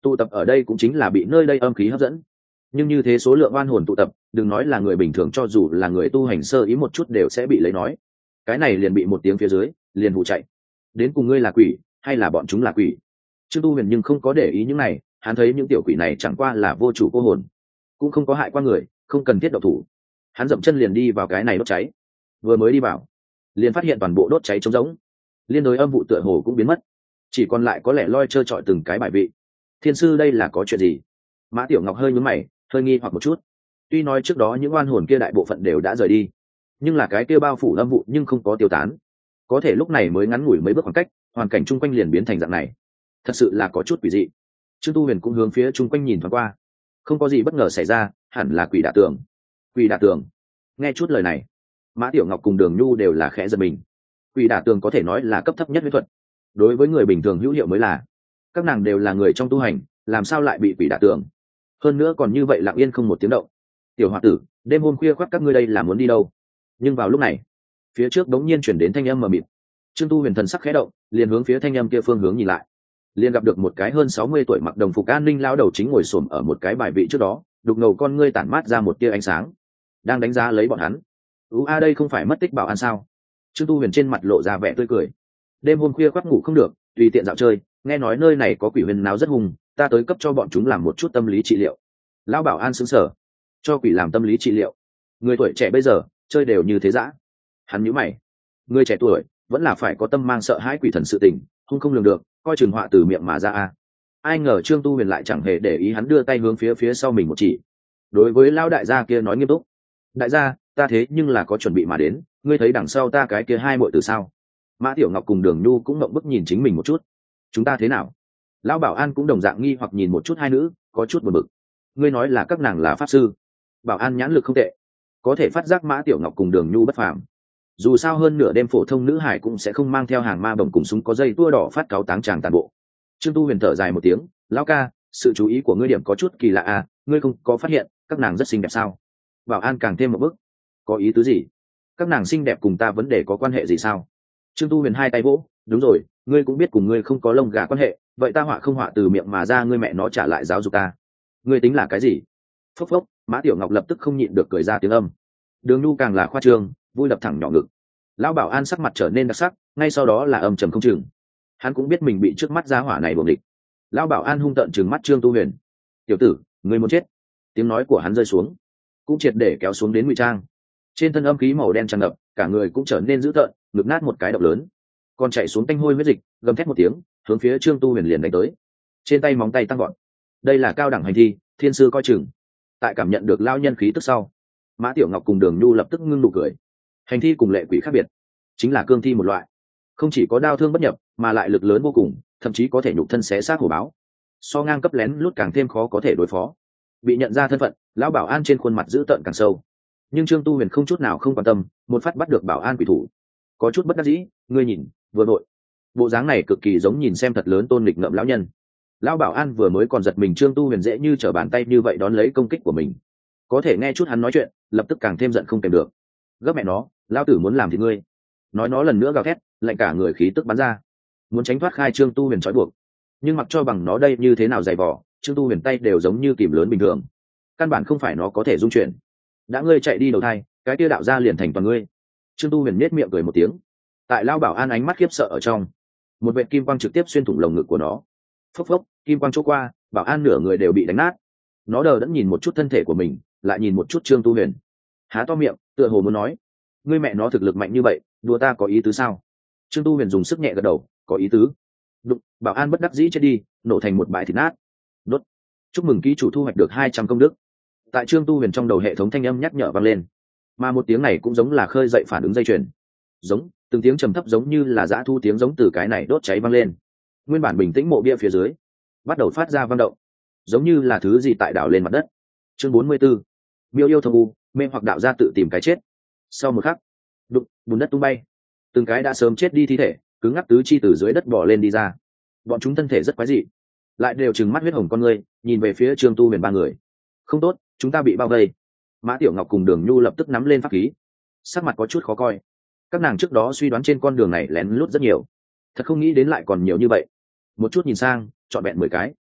Tụ tập ở đây cũng chính là bị nơi đây âm khí hấp dẫn, nhưng như thế số lượng oan hồn tụ tập, đừng nói là người bình thường, cho dù là người tu hành sơ ý một chút đều sẽ bị lấy nói. Cái này liền bị một tiếng phía dưới liền hụ chạy. Đến cùng ngươi là quỷ hay là bọn chúng là quỷ? Trương Tu Huyền nhưng không có để ý những này, hắn thấy những tiểu quỷ này chẳng qua là vô chủ cô hồn, cũng không có hại qua người, không cần thiết động thủ. Hắn dậm chân liền đi vào cái này đốt cháy. Vừa mới đi vào, liền phát hiện toàn bộ đốt cháy trống rỗng, liên đối âm vụ tựa hồ cũng biến mất, chỉ còn lại có lẽ loi trơ trọi từng cái bài vị. Thiên sư, đây là có chuyện gì? Mã Tiểu Ngọc hơi nhướng mày, hơi nghi hoặc một chút. Tuy nói trước đó những oan hồn kia đại bộ phận đều đã rời đi, nhưng là cái kia bao phủ âm vụ nhưng không có tiêu tán. Có thể lúc này mới ngắn ngủi mấy bước khoảng cách, hoàn cảnh chung quanh liền biến thành dạng này, thật sự là có chút quỷ dị. Trương Tu Huyền cũng hướng phía chung quanh nhìn thoáng qua, không có gì bất ngờ xảy ra, hẳn là quỷ đả tường. Quỷ đả tường? Nghe chút lời này, Mã Tiểu Ngọc cùng Đường Nhu đều là khẽ giật mình. Quỷ đả tường có thể nói là cấp thấp nhất huyễn thuật, đối với người bình thường hữu hiệu mới là. Các nàng đều là người trong tu hành, làm sao lại bị quỷ đả tường? Hơn nữa còn như vậy lặng yên không một tiếng động. Tiểu Hoa tử, đêm hôm khuya khoắt các ngươi đây là muốn đi đâu? Nhưng vào lúc này, phía trước đống nhiên chuyển đến thanh âm mờ mịt. Trương Tu Huyền thần sắc khẽ động, liền hướng phía thanh âm kia phương hướng nhìn lại, liền gặp được một cái hơn 60 tuổi mặc đồng phục an ninh lão đầu chính ngồi xổm ở một cái bài vị trước đó, đục ngầu con ngươi tản mát ra một tia ánh sáng, đang đánh giá lấy bọn hắn. Đây không phải mất tích Bảo An sao? Trương Tu Huyền trên mặt lộ ra vẻ tươi cười. Đêm hôm khuya khoác ngủ không được, tùy tiện dạo chơi, nghe nói nơi này có quỷ huyền náo rất hung, ta tới cấp cho bọn chúng làm một chút tâm lý trị liệu. Lão Bảo An sững sờ, cho quỷ làm tâm lý trị liệu? Người tuổi trẻ bây giờ chơi đều như thế dã. Hắn nhíu mày, người trẻ tuổi vẫn là phải có tâm mang sợ hãi quỷ thần sự tình, hung không lường được, coi chừng họa từ miệng mà ra a. Ai ngờ Trương Tu Huyền lại chẳng hề để ý, hắn đưa tay hướng phía sau mình một chỉ, đối với lão đại gia kia nói nghiêm túc: đại gia, ta thế nhưng là có chuẩn bị mà đến, ngươi thấy đằng sau ta cái kia hai muội từ sao? Mã Tiểu Ngọc cùng Đường Nhu cũng ngậm bức nhìn chính mình một chút. Chúng ta thế nào? Lão Bảo An cũng đồng dạng nghi hoặc nhìn một chút hai nữ, có chút buồn bực. Ngươi nói là các nàng là pháp sư? Bảo An nhãn lực không tệ, có thể phát giác Mã Tiểu Ngọc cùng Đường Nhu bất phàm. Dù sao hơn nửa đêm phổ thông nữ hải cũng sẽ không mang theo hàng ma bổng cùng súng có dây tua đỏ phát cáo táng tràng tàn bộ. Trương Tu Huyền thở dài một tiếng: lão ca, sự chú ý của ngươi điểm có chút kỳ lạ à, ngươi không có phát hiện các nàng rất xinh đẹp sao? Bảo An càng thêm một bước: có ý tứ gì? Các nàng xinh đẹp cùng ta vấn đề có quan hệ gì sao? Trương Tu Huyền hai tay vỗ: đúng rồi, ngươi cũng biết cùng ngươi không có lông gà quan hệ, vậy ta họa không họa từ miệng mà ra, ngươi mẹ nó trả lại giáo dục ta. Ngươi tính là cái gì? Phốc phốc, Mã Tiểu Ngọc lập tức không nhịn được cười ra tiếng âm. Đường Nhu càng là khoa trương, vui lập thẳng nhỏ ngực. Lão Bảo An sắc mặt trở nên đặc sắc, ngay sau đó là âm trầm không chừng. Hắn cũng biết mình bị trước mắt gia hỏa này buồng địch. Lão Bảo An hung tợn trừng mắt Trương Tu Huyền: tiểu tử, ngươi muốn chết? Tiếng nói của hắn rơi xuống, cũng triệt để kéo xuống đến ngụy trang. Trên thân âm khí màu đen tràn ngập, cả người cũng trở nên dữ tợn, ngực nát một cái động lớn, còn chạy xuống tanh hôi huyết dịch, gầm thét một tiếng, hướng phía Trương Tu Huyền liền đánh tới. Trên tay móng tay tăng gọn. Đây là cao đẳng hành thi, thiên sư coi chừng. Tại cảm nhận được lao nhân khí tức sau, Mã Tiểu Ngọc cùng Đường Nhu lập tức ngưng nụ cười. Hành thi cùng lệ quỷ khác biệt, chính là cương thi một loại, không chỉ có đao thương bất nhập, mà lại lực lớn vô cùng, thậm chí có thể nhục thân xé xác hổ báo. So ngang cấp lén lút càng thêm khó có thể đối phó. Bị nhận ra thân phận, lão Bảo An trên khuôn mặt dữ tợn càng sâu. Nhưng Trương Tu Huyền không chút nào không quan tâm, một phát bắt được Bảo An quỷ thủ. Có chút bất đắc dĩ, ngươi nhìn, vừa đội, bộ dáng này cực kỳ giống nhìn xem thật lớn tôn lịch ngợm lão nhân. Lão Bảo An vừa mới còn giật mình Trương Tu Huyền dễ như trở bàn tay như vậy đón lấy công kích của mình, có thể nghe chút hắn nói chuyện, lập tức càng thêm giận không kèm được. Gấp mẹ nó, lão tử muốn làm thì ngươi. Nói nó lần nữa gào thét, lạnh cả người khí tức bắn ra, muốn tránh thoát khai Trương Tu Huyền trói buộc. Nhưng mặc cho bằng nó đây như thế nào dày vỏ, Trương Tu Huyền tay đều giống như kìm lớn bình thường, căn bản không phải nó có thể dung chuyển. Đã ngươi chạy đi đầu thai, cái kia đạo ra liền thành toàn ngươi. Trương Tu Huyền nhếch miệng cười một tiếng. Tại Lão Bảo An ánh mắt khiếp sợ ở trong, một vệt kim quang trực tiếp xuyên thủng lồng ngực của nó. Phốc phốc, kim quang chỗ qua, Bảo An nửa người đều bị đánh nát. Nó đờ đẫn nhìn một chút thân thể của mình, lại nhìn một chút Trương Tu Huyền, há to miệng, tựa hồ muốn nói: ngươi mẹ nó thực lực mạnh như vậy, đùa ta có ý tứ sao? Trương Tu Huyền dùng sức nhẹ gật đầu: có ý tứ. Đụng, Bảo An bất đắc dĩ chết đi, nổ thành một bãi thịt nát. Đốt. Chúc mừng ký chủ thu hoạch được 200 công đức. Tại Trương Tu Huyền trong đầu hệ thống thanh âm nhắc nhở vang lên, mà một tiếng này cũng giống là khơi dậy phản ứng dây chuyền. Giống, từng tiếng trầm thấp giống như là dã thu tiếng giống từ cái này đốt cháy vang lên. Nguyên bản bình tĩnh mộ bia phía dưới bắt đầu phát ra vang động, giống như là thứ gì tại đảo lên mặt đất. Chương 44. Miêu yêu thông u, mê hoặc đạo gia tự tìm cái chết. Sau một khắc, đụng, bùn đất tung bay, từng cái đã sớm chết đi thi thể cứng ngắc tứ chi từ dưới đất bò lên đi ra. Bọn chúng thân thể rất quái dị, lại đều trừng mắt huyết hồng con ngươi nhìn về phía Trương Tu Huyền ba người. Không tốt, chúng ta bị bao vây. Mã Tiểu Ngọc cùng Đường Nhu lập tức nắm lên pháp khí, sắc mặt có chút khó coi. Các nàng trước đó suy đoán trên con đường này lén lút rất nhiều, thật không nghĩ đến lại còn nhiều như vậy. Một chút nhìn sang, trọn vẹn 10 cái.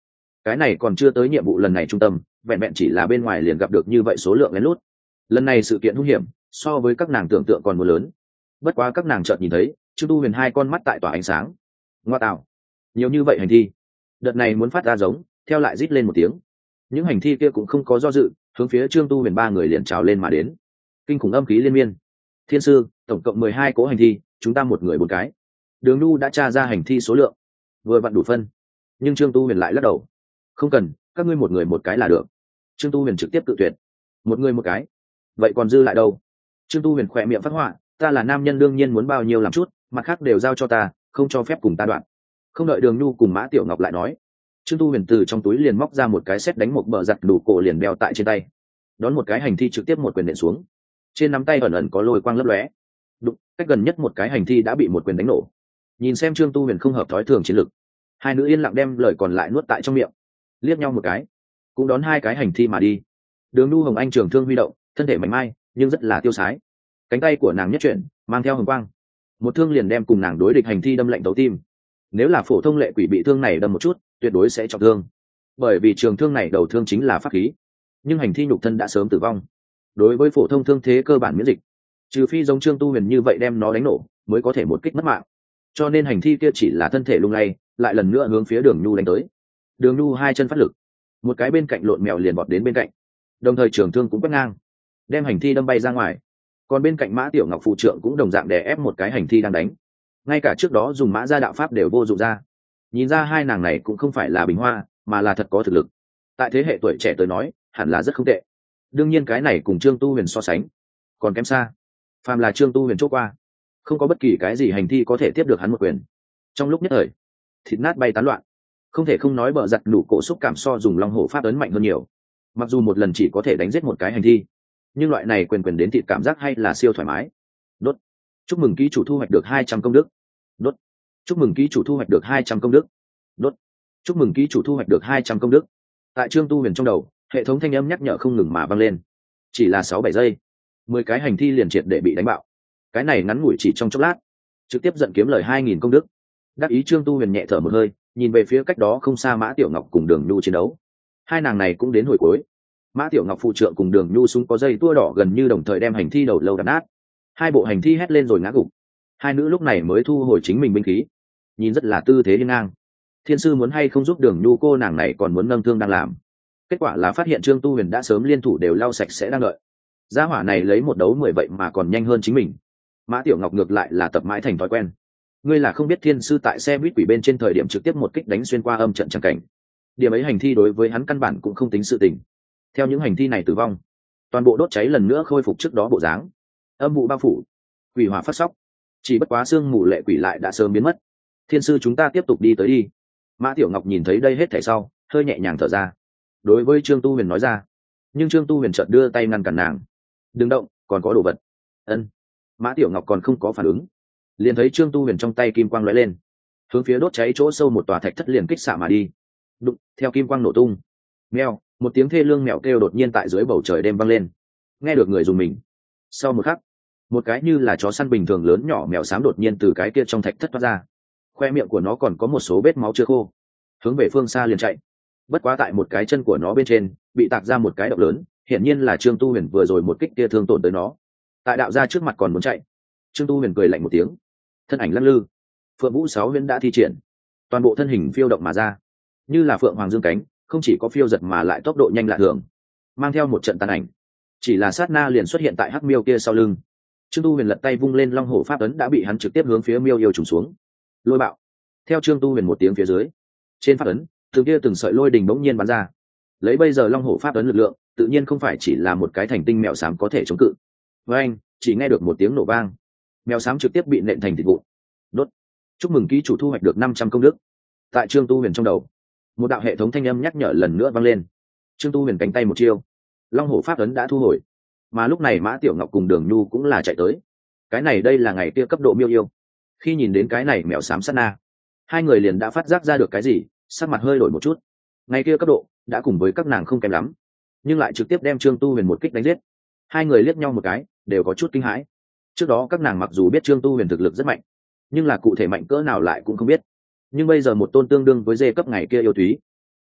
cái này còn chưa tới nhiệm vụ lần này trung tâm, vẹn vẹn chỉ là bên ngoài liền gặp được như vậy số lượng lén lút. Lần này sự kiện hung hiểm so với các nàng tưởng tượng còn mưa lớn. Bất quá các nàng chợt nhìn thấy Trương Tu Huyền hai con mắt tại tỏa ánh sáng. Ngoa tạo, nhiều như vậy hành thi, đợt này muốn phát ra giống, theo lại rít lên một tiếng. Những hành thi kia cũng không có do dự, hướng phía Trương Tu Huyền ba người liền trào lên mà đến. Kinh khủng âm khí liên miên. Thiên sư, tổng cộng 12 cỗ hành thi, chúng ta một người một cái. Đường Nhu đã tra ra hành thi số lượng, vừa vặn đủ phân. Nhưng Trương Tu Huyền lại lắc đầu. Không cần, các ngươi một người một cái là được. Trương Tu Huyền trực tiếp tự tuyệt. Một người một cái, vậy còn dư lại đâu? Trương Tu Huyền khỏe miệng phát họa, ta là nam nhân đương nhiên muốn bao nhiêu làm chút, mặt khác đều giao cho ta, không cho phép cùng ta đoạn. Không đợi Đường Nhu cùng Mã Tiểu Ngọc lại nói, Trương Tu Huyền từ trong túi liền móc ra một cái sét đánh một bờ giặt đủ cổ liền đeo tại trên tay, đón một cái hành thi trực tiếp một quyền nện xuống. Trên nắm tay ẩn ẩn có lôi quang lấp lóe. Đụng, cách gần nhất một cái hành thi đã bị một quyền đánh nổ. Nhìn xem Trương Tu Huyền không hợp thói thường chiến lực, hai nữ yên lặng đem lời còn lại nuốt tại trong miệng, liếc nhau một cái, cũng đón hai cái hành thi mà đi. Đường Nhu Hồng Anh trường thương huy động, thân thể mảnh mai nhưng rất là tiêu sái. Cánh tay của nàng nhất chuyển, mang theo hồng quang, một thương liền đem cùng nàng đối địch hành thi đâm lạnh tấu tim. Nếu là phổ thông lệ quỷ bị thương này đâm một chút, tuyệt đối sẽ trọng thương, bởi vì trường thương này đầu thương chính là pháp khí. Nhưng hành thi nhục thân đã sớm tử vong, đối với phổ thông thương thế cơ bản miễn dịch, trừ phi giống Trương Tu Huyền như vậy đem nó đánh nổ mới có thể một kích mất mạng. Cho nên hành thi kia chỉ là thân thể lung lay, lại lần nữa hướng phía Đường Nhu đánh tới. Đường Nhu hai chân phát lực, một cái bên cạnh lộn mèo liền bọt đến bên cạnh, đồng thời trường thương cũng quét ngang, đem hành thi đâm bay ra ngoài. Còn bên cạnh Mã Tiểu Ngọc phụ trượng cũng đồng dạng đè ép một cái hành thi đang đánh. Ngay cả trước đó dùng mã gia đạo pháp đều vô dụng ra. Nhìn ra hai nàng này cũng không phải là bình hoa, mà là thật có thực lực. Tại thế hệ tuổi trẻ tới nói, hẳn là rất không tệ. Đương nhiên cái này cùng Trương Tu Huyền so sánh, còn kém xa. Phàm là Trương Tu Huyền chốt qua, không có bất kỳ cái gì hành thi có thể tiếp được hắn một quyền. Trong lúc nhất thời, thịt nát bay tán loạn. Không thể không nói bờ giặt đủ cổ xúc cảm so dùng long hổ pháp ấn mạnh hơn nhiều. Mặc dù một lần chỉ có thể đánh giết một cái hành thi, nhưng loại này quyền quyền đến thịt cảm giác hay là siêu thoải mái. Đốt. Chúc mừng ký chủ thu hoạch được 200 công đức. Đốt. Chúc mừng ký chủ thu hoạch được 200 công đức. Đốt. Chúc mừng ký chủ thu hoạch được 200 công đức. Tại Trương Tu Huyền trong đầu, hệ thống thanh âm nhắc nhở không ngừng mà vang lên. Chỉ là 6-7 giây, 10 cái hành thi liền triệt để bị đánh bạo. Cái này ngắn ngủi chỉ trong chốc lát, trực tiếp giận kiếm lời 2000 công đức. Đắc ý Trương Tu Huyền nhẹ thở một hơi, nhìn về phía cách đó không xa Mã Tiểu Ngọc cùng Đường Nhu chiến đấu. Hai nàng này cũng đến hồi cuối. Mã Tiểu Ngọc phụ trượng cùng Đường Nhu súng có dây tua đỏ gần như đồng thời đem hành thi đầu lâu đập nát. Hai bộ hành thi hét lên rồi ngã gục. Hai nữ lúc này mới thu hồi chính mình binh khí, nhìn rất là tư thế hiên ngang. Thiên sư muốn hay không giúp Đường Nhu cô nàng này còn muốn nâng thương đang làm. Kết quả là phát hiện Trương Tu Huyền đã sớm liên thủ đều lau sạch sẽ đang đợi. Gia hỏa này lấy một đấu 10 vậy mà còn nhanh hơn chính mình. Mã Tiểu Ngọc ngược lại là tập mãi thành thói quen. Ngươi là không biết thiên sư tại xe buýt quỷ bên trên thời điểm trực tiếp một kích đánh xuyên qua âm trận chẳng cảnh. Điểm ấy hành thi đối với hắn căn bản cũng không tính sự tình. Theo những hành thi này tử vong, toàn bộ đốt cháy lần nữa khôi phục trước đó bộ dáng. Âm vụ bao phủ, quỷ hỏa phát sóc. Chỉ bất quá xương mù lệ quỷ lại đã sớm biến mất. Thiên sư chúng ta tiếp tục đi tới đi. Mã Tiểu Ngọc nhìn thấy đây hết thảy sau, hơi nhẹ nhàng thở ra. Đối với Trương Tu Huyền nói ra, nhưng Trương Tu Huyền chợt đưa tay ngăn cản nàng. Đừng động, còn có đồ vật. Ân. Mã Tiểu Ngọc còn không có phản ứng, liền thấy Trương Tu Huyền trong tay kim quang lóe lên, hướng phía đốt cháy chỗ sâu một tòa thạch thất liền kích xạ mà đi. Đụng, theo kim quang nổ tung. Mèo, một tiếng thê lương mèo kêu đột nhiên tại dưới bầu trời đêm vang lên. Nghe được người dùng mình. Sau một khắc, một cái như là chó săn bình thường lớn nhỏ mèo xám đột nhiên từ cái kia trong thạch thất thoát ra. Khoe miệng của nó còn có một số vết máu chưa khô, hướng về phương xa liền chạy. Bất quá tại một cái chân của nó bên trên bị tạc ra một cái động lớn, hiển nhiên là Trương Tu Huyền vừa rồi một kích kia thương tổn tới nó. Tại đạo gia trước mặt còn muốn chạy. Trương Tu Huyền cười lạnh một tiếng, thân ảnh lắc lư. Phượng Vũ Sáu Huyễn đã thi triển, toàn bộ thân hình phiêu động mà ra, như là phượng hoàng dương cánh, không chỉ có phiêu giật mà lại tốc độ nhanh lạ thường, mang theo một trận tàn ảnh. Chỉ là sát na liền xuất hiện tại hắc miêu kia sau lưng. Trương Tu Huyền lật tay vung lên long hổ pháp ấn đã bị hắn trực tiếp hướng phía miêu yêu trùng xuống. Lôi bạo. Theo Trương Tu Huyền một tiếng phía dưới, trên pháp ấn từng kia từng sợi lôi đình bỗng nhiên bắn ra. Lấy bây giờ long hổ pháp ấn lực lượng, tự nhiên không phải chỉ là một cái thành tinh mèo xám có thể chống cự. Với anh, chỉ nghe được một tiếng nổ vang, mèo xám trực tiếp bị nện thành thịt vụn. Đốt. Chúc mừng ký chủ thu hoạch được 500 công đức. Tại Trương Tu Huyền trong đầu, một đạo hệ thống thanh âm nhắc nhở lần nữa vang lên. Trương Tu Huyền cánh tay một chiêu, long hổ pháp ấn đã thu hồi. Mà lúc này Mã Tiểu Ngọc cùng Đường Nhu cũng là chạy tới. Cái này đây là ngày kia cấp độ miêu yêu. Khi nhìn đến cái này mèo xám sát na, hai người liền đã phát giác ra được cái gì, sắc mặt hơi đổi một chút. Ngày kia cấp độ đã cùng với các nàng không kém lắm, nhưng lại trực tiếp đem Trương Tu Huyền một kích đánh giết. Hai người liếc nhau một cái, đều có chút kinh hãi. Trước đó các nàng mặc dù biết Trương Tu Huyền thực lực rất mạnh, nhưng là cụ thể mạnh cỡ nào lại cũng không biết. Nhưng bây giờ một tôn tương đương với dê cấp ngày kia yêu thúy,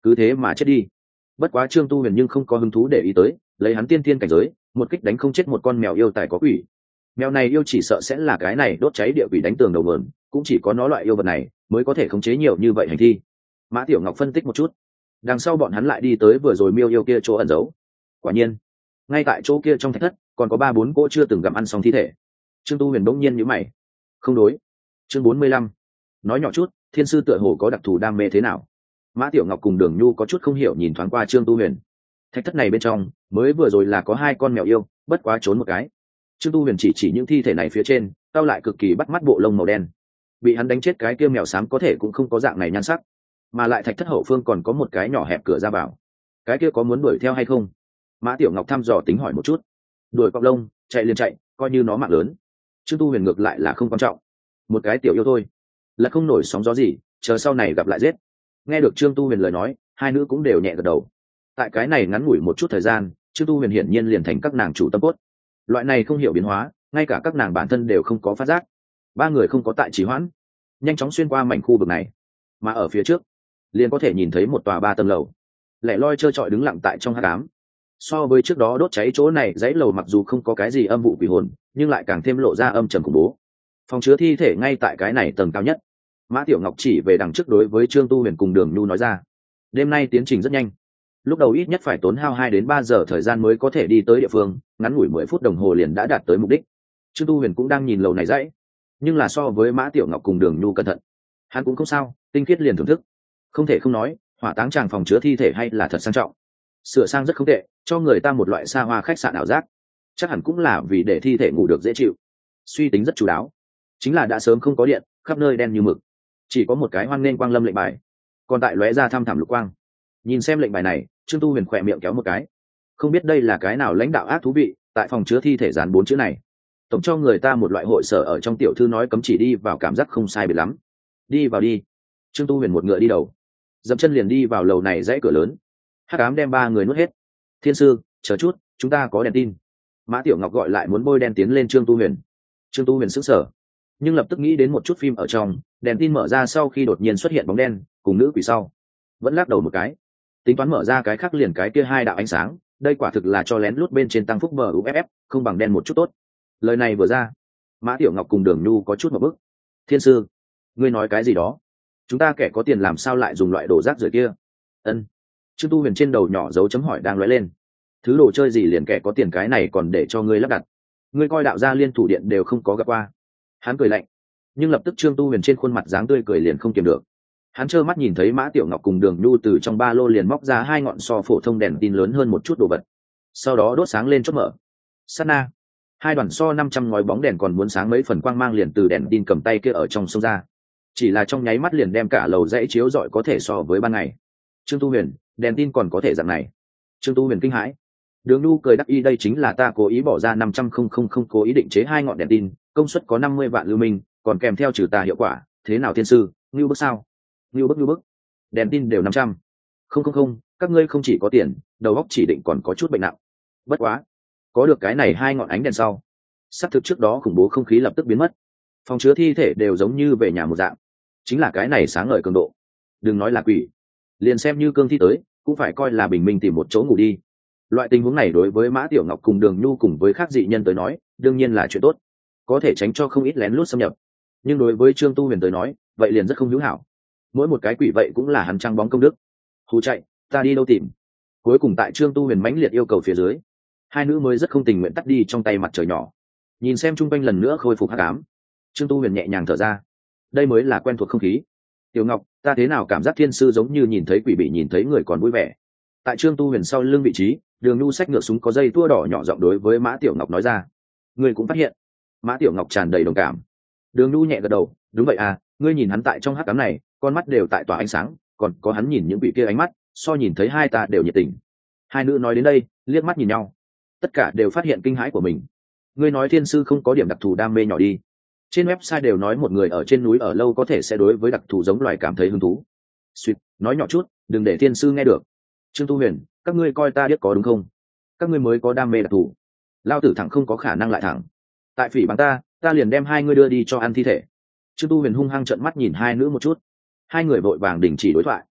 cứ thế mà chết đi. Bất quá Trương Tu Huyền nhưng không có hứng thú để ý tới, lấy hắn tiên tiên cảnh giới, một kích đánh không chết một con mèo yêu tài có quỷ. Mèo này yêu chỉ sợ sẽ là cái này đốt cháy địa quỷ đánh tường đầu vườn, cũng chỉ có nó loại yêu vật này mới có thể khống chế nhiều như vậy hành thi. Mã Tiểu Ngọc phân tích một chút, đằng sau bọn hắn lại đi tới vừa rồi miêu yêu kia chỗ ẩn giấu. Quả nhiên, ngay tại chỗ kia trong thạch thất còn có 3-4 cỗ chưa từng gặm ăn xong thi thể. Trương Tu Huyền bỗng nhiên nhíu mày. Không đối. Chương 45. Nói nhỏ chút, thiên sư tựa hồ có đặc thù đam mê thế nào? Mã Tiểu Ngọc cùng Đường Nhu có chút không hiểu nhìn thoáng qua Trương Tu Huyền. Thạch thất này bên trong mới vừa rồi là có 2 con mèo yêu, bất quá trốn một cái. Trương Tu Huyền chỉ những thi thể này phía trên, tao lại cực kỳ bắt mắt bộ lông màu đen. Bị hắn đánh chết cái kia mèo xám có thể cũng không có dạng này nhan sắc, mà lại thạch thất hậu phương còn có một cái nhỏ hẹp cửa ra vào. Cái kia có muốn đuổi theo hay không? Mã Tiểu Ngọc thăm dò tính hỏi một chút. Đuổi cọp lông, chạy liền chạy, coi như nó mạng lớn. Trương Tu Huyền ngược lại là không quan trọng, một cái tiểu yêu thôi, là không nổi sóng gió gì, chờ sau này gặp lại giết. Nghe được Trương Tu Huyền lời nói, hai nữ cũng đều nhẹ gật đầu. Tại cái này ngắn ngủi một chút thời gian, Trương Tu Huyền hiển nhiên liền thành các nàng chủ tâm cốt. Loại này không hiểu biến hóa, ngay cả các nàng bản thân đều không có phát giác. 3 người không có tại trì hoãn, nhanh chóng xuyên qua mảnh khu vực này, mà ở phía trước liền có thể nhìn thấy một tòa 3 tầng lầu, lẻ loi trơ trọi đứng lặng tại trong hắc ám. So với trước đó đốt cháy chỗ này, dãy lầu mặc dù không có cái gì âm vụ quỷ hồn, nhưng lại càng thêm lộ ra âm trầm khủng bố. Phòng chứa thi thể ngay tại cái này tầng cao nhất. Mã Tiểu Ngọc chỉ về đằng trước đối với Trương Tu Huyền cùng Đường Nhu nói ra, đêm nay tiến trình rất nhanh, lúc đầu ít nhất phải tốn hao 2 đến 3 giờ thời gian mới có thể đi tới địa phương, ngắn ngủi 10 phút đồng hồ liền đã đạt tới mục đích. Trương Tu Huyền cũng đang nhìn lầu này dãy, nhưng là so với Mã Tiểu Ngọc cùng Đường Nhu cẩn thận, hắn cũng không sao, tinh khiết liền thưởng thức. Không thể không nói, hỏa táng tràng phòng chứa thi thể hay là thật sang trọng, sửa sang rất không tệ, cho người ta một loại xa hoa khách sạn ảo giác. Chắc hẳn cũng là vì để thi thể ngủ được dễ chịu. Suy tính rất chu đáo, chính là đã sớm không có điện, khắp nơi đen như mực, chỉ có một cái hoan nên quang lâm lệnh bài còn tại lóe ra thăm thẳm lục quang. Nhìn xem lệnh bài này, Trương Tu Huyền khỏe miệng kéo một cái, không biết đây là cái nào lãnh đạo ác thú vị, tại phòng chứa thi thể dán 4 chữ này, tổng cho người ta một loại hội sở ở trong tiểu thư nói cấm chỉ đi vào cảm giác không sai biệt lắm. Đi vào đi. Trương Tu Huyền một ngựa đi đầu, dậm chân liền đi vào lầu này dãy cửa lớn. Hắc ám đem 3 người nuốt hết. Thiên sư, chờ chút, chúng ta có đèn tin. Mã Tiểu Ngọc gọi lại muốn bôi đen tiến lên Trương Tu Huyền. Trương Tu Huyền sững sờ, nhưng lập tức nghĩ đến một chút phim ở trong, đèn tin mở ra sau khi đột nhiên xuất hiện bóng đen cùng nữ quỷ sau, vẫn lắc đầu một cái, tính toán mở ra cái khác liền cái kia 2 đạo ánh sáng, đây quả thực là cho lén lút bên trên tăng phúc MUFF, không bằng đen một chút tốt. Lời này vừa ra, Mã Tiểu Ngọc cùng Đường Nhu có chút một bức. Thiên sư, ngươi nói cái gì đó? Chúng ta kẻ có tiền làm sao lại dùng loại đồ rác rưởi kia? Ân. Trương Tu Huyền trên đầu nhỏ dấu chấm hỏi đang lóe lên. Thứ đồ chơi gì liền kẻ có tiền cái này còn để cho ngươi lắp đặt? Ngươi coi đạo gia liên thủ điện đều không có gặp qua. Hắn cười lạnh, nhưng lập tức Trương Tu Huyền trên khuôn mặt dáng tươi cười liền không kiềm được. Hắn trơ mắt nhìn thấy Mã Tiểu Ngọc cùng Đường Nhu từ trong ba lô liền móc ra 2 ngọn so phổ thông đèn tin lớn hơn một chút đồ vật, sau đó đốt sáng lên chốt mở. Sát na, 2 đoàn so 500 ngói bóng đèn còn muốn sáng mấy phần quang mang liền từ đèn tin cầm tay kia ở trong sông ra, chỉ là trong nháy mắt liền đem cả lầu dãy chiếu rọi có thể so với ban ngày. Trương Tu Huyền, đèn tin còn có thể dạng này? Trương Tu Huyền kinh hãi. Đường Nhu cười đắc ý, đây chính là ta cố ý bỏ ra 500,000 cố ý định chế 2 ngọn đèn tin, công suất có 50 vạn lưu minh, còn kèm theo trừ tà hiệu quả, thế nào thiên sư, ngưu bức sao? Ngưu bức. Đèn tin đều 500. Không, các ngươi không chỉ có tiền, đầu óc chỉ định còn có chút bệnh nặng. Bất quá, có được cái này 2 ngọn ánh đèn sau, sắp thực trước đó khủng bố không khí lập tức biến mất. Phòng chứa thi thể đều giống như về nhà một dạng, chính là cái này sáng ngời cường độ. Đừng nói là quỷ, liền xem như cương thi tới, cũng phải coi là bình minh tìm một chỗ ngủ đi. Loại tình huống này đối với Mã Tiểu Ngọc cùng Đường Nhu cùng với khác dị nhân tới nói, đương nhiên là chuyện tốt, có thể tránh cho không ít lén lút xâm nhập. Nhưng đối với Trương Tu Huyền tới nói, vậy liền rất không hữu hảo. Mỗi một cái quỷ vậy cũng là hắn trăng bóng công đức. Hù chạy, ta đi đâu tìm? Cuối cùng tại Trương Tu Huyền mãnh liệt yêu cầu phía dưới, 2 nữ mới rất không tình nguyện tắt đi trong tay mặt trời nhỏ. Nhìn xem chung quanh lần nữa khôi phục hắc ám, Trương Tu Huyền nhẹ nhàng thở ra. Đây mới là quen thuộc không khí. Tiểu Ngọc, ta thế nào cảm giác thiên sư giống như nhìn thấy quỷ bị nhìn thấy người còn vui vẻ. Tại Trương Tu Huyền sau lưng vị trí, Đường Nhu xách ngược súng có dây tua đỏ nhỏ giọng đối với Mã Tiểu Ngọc nói ra. Ngươi cũng phát hiện? Mã Tiểu Ngọc tràn đầy đồng cảm. Đường Nhu nhẹ gật đầu, đúng vậy à, ngươi nhìn hắn tại trong hắc ám này, con mắt đều tại tỏa ánh sáng, còn có hắn nhìn những vị kia ánh mắt, so nhìn thấy hai ta đều nhiệt tình. 2 nữ nói đến đây, liếc mắt nhìn nhau, tất cả đều phát hiện kinh hãi của mình. Ngươi nói thiên sư không có điểm đặc thù đam mê nhỏ đi? Trên website đều nói một người ở trên núi ở lâu có thể sẽ đối với đặc thù giống loài cảm thấy hứng thú. Suýt, nói nhỏ chút, đừng để thiên sư nghe được. Trương Tu Huyền, các ngươi coi ta biết có đúng không? Các ngươi mới có đam mê đặc thù, lao tử thẳng không có khả năng lại thẳng. Tại phỉ bằng ta liền đem 2 ngươi đưa đi cho ăn thi thể. Trương Tu Huyền hung hăng trợn mắt nhìn 2 nữ một chút. 2 người vội vàng đình chỉ đối thoại.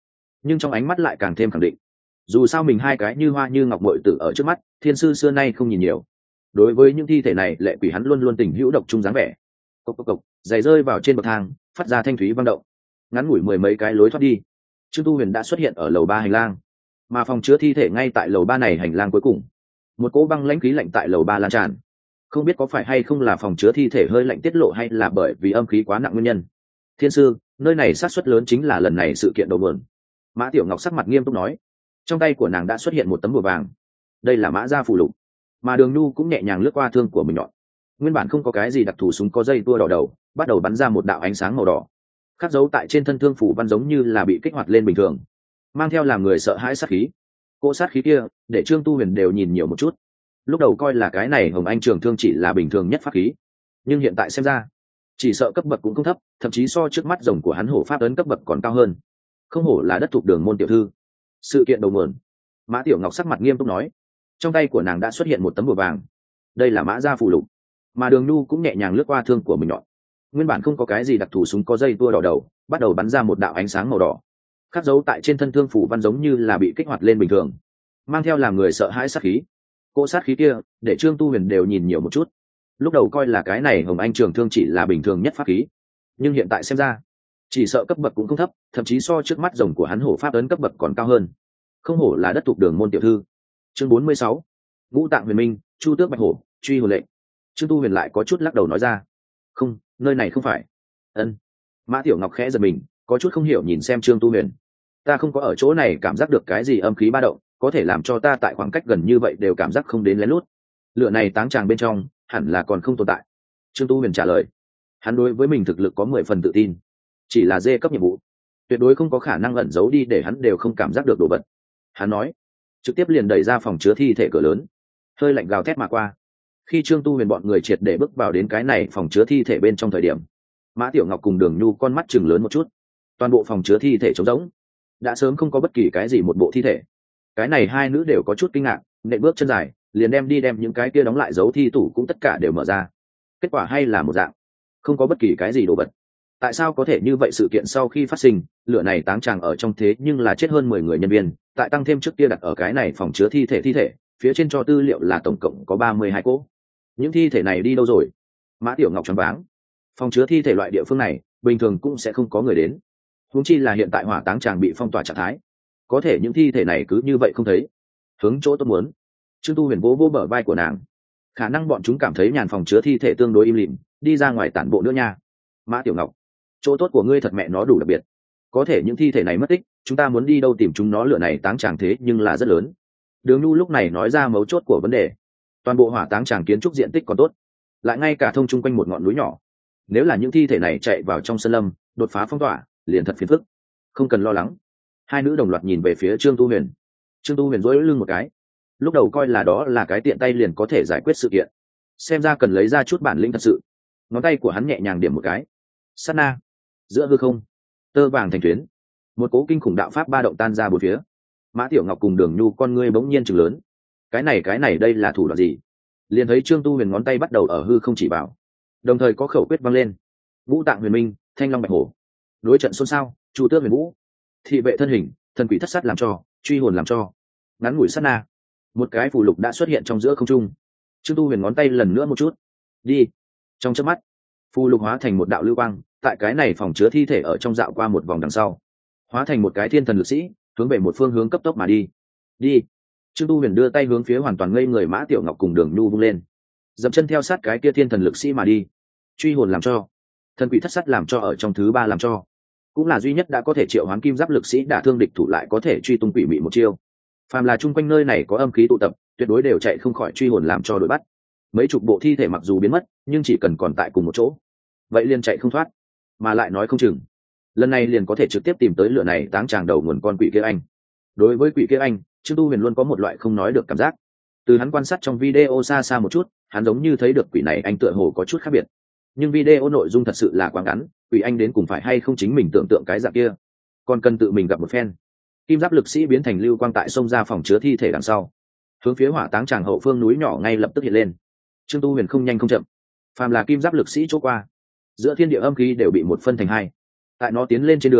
nhưng trong ánh mắt lại càng thêm khẳng định. Dù sao mình hai cái như hoa như ngọc bội tử ở trước mắt, thiên sư xưa nay không nhìn nhiều. Đối với những thi thể này, lệ quỷ hắn luôn luôn tình hữu độc trung dáng vẻ. Cộc cộc cộc, giày rơi vào trên bậc thang, phát ra thanh thúy vang động. Ngắn ngủi mười mấy cái lối thoát đi, Trương Tu Huyền đã xuất hiện ở lầu 3 hành lang, mà phòng chứa thi thể ngay tại lầu 3 này hành lang cuối cùng. Một cỗ băng lãnh khí lạnh tại lầu 3 lan tràn. Không biết có phải hay không là phòng chứa thi thể hơi lạnh tiết lộ, hay là bởi vì âm khí quá nặng nguyên nhân. Thiên sư, nơi này xác suất lớn chính là lần này sự kiện đầu nguồn. Mã Tiểu Ngọc sắc mặt nghiêm túc nói. Trong tay của nàng đã xuất hiện một tấm bùa vàng. Đây là mã gia phù lục. Mà Đường Nhu cũng nhẹ nhàng lướt qua thương của mình nhọn. Nguyên bản không có cái gì đặc thù, súng có dây tua đỏ đầu, bắt đầu bắn ra một đạo ánh sáng màu đỏ. Khắc dấu tại trên thân thương phủ văn giống như là bị kích hoạt lên bình thường, mang theo làm người sợ hãi sát khí. Cỗ sát khí kia để Trương Tu Huyền đều nhìn nhiều một chút. Lúc đầu coi là cái này Hồng Anh trường thương chỉ là bình thường nhất pháp khí, nhưng hiện tại xem ra chỉ sợ cấp bậc cũng không thấp, thậm chí so trước mắt rồng của hắn hổ pháp ấn cấp bậc còn cao hơn. Không hổ là đất thuộc Đường môn tiểu thư. Sự kiện đầu nguồn. Mã Tiểu Ngọc sắc mặt nghiêm túc nói. Trong tay của nàng đã xuất hiện một tấm bùa vàng. Đây là mã gia phù lục. Mà Đường Nhu cũng nhẹ nhàng lướt qua thương của mình nhọn. Nguyên bản không có cái gì đặc thù, súng có dây tua đỏ đầu, bắt đầu bắn ra một đạo ánh sáng màu đỏ. Khắc dấu tại trên thân thương phủ văn giống như là bị kích hoạt lên bình thường, mang theo làm người sợ hãi sát khí. Cỗ sát khí kia để Trương Tu Huyền đều nhìn nhiều một chút. Lúc đầu coi là cái này Hồng Anh trường thương chỉ là bình thường nhất pháp khí, nhưng hiện tại xem ra chỉ sợ cấp bậc cũng không thấp, thậm chí so trước mắt rồng của hắn hổ pháp ấn cấp bậc còn cao hơn. Không hổ là đất thuộc Đường môn tiểu thư. Chương 46. Ngũ Tạng Huyền Minh, Chu Tước Bạch Hổ, truy hồn lệnh. Trương Tu Huyền lại có chút lắc đầu nói ra. Không, nơi này không phải. Ân. Mã Tiểu Ngọc khẽ giật mình, có chút không hiểu nhìn xem Trương Tu Huyền. Ta không có ở chỗ này cảm giác được cái gì âm khí ba động, có thể làm cho ta tại khoảng cách gần như vậy đều cảm giác không đến lén lút. Lửa này táng tràng bên trong hẳn là còn không tồn tại. Trương Tu Huyền trả lời. Hắn đối với mình thực lực có 10 phần tự tin, chỉ là dê cấp nhiệm vụ, tuyệt đối không có khả năng ẩn giấu đi để hắn đều không cảm giác được đồ vật. Hắn nói, trực tiếp liền đẩy ra phòng chứa thi thể cửa lớn, hơi lạnh gào thét mà qua. Khi Trương Tu Huyền bọn người triệt để bước vào đến cái này phòng chứa thi thể bên trong thời điểm, Mã Tiểu Ngọc cùng Đường Nhu con mắt chừng lớn một chút. Toàn bộ phòng chứa thi thể trống rỗng, đã sớm không có bất kỳ cái gì một bộ thi thể. Cái này hai nữ đều có chút kinh ngạc, nện bước chân dài liền đem những cái kia đóng lại dấu thi tủ cũng tất cả đều mở ra. Kết quả hay là một dạng, không có bất kỳ cái gì đồ vật. Tại sao có thể như vậy? Sự kiện sau khi phát sinh, lửa này táng tràng ở trong thế nhưng là chết hơn 10 người nhân viên, tại tăng thêm trước kia đặt ở cái này phòng chứa thi thể, phía trên cho tư liệu là tổng cộng có 32 cỗ. Những thi thể này đi đâu rồi? Mã Tiểu Ngọc choáng váng. Phòng chứa thi thể loại địa phương này bình thường cũng sẽ không có người đến, huống chi là hiện tại hỏa táng tràng bị phong tỏa trạng thái, có thể những thi thể này cứ như vậy không thấy. Hướng chỗ tôi muốn. Trương Tu Huyền vỗ vỗ bờ vai của nàng. Khả năng bọn chúng cảm thấy nhàn phòng chứa thi thể tương đối im lìm, đi ra ngoài tản bộ nữa nha. Mã Tiểu Ngọc, chỗ tốt của ngươi thật mẹ nó đủ đặc biệt. Có thể những thi thể này mất tích, chúng ta muốn đi đâu tìm chúng nó? Lửa này táng tràng thế nhưng là rất lớn. Đường Nhu lúc này nói ra mấu chốt của vấn đề. Toàn bộ hỏa táng tràng kiến trúc diện tích còn tốt, lại ngay cả thông chung quanh một ngọn núi nhỏ. Nếu là những thi thể này chạy vào trong sơn lâm, đột phá phong tỏa, liền thật phiền phức. Không cần lo lắng. Hai nữ đồng loạt nhìn về phía Trương Tu Huyền. Trương Tu Huyền duỗi lưng một cái. Lúc đầu coi là đó là cái tiện tay liền có thể giải quyết sự kiện, xem ra cần lấy ra chút bản lĩnh thật sự. Ngón tay của hắn nhẹ nhàng điểm một cái. Sát na, giữa hư không, tơ vàng thành tuyến, một cố kinh khủng đạo pháp ba động tan ra bốn phía. Mã Tiểu Ngọc cùng Đường Nhu con ngươi bỗng nhiên trừng lớn. Cái này đây là thủ đoạn gì? Liền thấy Trương Tu Huyền ngón tay bắt đầu ở hư không chỉ vào, đồng thời có khẩu quyết vang lên. Ngũ Tạng Huyền Minh, Thanh Long Bạch Hổ. Đối trận xôn xao, Chu Tước Huyền Vũ. Thị vệ thân hình, thần quỷ thất sát làm cho, truy hồn làm cho. Ngắn ngủi sát na, một cái phù lục đã xuất hiện trong giữa không trung. Trương Tu Huyền ngón tay lần nữa một chút, đi. Trong chớp mắt, phù lục hóa thành một đạo lưu quang, tại cái này phòng chứa thi thể ở trong dạo qua một vòng đằng sau, hóa thành một cái thiên thần lực sĩ, hướng về một phương hướng cấp tốc mà đi. Đi. Trương Tu Huyền đưa tay hướng phía hoàn toàn ngây người Mã Tiểu Ngọc cùng Đường Nhu vung lên, dậm chân theo sát cái kia thiên thần lực sĩ mà đi. Truy hồn làm cho, thần quỷ thất sát làm cho ở trong thứ ba làm cho, cũng là duy nhất đã có thể triệu hoán kim giáp lực sĩ đả thương địch thủ lại có thể truy tung quỷ mị một chiêu. Phàm là chung quanh nơi này có âm khí tụ tập, tuyệt đối đều chạy không khỏi truy hồn làm cho đuổi bắt. Mấy chục bộ thi thể mặc dù biến mất, nhưng chỉ cần còn tại cùng một chỗ, vậy liền chạy không thoát, mà lại nói không chừng lần này liền có thể trực tiếp tìm tới lửa này táng tràng đầu nguồn con quỷ kia anh. Đối với quỷ kia anh, Trương Tu Huyền luôn có một loại không nói được cảm giác. Từ hắn quan sát trong video xa xa một chút, hắn giống như thấy được quỷ này anh tựa hồ có chút khác biệt, nhưng video nội dung thật sự là quá ngắn, quỷ anh đến cùng phải hay không chính mình tưởng tượng cái dạng kia, còn cần tự mình gặp một phen. Kim giáp lực sĩ biến thành lưu quang tại sông ra phòng chứa thi thể đằng sau, hướng phía hỏa táng tràng hậu phương núi nhỏ ngay lập tức hiện lên. Trương Tu Huyền không nhanh không chậm, phàm là kim giáp lực sĩ chỗ qua, giữa thiên địa âm khí đều bị một phân thành hai. Tại nó tiến lên trên đường,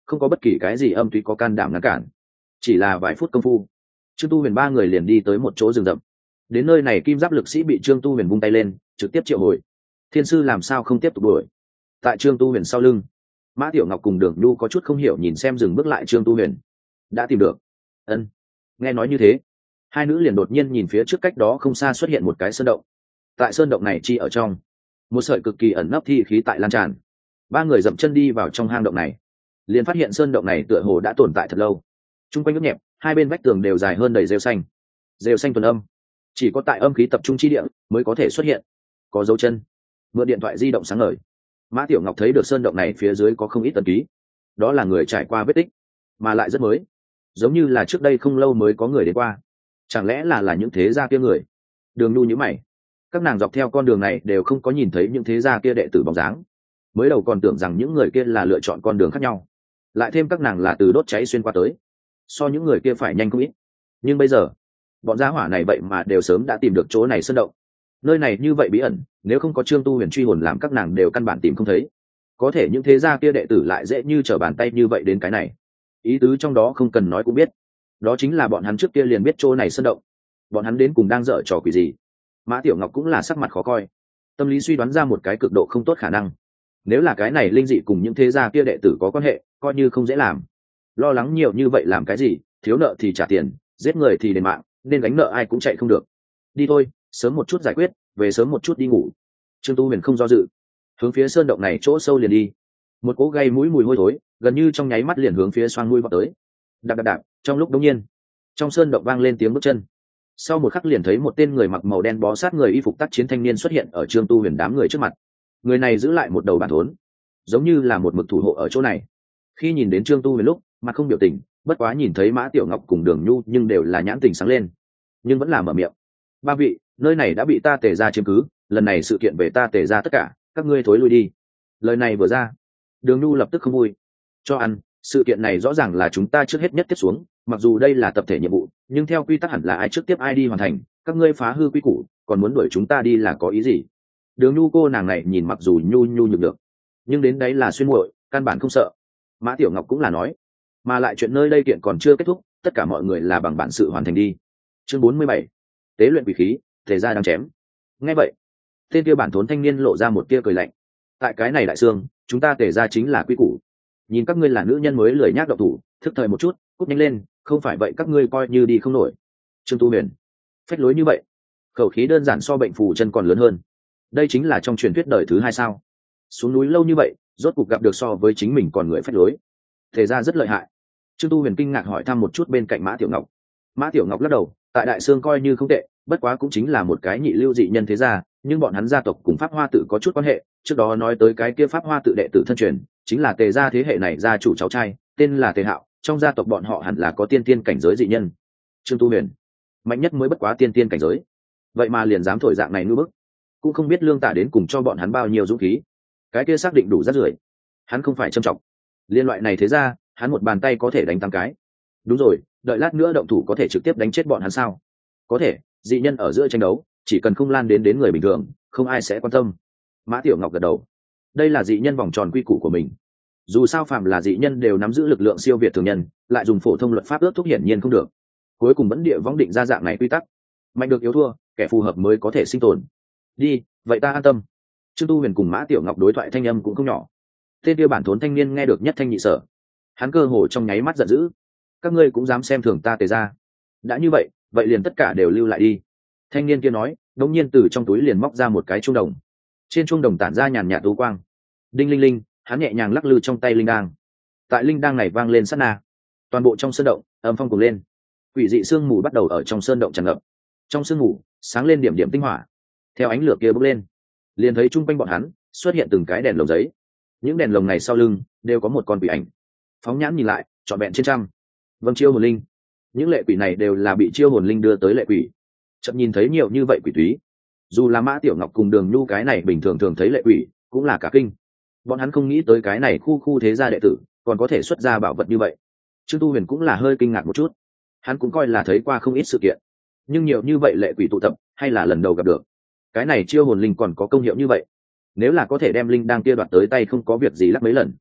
không có bất kỳ cái gì âm túy có can đảm ngăn cản. Chỉ là vài phút công phu, Trương Tu Huyền ba người liền đi tới một chỗ rừng rậm. Đến nơi này kim giáp lực sĩ bị Trương Tu Huyền vung tay lên trực tiếp triệu hồi. Thiên sư làm sao không tiếp tục đuổi? Tại Trương Tu Huyền sau lưng, Mã Tiểu Ngọc cùng Đường Nhu có chút không hiểu nhìn xem dừng bước lại Trương Tu Huyền. Đã tìm được? Ân. Nghe nói như thế, hai nữ liền đột nhiên nhìn phía trước cách đó không xa xuất hiện một cái sơn động. Tại sơn động này chi ở trong, một sợi cực kỳ ẩn nấp thi khí tại lan tràn. Ba người dậm chân đi vào trong hang động này, liền phát hiện sơn động này tựa hồ đã tồn tại thật lâu. Trung quanh nước nhẹp, hai bên vách tường đều dài hơn đầy rêu xanh. Rêu xanh tuần âm, chỉ có tại âm khí tập trung chi địa mới có thể xuất hiện. Có dấu chân. Mượn điện thoại di động sáng ngời, Mã Tiểu Ngọc thấy được sơn động này phía dưới có không ít tần ký. Đó là người trải qua vết tích, mà lại rất mới, giống như là trước đây không lâu mới có người đến qua. Chẳng lẽ là những thế gia kia người? Đường Nhu nhíu mày. Các nàng dọc theo con đường này đều không có nhìn thấy những thế gia kia đệ tử bóng dáng. Mới đầu còn tưởng rằng những người kia là lựa chọn con đường khác nhau, lại thêm các nàng là từ đốt cháy xuyên qua tới, so những người kia phải nhanh không ít. Nhưng bây giờ bọn gia hỏa này vậy mà đều sớm đã tìm được chỗ này sơn động. Nơi này như vậy bí ẩn, nếu không có Trương Tu Huyền truy hồn làm các nàng đều căn bản tìm không thấy. Có thể những thế gia kia đệ tử lại dễ như trở bàn tay như vậy đến cái này. Ý tứ trong đó không cần nói cũng biết, đó chính là bọn hắn trước kia liền biết chỗ này sơn động. Bọn hắn đến cùng đang dở trò quỷ gì? Mã Tiểu Ngọc cũng là sắc mặt khó coi, tâm lý suy đoán ra một cái cực độ không tốt khả năng. Nếu là cái này linh dị cùng những thế gia kia đệ tử có quan hệ, coi như không dễ làm. Lo lắng nhiều như vậy làm cái gì? Thiếu nợ thì trả tiền, giết người thì đền mạng, nên gánh nợ ai cũng chạy không được. Đi thôi, sớm một chút giải quyết, về sớm một chút đi ngủ. Trương Tu Huyền không do dự, hướng phía sơn động này chỗ sâu liền đi. Một cỗ gây mũi mùi hôi thối gần như trong nháy mắt liền hướng phía xoang mũi vọt tới. Đạp đạp đạp, trong lúc đống nhiên, trong sơn động vang lên tiếng bước chân. Sau một khắc liền thấy một tên người mặc màu đen bó sát người y phục tác chiến thanh niên xuất hiện ở Trương Tu Huyền đám người trước mặt. Người này giữ lại một đầu bản thốn, giống như là một mực thủ hộ ở chỗ này. Khi nhìn đến Trương Tu Huyền lúc, mặt không biểu tình, bất quá nhìn thấy Mã Tiểu Ngọc cùng Đường Nhu nhưng đều là nhãn tình sáng lên, nhưng vẫn là mở miệng. Ba vị, nơi này đã bị ta Tề gia chiếm cứ, lần này sự kiện về ta Tề gia tất cả, các ngươi thối lui đi. Lời này vừa ra, Đường Nhu lập tức không vui. Cho ăn, sự kiện này rõ ràng là chúng ta trước hết nhất tiếp xuống, mặc dù đây là tập thể nhiệm vụ, nhưng theo quy tắc hẳn là ai trước tiếp ai đi hoàn thành, các ngươi phá hư quy củ, còn muốn đuổi chúng ta đi là có ý gì? Đường Nhu cô nàng này nhìn mặc dù nhu nhu nhược được, nhưng đến đấy là xuyên muội, căn bản không sợ. Mã Tiểu Ngọc cũng là nói, mà lại chuyện nơi đây kiện còn chưa kết thúc, tất cả mọi người là bằng bản sự hoàn thành đi. Chương 47, tế luyện quỷ khí, Tề gia đang chém. Nghe vậy, tên kia bản thốn thanh niên lộ ra một tia cười lạnh. Tại cái này đại sương, chúng ta Tề gia chính là quy củ. Nhìn các ngươi là nữ nhân mới lười nhác động thủ, thức thời một chút, cút nhanh lên, không phải vậy các ngươi coi như đi không nổi. Trương Tu Huyền phách lối như vậy, khẩu khí đơn giản so bệnh phù chân còn lớn hơn. Đây chính là trong truyền thuyết đời thứ hai sao? Xuống núi lâu như vậy, rốt cuộc gặp được so với chính mình còn người phách lối. Tề gia rất lợi hại. Trương Tu Huyền kinh ngạc hỏi thăm một chút bên cạnh Mã Tiểu Ngọc. Mã Tiểu Ngọc lắc đầu, tại đại sương coi như không tệ, bất quá cũng chính là một cái nhị lưu dị nhân thế gia, nhưng bọn hắn gia tộc cùng Pháp Hoa tự có chút quan hệ. Trước đó nói tới cái kia Pháp Hoa tự đệ tử thân truyền, chính là Tề gia thế hệ này gia chủ cháu trai, tên là Tề Hạo, trong gia tộc bọn họ hẳn là có tiên tiên cảnh giới dị nhân. Trương Tu Huyền mạnh nhất mới bất quá tiên tiên cảnh giới, vậy mà liền dám thổi dạng này ngư bức, cũng không biết Lương Tả đến cùng cho bọn hắn bao nhiêu dũng khí. Cái kia xác định đủ rát rưởi, hắn không phải châm trọng. Liên loại này thế ra, hắn một bàn tay có thể đánh 8 cái. Đúng rồi, đợi lát nữa động thủ có thể trực tiếp đánh chết bọn hắn sao? Có thể, dị nhân ở giữa tranh đấu, chỉ cần không lan đến người bình thường, không ai sẽ quan tâm. Mã Tiểu Ngọc gật đầu. Đây là dị nhân vòng tròn quy củ của mình. Dù sao phàm là dị nhân đều nắm giữ lực lượng siêu việt thường nhân, lại dùng phổ thông luật pháp ước thúc hiển nhiên không được. Cuối cùng vẫn địa võng định ra dạng này quy tắc. Mạnh được yếu thua, kẻ phù hợp mới có thể sinh tồn. Đi, vậy ta an tâm. Trương Tu Huyền cùng Mã Tiểu Ngọc đối thoại thanh âm cũng không nhỏ. Tên kia bản thốn thanh niên nghe được nhất thanh nhị sở, hắn cơ hồ trong nháy mắt giận dữ. Các ngươi cũng dám xem thường ta Tề gia? Đã như vậy, vậy liền tất cả đều lưu lại đi. Thanh niên kia nói, đột nhiên từ trong túi liền móc ra một cái chuông đồng. Trên chuông đồng tản ra nhàn nhạt u quang. Đinh linh linh, hắn nhẹ nhàng lắc lư trong tay linh đang. Tại linh đang này vang lên sát na, toàn bộ trong sơn động âm phong cuồn lên. Quỷ dị sương mù bắt đầu ở trong sơn động tràn ngập. Trong sương mù sáng lên điểm điểm tinh hỏa. Theo ánh lửa kia bốc lên, liền thấy chung quanh bọn hắn xuất hiện từng cái đèn lồng giấy. Những đèn lồng này sau lưng đều có một con quỷ ảnh. Phóng nhãn nhìn lại, trọn vẹn trên trăm. Vâng, chiêu hồn linh. Những lệ quỷ này đều là bị chiêu hồn linh đưa tới lệ quỷ. Chợt nhìn thấy nhiều như vậy quỷ túy, dù là Mã Tiểu Ngọc cùng Đường Nhu cái này bình thường thường thấy lệ quỷ, cũng là cả kinh. Bọn hắn không nghĩ tới cái này khu thế gia đệ tử còn có thể xuất ra bảo vật như vậy. Trương Tu Huyền cũng là hơi kinh ngạc một chút. Hắn cũng coi là thấy qua không ít sự kiện, nhưng nhiều như vậy lệ quỷ tụ tập, hay là lần đầu gặp được. Cái này chiêu hồn linh còn có công hiệu như vậy. Nếu là có thể đem linh đang kia đoạt tới tay không có việc gì lắc mấy lần,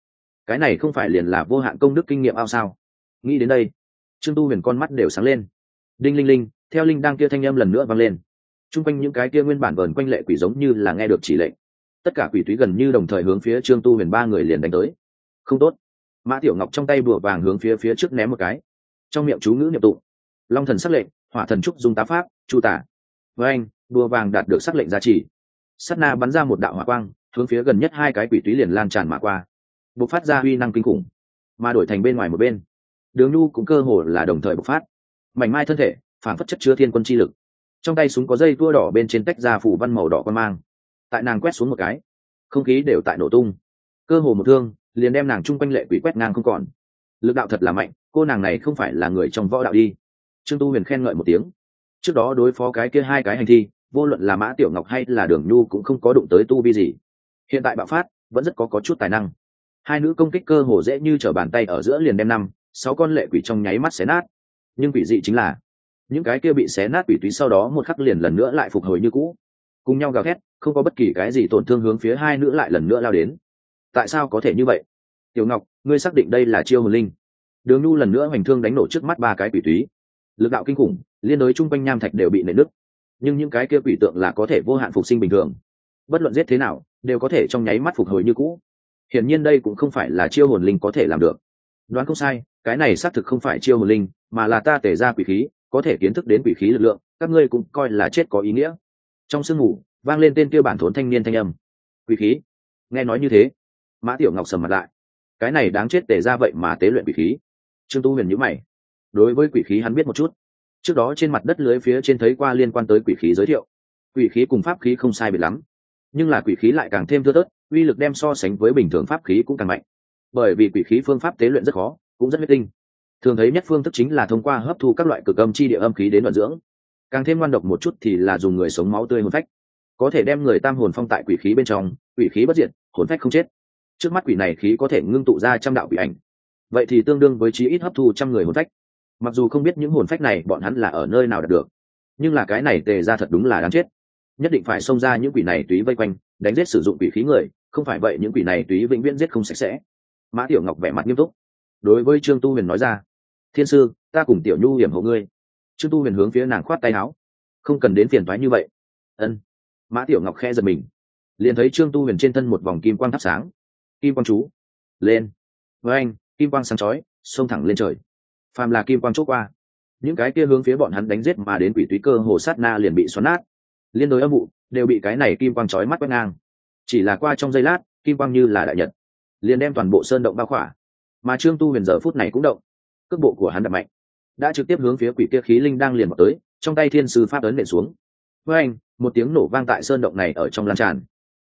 cái này không phải liền là vô hạn công đức kinh nghiệm ao sao? Nghĩ đến đây, Trương Tu Huyền con mắt đều sáng lên. Đinh linh linh, theo linh đang kia thanh âm lần nữa vang lên. Trung quanh những cái kia nguyên bản vờn quanh lệ quỷ giống như là nghe được chỉ lệnh, tất cả quỷ túy gần như đồng thời hướng phía Trương Tu Huyền ba người liền đánh tới. Không tốt! Mã Tiểu Ngọc trong tay bùa vàng hướng phía trước ném một cái, trong miệng chú ngữ niệm tụng, long thần sắc lệnh, hỏa thần trúc dùng tá pháp, chu tả. Với anh, bùa vàng đạt được sắc lệnh giá trị, sát na bắn ra một đạo hỏa quang, hướng phía gần nhất hai cái quỷ túy liền lan tràn mà qua, bộc phát ra uy năng kinh khủng. Mà đổi thành bên ngoài một bên, Đường Nhu cũng cơ hồ là đồng thời bộc phát, mảnh mai thân thể phản phất chất chứa thiên quân chi lực, trong tay súng có dây tua đỏ bên trên tách ra phủ văn màu đỏ quan mang, tại nàng quét xuống một cái, không khí đều tại nổ tung, cơ hồ một thương liền đem nàng chung quanh lệ quỷ quét ngang không còn. Lực đạo thật là mạnh, cô nàng này không phải là người trong võ đạo đi. Trương Tu Huyền khen ngợi một tiếng. Trước đó đối phó cái kia hai cái hành thi, vô luận là Mã Tiểu Ngọc hay là Đường Nhu cũng không có đụng tới tu vi gì, hiện tại bạo phát vẫn rất có chút tài năng. Hai nữ công kích cơ hồ dễ như trở bàn tay, ở giữa liền đem 5-6 con lệ quỷ trong nháy mắt xé nát. Nhưng quỷ dị chính là những cái kia bị xé nát quỷ túy sau đó một khắc liền lần nữa lại phục hồi như cũ, cùng nhau gào thét, không có bất kỳ cái gì tổn thương, hướng phía hai nữ lại lần nữa lao đến. Tại sao có thể như vậy? Tiểu Ngọc, ngươi xác định đây là chiêu hồn linh? Đường Nhu lần nữa hoành thương đánh nổ trước mắt ba cái quỷ túy, lực đạo kinh khủng, liên đối chung quanh nham thạch đều bị nện nứt. Nhưng những cái kia quỷ tượng là có thể vô hạn phục sinh bình thường, bất luận giết thế nào đều có thể trong nháy mắt phục hồi như cũ. Hiển nhiên đây cũng không phải là chiêu hồn linh có thể làm được. Đoán không sai, cái này xác thực không phải chiêu hồn linh, mà là ta tể ra quỷ khí, có thể kiến thức đến quỷ khí lực lượng, các ngươi cũng coi là chết có ý nghĩa. Trong sương ngủ vang lên tên kia bản thốn thanh niên thanh âm. Quỷ khí? Nghe nói như thế, Mã Tiểu Ngọc sầm mặt lại. Cái này đáng chết, tể ra vậy mà tế luyện quỷ khí. Trương Tu Huyền nhíu mày. Đối với quỷ khí hắn biết một chút, trước đó trên mặt đất lưới phía trên thấy qua liên quan tới quỷ khí giới thiệu. Quỷ khí cùng pháp khí không sai biệt lắm, nhưng là quỷ khí lại càng thêm thưa thớt, uy lực đem so sánh với bình thường pháp khí cũng càng mạnh. Bởi vì quỷ khí phương pháp tế luyện rất khó, cũng rất huyết tinh. Thường thấy nhất phương thức chính là thông qua hấp thu các loại cực âm chi địa âm khí đến vận dưỡng. Càng thêm ngoan độc một chút thì là dùng người sống máu tươi hồn phách, có thể đem người tam hồn phong tại quỷ khí bên trong, quỷ khí bất diệt, hồn phách không chết. Trước mắt quỷ này khí có thể ngưng tụ ra trăm đạo quỷ ảnh, vậy thì tương đương với chí ít hấp thu 100 người hồn phách. Mặc dù không biết những hồn phách này bọn hắn là ở nơi nào đạt được, nhưng là cái này tề ra thật đúng là đáng chết. Nhất định phải xông ra những quỷ này túy vây quanh, đánh giết sử dụng quỷ khí người, không phải vậy những quỷ này túy vĩnh viễn giết không sạch sẽ. Mã Tiểu Ngọc vẻ mặt nghiêm túc, đối với Trương Tu Huyền nói ra: Thiên sư, ta cùng Tiểu Nhu hiểm hộ ngươi. Trương Tu Huyền hướng phía nàng khoát tay áo: không cần đến phiền toái như vậy. Ân. Mã Tiểu Ngọc khẽ giật mình, liền thấy Trương Tu Huyền trên thân một vòng kim quang thắp sáng. Kim quang chú lên. Với anh, kim quang sáng chói xông thẳng lên trời. Phàm là kim quang chốt qua, những cái kia hướng phía bọn hắn đánh giết mà đến quỷ túy cơ hồ sát na liền bị xoắn nát, liên đối âm vụ đều bị cái này kim quang chói mắt quét ngang. Chỉ là qua trong giây lát, kim quang như là đại nhật, liền đem toàn bộ sơn động bao khỏa. Mà Trương Tu Huyền giờ phút này cũng động, cước bộ của hắn đập mạnh, đã trực tiếp hướng phía quỷ kia khí linh đang liền vào tới, trong tay thiên sư pháp ấn nện xuống. Với anh, một tiếng nổ vang tại sơn động này ở trong lan tràn.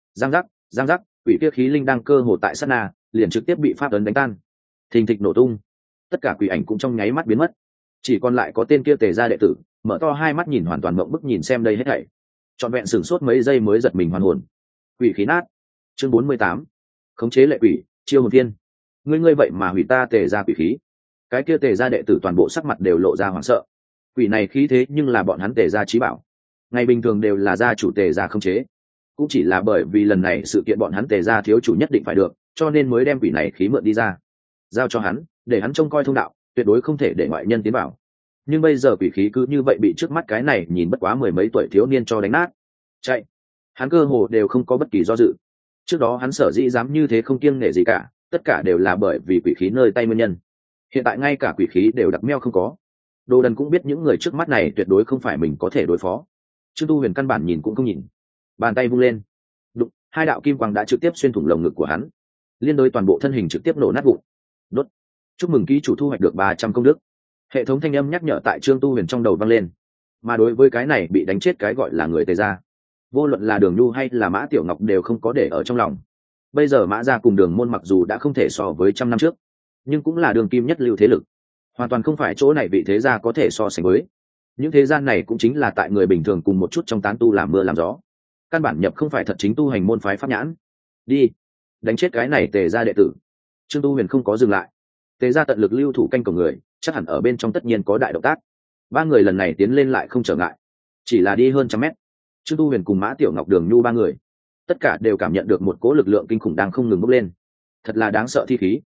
Giang giác, quỷ kia khí linh đang cơ hồ tại sát na liền trực tiếp bị pháp ấn đánh tan, thình thịch nổ tung. Tất cả quỷ ảnh cũng trong nháy mắt biến mất, chỉ còn lại có tên kia tề gia đệ tử mở to hai mắt nhìn hoàn toàn mộng bức nhìn xem đây hết thảy, trọn vẹn sửng sốt mấy giây mới giật mình hoàn hồn. Quỷ khí nát. Chương 48. Khống chế lệ quỷ, chiêu hồn thiên. Ngươi vậy mà hủy ta tề gia quỷ khí. Cái kia tề gia đệ tử toàn bộ sắc mặt đều lộ ra hoảng sợ. Quỷ này khí thế nhưng là bọn hắn tề gia chí bảo, ngày bình thường đều là gia chủ tề gia khống chế, cũng chỉ là bởi vì lần này sự kiện bọn hắn tề gia thiếu chủ nhất định phải được, cho nên mới đem quỷ này khí mượn đi ra, giao cho hắn, để hắn trông coi thông đạo, tuyệt đối không thể để ngoại nhân tiến vào. Nhưng bây giờ quỷ khí cứ như vậy bị trước mắt cái này nhìn bất quá 10 mấy tuổi thiếu niên cho đánh nát. Chạy, hắn cơ hồ đều không có bất kỳ do dự. Trước đó hắn sở dĩ dám như thế không kiêng nể gì cả, tất cả đều là bởi vì quỷ khí nơi tay nguyên nhân. Hiện tại ngay cả quỷ khí đều đặc meo không có. Đồ Đần cũng biết những người trước mắt này tuyệt đối không phải mình có thể đối phó. Trương Tu Huyền căn bản nhìn cũng không nhìn, bàn tay vung lên, đụng, hai đạo kim quang đã trực tiếp xuyên thủng lồng ngực của hắn, liên đối toàn bộ thân hình trực tiếp nổ nát vụn. Đốt. Chúc mừng ký chủ thu hoạch được 300 công đức. Hệ thống thanh âm nhắc nhở tại Trương Tu Huyền trong đầu vang lên. Mà đối với cái này bị đánh chết cái gọi là người tề gia, vô luận là Đường Nhu hay là Mã Tiểu Ngọc đều không có để ở trong lòng. Bây giờ Mã gia cùng Đường môn mặc dù đã không thể so với trăm năm trước, nhưng cũng là đường kim nhất lưu thế lực, hoàn toàn không phải chỗ này vị thế gia có thể so sánh với. Những thế gian này cũng chính là tại người bình thường cùng một chút trong tán tu làm mưa làm gió, căn bản nhập không phải thật chính tu hành môn phái pháp nhãn. Đi, đánh chết cái này tề gia đệ tử. Trương Tu Huyền không có dừng lại, tề gia tận lực lưu thủ canh cổng người, chắc hẳn ở bên trong tất nhiên có đại động tác. Ba người lần này tiến lên lại không trở ngại, chỉ là đi hơn trăm mét. Trương Tu Huyền cùng Mã Tiểu Ngọc, Đường Nhu ba người tất cả đều cảm nhận được một cỗ lực lượng kinh khủng đang không ngừng bốc lên. Thật là đáng sợ thi khí,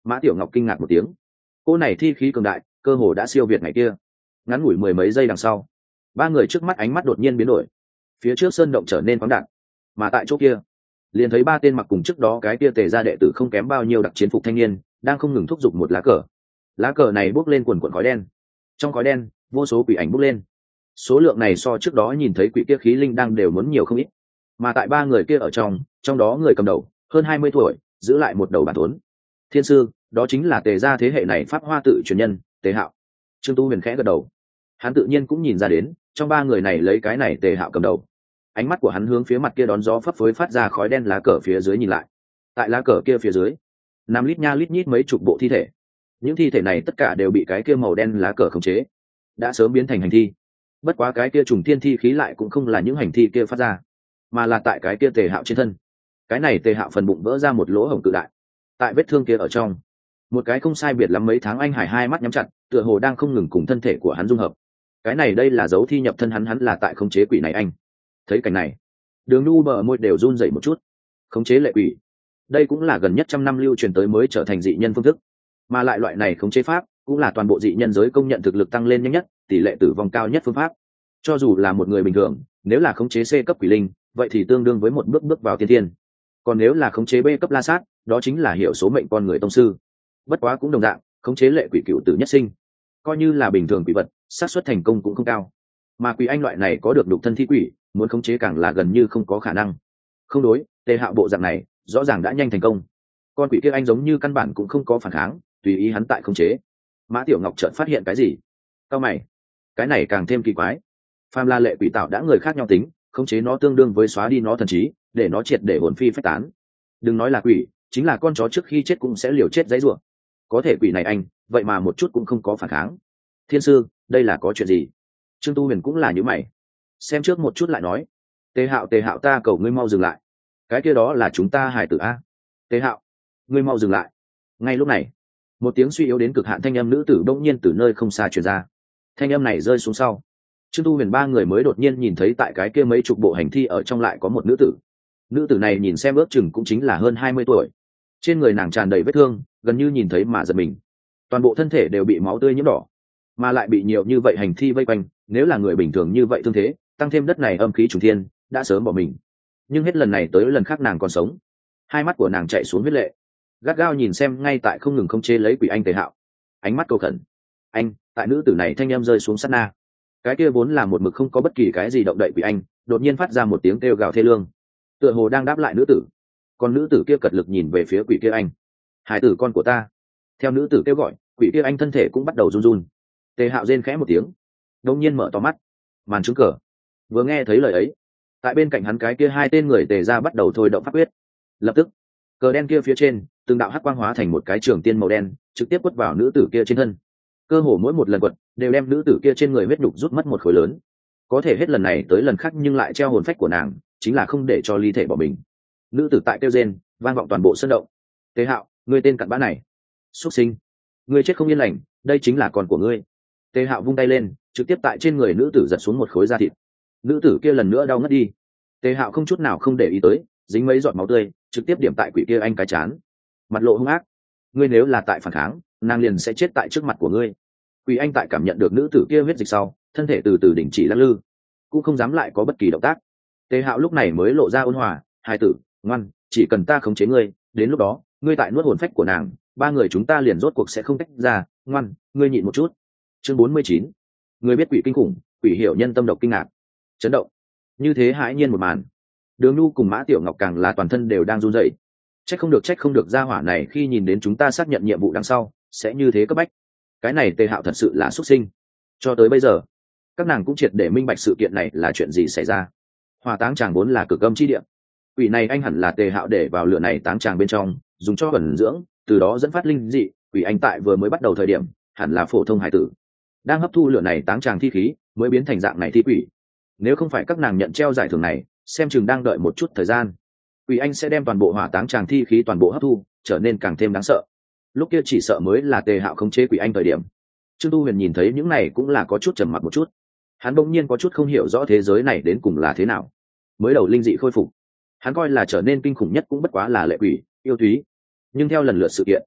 Mã Tiểu Ngọc kinh ngạc một tiếng. Cô này thi khí cường đại, cơ hồ đã siêu việt ngày kia. Ngắn ngủi mười mấy giây đằng sau, ba người trước mắt ánh mắt đột nhiên biến đổi. Phía trước sơn động trở nên khoáng đạt, mà tại chỗ kia, liền thấy ba tên mặc cùng trước đó cái kia Tề gia đệ tử không kém bao nhiêu đặc chiến phục thanh niên, đang không ngừng thúc giục một lá cờ. Lá cờ này bốc lên quần quần khói đen. Trong khói đen, vô số quỷ ảnh bốc lên. Số lượng này so trước đó nhìn thấy quỷ kia khí linh đang đều muốn nhiều không ít. Mà tại ba người kia ở trong đó người cầm đầu, hơn 20 tuổi, giữ lại một đầu bản thốn. Thiên sư, đó chính là Tề gia thế hệ này pháp hoa tự truyền nhân, Tề Hạo. Trương Tu Huyền khẽ gật đầu. Hắn tự nhiên cũng nhìn ra đến, trong ba người này lấy cái này Tề Hạo cầm đầu. Ánh mắt của hắn hướng phía mặt kia đón gió phấp phới phát ra khói đen lá cờ phía dưới nhìn lại. Tại lá cờ kia phía dưới, nằm lít nha lít nhít mấy chục bộ thi thể. Những thi thể này tất cả đều bị cái kia màu đen lá cờ khống chế, đã sớm biến thành hành thi. Bất quá cái kia trùng thiên thi khí lại cũng không là những hành thi kia phát ra, mà là tại cái kia Tề Hạo trên thân. Cái này Tề Hạo phần bụng vỡ ra một lỗ hổng cự đại. Tại vết thương kia ở trong, một cái không sai biệt lắm mấy tháng anh hải hai mắt nhắm chặt, tựa hồ đang không ngừng cùng thân thể của hắn dung hợp. Cái này đây là dấu thi nhập thân hắn là tại khống chế quỷ này anh. Thấy cảnh này, Đường Nhu bờ môi đều run rẩy một chút. Khống chế lệ quỷ, đây cũng là gần nhất 100 năm lưu truyền tới mới trở thành dị nhân phương thức, mà lại loại này khống chế pháp cũng là toàn bộ dị nhân giới công nhận thực lực tăng lên nhanh nhất, tỷ lệ tử vong cao nhất phương pháp. Cho dù là một người bình thường, nếu là khống chế C cấp quỷ linh, vậy thì tương đương với một bước vào tiên thiên. Còn nếu là khống chế B cấp la sát, đó chính là hiểu số mệnh con người tông sư. Bất quá cũng đồng dạng, khống chế lệ quỷ cựu tử nhất sinh, coi như là bình thường quỷ vật, xác suất thành công cũng không cao. Mà quỷ anh loại này có được đục thân thi quỷ, muốn khống chế càng là gần như không có khả năng. Không đối, Tề Hạo bộ dạng này rõ ràng đã nhanh thành công. Con quỷ kia anh giống như căn bản cũng không có phản kháng, tùy ý hắn tại khống chế. Mã Tiểu Ngọc chợt phát hiện cái gì? Cao mày, cái này càng thêm kỳ quái. Phàm là lệ quỷ tạo đã người khác nhau tính, khống chế nó tương đương với xóa đi nó thần trí, để nó triệt để hồn phi phách tán. Đừng nói là quỷ, chính là con chó trước khi chết cũng sẽ liều chết dãy rủa. Có thể quỷ này anh, vậy mà một chút cũng không có phản kháng. Thiên sư, đây là có chuyện gì? Trương Tu Huyền cũng là như mày. Xem trước một chút lại nói. Tề Hạo ta cầu ngươi mau dừng lại. Cái kia đó là chúng ta hài tử a. Tề Hạo, ngươi mau dừng lại. Ngay lúc này, một tiếng suy yếu đến cực hạn thanh âm nữ tử bỗng nhiên từ nơi không xa truyền ra. Thanh âm này rơi xuống sau, Trương Tu Huyền ba người mới đột nhiên nhìn thấy tại cái kia mấy chục bộ hành thi ở trong lại có một nữ tử. Nữ tử này nhìn xem ước chừng cũng chính là hơn 20 tuổi. Trên người nàng tràn đầy vết thương, gần như nhìn thấy mà giật mình. Toàn bộ thân thể đều bị máu tươi nhiễm đỏ, mà lại bị nhiều như vậy hành thi vây quanh, nếu là người bình thường như vậy thương thế, tăng thêm đất này âm khí trùng thiên, đã sớm bỏ mình. Nhưng hết lần này tới lần khác nàng còn sống. Hai mắt của nàng chạy xuống huyết lệ, gắt gao nhìn xem ngay tại không ngừng khống chế lấy quỷ anh Tề Hạo. Ánh mắt cầu khẩn. Anh, tại nữ tử này thanh em rơi xuống sát na. Cái kia vốn là một mực không có bất kỳ cái gì động đậy quỷ anh, đột nhiên phát ra một tiếng kêu gào thê lương, tựa hồ đang đáp lại nữ tử. Còn nữ tử kia cật lực nhìn về phía quỷ kia anh. Hải tử con của ta. Theo nữ tử kêu gọi, quỷ kia anh thân thể cũng bắt đầu run run. Tề Hạo rên khẽ một tiếng, đột nhiên mở to mắt. Màn trứng cờ. Vừa nghe thấy lời ấy, tại bên cạnh hắn cái kia hai tên người Tề ra bắt đầu thôi động pháp quyết. Lập tức, cờ đen kia phía trên, từng đạo hắc quang hóa thành một cái trường tiên màu đen, trực tiếp quất vào nữ tử kia trên thân. Cơ hồ mỗi một lần quật đều đem nữ tử kia trên người huyết nhục rút mất một khối lớn. Có thể hết lần này tới lần khác nhưng lại treo hồn phách của nàng, chính là không để cho ly thể bỏ mình. Nữ tử tại kêu rên, vang vọng toàn bộ sân động. Tề Hạo, ngươi tên cặn bã này, xuất sinh, ngươi chết không yên lành, đây chính là con của ngươi. Tề Hạo vung tay lên, trực tiếp tại trên người nữ tử giật xuống một khối da thịt. Nữ tử kia lần nữa đau ngất đi. Tề Hạo không chút nào không để ý tới, dính mấy giọt máu tươi, trực tiếp điểm tại quỷ kia anh cái chán. Mặt lộ hung ác, ngươi nếu là tại phản kháng, nàng liền sẽ chết tại trước mặt của ngươi. Quỷ anh tại cảm nhận được nữ tử kia huyết dịch sau, thân thể từ từ đình chỉ lắc lư, cũng không dám lại có bất kỳ động tác. Tề Hạo lúc này mới lộ ra ôn hòa, hai tử, ngoan, chỉ cần ta khống chế ngươi, đến lúc đó, ngươi tại nuốt hồn phách của nàng, ba người chúng ta liền rốt cuộc sẽ không tách ra, ngoan, ngươi nhịn một chút. Chương 49. Người biết quỷ kinh khủng, quỷ hiểu nhân tâm độc kinh ngạc, chấn động. Như thế hãi nhiên một màn. Đường Nhu cùng Mã Tiểu Ngọc càng là toàn thân đều đang run rẩy. Trách không được gia hỏa này khi nhìn đến chúng ta xác nhận nhiệm vụ đằng sau, sẽ như thế cấp bách. Cái này Tề Hạo thật sự là xuất sinh. Cho tới bây giờ, các nàng cũng triệt để minh bạch sự kiện này là chuyện gì xảy ra. Hỏa táng tràng vốn là cực âm chi địa. Quỷ này anh hẳn là Tề Hạo để vào lửa này táng tràng bên trong, dùng cho ẩn dưỡng, từ đó dẫn phát linh dị. Quỷ anh tại vừa mới bắt đầu thời điểm, hẳn là phổ thông hải tử, đang hấp thu lửa này táng tràng thi khí, mới biến thành dạng này thi quỷ. Nếu không phải các nàng nhận treo giải thưởng này, xem chừng đang đợi một chút thời gian, quỷ anh sẽ đem toàn bộ hỏa táng tràng thi khí toàn bộ hấp thu, trở nên càng thêm đáng sợ. Lúc kia chỉ sợ mới là Tề Hạo khống chế quỷ anh thời điểm. Trương Tu Huyền nhìn thấy những này cũng là có chút trầm mặc một chút. Hắn bỗng nhiên có chút không hiểu rõ thế giới này đến cùng là thế nào. Mới đầu linh dị khôi phục, hắn coi là trở nên kinh khủng nhất cũng bất quá là lệ quỷ, yêu thúy. Nhưng theo lần lượt sự kiện,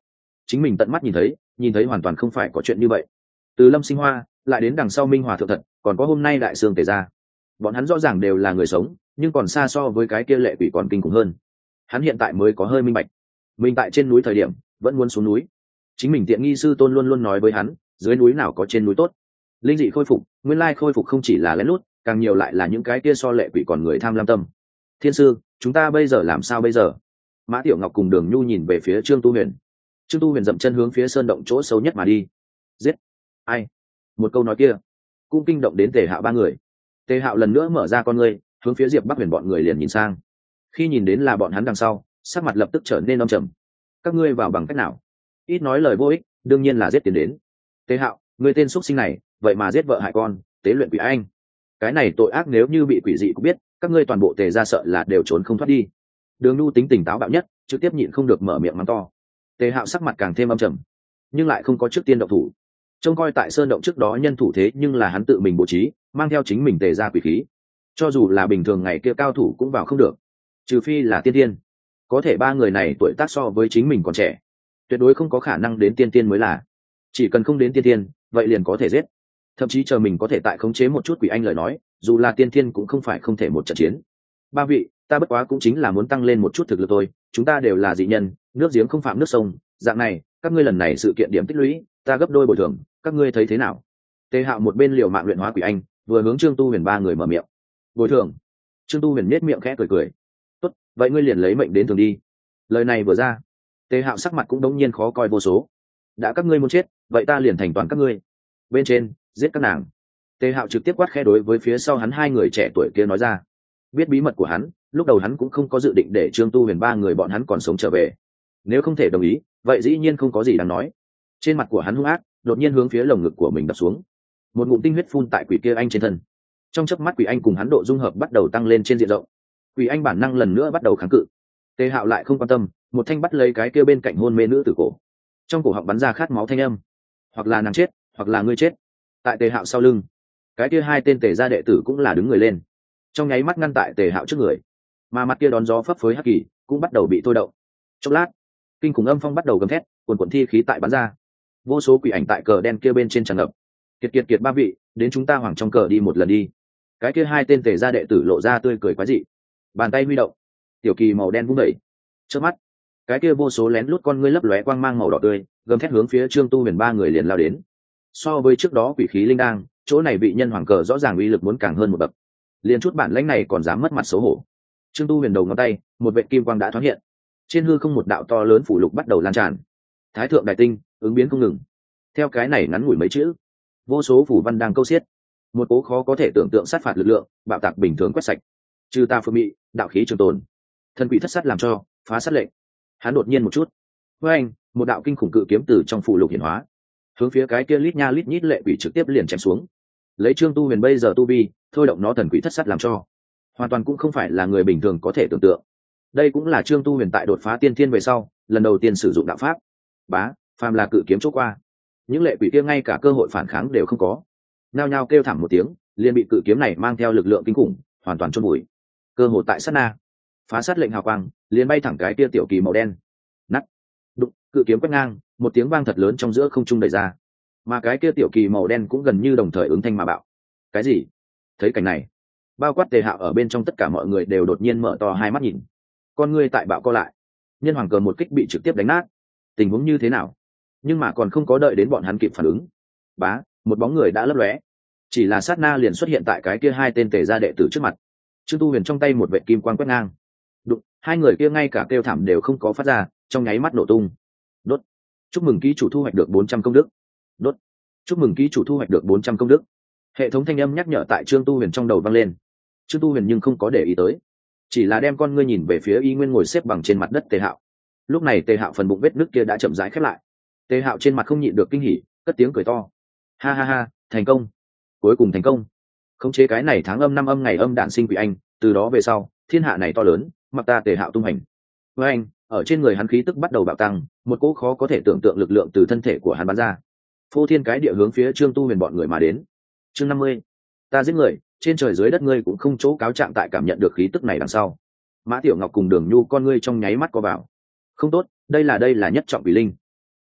chính mình tận mắt nhìn thấy hoàn toàn không phải có chuyện như vậy. Từ Lâm Sinh Hoa lại đến đằng sau Minh Hòa thượng thật, còn có hôm nay đại sương tề ra, bọn hắn rõ ràng đều là người sống, nhưng còn xa so với cái kia lệ quỷ còn kinh khủng hơn. Hắn hiện tại mới có hơi minh bạch, mình tại trên núi thời điểm vẫn muốn xuống núi. Chính mình tiện nghi sư tôn luôn luôn nói với hắn, dưới núi nào có trên núi tốt. Linh dị khôi phục, nguyên lai khôi phục không chỉ là lén lút, càng nhiều lại là những cái kia so lệ quỷ còn người tham lam tâm. Thiên sư, chúng ta bây giờ làm sao bây giờ? Mã Tiểu Ngọc cùng Đường Nhu nhìn về phía Trương Tu Huyền. Trương Tu Huyền dậm chân hướng phía sơn động chỗ sâu nhất mà đi. Giết! Ai? Một câu nói kia cũng kinh động đến Tề Hạo ba người. Tề Hạo lần nữa mở ra con ngươi, hướng phía Diệp Bắc Huyền bọn người liền nhìn sang. Khi nhìn đến là bọn hắn đằng sau, sắc mặt lập tức trở nên âm trầm. Các ngươi vào bằng cách nào? Ít nói lời vô ích, đương nhiên là giết tiền đến. Tề Hạo, ngươi tên xuất sinh này, vậy mà giết vợ hại con, tế luyện quỷ anh. Cái này tội ác nếu như bị quỷ dị cũng biết, các ngươi toàn bộ Tề gia sợ là đều trốn không thoát đi. Đường Nhu tính tình táo bạo nhất, trực tiếp nhịn không được mở miệng mắng to. Tề Hạo sắc mặt càng thêm âm trầm, nhưng lại không có trước tiên động thủ. Trông coi tại sơn động trước đó nhân thủ thế nhưng là hắn tự mình bố trí, mang theo chính mình Tề gia quỷ khí. Cho dù là bình thường ngày kia cao thủ cũng vào không được, trừ phi là tiên tiên. Có thể ba người này tuổi tác so với chính mình còn trẻ, tuyệt đối không có khả năng đến tiên tiên mới là. Chỉ cần không đến tiên tiên, vậy liền có thể giết. Thậm chí chờ mình có thể tại khống chế một chút quỷ anh lời nói, dù là tiên tiên cũng không phải không thể một trận chiến. Ba vị, ta bất quá cũng chính là muốn tăng lên một chút thực lực thôi, chúng ta đều là dị nhân, nước giếng không phạm nước sông, dạng này, các ngươi lần này sự kiện điểm tích lũy, ta gấp đôi bồi thường, các ngươi thấy thế nào? Tề Hạo một bên liều mạng luyện hóa quỷ anh, vừa hướng Trương Tu Huyền ba người mở miệng. Bồi thường? Trương Tu Huyền nhếch miệng khẽ cười. Tốt, vậy ngươi liền lấy mệnh đến thường đi. Lời này vừa ra, Tề Hạo sắc mặt cũng đống nhiên khó coi vô số. Đã các ngươi muốn chết, vậy ta liền thành toàn các ngươi. Bên trên, giết các nàng. Tề Hạo trực tiếp quát khẽ đối với phía sau hắn hai người trẻ tuổi kia nói ra. Biết bí mật của hắn, lúc đầu hắn cũng không có dự định để Trương Tu Huyền ba người bọn hắn còn sống trở về. Nếu không thể đồng ý, vậy dĩ nhiên không có gì đáng nói. Trên mặt của hắn hung ác, đột nhiên hướng phía lồng ngực của mình đập xuống. Một ngụm tinh huyết phun tại quỷ kia anh trên thân. Trong chớp mắt quỷ anh cùng hắn độ dung hợp bắt đầu tăng lên trên diện rộng. Quỷ anh bản năng lần nữa bắt đầu kháng cự. Tề Hạo lại không quan tâm, một thanh bắt lấy cái kia bên cạnh hôn mê nữ tử cổ. Trong cổ họng bắn ra khát máu thanh âm. Hoặc là nàng chết, hoặc là ngươi chết. Tại Tề Hạo sau lưng, cái kia hai tên Tề gia đệ tử cũng là đứng người lên, trong nháy mắt ngăn tại Tề Hạo trước người. Mà mặt kia đón gió phấp phới hắc kỳ cũng bắt đầu bị thôi động. Chốc lát, kinh khủng âm phong bắt đầu gầm thét, cuồn cuộn thi khí tại bắn ra. Vô số quỷ ảnh tại cờ đen kia bên trên tràn ngập. Kiệt ba vị, đến chúng ta hoàng trong cờ đi một lần đi. Cái kia hai tên Tề gia đệ tử lộ ra tươi cười quái dị, bàn tay huy động, tiểu kỳ màu đen vung đẩy. Trước mắt, cái kia vô số lén lút con ngươi lấp lóe quang mang màu đỏ tươi, gầm thét hướng phía Trương Tu Huyền ba người liền lao đến. So với trước đó quỷ khí linh đang, chỗ này vị nhân hoàng cờ rõ ràng uy lực muốn càng hơn một bậc. Liền chút bản lãnh này còn dám mất mặt xấu hổ. Trương Tu Huyền đầu ngón tay, một vệt kim quang đã thoáng hiện. Trên hư không một đạo to lớn phủ lục bắt đầu lan tràn. Thái thượng đại tinh, ứng biến không ngừng. Theo cái này ngắn ngủi mấy chữ, vô số phủ văn đang câu xiết. Một cố khó có thể tưởng tượng sát phạt lực lượng, bạo tạc bình thường quét sạch. Trừ ta phương mị, đạo khí trường tồn. Thần quỷ thất sát làm cho, phá sát lệnh. Hắn đột nhiên một chút. Với anh, một đạo kinh khủng cự kiếm từ trong phủ lục hiển hóa, hướng phía cái kia lít nha lít nhít lệ quỷ trực tiếp liền chém xuống. Lấy Trương Tu Huyền bây giờ tu vi, thôi động nó thần quỷ thất sát làm cho, hoàn toàn cũng không phải là người bình thường có thể tưởng tượng. Đây cũng là Trương Tu Huyền tại đột phá tiên thiên về sau, lần đầu tiên sử dụng đạo pháp. Bá, phàm là cự kiếm chỗ qua, những lệ quỷ kia ngay cả cơ hội phản kháng đều không có, nhao nhao kêu thảm một tiếng, liền bị cự kiếm này mang theo lực lượng kinh khủng, hoàn toàn chôn vùi. Cơ hội tại sát na, phá sát lệnh hào quang, liền bay thẳng cái kia tiểu kỳ màu đen. Nắt, đụng, cự kiếm quét ngang, một tiếng vang thật lớn trong giữa không trung đẩy ra, mà cái kia tiểu kỳ màu đen cũng gần như đồng thời ứng thanh mà bạo. Cái gì? Thấy cảnh này, bao quát Tề Hạo ở bên trong tất cả mọi người đều đột nhiên mở to hai mắt nhìn. Con ngươi tại bạo co lại, nhân hoàng cờ một kích bị trực tiếp đánh nát. Tình huống như thế nào? Nhưng mà còn không có đợi đến bọn hắn kịp phản ứng, bá, một bóng người đã lấp lóe, chỉ là sát na liền xuất hiện tại cái kia hai tên Tề gia đệ tử trước mặt. Trương Tu Huyền trong tay một vệt kim quang quét ngang, đụng, hai người kia ngay cả kêu thảm đều không có phát ra, trong nháy mắt nổ tung. Đốt, chúc mừng ký chủ thu hoạch được 400 công đức. Đốt, chúc mừng ký chủ thu hoạch được 400 công đức. Hệ thống thanh âm nhắc nhở tại Trương Tu Huyền trong đầu vang lên. Trương Tu Huyền nhưng không có để ý tới, chỉ là đem con ngươi nhìn về phía y nguyên ngồi xếp bằng trên mặt đất Tề Hạo. Lúc này Tề Hạo phần bụng vết nứt kia đã chậm rãi khép lại. Tề Hạo trên mặt không nhịn được kinh hỉ, cất tiếng cười to. Ha ha ha, thành công, cuối cùng thành công. Khống chế cái này tháng âm năm âm ngày âm đản sinh quỷ anh, từ đó về sau, thiên hạ này to lớn, mặc ta Tề Hạo tung hành. Với anh, ở trên người hắn khí tức bắt đầu bạo tăng, một cỗ khó có thể tưởng tượng lực lượng từ thân thể của hắn bắn ra, phô thiên cái địa hướng phía Trương Tu Huyền bọn người mà đến. Chương 50, ta giết người, trên trời dưới đất ngươi cũng không chỗ cáo trạng. Tại cảm nhận được khí tức này đằng sau, Mã Tiểu Ngọc cùng Đường Nhu con ngươi trong nháy mắt co vào. Không tốt, đây là nhất trọng quỷ linh.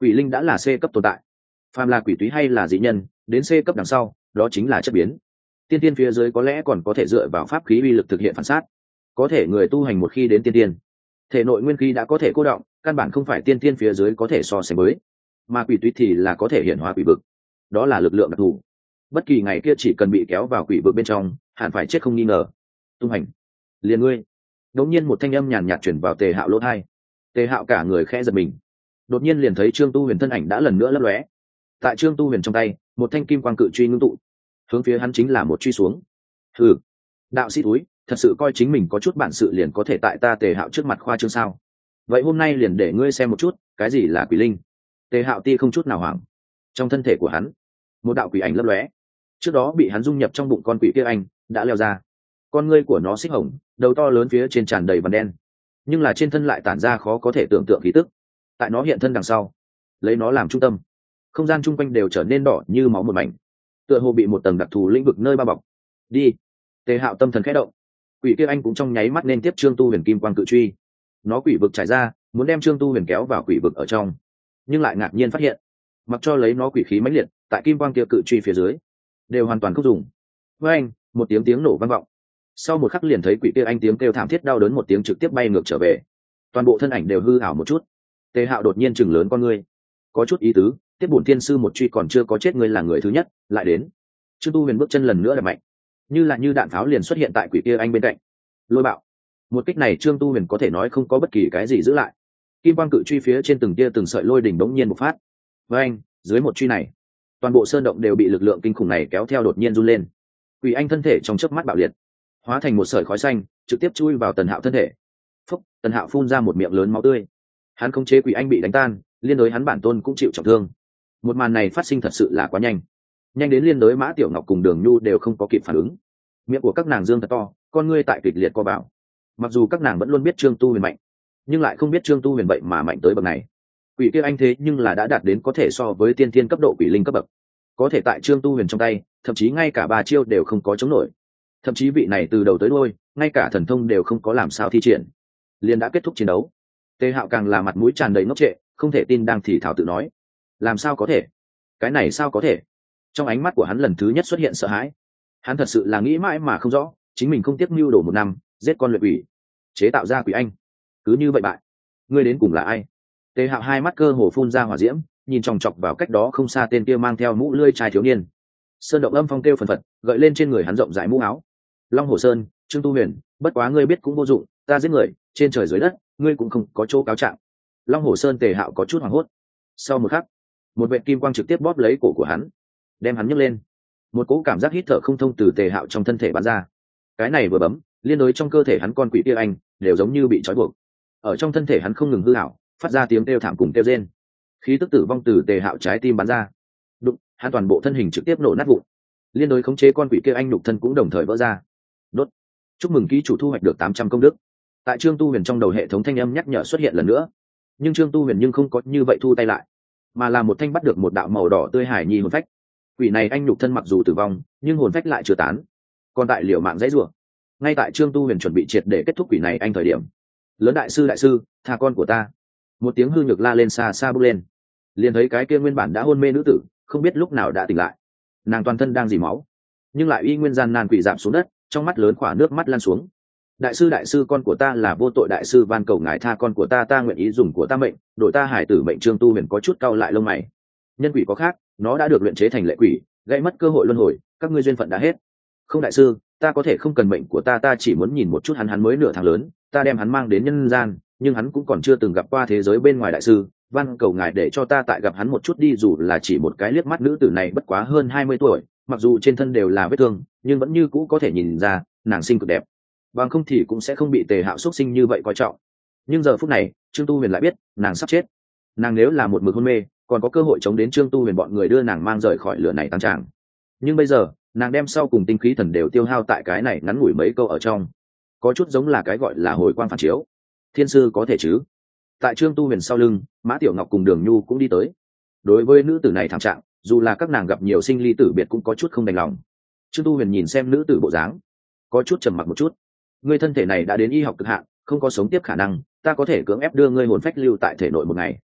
Quỷ linh đã là C cấp tồn tại, phàm là quỷ túy hay là dị nhân đến C cấp đằng sau đó chính là chất biến. Tiên tiên phía dưới có lẽ còn có thể dựa vào pháp khí uy lực thực hiện phản sát, có thể người tu hành một khi đến tiên tiên, thể nội nguyên khí đã có thể cô động, căn bản không phải tiên tiên phía dưới có thể so sánh với. Mà quỷ túy thì là có thể hiện hóa quỷ vực, đó là lực lượng đặc thù, bất kỳ ngày kia chỉ cần bị kéo vào quỷ vực bên trong hẳn phải chết không nghi ngờ. Tung hành liền ngươi. Đột nhiên một thanh âm nhàn nhạt chuyển vào Tề Hạo lỗ tai. Tề Hạo cả người khẽ giật mình, đột nhiên liền thấy Trương Tu Huyền thân ảnh đã lần nữa lấp lóe. Tại Trương Tu Huyền trong tay, một thanh kim quang cự truy ngưng tụ, hướng phía hắn chính là một truy xuống. Hừ, đạo sĩ túi, thật sự coi chính mình có chút bản sự liền có thể tại ta Tề Hạo trước mặt khoa trương sao? Vậy hôm nay liền để ngươi xem một chút, cái gì là quỷ linh. Tề Hạo ti không chút nào hoảng. Trong thân thể của hắn, một đạo quỷ ảnh lấp lóe. Trước đó bị hắn dung nhập trong bụng con quỷ kia anh đã leo ra. Con ngươi của nó xích hồng, đầu to lớn phía trên tràn đầy vằn đen, nhưng là trên thân lại tản ra khó có thể tưởng tượng khí tức. Tại nó hiện thân đằng sau, lấy nó làm trung tâm, không gian chung quanh đều trở nên đỏ như máu một mảnh, tựa hồ bị một tầng đặc thù lĩnh vực nơi bao bọc. Đi. Tề Hạo tâm thần khẽ động, quỷ kia anh cũng trong nháy mắt nên tiếp Trương Tu Huyền kim quang cự truy. Nó quỷ vực trải ra, muốn đem Trương Tu Huyền kéo vào quỷ vực ở trong, nhưng lại ngạc nhiên phát hiện, mặc cho lấy nó quỷ khí mãnh liệt, tại kim quang kia cự truy phía dưới đều hoàn toàn không dùng. Với anh, một tiếng nổ vang vọng. Sau một khắc liền thấy quỷ kia anh tiếng kêu thảm thiết đau đớn một tiếng trực tiếp bay ngược trở về, toàn bộ thân ảnh đều hư ảo một chút. Tề Hạo đột nhiên chừng lớn con ngươi, có chút ý tứ, tiếp bổn thiên sư một truy còn chưa có chết, ngươi là người thứ nhất lại đến. Trương Tu Huyền bước chân lần nữa đập mạnh, như đạn pháo liền xuất hiện tại quỷ kia anh bên cạnh. Lôi bạo. Một kích này Trương Tu Huyền có thể nói không có bất kỳ cái gì giữ lại. Kim quang cự truy phía trên từng tia từng sợi lôi đỉnh đống nhiên bộc phát. Với anh, dưới một truy này, toàn bộ sơn động đều bị lực lượng kinh khủng này kéo theo đột nhiên run lên. Quỷ anh thân thể trong chớp mắt bạo liệt, hóa thành một sợi khói xanh, trực tiếp chui vào Tần Hạo thân thể. Phúc, Tần Hạo phun ra một miệng lớn máu tươi. Hắn khống chế quỷ anh bị đánh tan, liên đối hắn bản tôn cũng chịu trọng thương. Một màn này phát sinh thật sự là quá nhanh, nhanh đến liên đối Mã Tiểu Ngọc cùng Đường Nhu đều không có kịp phản ứng. Miệng của các nàng dương thật to, con ngươi tại kịch liệt co vào. Mặc dù các nàng vẫn luôn biết Trương Tu Huyền mạnh, nhưng lại không biết Trương Tu Huyền vậy mà mạnh tới bậc này. Quỷ kia anh thế nhưng là đã đạt đến có thể so với tiên thiên cấp độ quỷ linh cấp bậc, có thể tại Trương Tu Huyền trong tay, thậm chí ngay cả 3 chiêu đều không có chống nổi. Thậm chí vị này từ đầu tới đuôi, ngay cả thần thông đều không có làm sao thi triển, liền đã kết thúc chiến đấu. Tề Hạo càng là mặt mũi tràn đầy ngốc trệ, không thể tin đang thì thảo tự nói, làm sao có thể, cái này sao có thể. Trong ánh mắt của hắn lần thứ nhất xuất hiện sợ hãi. Hắn thật sự là nghĩ mãi mà không rõ, chính mình không tiếc mưu đồ 1 năm giết con luyện quỷ, chế tạo ra quỷ anh, cứ như vậy bại. Ngươi đến cùng là ai? Tề Hạo hai mắt cơ hồ phun ra hỏa diễm, nhìn chòng chọc vào cách đó không xa tên kia mang theo mũ lưỡi trai thiếu niên. Sơn động âm phong kêu phần phật, gợi lên trên người hắn rộng rãi mũ áo. Long Hồ Sơn, Trương Tu Huyền, bất quá ngươi biết cũng vô dụng, ta giết người, trên trời dưới đất, ngươi cũng không có chỗ cáo trạng. Long Hồ Sơn. Tề Hạo có chút hoảng hốt. Sau một khắc, một vệt kim quang trực tiếp bóp lấy cổ của hắn, đem hắn nhấc lên. Một cỗ cảm giác hít thở không thông từ Tề Hạo trong thân thể bắn ra. Cái này vừa bấm, liên đối trong cơ thể hắn con quỷ kia anh đều giống như bị trói buộc. Ở trong thân thể hắn không ngừng hư ảo, phát ra tiếng kêu thảm cùng kêu rên. Khí tức tử vong từ Tề Hạo trái tim bắn ra. Đụng, hắn toàn bộ thân hình trực tiếp nổ nát vụn. Liên đối khống chế con quỷ kia anh nhục thân cũng đồng thời vỡ ra. Đốt. Chúc mừng ký chủ thu hoạch được 800 công đức. Tại Trương Tu Huyền trong đầu hệ thống thanh âm nhắc nhở xuất hiện lần nữa. Nhưng Trương Tu Huyền không có như vậy thu tay lại, mà là một thanh bắt được một đạo màu đỏ tươi hải nhi hồn phách. Quỷ này anh nhục thân mặc dù tử vong, nhưng hồn phách lại chưa tán, còn tại liều mạng dãy rủa. Ngay tại Trương Tu Huyền chuẩn bị triệt để kết thúc quỷ này anh thời điểm, lớn đại sư, tha con của ta. Một tiếng hư nhược la lên xa xa bước lên, liền thấy cái kia nguyên bản đã hôn mê nữ tử không biết lúc nào đã tỉnh lại. Nàng toàn thân đang dì máu, nhưng lại y nguyên gian nan quỷ giảm xuống đất, trong mắt lớn khỏa nước mắt lan xuống. Đại sư, con của ta là vô tội, đại sư van cầu ngài tha con của ta nguyện ý dùng của ta mệnh đổi ta hải tử mệnh. Trương Tu Huyền có chút cau lại lông mày. Nhân quỷ có khác, nó đã được luyện chế thành lệ quỷ, gây mất cơ hội luân hồi, các ngươi duyên phận đã hết. Không đại sư, ta có thể không cần mệnh của ta chỉ muốn nhìn một chút hắn mới nửa tháng lớn, ta đem hắn mang đến nhân gian, nhưng hắn cũng còn chưa từng gặp qua thế giới bên ngoài. Đại sư, van cầu ngài để cho ta tại gặp hắn một chút đi, dù là chỉ một cái liếc mắt. Nữ tử này bất quá hơn 20 tuổi, mặc dù trên thân đều là vết thương, nhưng vẫn như cũ có thể nhìn ra nàng xinh cực đẹp, bằng không thì cũng sẽ không bị Tề Hạo xuất sinh như vậy coi trọng. Nhưng giờ phút này Trương Tu Huyền lại biết nàng sắp chết. Nàng nếu là một mực hôn mê, còn có cơ hội chống đến Trương Tu Huyền bọn người đưa nàng mang rời khỏi lửa này tăng tràng. Nhưng bây giờ nàng đem sau cùng tinh khí thần đều tiêu hao tại cái này ngắn ngủi mấy câu ở trong, có chút giống là cái gọi là hồi quang phản chiếu. Thiên sư có thể chứ? Tại Trương Tu Huyền sau lưng, Mã Tiểu Ngọc cùng Đường Nhu cũng đi tới. Đối với nữ tử này thảm trạng, dù là các nàng gặp nhiều sinh ly tử biệt cũng có chút không đành lòng. Trương Tu Huyền nhìn xem nữ tử bộ dáng, có chút trầm mặc một chút. Ngươi thân thể này đã đến y học cực hạn, không có sống tiếp khả năng, ta có thể cưỡng ép đưa ngươi hồn phách lưu tại thể nội 1 ngày.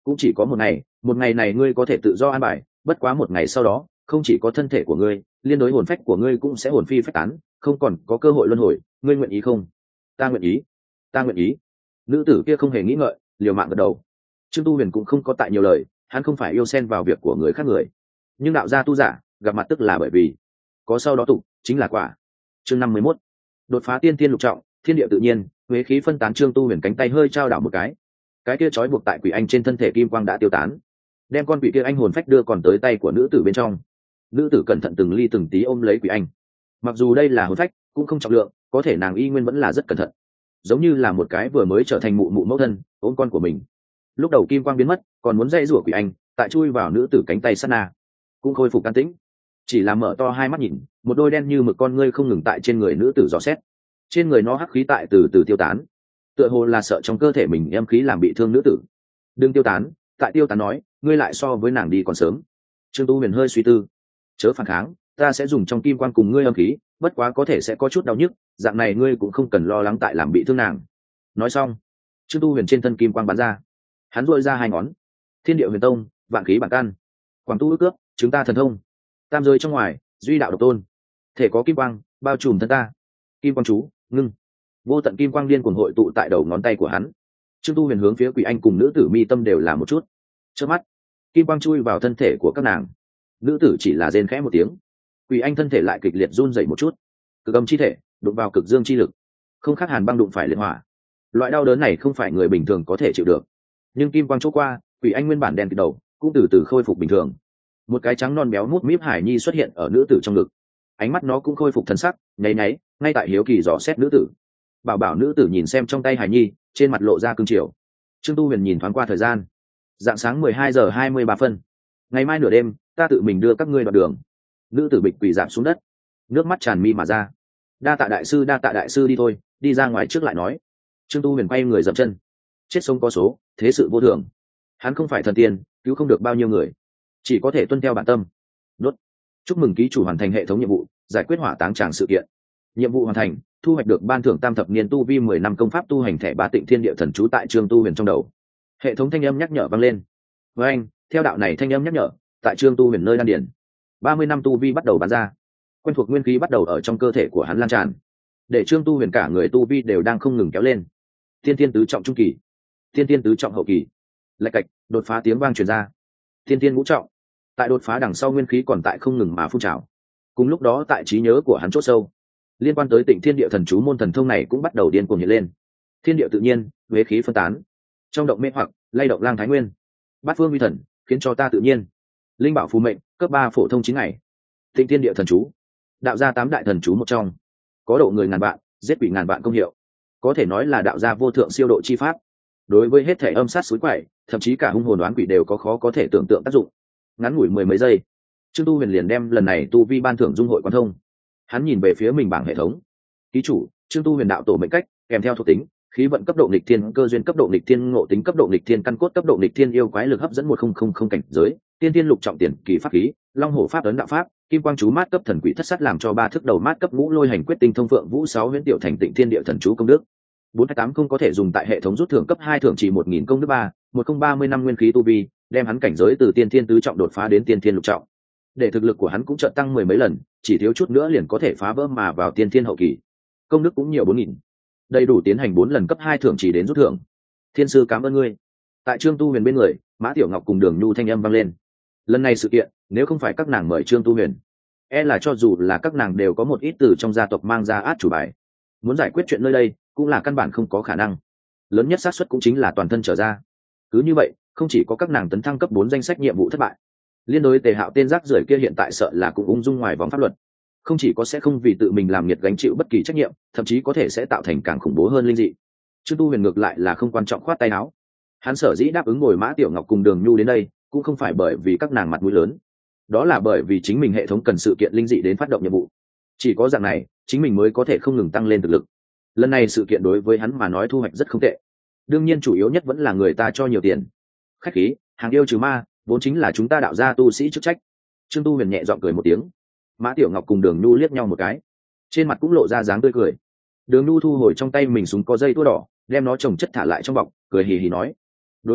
cũng chỉ có một ngày này ngươi có thể tự do an bài, bất quá một ngày sau đó không chỉ có thân thể của ngươi, liên đối hồn phách của ngươi cũng sẽ hồn phi phách tán, không còn có cơ hội luân hồi, ngươi nguyện ý không? Ta nguyện ý, ta nguyện ý. Nữ tử kia không hề nghĩ ngợi, liều mạng gật đầu. Trương Tu Huyền cũng không có tại nhiều lời, hắn không phải yêu xen vào việc của người khác người, nhưng đạo gia tu giả gặp mặt tức là bởi vì có sau đó tục chính là quả. Chương 51, đột phá tiên tiên lục trọng, thiên địa tự nhiên, huế khí phân tán. Trương Tu Huyền cánh tay hơi trao đảo một cái kia trói buộc tại quỷ anh trên thân thể kim quang đã tiêu tán, đem con quỷ kia anh hồn phách đưa còn tới tay của nữ tử bên trong. Nữ tử cẩn thận từng ly từng tí ôm lấy quỷ anh, mặc dù đây là hồn phách cũng không trọng lượng, có thể nàng y nguyên vẫn là rất cẩn thận, giống như là một cái vừa mới trở thành mụ mẫu thân ôm con của mình. Lúc đầu kim quang biến mất, còn muốn dây rủa quỷ anh tại chui vào nữ tử cánh tay sát na cũng khôi phục can tĩnh, chỉ là mở to hai mắt nhìn, một đôi đen như mực con ngươi không ngừng tại trên người nữ tử dò xét. Trên người nó hắc khí tại từ từ tiêu tán, tựa hồ là sợ trong cơ thể mình âm khí làm bị thương nữ tử. Đừng tiêu tán, tại tiêu tán nói, ngươi lại so với nàng đi còn sớm. Trương Tu Huyền hơi suy tư, chớ phản kháng, ta sẽ dùng trong kim quang cùng ngươi âm khí, bất quá có thể sẽ có chút đau nhức, dạng này ngươi cũng không cần lo lắng tại làm bị thương nàng. Nói xong, Trương Tu Huyền trên thân kim quang bắn ra, hắn duỗi ra hai ngón. Thiên địa huyền tông, vạn khí bản căn, quảng tu ước cướp, chúng ta thần thông, tam giới trong ngoài, duy đạo độc tôn, thể có kim quang bao trùm thân ta. Kim quang chú ngưng, vô tận kim quang liên cuồng hội tụ tại đầu ngón tay của hắn. Trương Tu Huyền hướng phía quỷ anh cùng nữ tử mi tâm đều là một chút, trước mắt kim quang chui vào thân thể của các nàng. Nữ tử chỉ là rên khẽ một tiếng, quỷ anh thân thể lại kịch liệt run rẩy một chút. Cực âm chi thể đụng vào cực dương chi lực, không khác hàn băng đụng phải liệt hỏa. Loại đau đớn này không phải người bình thường có thể chịu được, nhưng kim quang chỗ qua, quỷ anh nguyên bản đen kịt đầu cũng từ từ khôi phục bình thường. Một cái trắng non béo mút míp hải nhi xuất hiện ở nữ tử trong ngực, ánh mắt nó cũng khôi phục thần sắc, nháy nháy ngay tại hiếu kỳ dò xét nữ tử. Bảo nữ tử nhìn xem trong tay hải nhi, trên mặt lộ ra cương triều. Trương Tu Huyền nhìn thoáng qua thời gian, dạng sáng 12:23. Ngày mai nửa đêm ta tự mình đưa các ngươi đoạn đường. Nữ tử bịch quỳ giảm xuống đất, nước mắt tràn mi mà ra. Đa tạ đại sư, đi thôi, đi ra ngoài trước lại nói. Trương Tu Huyền quay người dậm chân. Chết sống có số, thế sự vô thường, hắn không phải thần tiên, cứu không được bao nhiêu người, chỉ có thể tuân theo bản tâm. Đốt. Chúc mừng ký chủ hoàn thành hệ thống nhiệm vụ, giải quyết hỏa táng tràng sự kiện. Nhiệm vụ hoàn thành, thu hoạch được ban thưởng tam thập niên tu vi 10 năm công pháp tu hành thẻ bá tịnh thiên địa thần chú tại Trương Tu Huyền trong đầu. Hệ thống thanh âm nhắc nhở vang lên. Với anh, theo đạo này thanh âm nhắc nhở, tại Trương Tu Huyền nơi đan điển, 30 năm tu vi bắt đầu bắn ra, quen thuộc nguyên khí bắt đầu ở trong cơ thể của hắn lan tràn, để Trương Tu Huyền cả người tu vi đều đang không ngừng kéo lên. Tiên tiên tứ trọng trung kỳ, tiên tiên tứ trọng hậu kỳ, lạch cạch, đột phá tiếng vang truyền ra. Tiên tiên ngũ trọng, tại đột phá đằng sau nguyên khí còn tại không ngừng mà phun trào. Cùng lúc đó tại trí nhớ của hắn chốt sâu, liên quan tới Tịnh Thiên Địa Thần Chú môn thần thông này cũng bắt đầu điên cuồng hiện lên. Thiên địa tự nhiên, huế khí phân tán, trong động mê hoặc lay động lang thái nguyên. Bát phương vi thần, khiến cho ta tự nhiên. Linh bảo phù mệnh, cấp 3 phổ thông 9 ngày. Tịnh Thiên Địa Thần Chú, đạo gia 8 đại thần chú một trong, có độ người ngàn vạn, giết quỷ ngàn vạn công hiệu, có thể nói là đạo gia vô thượng siêu độ chi pháp. Đối với hết thể âm sát suối quậy, thậm chí cả hung hồn đoán quỷ đều có khó có thể tưởng tượng tác dụng. Ngắn ngủi 10 mấy giây, Trương Tu Huyền liền đem lần này tu vi ban thưởng dung hội quan thông. Hắn nhìn về phía mình bảng hệ thống. Ký chủ Trương Tu Huyền đạo tổ mệnh cách, kèm theo thuộc tính khí vận cấp độ nghịch thiên, cơ duyên cấp độ nghịch thiên, ngộ tính cấp độ nghịch thiên, căn cốt cấp độ nghịch thiên, yêu quái lực hấp dẫn 1000 cảnh giới, tiên tiên lục trọng tiền kỳ pháp khí, long hổ pháp ấn đạo pháp, kim quang chú mát cấp thần quỷ thất sát làm cho 3 thức đầu mát cấp ngũ lôi hành quyết tinh thông phượng vũ 6 huyễn tiểu thành Tịnh Thiên Địa Thần Chú công đức. 428 không có thể dùng tại hệ thống rút thưởng cấp 2 thưởng chỉ 1000 công đức 3, 1030 năm nguyên khí tu vi, đem hắn cảnh giới từ tiên thiên tứ trọng đột phá đến tiên thiên lục trọng. Để thực lực của hắn cũng chợt tăng 10 mấy lần, chỉ thiếu chút nữa liền có thể phá vỡ mà vào tiên thiên hậu kỳ. Công đức cũng nhiều 4000. Đầy đủ tiến hành 4 lần cấp 2 thưởng chỉ đến rút thưởng. Thiên sư cảm ơn ngươi. Tại Trương Tu Huyền bên người, Mã Tiểu Ngọc cùng Đường Nhu thanh âm vang lên. Lần này sự kiện, nếu không phải các nàng mời Trương Tu Huyền, là cho dù là các nàng đều có một ít từ trong gia tộc mang ra át chủ bài. Muốn giải quyết chuyện nơi đây, cũng là căn bản không có khả năng. Lớn nhất xác suất cũng chính là toàn thân trở ra. Cứ như vậy, không chỉ có các nàng tấn thăng cấp 4 danh sách nhiệm vụ thất bại, liên đối Tề Hạo tên rác rưởi kia hiện tại sợ là cũng ung dung ngoài vòng pháp luật. Không chỉ có sẽ không vì tự mình làm nghiệt gánh chịu bất kỳ trách nhiệm, thậm chí có thể sẽ tạo thành càng khủng bố hơn linh dị. Trương Tu Huyền ngược lại là không quan trọng khoát tay áo. Hắn sở dĩ đáp ứng ngồi Mã Tiểu Ngọc cùng Đường Nhu đến đây, cũng không phải bởi vì các nàng mặt mũi lớn, đó là bởi vì chính mình hệ thống cần sự kiện linh dị đến phát động nhiệm vụ. Chỉ có dạng này, chính mình mới có thể không ngừng tăng lên thực lực. Lần này sự kiện đối với hắn mà nói thu hoạch rất không tệ. Đương nhiên chủ yếu nhất vẫn là người ta cho nhiều tiền. Khách khí, hàng yêu trừ ma, vốn chính là chúng ta đạo gia tu sĩ chức trách. Trương Tu Huyền nhẹ giọng cười một tiếng. Mã Tiểu Ngọc cùng Đường Nhu liếc nhau một cái, trên mặt cũng lộ ra dáng tươi cười. Đường Nhu thu hồi trong tay mình súng có dây tua đỏ, đem nó chồng chất thả lại trong bọc, cười hì hì nói: đối với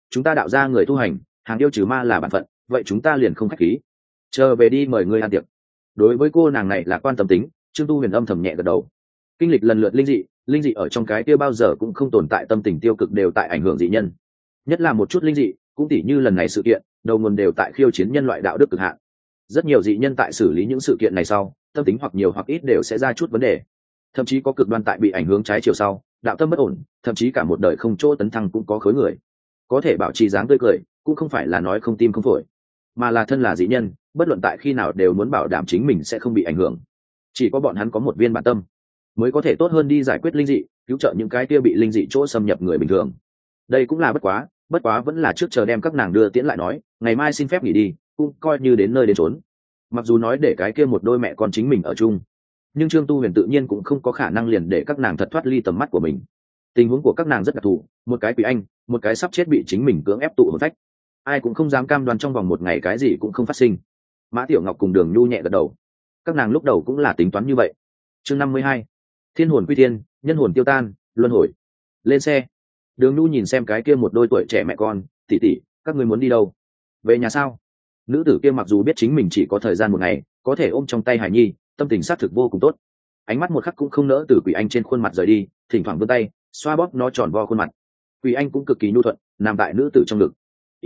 chúng ta đạo ra người tu hành, hàng yêu trừ ma là bản phận, vậy chúng ta liền không khách khí, chờ về đi mời ngươi ăn tiệc. Đối với cô nàng này là quan tâm tính, Trương Tu Huyền âm thầm nhẹ gật đầu. Kinh lịch lần lượt linh dị ở trong cái kia bao giờ cũng không tồn tại tâm tình tiêu cực đều tại ảnh hưởng dị nhân, nhất là một chút linh dị cũng tỉ như lần này sự kiện đầu nguồn đều tại khiêu chiến nhân loại đạo đức cực hạn. Rất nhiều dị nhân tại xử lý những sự kiện này sau, tâm tính hoặc nhiều hoặc ít đều sẽ ra chút vấn đề, thậm chí có cực đoan tại bị ảnh hưởng trái chiều sau, đạo tâm bất ổn, thậm chí cả một đời không chỗ tấn thăng cũng có khối người. Có thể bảo trì dáng tươi cười cũng không phải là nói không tim không phổi, mà là thân là dị nhân, bất luận tại khi nào đều muốn bảo đảm chính mình sẽ không bị ảnh hưởng. Chỉ có bọn hắn có một viên bản tâm mới có thể tốt hơn đi giải quyết linh dị, cứu trợ những cái kia bị linh dị chỗ xâm nhập người bình thường. Đây cũng là bất quá vẫn là trước chờ đem các nàng đưa tiễn lại nói, ngày mai xin phép nghỉ đi, cũng coi như đến nơi đến chốn. Mặc dù nói để cái kia một đôi mẹ con chính mình ở chung, nhưng Trương Tu Huyền tự nhiên cũng không có khả năng liền để các nàng thật thoát ly tầm mắt của mình. Tình huống của các nàng rất đặc thù, một cái quỷ anh, một cái sắp chết bị chính mình cưỡng ép tụ hồn phách, ai cũng không dám cam đoan trong vòng một ngày cái gì cũng không phát sinh. Mã Tiểu Ngọc cùng Đường Nhu nhẹ gật đầu, các nàng lúc đầu cũng là tính toán như vậy. Chương 52, thiên hồn quy thiên, nhân hồn tiêu tan, luân hồi. Lên xe. Đường Nhu nhìn xem cái kia một đôi tuổi trẻ mẹ con, tỷ tỷ, các ngươi muốn đi đâu? Về nhà sao? Nữ tử kia mặc dù biết chính mình chỉ có thời gian một ngày, có thể ôm trong tay Hải Nhi, tâm tình xác thực vô cùng tốt. Ánh mắt một khắc cũng không nỡ từ quỷ anh trên khuôn mặt rời đi, thỉnh thoảng vươn tay xoa bóp nó tròn vo khuôn mặt. Quỷ anh cũng cực kỳ nhu thuận, nằm tại nữ tử trong ngực.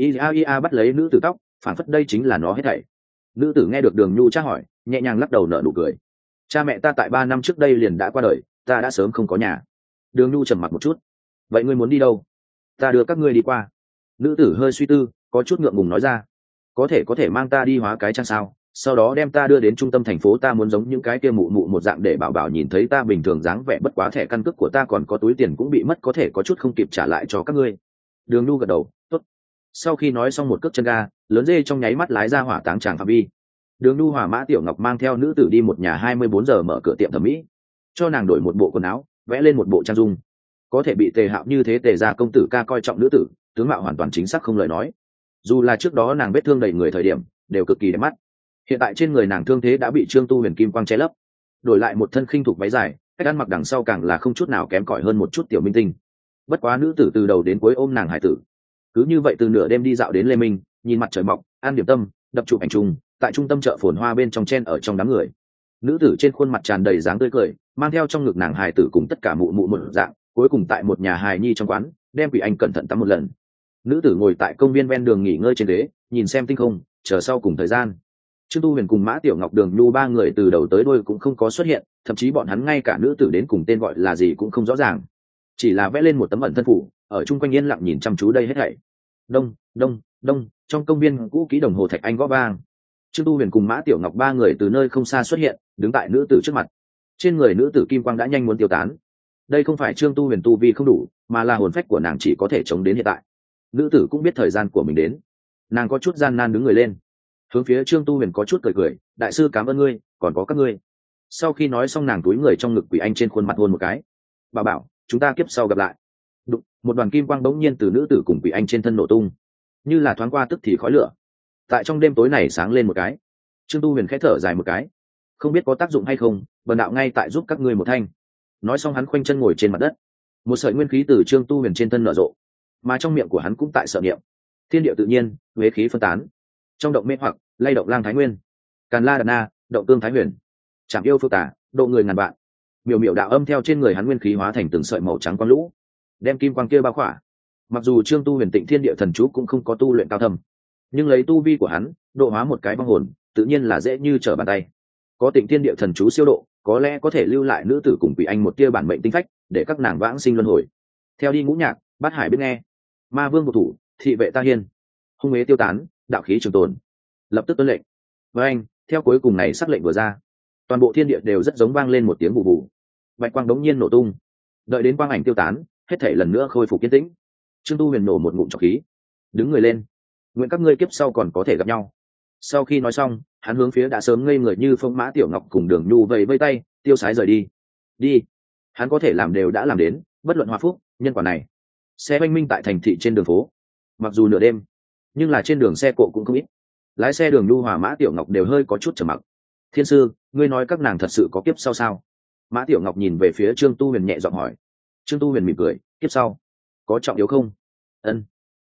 Ia bắt lấy nữ tử tóc, phản phất đây chính là nó hết thảy. Nữ tử nghe được Đường Nhu tra hỏi, nhẹ nhàng lắc đầu nở nụ cười. Cha mẹ ta tại 3 năm trước đây liền đã qua đời, ta đã sớm không có nhà. Đường Nhu trầm mặc một chút. Vậy ngươi muốn đi đâu? Ta đưa các ngươi đi qua. Nữ tử hơi suy tư, có chút ngượng ngùng nói ra. Có thể mang ta đi Hóa Cái Trang sao? Sau đó đem ta đưa đến trung tâm thành phố, ta muốn giống những cái kia mụ mụ một dạng để bảo bảo nhìn thấy ta bình thường dáng vẻ, bất quá thẻ căn cước của ta còn có túi tiền cũng bị mất, có thể có chút không kịp trả lại cho các ngươi. Đường Nhu gật đầu, tốt. Sau khi nói xong một cước chân ga, lớn dê trong nháy mắt lái ra hỏa táng tràng phạm vi. Đường Nhu hòa Mã Tiểu Ngọc mang theo nữ tử đi một nhà 24 giờ mở cửa tiệm thẩm mỹ, cho nàng đổi một bộ quần áo, vẽ lên một bộ trang dung. Có thể bị Tề Hạo như thế Tề gia công tử ca coi trọng nữ tử, tướng mạo hoàn toàn chính xác không lời nói. Dù là trước đó nàng vết thương đầy người thời điểm đều cực kỳ đẹp mắt, hiện tại trên người nàng thương thế đã bị Trương Tu Huyền kim quang che lấp, đổi lại một thân khinh thục váy dài, cách ăn mặc đằng sau càng là không chút nào kém cỏi hơn một chút tiểu minh tinh. Bất quá nữ tử từ đầu đến cuối ôm nàng hải tử, cứ như vậy từ nửa đêm đi dạo đến Lê Minh, nhìn mặt trời mọc, ăn điểm tâm, đập chụp ảnh chung, tại trung tâm chợ phồn hoa bên trong chen ở trong đám người. Nữ tử trên khuôn mặt tràn đầy dáng tươi cười, mang theo trong ngực nàng hài tử cùng tất cả mụ mụ một dạng, cuối cùng tại một nhà hài nhi trong quán, đem quỷ anh cẩn thận tắm một lần. Nữ tử ngồi tại công viên ven đường nghỉ ngơi trên ghế, nhìn xem tinh không, chờ sau cùng thời gian. Trương Tu Huyền cùng Mã Tiểu Ngọc, Đường Nhu ba người từ đầu tới đuôi cũng không có xuất hiện, thậm chí bọn hắn ngay cả nữ tử đến cùng tên gọi là gì cũng không rõ ràng, chỉ là vẽ lên một tấm ẩn thân phủ, ở chung quanh yên lặng nhìn chăm chú đây hết thảy. Đông, đông, đông, trong công viên cũ kỹ đồng hồ thạch anh gõ vang. Trương Tu Huyền cùng Mã Tiểu Ngọc ba người từ nơi không xa xuất hiện, đứng tại nữ tử trước mặt. Trên người nữ tử kim quang đã nhanh muốn tiêu tán. Đây không phải Trương Tu Huyền tu vi không đủ, mà là hồn phách của nàng chỉ có thể chống đến hiện tại. Nữ tử cũng biết thời gian của mình đến, nàng có chút gian nan đứng người lên, hướng phía Trương Tu Huyền có chút cười cười, đại sư cảm ơn ngươi, còn có các ngươi. Sau khi nói xong nàng túi người trong ngực quỷ anh trên khuôn mặt hôn một cái. Bà bảo, chúng ta kiếp sau gặp lại. Đụng, một đoàn kim quang bỗng nhiên từ nữ tử cùng quỷ anh trên thân nổ tung, như là thoáng qua tức thì khói lửa. Tại trong đêm tối này sáng lên một cái. Trương Tu Huyền khẽ thở dài một cái, không biết có tác dụng hay không, bần đạo ngay tại giúp các ngươi một thanh. Nói xong hắn khoanh chân ngồi trên mặt đất, một sợi nguyên khí từ Trương Tu Huyền trên thân nở rộ, mà trong miệng của hắn cũng tại sở niệm. Thiên địa tự nhiên, huế khí phân tán. Trong động mê hoặc, lay động lang thái nguyên. Càn la đà na, động tương thái huyền. Chạm yêu phượng tả, độ người ngàn vạn. Miểu miểu đạo âm theo trên người hắn nguyên khí hóa thành từng sợi màu trắng quang lũ, đem kim quang kia bao khỏa. Mặc dù Trương Tu Huyền Tịnh Thiên Địa Thần Chú cũng không có tu luyện cao thâm, nhưng lấy tu vi của hắn, độ hóa một cái vong hồn, tự nhiên là dễ như trở bàn tay. Có Tịnh Thiên Địa Thần Chú siêu độ, có lẽ có thể lưu lại nữ tử cùng quỷ anh một tia bản mệnh tinh phách, để các nàng vãng sinh luân hồi. Theo đi ngũ nhạc, bát hải biết nghe. Ma vương bộ thủ, thị vệ ta hiên. Hung ế tiêu tán, đạo khí trường tồn. Lập tức tuân lệnh. Với anh, theo cuối cùng này sắc lệnh vừa ra, toàn bộ thiên địa đều rất giống vang lên một tiếng vụ vụ. Bạch quang đống nhiên nổ tung. Đợi đến quang ảnh tiêu tán, hết thảy lần nữa khôi phục yên tĩnh. Trương Tu Huyền nổ một ngụm trọc khí, đứng người lên, nguyện các ngươi kiếp sau còn có thể gặp nhau. Sau khi nói xong, hắn hướng phía đã sớm ngây người như phong Mã Tiểu Ngọc cùng Đường Nhu vẫy vây tay, tiêu sái rời đi. Đi, hắn có thể làm đều đã làm đến, bất luận hòa phúc nhân quả này. Xe oanh minh tại thành thị trên đường phố, mặc dù nửa đêm, nhưng là trên đường xe cộ cũng không ít. Lái xe Đường Nhu hòa Mã Tiểu Ngọc đều hơi có chút trầm mặc. Thiên sư, ngươi nói các nàng thật sự có kiếp sau sao? Mã Tiểu Ngọc nhìn về phía Trương Tu Huyền nhẹ giọng hỏi. Trương Tu Huyền mỉm cười, kiếp sau có trọng yếu không? Ân.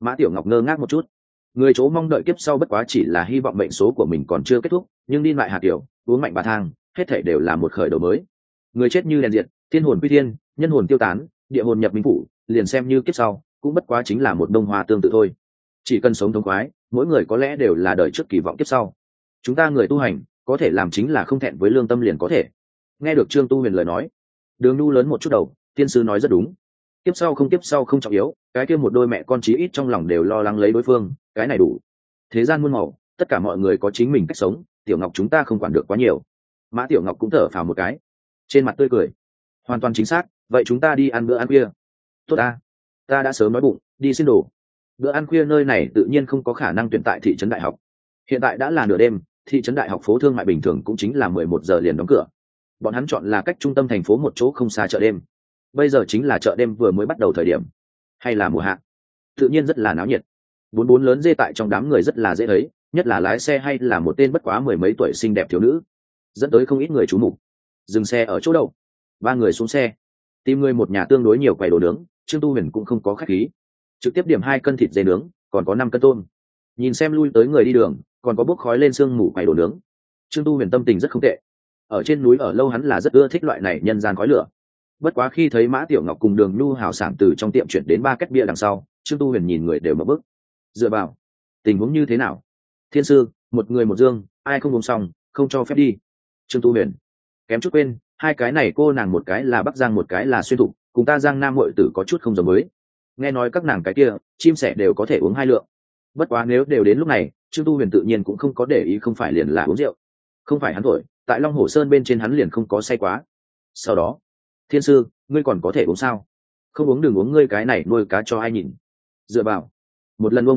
Mã Tiểu Ngọc ngơ ngác một chút. Người chỗ mong đợi kiếp sau bất quá chỉ là hy vọng mệnh số của mình còn chưa kết thúc, nhưng đi lại Hà Tiểu, uống mạnh bà thang, hết thảy đều là một khởi đầu mới. Người chết như đèn diệt, thiên hồn quy thiên, nhân hồn tiêu tán, địa hồn nhập minh phủ, liền xem như kiếp sau, cũng bất quá chính là một đông hoa tương tự thôi. Chỉ cần sống thống khoái, mỗi người có lẽ đều là đời trước kỳ vọng kiếp sau. Chúng ta người tu hành, có thể làm chính là không thẹn với lương tâm liền có thể. Nghe được Trương Tu Huyền lời nói, Đường Nhu lớn một chút đầu, tiên sư nói rất đúng. Kiếp sau không trọng yếu, cái kia một đôi mẹ con chí ít trong lòng đều lo lắng lấy đối phương, cái này đủ. Thế gian muôn màu, tất cả mọi người có chính mình cách sống, Tiểu Ngọc chúng ta không quản được quá nhiều. Mã Tiểu Ngọc cũng thở phào một cái, trên mặt tươi cười. Hoàn toàn chính xác, vậy chúng ta đi ăn bữa ăn khuya. Tốt ta đã sớm nói bụng, đi xin đồ. Bữa ăn khuya nơi này tự nhiên không có khả năng tuyển tại thị trấn đại học. Hiện tại đã là nửa đêm, thị trấn đại học phố thương mại bình thường cũng chính là 11 giờ liền đóng cửa. Bọn hắn chọn là cách trung tâm thành phố một chỗ không xa chợ đêm. Bây giờ chính là chợ đêm vừa mới bắt đầu thời điểm, hay là mùa hạ, tự nhiên rất là náo nhiệt. Bốn bốn lớn dê tại trong đám người rất là dễ thấy, nhất là lái xe hay là một tên bất quá mười mấy tuổi xinh đẹp thiếu nữ, dẫn tới không ít người chú mục. Dừng xe ở chỗ đâu, ba người xuống xe, tìm người một nhà tương đối nhiều quầy đồ nướng. Trương Tu Huyền cũng không có khách khí, trực tiếp điểm 2 cân thịt dê nướng, còn có 5 cân tôm. Nhìn xem lui tới người đi đường, còn có bốc khói lên sương mù quầy đồ nướng. Trương Tu Huyền tâm tình rất không tệ. Ở trên núi ở lâu hắn là rất ưa thích loại này nhân gian khói lửa. Bất quá khi thấy Mã Tiểu Ngọc cùng Đường Nhu hào sảng từ trong tiệm chuyển đến 3 két bia đằng sau, Trương Tu Huyền nhìn người đều mở bức. Dựa vào, tình huống như thế nào? Thiên sư, một người một dương, ai không uống xong, không cho phép đi. Trương Tu Huyền kém chút quên, 2 cái này cô nàng một cái là Bắc Giang một cái là Xuyên Thục, cùng ta Giang Nam muội tử có chút không giống với. Nghe nói các nàng cái kia, chim sẻ đều có thể uống 2 lượng. Bất quá nếu đều đến lúc này, Trương Tu Huyền tự nhiên cũng không có để ý, không phải liền là uống rượu. Không phải hắn thổi, tại Long Hồ Sơn bên trên hắn liền không có say quá. Sau đó, thiên sư, ngươi còn có thể uống sao? Không uống đừng uống, ngươi cái này nuôi cá cho ai nhìn. Dựa vào, một lần uống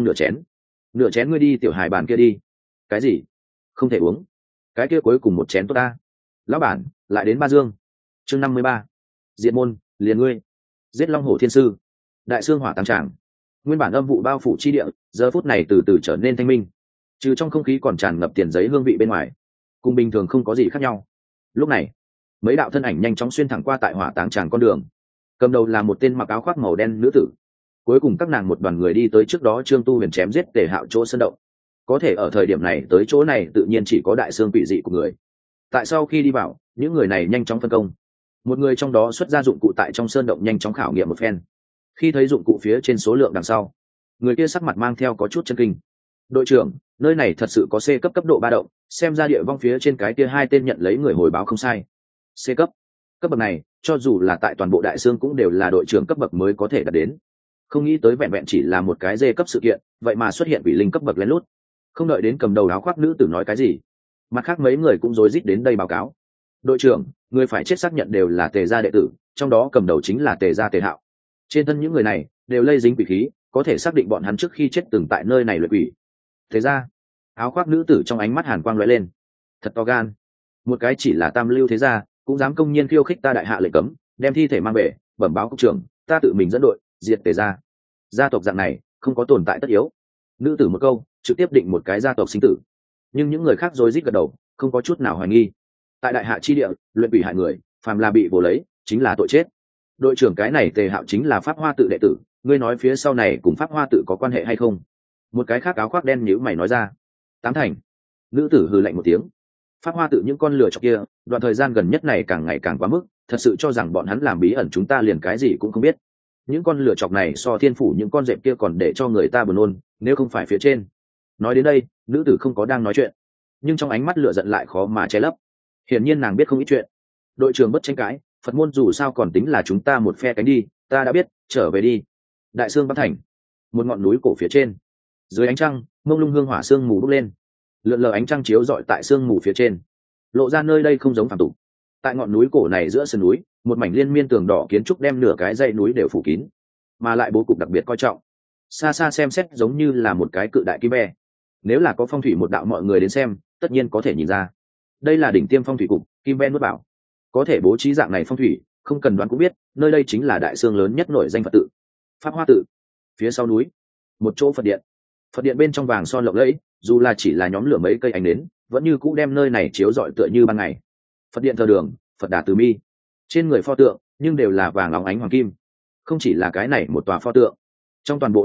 nửa chén ngươi đi tiểu hài bàn kia đi. Cái gì? Không thể uống? Cái kia cuối cùng một chén tốt ta. Lão bản, lại đến 3 dương. Chương 53. Diện môn, liền ngươi. Giết Long Hổ thiên sư. Đại xương hỏa tăng tràng. Nguyên bản âm vụ bao phủ chi địa, giờ phút này từ từ trở nên thanh minh. Trừ trong không khí còn tràn ngập tiền giấy hương vị bên ngoài, cùng bình thường không có gì khác nhau. Lúc này, mấy đạo thân ảnh nhanh chóng xuyên thẳng qua tại hỏa táng tràng con đường. Cầm đầu là một tên mặc áo khoác màu đen nữ tử. Cuối cùng các nàng một đoàn người đi tới trước đó Trương Tu Huyền chém giết Tề Hạo chỗ sơn động. Có thể ở thời điểm này tới chỗ này tự nhiên chỉ có đại xương quỷ dị của người. Tại sau khi đi vào, những người này nhanh chóng phân công. Một người trong đó xuất ra dụng cụ tại trong sơn động nhanh chóng khảo nghiệm một phen. Khi thấy dụng cụ phía trên số lượng đằng sau, người kia sắc mặt mang theo có chút chân kinh. Đội trưởng, nơi này thật sự có C cấp cấp độ ba động, xem ra địa vong phía trên cái kia 2 tên nhận lấy người hồi báo không sai. C cấp bậc này, cho dù là tại toàn bộ đại xương cũng đều là đội trưởng cấp bậc mới có thể đạt đến. Không nghĩ tới vẹn vẹn chỉ là một cái D cấp sự kiện, vậy mà xuất hiện quỷ linh cấp bậc lén lút. Không đợi đến cầm đầu áo khoác nữ tử nói cái gì, mặt khác mấy người cũng rối rít đến đây báo cáo. Đội trưởng, người phải chết xác nhận đều là Tề gia đệ tử, trong đó cầm đầu chính là Tề gia Tề Hạo. Trên thân những người này đều lây dính quỷ khí, có thể xác định bọn hắn trước khi chết từng tại nơi này luyện quỷ. Thế ra, áo khoác nữ tử trong ánh mắt hàn quang lóe lên. Thật to gan, một cái chỉ là tam lưu thế gia cũng dám công nhiên khiêu khích ta đại hạ lệnh cấm, đem thi thể mang về, bẩm báo cục trưởng, ta tự mình dẫn đội diệt Tề gia. Gia tộc dạng này không có tồn tại tất yếu. Nữ tử một câu trực tiếp định một cái gia tộc sinh tử. Nhưng những người khác rối rít gật đầu, không có chút nào hoài nghi. Tại đại hạ chi địa, luyện quỷ hại người, phàm là bị vồ lấy chính là tội chết. Đội trưởng cái này Tề Hạo chính là Pháp Hoa tự đệ tử, ngươi nói phía sau này cùng Pháp Hoa tự có quan hệ hay không? Một cái khác áo khoác đen nhíu mày nói ra. 8 thành. Nữ tử hừ lạnh một tiếng. Pháp Hoa tự những con lừa chọc kia, đoạn thời gian gần nhất này càng ngày càng quá mức, thật sự cho rằng bọn hắn làm bí ẩn chúng ta liền cái gì cũng không biết. Những con lừa chọc này so thiên phủ những con dẹp kia còn để cho người ta buồn nôn, nếu không phải phía trên. Nói đến đây, nữ tử không có đang nói chuyện, nhưng trong ánh mắt lửa giận lại khó mà che lấp. Hiển nhiên nàng biết không ít chuyện. Đội trưởng bất tranh cãi, Phật môn dù sao còn tính là chúng ta một phe cánh đi, ta đã biết, trở về đi. Đại Sương Bắc Thành, một ngọn núi cổ phía trên, dưới ánh trăng, mông lung hương hỏa sương mù bốc lên, lượn lờ ánh trăng chiếu rọi tại sương mù phía trên, lộ ra nơi đây không giống phàm tục. Tại ngọn núi cổ này giữa sườn núi, một mảnh liên miên tường đỏ kiến trúc đem nửa cái dãy núi đều phủ kín, mà lại bố cục đặc biệt coi trọng. Xa xa xem xét giống như là một cái cự đại kim be. Nếu là có phong thủy một đạo mọi người đến xem, tất nhiên có thể nhìn ra. Đây là đỉnh tiêm phong thủy cục, Kim Ben nuốt bảo. Có thể bố trí dạng này phong thủy, không cần đoán cũng biết, nơi đây chính là đại xương lớn nhất nổi danh Phật tự, Pháp Hoa tự. Phía sau núi, một chỗ Phật điện. Phật điện bên trong vàng son lộng lẫy, dù là chỉ là nhóm lửa mấy cây ánh nến, vẫn như cũ đem nơi này chiếu rọi tựa như ban ngày. Phật điện thờ đường, Phật Đà Từ Mi. Trên người pho tượng, nhưng đều là vàng óng ánh hoàng kim. Không chỉ là cái này một tòa pho tượng, trong toàn bộ đại điện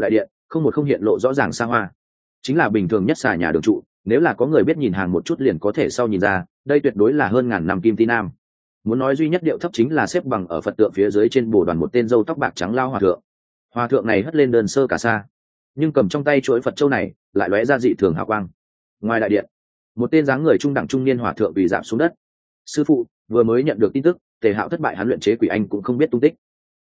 không một không hiện lộ rõ ràng xa hoa, chính là bình thường nhất xà nhà đường trụ, nếu là có người biết nhìn hàng một chút liền có thể sau nhìn ra đây tuyệt đối là hơn ngàn năm kim ti nam. Muốn nói duy nhất điệu thấp chính là xếp bằng ở Phật tượng phía dưới trên bồ đoàn một tên râu tóc bạc trắng lao hòa thượng này hất lên đơn sơ cả sa, nhưng cầm trong tay chuỗi Phật châu này lại lóe ra dị thường hào quang. Ngoài đại điện, một tên dáng người trung đẳng trung niên hòa thượng bị giảm xuống đất. Sư phụ vừa mới nhận được tin tức Tề Hạo thất bại, hắn luyện chế quỷ anh cũng không biết tung tích.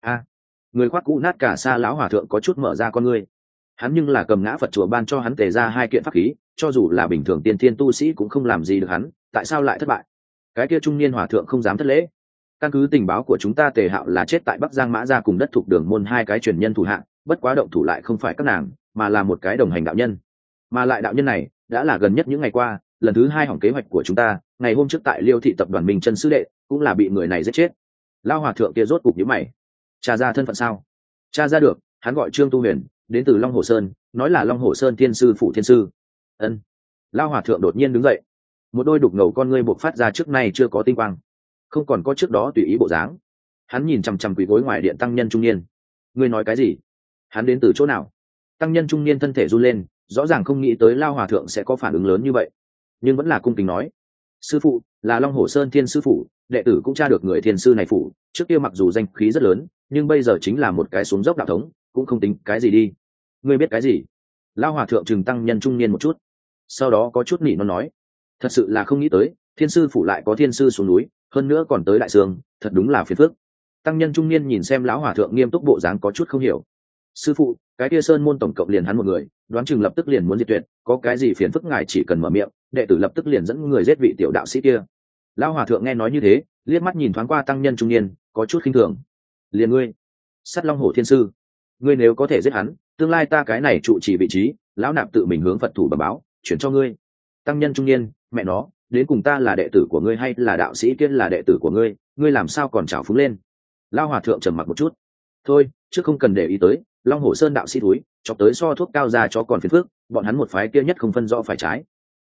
Người khoác cũ nát cả sa lão hòa thượng có chút mở ra con ngươi. Hắn nhưng là cầm ngã Phật chùa ban cho hắn Tề ra 2 kiện pháp khí, cho dù là bình thường tiên thiên tu sĩ cũng không làm gì được hắn, tại sao lại thất bại? Cái kia trung niên hòa thượng không dám thất lễ. Căn cứ tình báo của chúng ta, Tề Hạo là chết tại Bắc Giang Mã Gia cùng đất thuộc đường môn 2 cái truyền nhân thủ hạng, bất quá động thủ lại không phải các nàng, mà là một cái đồng hành đạo nhân. Mà lại đạo nhân này đã là gần nhất những ngày qua lần thứ 2 hỏng kế hoạch của chúng ta, ngày hôm trước tại Liêu thị tập đoàn Minh Chân sư đệ cũng là bị người này giết chết. Lao hòa thượng kia rốt cục nhíu mày. Tra ra thân phận sao? Tra ra được, hắn gọi Trương Tu Huyền, đến từ Long Hồ Sơn, nói là Long Hồ Sơn thiên sư phụ thiên sư. Ân. Lao hòa thượng đột nhiên đứng dậy, một đôi đục ngầu con ngươi bộc phát ra trước nay chưa có tinh quang, không còn có trước đó tùy ý bộ dáng. Hắn nhìn chằm chằm quỳ gối ngoài điện tăng nhân trung niên. Ngươi nói cái gì? Hắn đến từ chỗ nào? Tăng nhân trung niên thân thể run lên, rõ ràng không nghĩ tới Lao hòa thượng sẽ có phản ứng lớn như vậy, nhưng vẫn là cung kính nói: sư phụ là Long Hồ Sơn thiên sư phụ, đệ tử cũng tra được người thiên sư này phụ trước kia mặc dù danh khí rất lớn, nhưng bây giờ chính là một cái xuống dốc đạo thống, cũng không tính cái gì đi. Ngươi biết cái gì? Lao hòa thượng trừng tăng nhân trung niên một chút, sau đó có chút nỉ nó nói: thật sự là không nghĩ tới thiên sư phụ lại có thiên sư xuống núi, hơn nữa còn tới đại sương, thật đúng là phiền phức. Tăng nhân trung niên nhìn xem lão hòa thượng nghiêm túc bộ dáng có chút không hiểu. Sư phụ, cái kia sơn môn tổng cộng liền hắn một người, đoán chừng lập tức liền muốn diệt tuyệt, có cái gì phiền phức ngài chỉ cần mở miệng, đệ tử lập tức liền dẫn người giết vị tiểu đạo sĩ kia. Lão hòa thượng nghe nói như thế, liếc mắt nhìn thoáng qua tăng nhân trung niên, có chút khinh thường. Liền ngươi, Sắt Long Hổ thiên sư, ngươi nếu có thể giết hắn, tương lai ta cái này trụ trì vị trí, lão nạp tự mình hướng Phật thủ bẩm báo, chuyển cho ngươi. Tăng nhân trung niên, mẹ nó, đến cùng ta là đệ tử của ngươi hay là đạo sĩ kia là đệ tử của ngươi, ngươi làm sao còn trào phúng lên? Lão hòa thượng trầm mặc một chút. Thôi, chứ không cần để ý tới, Long Hổ Sơn đạo sĩ túi, chọc tới so thuốc cao ra cho còn phiền phức, bọn hắn một phái kia nhất không phân rõ phải trái.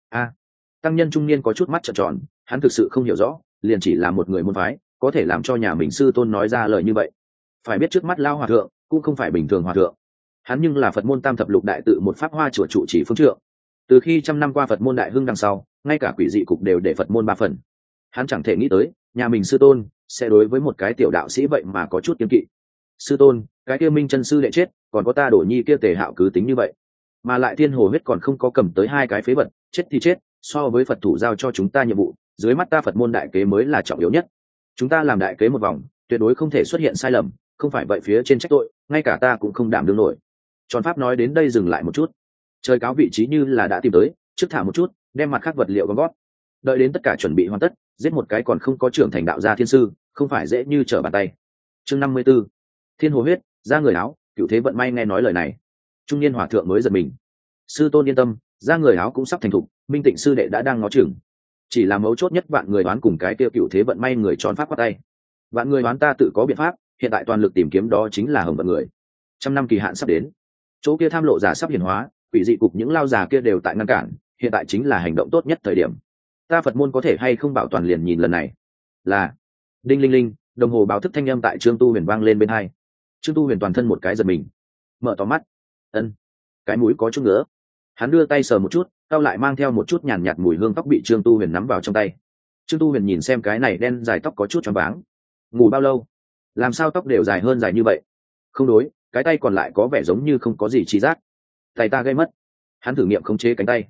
Tăng nhân trung niên có chút mắt trợn tròn, hắn thực sự không hiểu rõ, liền chỉ là một người môn phái, có thể làm cho nhà mình sư tôn nói ra lời như vậy. Phải biết trước mắt Lao hòa thượng cũng không phải bình thường hòa thượng, hắn nhưng là Phật môn Tam thập lục đại tự một pháp hoa chùa trụ chỉ phương trượng. Từ khi 100 năm qua Phật môn đại hưng đằng sau, ngay cả quỷ dị cục đều để Phật môn 3 phần. Hắn chẳng thể nghĩ tới nhà mình sư tôn sẽ đối với một cái tiểu đạo sĩ vậy mà có chút kiêng kỵ. Sư tôn, cái kia Minh Chân sư đệ chết, còn có ta Đổ Nhi kia Tề Hạo cứ tính như vậy, mà lại thiên hồ huyết còn không có cầm tới 2 cái phế vật, chết thì chết, so với Phật thủ giao cho chúng ta nhiệm vụ, dưới mắt ta Phật môn đại kế mới là trọng yếu nhất. Chúng ta làm đại kế một vòng, tuyệt đối không thể xuất hiện sai lầm, không phải vậy phía trên trách tội, ngay cả ta cũng không đảm đương nổi. Tròn Pháp nói đến đây dừng lại một chút, trời cáo vị trí như là đã tìm tới, trước thả một chút, đem mặt khác vật liệu gom gót, đợi đến tất cả chuẩn bị hoàn tất, giết một cái còn không có trưởng thành đạo gia thiên sư, không phải dễ như trở bàn tay. Chương 54, Thiên hồ huyết, ra người áo, Cựu Thế Vận May nghe nói lời này, trung niên hòa thượng mới giật mình. Sư tôn yên tâm, ra người áo cũng sắp thành thục, Minh Tịnh sư đệ đã đang ngó chừng, chỉ là mấu chốt nhất vạn người đoán cùng cái tiêu Cựu Thế Vận May người Tròn Pháp qua tay. Vạn người đoán ta tự có biện pháp, hiện tại toàn lực tìm kiếm đó chính là Hồng Vận người. 100 năm kỳ hạn sắp đến, chỗ kia tham lộ giả sắp hiển hóa, quỷ dị cục những lao già kia đều tại ngăn cản, hiện tại chính là hành động tốt nhất thời điểm. Ta Phật môn có thể hay không bảo toàn liền nhìn lần này. Là đinh linh linh, đồng hồ báo thức thanh âm tại Trương Tu Huyền vang lên bên hai. Trương Tu Huyền toàn thân một cái giật mình, mở to mắt. Ân, cái mũi có chút nữa. Hắn đưa tay sờ một chút, cao lại mang theo một chút nhàn nhạt mùi hương tóc bị Trương Tu Huyền nắm vào trong tay. Trương Tu Huyền nhìn xem cái này đen dài tóc có chút choáng váng. Ngủ bao lâu? Làm sao tóc đều dài hơn dài như vậy? Không đối, cái tay còn lại có vẻ giống như không có gì trí giác. Tay ta gây mất. Hắn thử nghiệm khống chế cánh tay.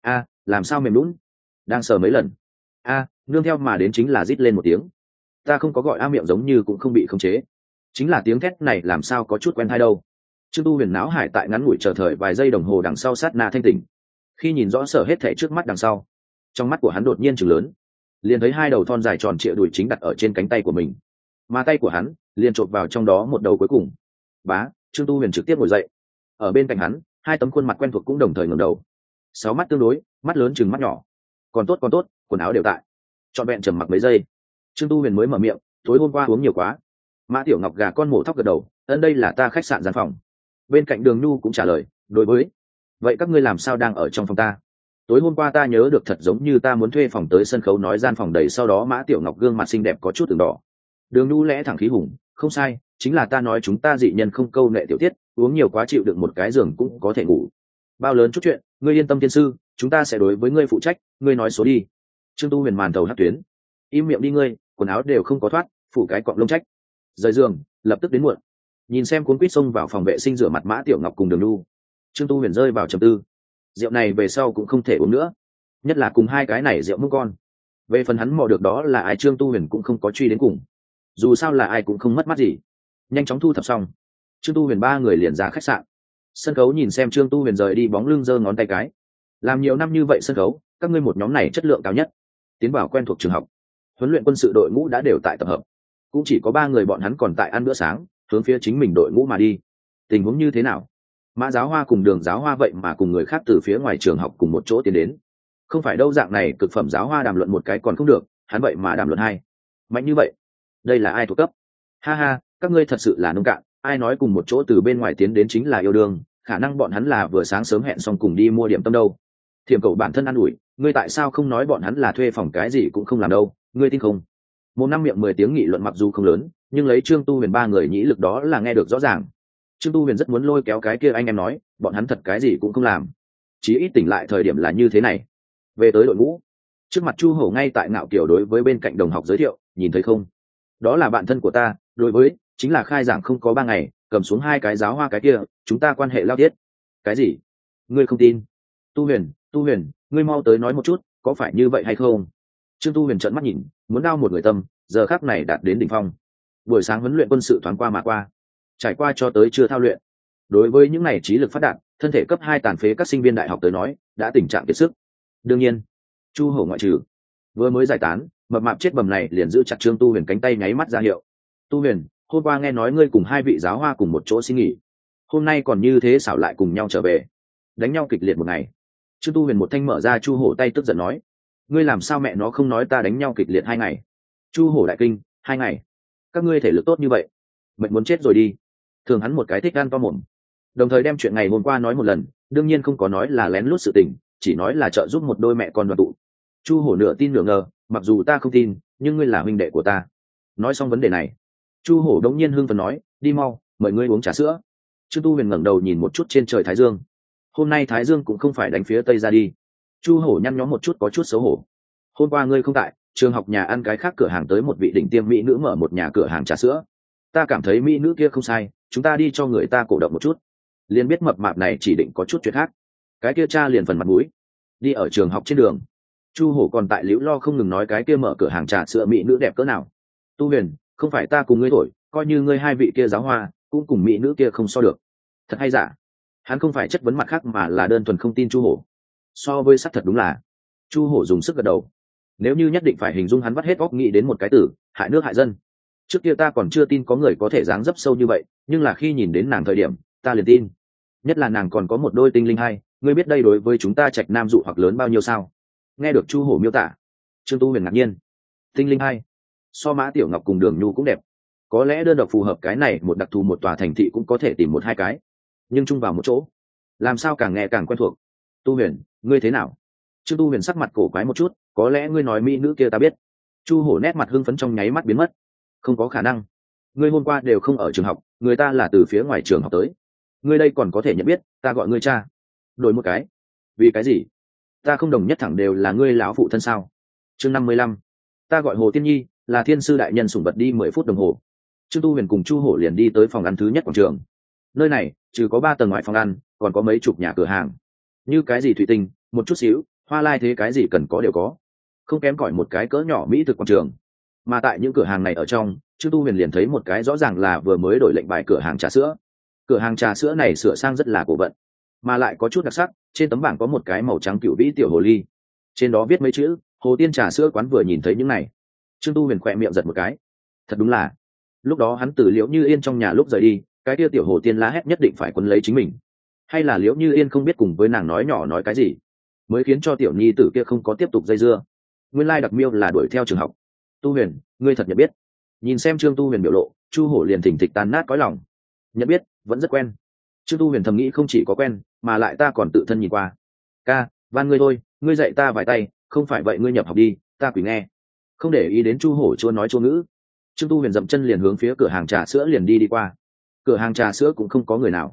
Làm sao mềm lún? Đang sờ mấy lần. Nương theo mà đến chính là rít lên một tiếng. Ta không có gọi miệng giống như cũng không bị khống chế. Chính là tiếng thét này làm sao có chút quen tai đâu. Trương Tu Huyền não hải tại ngắn ngủi chờ thời vài giây đồng hồ đằng sau sát na thanh tỉnh. Khi nhìn rõ sở hết thảy trước mắt đằng sau, trong mắt của hắn đột nhiên trừng lớn, liền thấy 2 đầu thon dài tròn trịa đùi chính đặt ở trên cánh tay của mình, mà tay của hắn liền chộp vào trong đó một đầu cuối cùng. Bá, Trương Tu Huyền trực tiếp ngồi dậy. Ở bên cạnh hắn, 2 tấm khuôn mặt quen thuộc cũng đồng thời ngẩng đầu. 6 mắt tương đối, mắt lớn chừng mắt nhỏ. Còn tốt, quần áo đều tại. Trọn vẹn trầm mặc mấy giây, Trương Tu Huyền mới mở miệng, tối hôm qua uống nhiều quá. Mã Tiểu Ngọc gà con mổ thóc gật đầu, đây là ta khách sạn gian phòng. Bên cạnh Đường Nhu cũng trả lời, đối với. Vậy các ngươi làm sao đang ở trong phòng ta? Tối hôm qua ta nhớ được thật giống như ta muốn thuê phòng tới sân khấu nói gian phòng đầy, sau đó Mã Tiểu Ngọc gương mặt xinh đẹp có chút từng đỏ. Đường Nhu lẽ thẳng khí hùng, không sai, chính là ta nói chúng ta dị nhân không câu nệ tiểu tiết, uống nhiều quá chịu đựng một cái giường cũng có thể ngủ. Bao lớn chút chuyện, ngươi yên tâm tiên sư, chúng ta sẽ đối với ngươi phụ trách, ngươi nói số đi. Trương Tu Huyền màn thầu hát tuyến. Im miệng đi ngươi, quần áo đều không có thoát, phủ cái cọng lông trách. Rời giường, lập tức đến muộn. Nhìn xem cuốn quýt xông vào phòng vệ sinh rửa mặt Mã Tiểu Ngọc cùng Đường Nhu, Trương Tu Huyền rơi vào trầm tư. Rượu này về sau cũng không thể uống nữa, nhất là cùng hai cái này rượu múc con. Về phần hắn mò được đó là ai, Trương Tu Huyền cũng không có truy đến cùng, dù sao là ai cũng không mất mát gì. Nhanh chóng thu thập xong, Trương Tu Huyền ba người liền ra khách sạn. Sân khấu nhìn xem Trương Tu Huyền rời đi bóng lưng giơ ngón tay cái. Làm nhiều năm như vậy sân khấu, các ngươi một nhóm này chất lượng cao nhất. Tiến vào quen thuộc trường học, huấn luyện quân sự đội ngũ đã đều tại tập hợp, cũng chỉ có ba người bọn hắn còn tại ăn bữa sáng, hướng phía chính mình đội ngũ mà đi. Tình huống như thế nào? Mã Giáo Hoa cùng Đường Giáo Hoa vậy mà cùng người khác từ phía ngoài trường học cùng một chỗ tiến đến. Không phải đâu, dạng này cực phẩm Giáo Hoa đàm luận một cái còn không được, hắn vậy mà đàm luận hai. Mạnh như vậy, đây là ai thuộc cấp? Ha ha, các ngươi thật sự là nông cạn, ai nói cùng một chỗ từ bên ngoài tiến đến chính là yêu đương, khả năng bọn hắn là vừa sáng sớm hẹn xong cùng đi mua điểm tâm đâu. Thiểm Cậu bản thân ăn ủi, ngươi tại sao không nói bọn hắn là thuê phòng cái gì cũng không làm đâu, ngươi tin không? Một năm miệng 10 tiếng nghị luận mặc dù không lớn, nhưng lấy Trương Tu Huyền ba người nhĩ lực đó là nghe được rõ ràng. Trương Tu Huyền rất muốn lôi kéo cái kia anh em nói, bọn hắn thật cái gì cũng không làm. Chí ít tỉnh lại thời điểm là như thế này. Về tới đội ngũ, trước mặt Chu Hổ ngay tại Ngạo Kiều đối với bên cạnh đồng học giới thiệu, nhìn thấy không? Đó là bạn thân của ta, đối với chính là khai giảng không có 3 ngày, cầm xuống 2 cái giáo hoa cái kia, chúng ta quan hệ lao thiết. Cái gì? Ngươi không tin? Tu Huyền, ngươi mau tới nói một chút, có phải như vậy hay không? Trương Tu Huyền trợn mắt nhìn, muốn đao một người tâm, giờ khắc này đạt đến đỉnh phong. Buổi sáng huấn luyện quân sự thoáng qua mà qua, trải qua cho tới chưa thao luyện. Đối với những này trí lực phát đạt, thân thể cấp 2 tàn phế các sinh viên đại học tới nói, đã tình trạng kiệt sức. Đương nhiên, Chu Hổ ngoại trừ. Vừa mới giải tán, mập mạp chết bầm này liền giữ chặt Trương Tu Huyền cánh tay nháy mắt ra hiệu. Tu Huyền, hôm qua nghe nói ngươi cùng 2 vị giáo hoa cùng một chỗ xin nghỉ, hôm nay còn như thế xảo lại cùng nhau trở về, đánh nhau kịch liệt một ngày. Trương Tu Huyền một thanh mở ra Chu Hổ tay, tức giận nói, ngươi làm sao mẹ nó không nói ta đánh nhau kịch liệt 2 ngày? Chu Hổ đại kinh, 2 ngày? Các ngươi thể lực tốt như vậy, mệt muốn chết rồi đi. Thường hắn một cái thích gan to mồm, đồng thời đem chuyện ngày hôm qua nói một lần, đương nhiên không có nói là lén lút sự tình, chỉ nói là trợ giúp một đôi mẹ con đoàn tụ. Chu Hổ nửa tin nửa ngờ, mặc dù ta không tin, nhưng ngươi là huynh đệ của ta. Nói xong vấn đề này, Chu Hổ đống nhiên hưng phấn nói, đi mau, mời ngươi uống trà sữa. Trương Tu Huyền ngẩng đầu nhìn một chút trên trời thái dương. Hôm nay thái dương cũng không phải đánh phía tây ra đi. Chu Hổ nhăn nhó một chút, có chút xấu hổ. Hôm qua ngươi không tại, trường học nhà ăn cái khác cửa hàng tới một vị đỉnh tiêm mỹ nữ mở một nhà cửa hàng trà sữa. Ta cảm thấy mỹ nữ kia không sai, chúng ta đi cho người ta cổ động một chút. Liền biết mập mạp này chỉ định có chút chuyện khác. Cái kia cha liền phần mặt mũi. Đi ở trường học trên đường, Chu Hổ còn tại liễu lo không ngừng nói cái kia mở cửa hàng trà sữa mỹ nữ đẹp cỡ nào. Tu Huyền, không phải ta cùng ngươi thổi, coi như ngươi 2 vị kia giáo hoa cũng cùng mỹ nữ kia không so được. Thật hay giả? Hắn không phải chất vấn mặt khác mà là đơn thuần không tin Chu Hổ. So với sắc thật đúng là. Chu Hổ dùng sức gật đầu. Nếu như nhất định phải hình dung hắn vắt hết óc nghĩ đến một cái từ, hại nước hại dân. Trước kia ta còn chưa tin có người có thể dáng dấp sâu như vậy, nhưng là khi nhìn đến nàng thời điểm, ta liền tin. Nhất là nàng còn có một đôi tinh linh hai, ngươi biết đây đối với chúng ta Trạch Nam dụ hoặc lớn bao nhiêu sao? Nghe được Chu Hổ miêu tả, Trương Tu Huyền ngạc nhiên. Tinh linh hai, so Mã Tiểu Ngọc cùng Đường Nhu cũng đẹp. Có lẽ đơn độc phù hợp cái này một đặc thù một tòa thành thị cũng có thể tìm 1-2 cái, nhưng chung vào một chỗ, làm sao càng nghe càng quen thuộc. Tu Huyền, ngươi thế nào? Trương Tu Huyền sắc mặt cổ quái một chút, có lẽ ngươi nói mỹ nữ kia ta biết. Chu Hổ nét mặt hưng phấn trong nháy mắt biến mất. Không có khả năng, ngươi hôm qua đều không ở trường học, người ta là từ phía ngoài trường học tới, ngươi đây còn có thể nhận biết, ta gọi ngươi cha. Đổi một cái. Vì cái gì? Ta không đồng nhất thẳng đều là ngươi lão phụ thân sao? Chương 55. Ta gọi Hồ Tiên Nhi, là thiên sư đại nhân sủng vật, đi 10 phút đồng hồ. Trương Tu Huyền cùng Chu Hổ liền đi tới phòng ăn thứ nhất quảng trường. Nơi này trừ có 3 tầng ngoài phòng ăn, còn có mấy chục nhà cửa hàng, như cái gì thủy tinh, một chút xíu hoa lai thế cái gì cần có đều có, không kém cỏi một cái cỡ nhỏ mỹ thực quảng trường. Mà tại những cửa hàng này ở trong, Trương Tu Huyền liền thấy một cái rõ ràng là vừa mới đổi lệnh bài cửa hàng trà sữa. Cửa hàng trà sữa này sửa sang rất là cổ vận, mà lại có chút đặc sắc. Trên tấm bảng có một cái màu trắng cựu vĩ tiểu hồ ly, trên đó viết mấy chữ Hồ Tiên trà sữa quán. Vừa nhìn thấy những này, Trương Tu Huyền khỏe miệng giật một cái. Thật đúng là, lúc đó hắn từ Liễu Như Yên trong nhà lúc rời đi, cái kia tiểu Hồ Tiên lá hét nhất định phải quấn lấy chính mình, hay là Liễu Như Yên không biết cùng với nàng nói nhỏ nói cái gì, mới khiến cho tiểu nhi tử kia không có tiếp tục dây dưa. Nguyên lai đặc miêu là đuổi theo trường học. Tu Huyền, ngươi thật nhận biết? Nhìn xem Trương Tu Huyền biểu lộ, Chu Hổ liền thỉnh thịch tan nát cõi lòng. Nhận biết, vẫn rất quen. Trương Tu Huyền thầm nghĩ, không chỉ có quen, mà lại ta còn tự thân nhìn qua. Ca, van ngươi thôi, ngươi dạy ta vài tay, không phải vậy ngươi nhập học đi, ta quỷ nghe. Không để ý đến Chu Hổ chua nói chua ngữ, Trương Tu Huyền dậm chân liền hướng phía cửa hàng trà sữa liền đi qua. Cửa hàng trà sữa cũng không có người nào,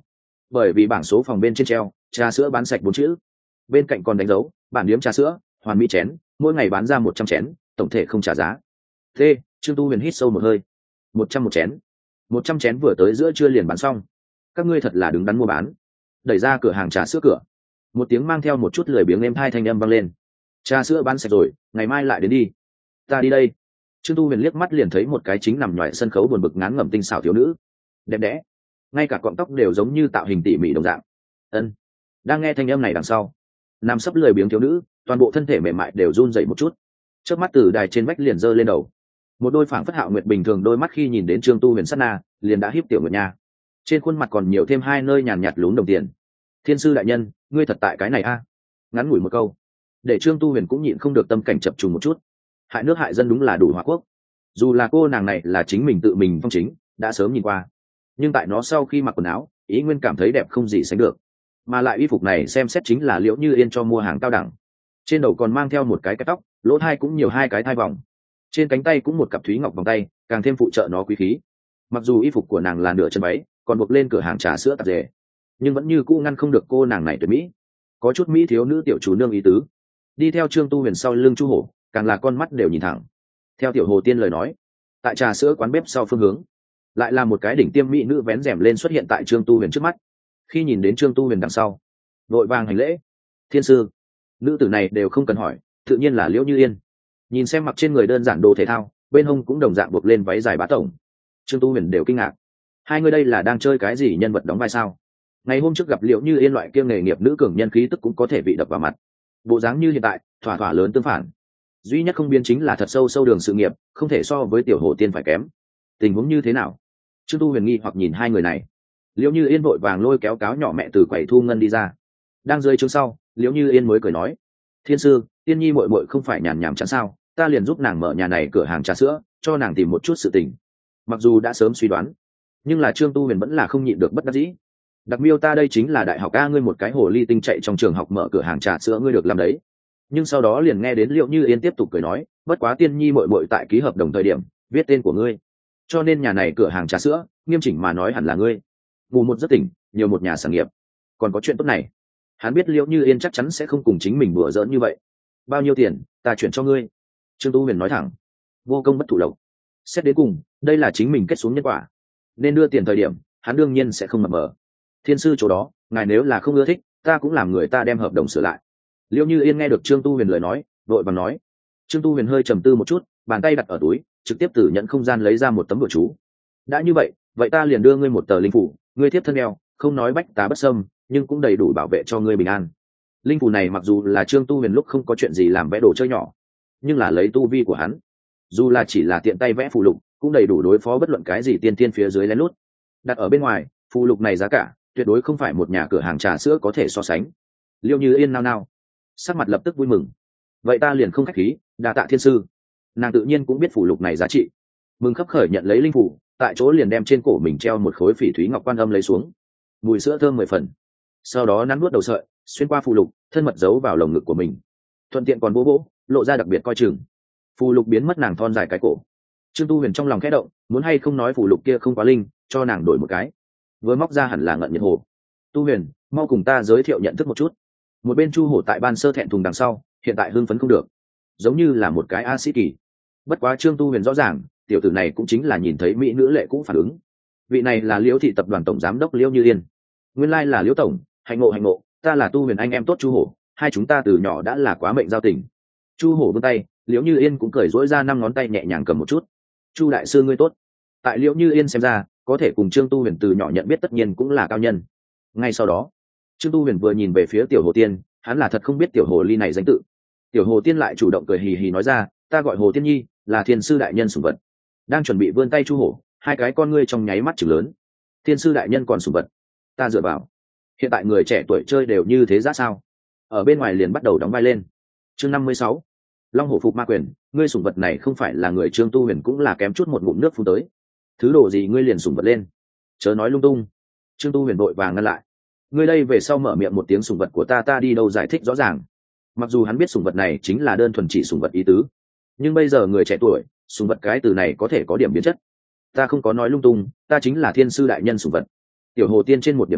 bởi vì bảng số phòng bên trên treo trà sữa bán sạch 4 chữ, bên cạnh còn đánh dấu bản điếm trà sữa hoàn mỹ chén, mỗi ngày bán ra 100 chén, tổng thể không trả giá. Thế Trương Tu Huyền hít sâu một hơi. 100 một chén, 100 chén vừa tới giữa trưa liền bán xong. Các ngươi thật là đứng đắn mua bán. Đẩy ra cửa hàng trà sữa cửa, một tiếng mang theo một chút lười biếng êm thai thanh âm vang lên. Trà sữa bán sạch rồi, ngày mai lại đến đi. Ta đi đây. Trương Tu Huyền liếc mắt liền thấy một cái chính nằm ngoài sân khấu buồn bực ngán ngẩm tinh xảo thiếu nữ, đẹp đẽ, ngay cả cọng tóc đều giống như tạo hình tỉ mỉ đồng dạng. Ân. Đang nghe thanh âm này đằng sau, nằm sấp lười biếng thiếu nữ, toàn bộ thân thể mềm mại đều run rẩy một chút, chớp mắt từ đài trên vách liền giơ lên đầu. Một đôi phảng phất hạo nguyệt bình thường đôi mắt khi nhìn đến Trương Tu Huyền sát na, liền đã híp tiểu nguyệt nha. Trên khuôn mặt còn nhiều thêm hai nơi nhàn nhạt lún đồng tiền. Thiên sư đại nhân, ngươi thật tại cái này a? Ngắn ngủi một câu, để Trương Tu Huyền cũng nhịn không được tâm cảnh chập trùng một chút. Hại nước hại dân đúng là đủ hỏa quốc. Dù là cô nàng này là chính mình tự mình phong chính, đã sớm nhìn qua, nhưng tại nó sau khi mặc quần áo, ý nguyên cảm thấy đẹp không gì sánh được. Mà lại y phục này xem xét chính là Liễu Như Yên cho mua hàng cao đẳng. Trên đầu còn mang theo một cái tóc, lỗ thai cũng nhiều hai cái thai vòng, trên cánh tay cũng một cặp thúy ngọc vòng tay, càng thêm phụ trợ nó quý khí. Mặc dù y phục của nàng là nửa chân váy, còn buộc lên cửa hàng trà sữa tạp dề, nhưng vẫn như cũ ngăn không được cô nàng này tuyệt mỹ, có chút mỹ thiếu nữ tiểu chủ nương ý tứ. Đi theo Trương Tu Huyền sau lưng Chu Hổ, càng là con mắt đều nhìn thẳng. Theo tiểu Hồ Tiên lời nói, tại trà sữa quán bếp sau phương hướng, lại là một cái đỉnh tiêm mỹ nữ vén rèm lên xuất hiện tại Trương Tu Huyền trước mắt. Khi nhìn đến Trương Tu Huyền đằng sau, vội vàng hành lễ. Thiên sư. Nữ tử này đều không cần hỏi, tự nhiên là Liễu Như Yên. Nhìn xem mặc trên người đơn giản đồ thể thao, bên hông cũng đồng dạng buộc lên váy dài bá tổng, Trương Tu Huyền đều kinh ngạc. Hai người đây là đang chơi cái gì nhân vật đóng vai sao? Ngày hôm trước gặp Liễu Như Yên loại kia nghề nghiệp nữ cường nhân khí tức cũng có thể bị đập vào mặt. Bộ dáng như hiện tại, thỏa thỏa lớn tương phản. Duy nhất không biến chính là thật sâu sâu đường sự nghiệp, không thể so với tiểu Hồ Tiên phải kém. Tình huống như thế nào? Trương Tu Huyền nghi hoặc nhìn hai người này. Liễu Như Yên vội vàng lôi kéo cáo nhỏ mẹ từ quầy thu ngân đi ra. Đang rơi chương sau, Liễu Như Yên mới cười nói: Thiên sư, Tiên Nhi muội muội không phải nhàn nhảm chán sao? Ta liền giúp nàng mở nhà này cửa hàng trà sữa, cho nàng tìm một chút sự tình. Mặc dù đã sớm suy đoán, nhưng là Trương Tu Huyền vẫn là không nhịn được bất đắc dĩ. Đặc miêu ta đây chính là đại học a, ngươi một cái hồ ly tinh chạy trong trường học mở cửa hàng trà sữa ngươi được làm đấy. Nhưng sau đó liền nghe đến Liễu Như Yên tiếp tục cười nói: bất quá Tiên Nhi muội muội tại ký hợp đồng thời điểm viết tên của ngươi, cho nên nhà này cửa hàng trà sữa nghiêm chỉnh mà nói hẳn là ngươi. Ngủ một giấc tỉnh, nhiều một nhà sản nghiệp. Còn có chuyện tốt này. Hắn biết Liễu Như Yên chắc chắn sẽ không cùng chính mình đùa giỡn như vậy. Bao nhiêu tiền, ta chuyển cho ngươi. Trương Tu Huyền nói thẳng, vô công bất thủ lộc. Xét đến cùng, đây là chính mình kết xuống nhân quả, nên đưa tiền thời điểm, hắn đương nhiên sẽ không mập mờ. Thiên sư chỗ đó, ngài nếu là không ưa thích, ta cũng làm người ta đem hợp đồng sửa lại. Liễu Như Yên nghe được Trương Tu Huyền lời nói, vội vàng nói. Trương Tu Huyền hơi trầm tư một chút, bàn tay đặt ở túi, trực tiếp từ nhận không gian lấy ra một tấm bùa chú. Đã như vậy, vậy ta liền đưa ngươi một tờ linh phủ, ngươi tiếp thân đeo, không nói bách tá bất xâm, nhưng cũng đầy đủ bảo vệ cho ngươi bình an. Linh phủ này mặc dù là Trương Tu Huyền lúc không có chuyện gì làm vẽ đồ chơi nhỏ, nhưng là lấy tu vi của hắn, dù là chỉ là tiện tay vẽ phù lục, cũng đầy đủ đối phó bất luận cái gì tiên tiên phía dưới lén lút. Đặt ở bên ngoài, phù lục này giá cả tuyệt đối không phải một nhà cửa hàng trà sữa có thể so sánh. Liễu Như Yên nao nao, sắc mặt lập tức vui mừng. Vậy ta liền không khách khí, đa tạ thiên sư. Nàng tự nhiên cũng biết phù lục này giá trị, mừng khấp khởi nhận lấy linh phủ, tại chỗ liền đem trên cổ mình treo một khối phỉ thúy ngọc quan âm lấy xuống, mùi sữa thơm 10 phần. Sau đó nắn nuốt đầu sợi, xuyên qua phù lục, thân mật giấu vào lồng ngực của mình, thuận tiện còn bố bố, lộ ra đặc biệt coi chừng. Phù lục biến mất, nàng thon dài cái cổ. Trương Tu Huyền trong lòng khẽ động, muốn hay không nói phù lục kia không quá linh, cho nàng đổi một cái. Vừa móc ra hẳn là ngận nhiệt hồ. Tu Huyền, mau cùng ta giới thiệu nhận thức một chút. Một bên Chu Hổ tại ban sơ thẹn thùng đằng sau, hiện tại hưng phấn không được, giống như là một cái a sĩ kỳ. Bất quá Trương Tu Huyền rõ ràng, tiểu tử này cũng chính là nhìn thấy mỹ nữ lệ cũng phản ứng. Vị này là Liễu thị tập đoàn tổng giám đốc Liễu Như Yên. Nguyên lai là Liễu tổng, hạnh ngộ, ta là Tu Huyền anh em tốt Chu Hổ, hai chúng ta từ nhỏ đã là quá mệnh giao tình. Chu Hổ vươn tay, Liễu Như Yên cũng cởi dỗi ra 5 ngón tay nhẹ nhàng cầm một chút. Chu đại sư ngươi tốt. Tại Liễu Như Yên xem ra, có thể cùng Trương Tu Huyền từ nhỏ nhận biết tất nhiên cũng là cao nhân. Ngay sau đó, Trương Tu Huyền vừa nhìn về phía tiểu Hồ Tiên, hắn là thật không biết tiểu hồ ly này danh tự. Tiểu Hồ Tiên lại chủ động cười hì hì nói ra, ta gọi Hồ Tiên Nhi, là thiên sư đại nhân sủng vật. Đang chuẩn bị vươn tay Chu Hổ, hai cái con ngươi trong nháy mắt chừng lớn. Thiên sư đại nhân còn sủng vật, ta dựa vào. Hiện tại người trẻ tuổi chơi đều như thế ra sao? Ở bên ngoài liền bắt đầu đóng vai lên. Chương 56, Long hổ phục ma quyền, ngươi sủng vật này không phải là người. Trương Tu Huyền cũng là kém chút một ngụm nước phun tới. Thứ đồ gì ngươi liền sủng vật lên? Chớ nói lung tung. Trương Tu Huyền vội vàng ngăn lại. Ngươi đây về sau mở miệng một tiếng sủng vật của ta đi đâu giải thích rõ ràng. Mặc dù hắn biết sủng vật này chính là đơn thuần chỉ sủng vật ý tứ, nhưng bây giờ người trẻ tuổi, sủng vật cái từ này có thể có điểm biến chất. Ta không có nói lung tung, ta chính là thiên sư đại nhân sủng vật. Tiểu Hồ Tiên trên một điểm này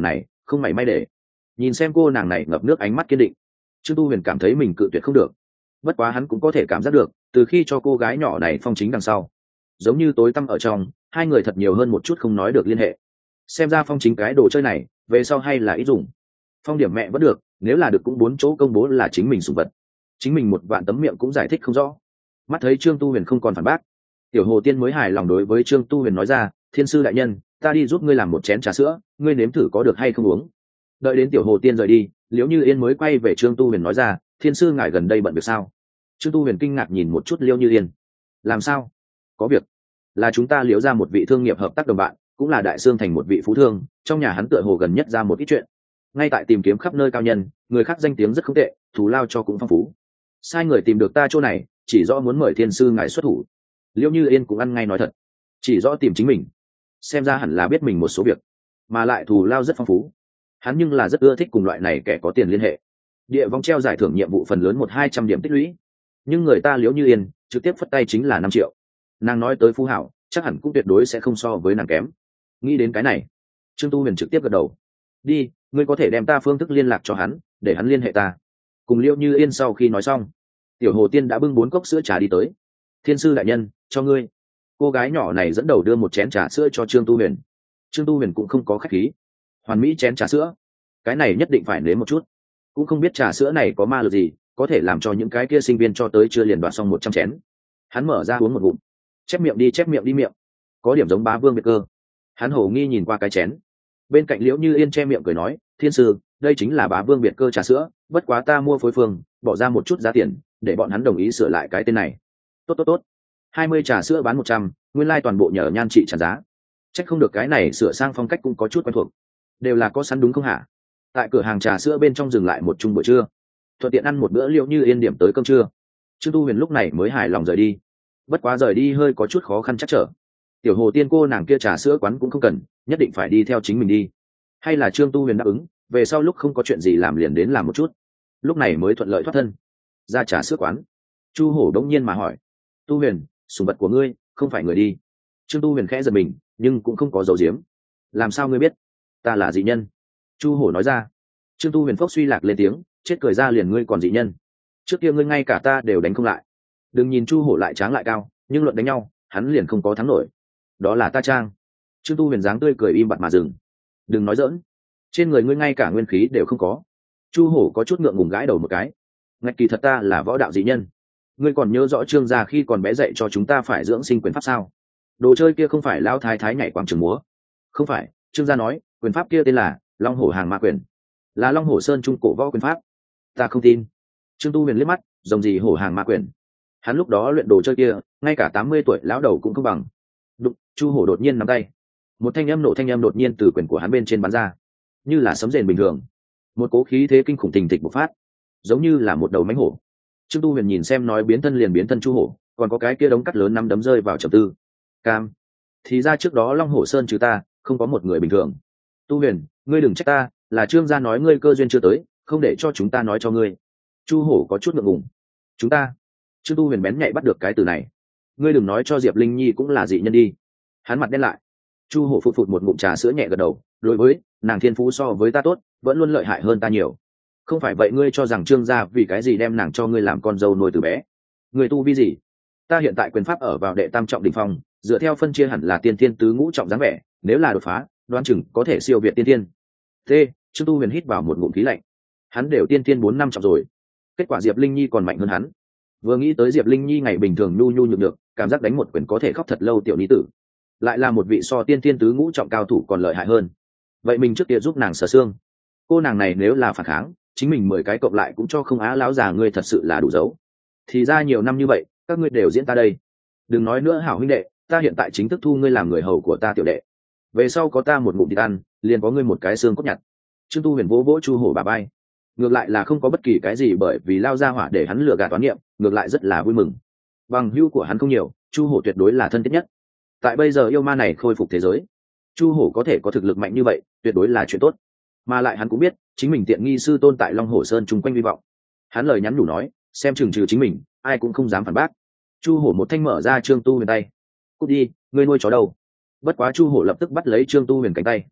không mảy may để nhìn xem cô nàng này ngập nước ánh mắt kiên định. Trương Tu Huyền cảm thấy mình cự tuyệt không được, bất quá hắn cũng có thể cảm giác được từ khi cho cô gái nhỏ này phong chính đằng sau, giống như tối tăm ở trong hai người thật nhiều hơn một chút không nói được liên hệ. Xem ra phong chính cái đồ chơi này về sau hay là ít dùng. Phong điểm mẹ vẫn được, nếu là được cũng 4 chỗ công bố là chính mình sủng vật, chính mình một vạn tấm miệng cũng giải thích không rõ. Mắt thấy Trương Tu Huyền không còn phản bác, Tiểu Hồ Tiên mới hài lòng đối với Trương Tu Huyền nói ra, thiên sư đại nhân, ta đi giúp ngươi làm một chén trà sữa, ngươi nếm thử có được hay không uống. Đợi đến Tiểu Hồ Tiên rời đi, Liễu Như Yên mới quay về Trương Tu Huyền nói ra, thiên sư ngài gần đây bận việc sao? Trương Tu Huyền kinh ngạc nhìn một chút Liễu Như Yên. Làm sao? Có việc. Là chúng ta Liễu ra một vị thương nghiệp hợp tác đồng bạn, cũng là đại xương thành một vị phú thương, trong nhà hắn tựa hồ gần nhất ra một ít chuyện, ngay tại tìm kiếm khắp nơi cao nhân, người khác danh tiếng rất không tệ, thù lao cho cũng phong phú. Sai người tìm được ta chỗ này, chỉ rõ muốn mời thiên sư ngài xuất thủ. Liễu Như Yên cũng ăn ngay nói thật, chỉ rõ tìm chính mình, xem ra hẳn là biết mình một số việc, mà lại thù lao rất phong phú. Hắn nhưng là rất ưa thích cùng loại này kẻ có tiền liên hệ. Địa vong treo giải thưởng nhiệm vụ phần lớn 100-200 điểm tích lũy, nhưng người ta Liễu Như Yên trực tiếp phất tay chính là 5 triệu. Nàng nói tới phú hảo, chắc hẳn cũng tuyệt đối sẽ không so với nàng kém. Nghĩ đến cái này, Trương Tu Huyền trực tiếp gật đầu. Đi, ngươi có thể đem ta phương thức liên lạc cho hắn, để hắn liên hệ ta. Cùng Liễu Như Yên sau khi nói xong, Tiểu Hồ Tiên đã bưng 4 cốc sữa trà đi tới. Thiên sư đại nhân, cho ngươi. Cô gái nhỏ này dẫn đầu đưa một chén trà sữa cho Trương Tu Huyền. Trương Tu Huyền cũng không có khách khí, hoàn mỹ chén trà sữa, cái này nhất định phải nếm một chút. Cũng không biết trà sữa này có ma lực gì, có thể làm cho những cái kia sinh viên cho tới chưa liền đoạt xong 100 chén. Hắn mở ra uống một ngụm, chép miệng đi miệng, có điểm giống Bá Vương Biệt Cơ. Hắn hổ nghi nhìn qua cái chén, bên cạnh Liễu Như Yên che miệng cười nói, thiên sư, đây chính là Bá Vương Biệt Cơ trà sữa, bất quá ta mua phối phương, bỏ ra một chút giá tiền để bọn hắn đồng ý sửa lại cái tên này. Tốt, 20 trà sữa bán 100, nguyên lai toàn bộ nhờ nhan trị trả giá. Chắc không được cái này sửa sang phong cách cũng có chút quen thuộc, đều là có sẵn đúng không hả? Tại cửa hàng trà sữa bên trong dừng lại một chung buổi trưa, thuận tiện ăn một bữa Liễu Như Yên điểm tới cơm trưa. Trương Tu Huyền lúc này mới hài lòng rời đi, bất quá rời đi hơi có chút khó khăn chắc trở. Tiểu Hồ Tiên cô nàng kia trà sữa quán cũng không cần, nhất định phải đi theo chính mình đi. Hay là Trương Tu Huyền đáp ứng, về sau lúc không có chuyện gì làm liền đến làm một chút, lúc này mới thuận lợi thoát thân. Ra trà sữa quán, Chu Hổ đống nhiên mà hỏi, Tu Huyền, sủng vật của ngươi không phải người đi? Trương Tu Huyền khẽ giật mình, nhưng cũng không có dấu diếm. Làm sao ngươi biết ta là dị nhân? Chu Hổ nói ra. Trương Tu Huyền phốc suy lạc lên tiếng, chết cười ra liền, ngươi còn dị nhân? Trước kia ngươi ngay cả ta đều đánh không lại. Đừng nhìn Chu Hổ lại tráng lại cao, nhưng luận đánh nhau hắn liền không có thắng nổi. Đó là ta trang. Trương Tu Huyền dáng tươi cười im bặt mà dừng. Đừng nói dỡn, trên người ngươi ngay cả nguyên khí đều không có. Chu Hổ có chút ngượng ngùng gãi đầu một cái. Ngạch, kỳ thật ta là võ đạo dị nhân. Ngươi còn nhớ rõ Trương gia khi còn bé dạy cho chúng ta phải dưỡng sinh quyền pháp sao? Đồ chơi kia không phải lão thái thái nhảy quảng trường múa? Không phải, Trương gia nói quyền pháp kia tên là Long Hổ Hàng Ma Quyền, là Long Hổ Sơn trung cổ võ quyền pháp. Ta không tin. Trương Tu Huyền liếc mắt, rồng gì Hổ Hàng Ma Quyền? Hắn lúc đó luyện đồ chơi kia, ngay cả 80 tuổi lão đầu cũng không bằng. Đụng, Chu Hổ đột nhiên nắm tay, một thanh âm đột nhiên từ quyền của hắn bên trên bắn ra, như là sấm rền bình thường. Một cố khí thế kinh khủng thình thịch bộc phát, giống như là một đầu mãnh hổ. Trương Tu Huyền nhìn xem nói biến thân liền biến thân Chu Hổ, còn có cái kia đống cắt lớn năm đấm rơi vào trầm tư. Cam, thì ra trước đó Long Hổ Sơn trừ ta, không có một người bình thường. Tu Huyền, ngươi đừng trách ta, là Trương gia nói ngươi cơ duyên chưa tới, không để cho chúng ta nói cho ngươi. Chu Hổ có chút ngượng ngùng. Chúng ta? Trương Tu Huyền bén nhạy bắt được cái từ này. Ngươi đừng nói cho Diệp Linh Nhi cũng là dị nhân đi. Hắn mặt đen lại. Chu Hổ phụt phụt một ngụm trà sữa nhẹ gật đầu, đối với nàng thiên phú so với ta tốt, vẫn luôn lợi hại hơn ta nhiều. Không phải vậy ngươi cho rằng Trương gia vì cái gì đem nàng cho ngươi làm con dâu nuôi từ bé? Ngươi tu vi gì? Ta hiện tại quyền pháp ở vào đệ tam trọng đỉnh phong, dựa theo phân chia hẳn là tiên thiên tứ ngũ trọng dáng vẻ, nếu là đột phá, đoán chừng có thể siêu việt tiên thiên. Trương Tu Huyền hít vào một ngụm khí lạnh. Hắn đều tiên thiên 4-5 trọng rồi, kết quả Diệp Linh Nhi còn mạnh hơn hắn. Vừa nghĩ tới Diệp Linh Nhi ngày bình thường nhu nhu nhược nhược, cảm giác đánh một quyền có thể khóc thật lâu tiểu ní tử, lại là một vị so tiên thiên tứ ngũ trọng cao thủ còn lợi hại hơn. Vậy mình trước kia giúp nàng sờ xương, cô nàng này nếu là phản kháng, chính mình 10 cái cộng lại cũng cho không á. Lão già ngươi thật sự là đủ dấu. Thì ra nhiều năm như vậy các ngươi đều diễn ta đây. Đừng nói nữa hảo huynh đệ, ta hiện tại chính thức thu ngươi làm người hầu của ta tiểu đệ, về sau có ta một ngụm thịt ăn, liền có ngươi một cái xương cốt nhặt. Trương Tu Huyền vỗ vỗ Chu Hổ bà bay, ngược lại là không có bất kỳ cái gì bởi vì lao ra hỏa để hắn lừa gạt toán niệm, ngược lại rất là vui mừng. Bằng hữu của hắn không nhiều, Chu Hổ tuyệt đối là thân thiết nhất. Tại bây giờ yêu ma này khôi phục thế giới, Chu Hổ có thể có thực lực mạnh như vậy tuyệt đối là chuyện tốt. Mà lại hắn cũng biết chính mình tiện nghi sư tôn tại Long Hổ Sơn chung quanh vi vọng, hắn lời nhắn nhủ nói xem chừng trừ chính mình ai cũng không dám phản bác. Chu Hổ một thanh mở ra Trương Tu Huyền tay, cút đi, ngươi nuôi chó đâu? Bất quá Chu Hổ lập tức bắt lấy Trương Tu Huyền cánh tay.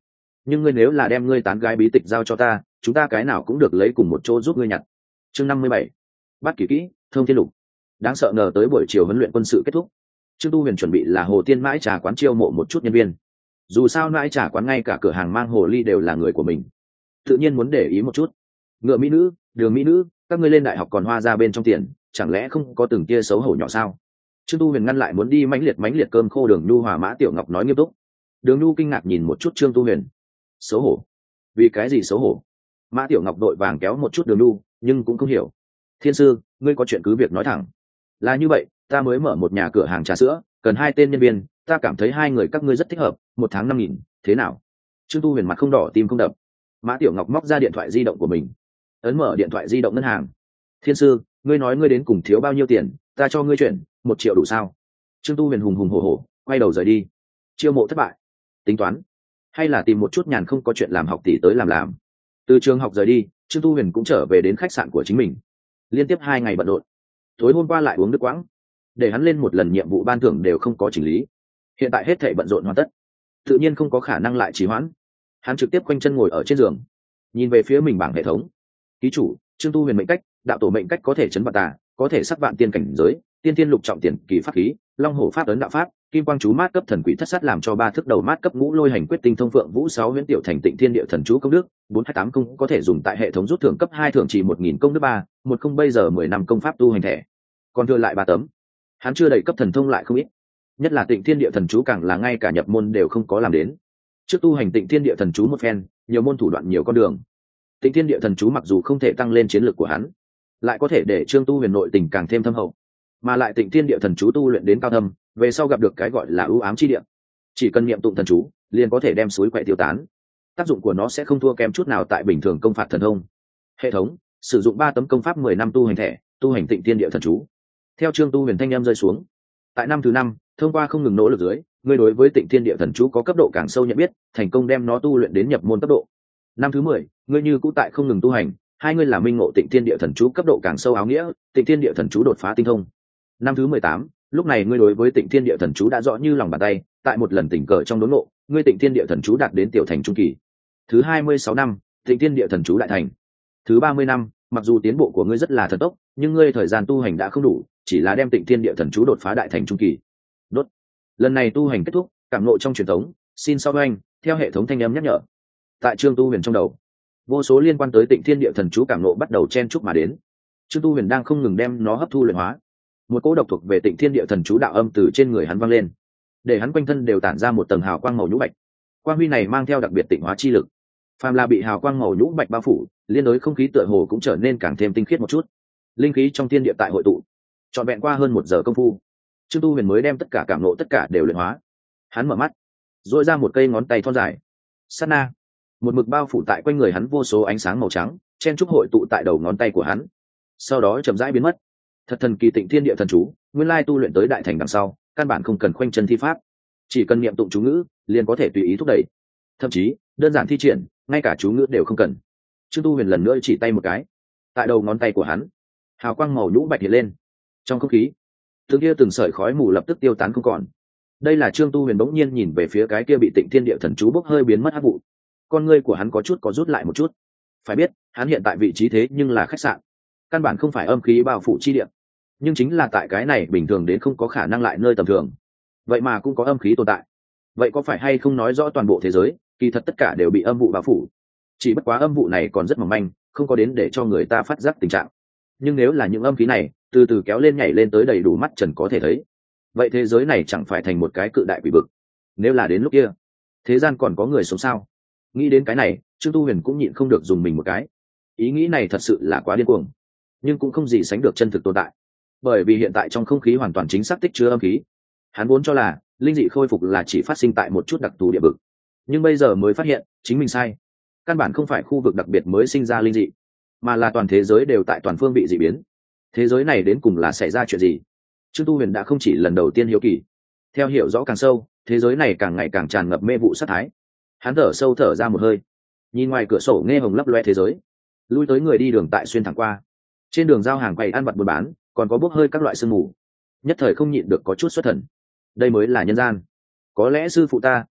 nhưng ngươi nếu là đem ngươi tán gái bí tịch giao cho ta, chúng ta cái nào cũng được lấy cùng một chỗ giúp ngươi nhặt. Chương 57. Bắt kỳ kỹ thông thiên lục. Đáng sợ ngờ tới buổi chiều huấn luyện quân sự kết thúc, Trương Tu Huyền chuẩn bị là Hồ Tiên mãi trà quán chiêu mộ một chút nhân viên. Dù sao mãi trà quán ngay cả cửa hàng mang hồ ly đều là người của mình, tự nhiên muốn để ý một chút. Ngựa mỹ nữ, đường mỹ nữ, các ngươi lên đại học còn hoa ra bên trong tiền, chẳng lẽ không có từng tia xấu hổ nhỏ sao? Trương Tu Huyền ngăn lại muốn đi mãnh liệt cơm khô Đường Nhu hòa Mã Tiểu Ngọc nói nghiêm túc. Đường Nhu kinh ngạc nhìn một chút Trương Tu Huyền. Xấu hổ? Vì cái gì xấu hổ? Mã Tiểu Ngọc đội vàng kéo một chút Đường Nhu, nhưng cũng không hiểu. Thiên sư, ngươi có chuyện cứ việc nói thẳng. Là như vậy, ta mới mở một nhà cửa hàng trà sữa, cần 2 tên nhân viên, ta cảm thấy 2 người các ngươi rất thích hợp, 1 tháng 5.000, thế nào? Trương Tu Huyền mặt không đỏ tim không đập. Mã Tiểu Ngọc móc ra điện thoại di động của mình, ấn mở điện thoại di động ngân hàng. Thiên sư, ngươi nói ngươi đến cùng thiếu bao nhiêu tiền, ta cho ngươi chuyển 1 triệu đủ sao? Trương Tu Huyền hùng hùng hổ hổ quay đầu rời đi. Chiêu mộ thất bại, tính toán hay là tìm một chút nhàn không có chuyện làm học tỷ tới làm. Từ trường học rời đi, Trương Tu Huyền cũng trở về đến khách sạn của chính mình. Liên tiếp 2 ngày bận rộn, tối hôm qua lại uống nước quãng, để hắn lên một lần nhiệm vụ ban thưởng đều không có chỉnh lý. Hiện tại hết thảy bận rộn hoàn tất, tự nhiên không có khả năng lại trì hoãn. Hắn trực tiếp quanh chân ngồi ở trên giường, nhìn về phía mình bảng hệ thống. Ký chủ Trương Tu Huyền mệnh cách, đạo tổ mệnh cách có thể chấn vạn tà, có thể sắc vạn tiên cảnh giới, tiên thiên lục trọng tiền kỳ pháp khí, long hổ pháp ấn đạo pháp, kim quang chú mát cấp thần quỷ thất sát làm cho 3 thức đầu mát cấp ngũ lôi hành quyết tinh thông phượng vũ 6 huyễn tiểu thành tịnh thiên địa thần chú công đức 428 công có thể dùng tại hệ thống rút thưởng cấp 2 thưởng chỉ 1.000 công đức 3 10 bây giờ 10 năm công pháp tu hành thẻ, còn thừa lại 3 tấm. Hắn chưa đầy cấp thần thông lại không ít, nhất là tịnh thiên địa thần chú càng là ngay cả nhập môn đều không có làm đến. Trước tu hành tịnh thiên địa thần chú một phen, nhiều môn thủ đoạn nhiều con đường. Tịnh thiên địa thần chú mặc dù không thể tăng lên chiến lược của hắn, lại có thể để Trương Tu Huyền nội tình càng thêm thâm hậu, mà lại tịnh thiên địa thần chú tu luyện đến cao thâm, về sau gặp được cái gọi là ưu ám chi địa, chỉ cần niệm tụng thần chú liền có thể đem suối quậy tiêu tán. Tác dụng của nó sẽ không thua kém chút nào tại bình thường công phạt thần thông. Hệ thống sử dụng 3 tấm công pháp 10 năm tu hành thẻ, tu hành tịnh thiên địa thần chú. Theo Trương Tu Huyền thanh em rơi xuống, tại năm thứ 5, thông qua không ngừng nỗ lực dưới, ngươi đối với tịnh thiên địa thần chú có cấp độ càng sâu nhận biết, thành công đem nó tu luyện đến nhập môn cấp độ. Năm thứ 10, ngươi như cũ tại không ngừng tu hành, 2 ngươi là minh ngộ tịnh thiên địa thần chú cấp độ càng sâu áo nghĩa, tịnh thiên địa thần chú đột phá tinh thông. Năm thứ 18, lúc này ngươi đối với tịnh thiên địa thần chú đã rõ như lòng bàn tay, tại một lần tình cờ trong đốn ngộ, ngươi tịnh thiên địa thần chú đạt đến tiểu thành trung kỳ. Thứ 26 năm, tịnh thiên địa thần chú đại thành. Thứ 30 năm, mặc dù tiến bộ của ngươi rất là thần tốc, nhưng ngươi thời gian tu hành đã không đủ, chỉ là đem tịnh thiên địa thần chú đột phá đại thành trung kỳ. Đốt. Lần này tu hành kết thúc, cảm ngộ trong truyền thống, xin sau anh, theo hệ thống thanh âm nhắc nhở. Tại Trương Tu Huyền trong đầu, vô số liên quan tới tịnh thiên địa thần chú cảm ngộ bắt đầu chen chúc mà đến. Trương Tu Huyền đang không ngừng đem nó hấp thu luyện hóa. Một cỗ độc thuộc về tịnh thiên địa thần chú đạo âm từ trên người hắn vang lên, để hắn quanh thân đều tản ra một tầng hào quang màu nhũ bạch. Quang huy này mang theo đặc biệt tịnh hóa chi lực, phàm là bị hào quang màu nhũ bạch bao phủ, liên đối không khí tựa hồ cũng trở nên càng thêm tinh khiết một chút. Linh khí trong thiên địa tại hội tụ, trọn vẹn qua hơn 1 giờ công phu, Trương Tu Huyền mới đem tất cả cảm ngộ tất cả đều luyện hóa. Hắn mở mắt, duỗi ra một cây ngón tay thon dài. Sát na, một mực bao phủ tại quanh người hắn vô số ánh sáng màu trắng, chen chúc hội tụ tại đầu ngón tay của hắn, sau đó chậm rãi biến mất. Thật thần kỳ tịnh thiên địa thần chú, nguyên lai tu luyện tới đại thành đằng sau, căn bản không cần khoanh chân thi pháp, chỉ cần niệm tụng chú ngữ liền có thể tùy ý thúc đẩy, thậm chí đơn giản thi triển, ngay cả chú ngữ đều không cần. Trương Tu Huyền lần nữa chỉ tay một cái, tại đầu ngón tay của hắn, hào quang màu nhũ bạch hiện lên. Trong không khí, từng sợi khói mù lập tức tiêu tán không còn. Đây là Trương Tu Huyền bỗng nhiên nhìn về phía cái kia bị tịnh thiên địa thần chú bốc hơi biến mất hắc vụ. Con ngươi của hắn có chút có rút lại một chút. Phải biết, hắn hiện tại vị trí thế nhưng là khách sạn, căn bản không phải âm khí bao phủ chi địa, nhưng chính là tại cái này bình thường đến không có khả năng lại nơi tầm thường, vậy mà cũng có âm khí tồn tại. Vậy có phải hay không nói rõ toàn bộ thế giới kỳ thật tất cả đều bị âm vụ bao phủ, chỉ bất quá âm vụ này còn rất mỏng manh, không có đến để cho người ta phát giác tình trạng. Nhưng nếu là những âm khí này từ từ kéo lên nhảy lên tới đầy đủ mắt trần có thể thấy, vậy thế giới này chẳng phải thành một cái cự đại quỷ vực. Nếu là đến lúc kia, thế gian còn có người sống sao? Nghĩ đến cái này, Trương Tu Huyền cũng nhịn không được dùng mình một cái. Ý nghĩ này thật sự là quá điên cuồng, nhưng cũng không gì sánh được chân thực tồn tại. Bởi vì hiện tại trong không khí hoàn toàn chính xác tích chứa âm khí. Hắn vốn cho là linh dị khôi phục là chỉ phát sinh tại một chút đặc thù địa vực, nhưng bây giờ mới phát hiện chính mình sai. Căn bản không phải khu vực đặc biệt mới sinh ra linh dị, mà là toàn thế giới đều tại toàn phương bị dị biến. Thế giới này đến cùng là xảy ra chuyện gì? Trương Tu Huyền đã không chỉ lần đầu tiên hiếu kỳ. Theo hiểu rõ càng sâu, thế giới này càng ngày càng tràn ngập mê vụ sát thái. Hắn thở sâu thở ra một hơi, nhìn ngoài cửa sổ nghe hồng lấp loe thế giới. Lui tới người đi đường tại xuyên thẳng qua. Trên đường giao hàng quầy ăn vặt buôn bán, còn có bốc hơi các loại sương mù. Nhất thời không nhịn được có chút xuất thần. Đây mới là nhân gian. Có lẽ sư phụ ta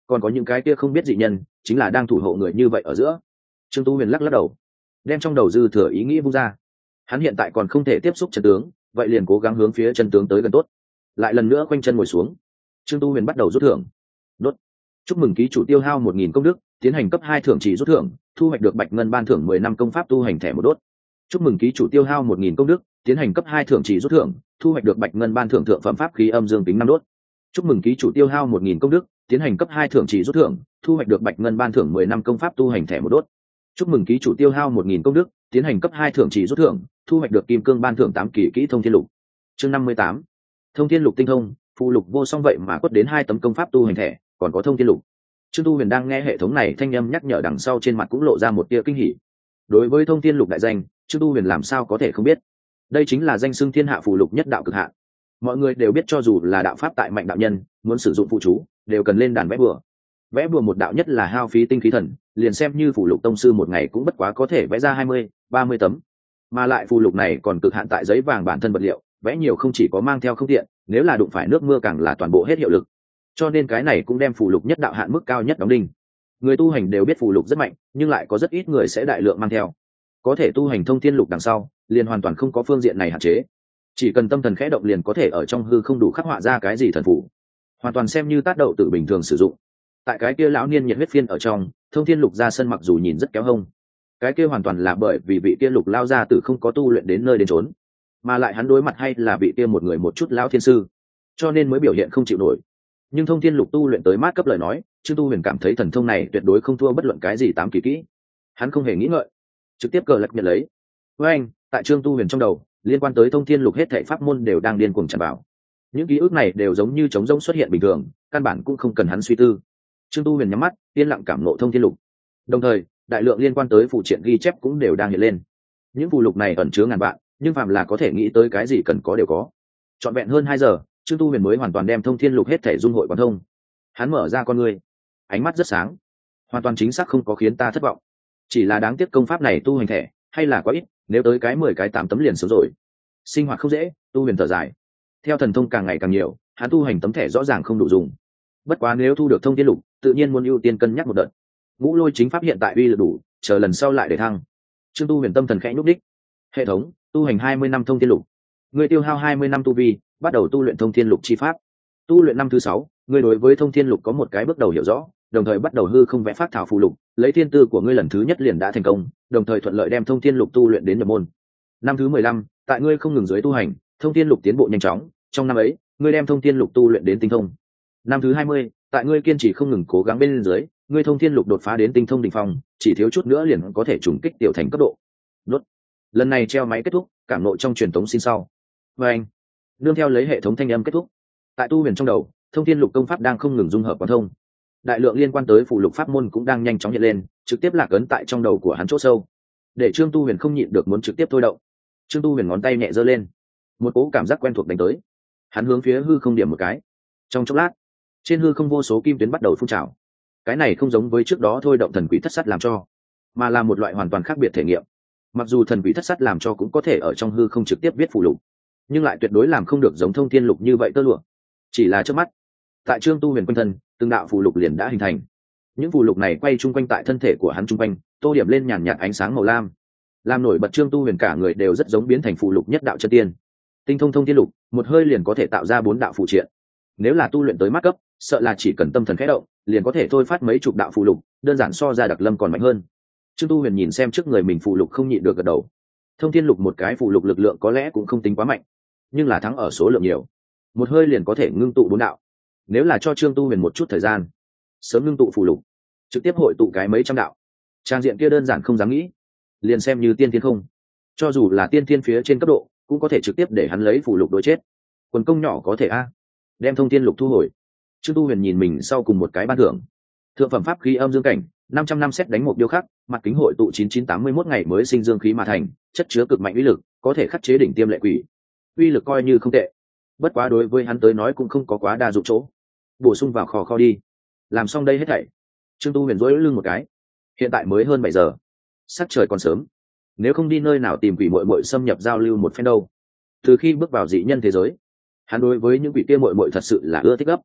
còn có những cái kia không biết dị nhân chính là đang thủ hộ người như vậy ở giữa. Trương Tu Huyền lắc lắc đầu, đem trong đầu dư thừa ý nghĩ vung ra. Hắn hiện tại còn không thể tiếp xúc chân tướng, vậy liền cố gắng hướng phía chân tướng tới gần tốt. Lại lần nữa quanh chân ngồi xuống, Trương Tu Huyền bắt đầu rút thưởng. Đốt. Chúc mừng ký chủ tiêu hao 1000 công đức, tiến hành cấp 2 thưởng chỉ rút thưởng, thu hoạch được bạch ngân ban thưởng 10 năm công pháp tu hành thẻ một đốt. Chúc mừng ký chủ tiêu hao 1000 công đức, tiến hành cấp 2 thưởng chỉ rút thưởng, thu hoạch được bạch ngân ban thưởng thượng phẩm pháp khí âm dương tính 5 đốt. Chúc mừng ký chủ tiêu hao 1000 công đức, tiến hành cấp 2 thưởng chỉ rút thưởng, thu hoạch được bạch ngân ban thưởng 10 năm công pháp tu hành thẻ một đốt. Chúc mừng ký chủ tiêu hao 1000 công đức, tiến hành cấp 2 thưởng chỉ rút thưởng, thu hoạch được kim cương ban thưởng 8 kỳ kỹ thông thiên lục. Chương 58. Thông thiên lục tinh thông, phụ lục vô song vậy mà quất đến 2 tấm công pháp tu hành thẻ, còn có thông thiên lục. Trương Tu Huyền đang nghe hệ thống này thanh âm nhắc nhở đằng sau, trên mặt cũng lộ ra một tia kinh hỉ. Đối với thông thiên lục đại danh, Trương Tu Huyền làm sao có thể không biết. Đây chính là danh xưng thiên hạ phụ lục nhất đạo cực hạn. Mọi người đều biết, cho dù là đạo pháp tại mạnh đạo nhân, muốn sử dụng phụ chú, đều cần lên đàn vẽ bùa. Vẽ bùa một đạo nhất là hao phí tinh khí thần, liền xem như phụ lục tông sư một ngày cũng bất quá có thể vẽ ra 20, 30 tấm. Mà lại phụ lục này còn cực hạn tại giấy vàng bản thân vật liệu, vẽ nhiều không chỉ có mang theo không tiện, nếu là đụng phải nước mưa càng là toàn bộ hết hiệu lực. Cho nên cái này cũng đem phụ lục nhất đạo hạn mức cao nhất đóng đinh. Người tu hành đều biết phụ lục rất mạnh, nhưng lại có rất ít người sẽ đại lượng mang theo. Có thể tu hành thông thiên lục đằng sau, liền hoàn toàn không có phương diện này hạn chế. Chỉ cần tâm thần khẽ động liền có thể ở trong hư không đủ khắc họa ra cái gì thần phù, hoàn toàn xem như tát đậu tự bình thường sử dụng. Tại cái kia lão niên nhiệt huyết phiên ở trong, thông thiên lục ra sân mặc dù nhìn rất kéo hông, cái kia hoàn toàn là bởi vì vị kia lục lao ra tử không có tu luyện đến nơi đến chốn, mà lại hắn đối mặt hay là vị kia một người một chút lão thiên sư, cho nên mới biểu hiện không chịu nổi. Nhưng thông thiên lục tu luyện tới mát cấp lời nói, Trương Tu Huyền cảm thấy thần thông này tuyệt đối không thua bất luận cái gì 8 kỳ kỹ. Hắn không hề nghĩ ngợi, trực tiếp cờ lật nhận lấy. Với anh, tại Trương Tu Huyền trong đầu, liên quan tới thông thiên lục hết thảy pháp môn đều đang điên cuồng tràn vào. Những ký ức này đều giống như trống rỗng xuất hiện bình thường, căn bản cũng không cần hắn suy tư. Trương Tu Huyền nhắm mắt, yên lặng cảm ngộ thông thiên lục. Đồng thời, đại lượng liên quan tới phụ triện ghi chép cũng đều đang hiện lên. Những phụ lục này ẩn chứa ngàn vạn, nhưng phàm là có thể nghĩ tới cái gì cần có đều có. Trọn vẹn hơn 2 giờ, Trương Tu Huyền mới hoàn toàn đem thông thiên lục hết thảy dung hội quán thông. Hắn mở ra con ngươi, ánh mắt rất sáng, hoàn toàn chính xác không có khiến ta thất vọng. Chỉ là đáng tiếc công pháp này tu hành thẻ hay là quá ít, nếu tới cái 10 cái 8 tấm liền sớm rồi. Sinh hoạt không dễ, Tu Huyền thở dài. Theo thần thông càng ngày càng nhiều, hắn tu hành tấm thẻ rõ ràng không đủ dùng. Bất quá nếu thu được thông thiên lục, tự nhiên muốn ưu tiên cân nhắc một đợt. Ngũ lôi chính pháp hiện tại uy lực đủ, chờ lần sau lại để thăng. Trương Tu Huyền tâm thần khẽ nhúc đích. Hệ thống, tu hành 20 năm thông thiên lục. Người tiêu hao 20 năm tu vi, bắt đầu tu luyện thông thiên lục chi pháp. Tu luyện năm thứ 6, người đối với thông thiên lục có một cái bước đầu hiểu rõ, đồng thời bắt đầu hư không vẽ phát thảo phù lục, lấy thiên tư của ngươi lần thứ nhất liền đã thành công, đồng thời thuận lợi đem thông thiên lục tu luyện đến nhập môn. Năm thứ 15, tại ngươi không ngừng dưới tu hành, thông thiên lục tiến bộ nhanh chóng, trong năm ấy, ngươi đem thông thiên lục tu luyện đến tinh thông. Năm thứ 20, tại ngươi kiên trì không ngừng cố gắng bên dưới, ngươi thông thiên lục đột phá đến tinh thông đỉnh phong, chỉ thiếu chút nữa liền có thể trùng kích tiểu thành cấp độ. Đốt. Lần này treo máy kết thúc, cảm ngộ trong truyền thống xin sau. Và anh, nương theo lấy hệ thống thanh âm kết thúc, tại Tu Huyền trong đầu, thông thiên lục công pháp đang không ngừng dung hợp quán thông. Đại lượng liên quan tới phụ lục pháp môn cũng đang nhanh chóng hiện lên, trực tiếp lạc ấn tại trong đầu của hắn chỗ sâu, để Trương Tu Huyền không nhịn được muốn trực tiếp thôi động. Trương Tu Huyền ngón tay nhẹ giơ lên, một cỗ cảm giác quen thuộc đánh tới. Hắn hướng phía hư không điểm một cái, trong chốc lát, trên hư không vô số kim tuyến bắt đầu phun trào. Cái này không giống với trước đó thôi động thần quỷ thất sắt làm cho, mà là một loại hoàn toàn khác biệt thể nghiệm. Mặc dù thần quỷ thất sắt làm cho cũng có thể ở trong hư không trực tiếp viết phụ lục, nhưng lại tuyệt đối làm không được giống thông thiên lục như vậy tơ lụa. Chỉ là trước mắt, tại Trương Tu Huyền quanh thân, từng đạo phụ lục liền đã hình thành. Những phụ lục này quay chung quanh tại thân thể của hắn chung quanh, tô điểm lên nhàn nhạt ánh sáng màu lam, làm nổi bật Trương Tu Huyền cả người đều rất giống biến thành phụ lục nhất đạo chân tiên. Tinh thông thông thiên lục, một hơi liền có thể tạo ra 4 đạo phụ triện. Nếu là tu luyện tới mắt cấp, sợ là chỉ cần tâm thần khẽ động, liền có thể thôi phát mấy chục đạo phụ lục, đơn giản so ra Đặc Lâm còn mạnh hơn. Trương Tu Huyền nhìn xem trước người mình phụ lục không nhịn được gật đầu. Thông thiên lục một cái phụ lục lực lượng có lẽ cũng không tính quá mạnh, nhưng là thắng ở số lượng nhiều, một hơi liền có thể ngưng tụ 4 đạo. Nếu là cho Trương Tu Huyền một chút thời gian, sớm ngưng tụ phụ lục, trực tiếp hội tụ cái mấy trăm đạo, trang diện kia đơn giản không dám nghĩ. Liền xem như tiên thiên không, cho dù là tiên thiên phía trên cấp độ, cũng có thể trực tiếp để hắn lấy phụ lục đối chết. Quần công nhỏ có thể a. Đem thông thiên lục thu hồi, Trương Tu Huyền nhìn mình sau cùng một cái ban thưởng. Thượng phẩm pháp khí âm dương cảnh, 500 năm xét đánh một điêu khắc, mặt kính hội tụ 9981 ngày mới sinh dương khí mà thành, chất chứa cực mạnh uy lực, có thể khắc chế đỉnh tiêm lệ quỷ. Uy lực coi như không tệ. Bất quá đối với hắn tới nói cũng không có quá đa dụng chỗ. Bổ sung vào kho đi. Làm xong đây hết thảy, Trương Tu Huyền duỗi lưng một cái. Hiện tại mới hơn 7 giờ. Sắc trời còn sớm. Nếu không đi nơi nào tìm quỷ muội muội xâm nhập giao lưu một phen đâu. Từ khi bước vào dị nhân thế giới, hắn đối với những quỷ kia muội muội thật sự là ưa thích gấp.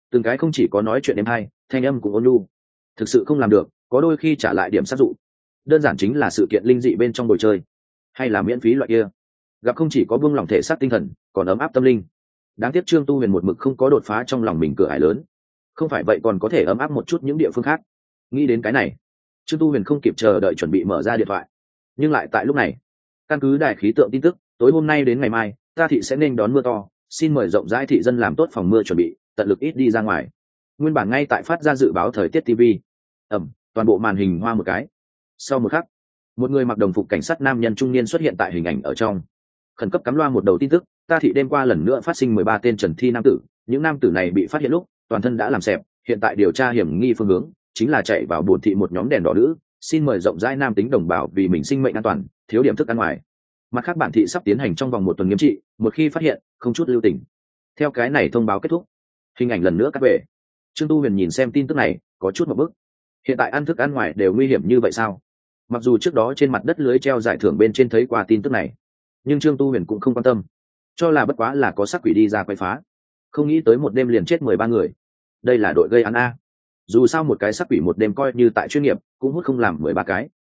từng cái không chỉ có nói chuyện êm hay, thanh âm cũng ôn nhu. Thực sự không làm được, có đôi khi trả lại điểm sát dụ. Đơn giản chính là sự kiện linh dị bên trong đồ chơi, hay là miễn phí loại kia. Gặp không chỉ có buông lòng thể xác tinh thần, còn ấm áp tâm linh. Đáng tiếc Trương Tu Huyền một mực không có đột phá trong lòng mình cửa ải lớn. Không phải vậy còn có thể ấm áp một chút những địa phương khác. Nghĩ đến cái này, Trương Tu Huyền không kịp chờ đợi chuẩn bị mở ra điện thoại. Nhưng lại tại lúc này, căn cứ đài khí tượng tin tức, tối hôm nay đến ngày mai, ta thị sẽ nên đón mưa to, xin mời rộng rãi thị dân làm tốt phòng mưa chuẩn bị, tận lực ít đi ra ngoài. Nguyên bản ngay tại phát ra dự báo thời tiết TV. Toàn bộ màn hình hoa một cái. Sau một khắc, một người mặc đồng phục cảnh sát nam nhân trung niên xuất hiện tại hình ảnh ở trong. Khẩn cấp cắm loa một đầu tin tức, ta thị đêm qua lần nữa phát sinh 13 tên trần thi nam tử, những nam tử này bị phát hiện lúc toàn thân đã làm xẹp, hiện tại điều tra hiểm nghi phương hướng chính là chạy vào buồn thị một nhóm đèn đỏ nữ, xin mời rộng rãi nam tính đồng bào vì mình sinh mệnh an toàn, thiếu điểm thức ăn ngoài. Mặt khác bản thị sắp tiến hành trong vòng 1 tuần nghiêm trị, một khi phát hiện không chút lưu tình. Theo cái này thông báo kết thúc, hình ảnh lần nữa cắt về. Trương Tu Huyền nhìn xem tin tức này có chút một bức. Hiện tại ăn thức ăn ngoài đều nguy hiểm như vậy sao? Mặc dù trước đó trên mặt đất lưới treo giải thưởng bên trên thấy qua tin tức này, nhưng Trương Tu Huyền cũng không quan tâm, cho là bất quá là có sắc quỷ đi ra quay phá. Không nghĩ tới một đêm liền chết 13 người. Đây là đội gây án a. Dù sao một cái sắc quỷ một đêm coi như tại chuyên nghiệp cũng hút không làm 13 cái.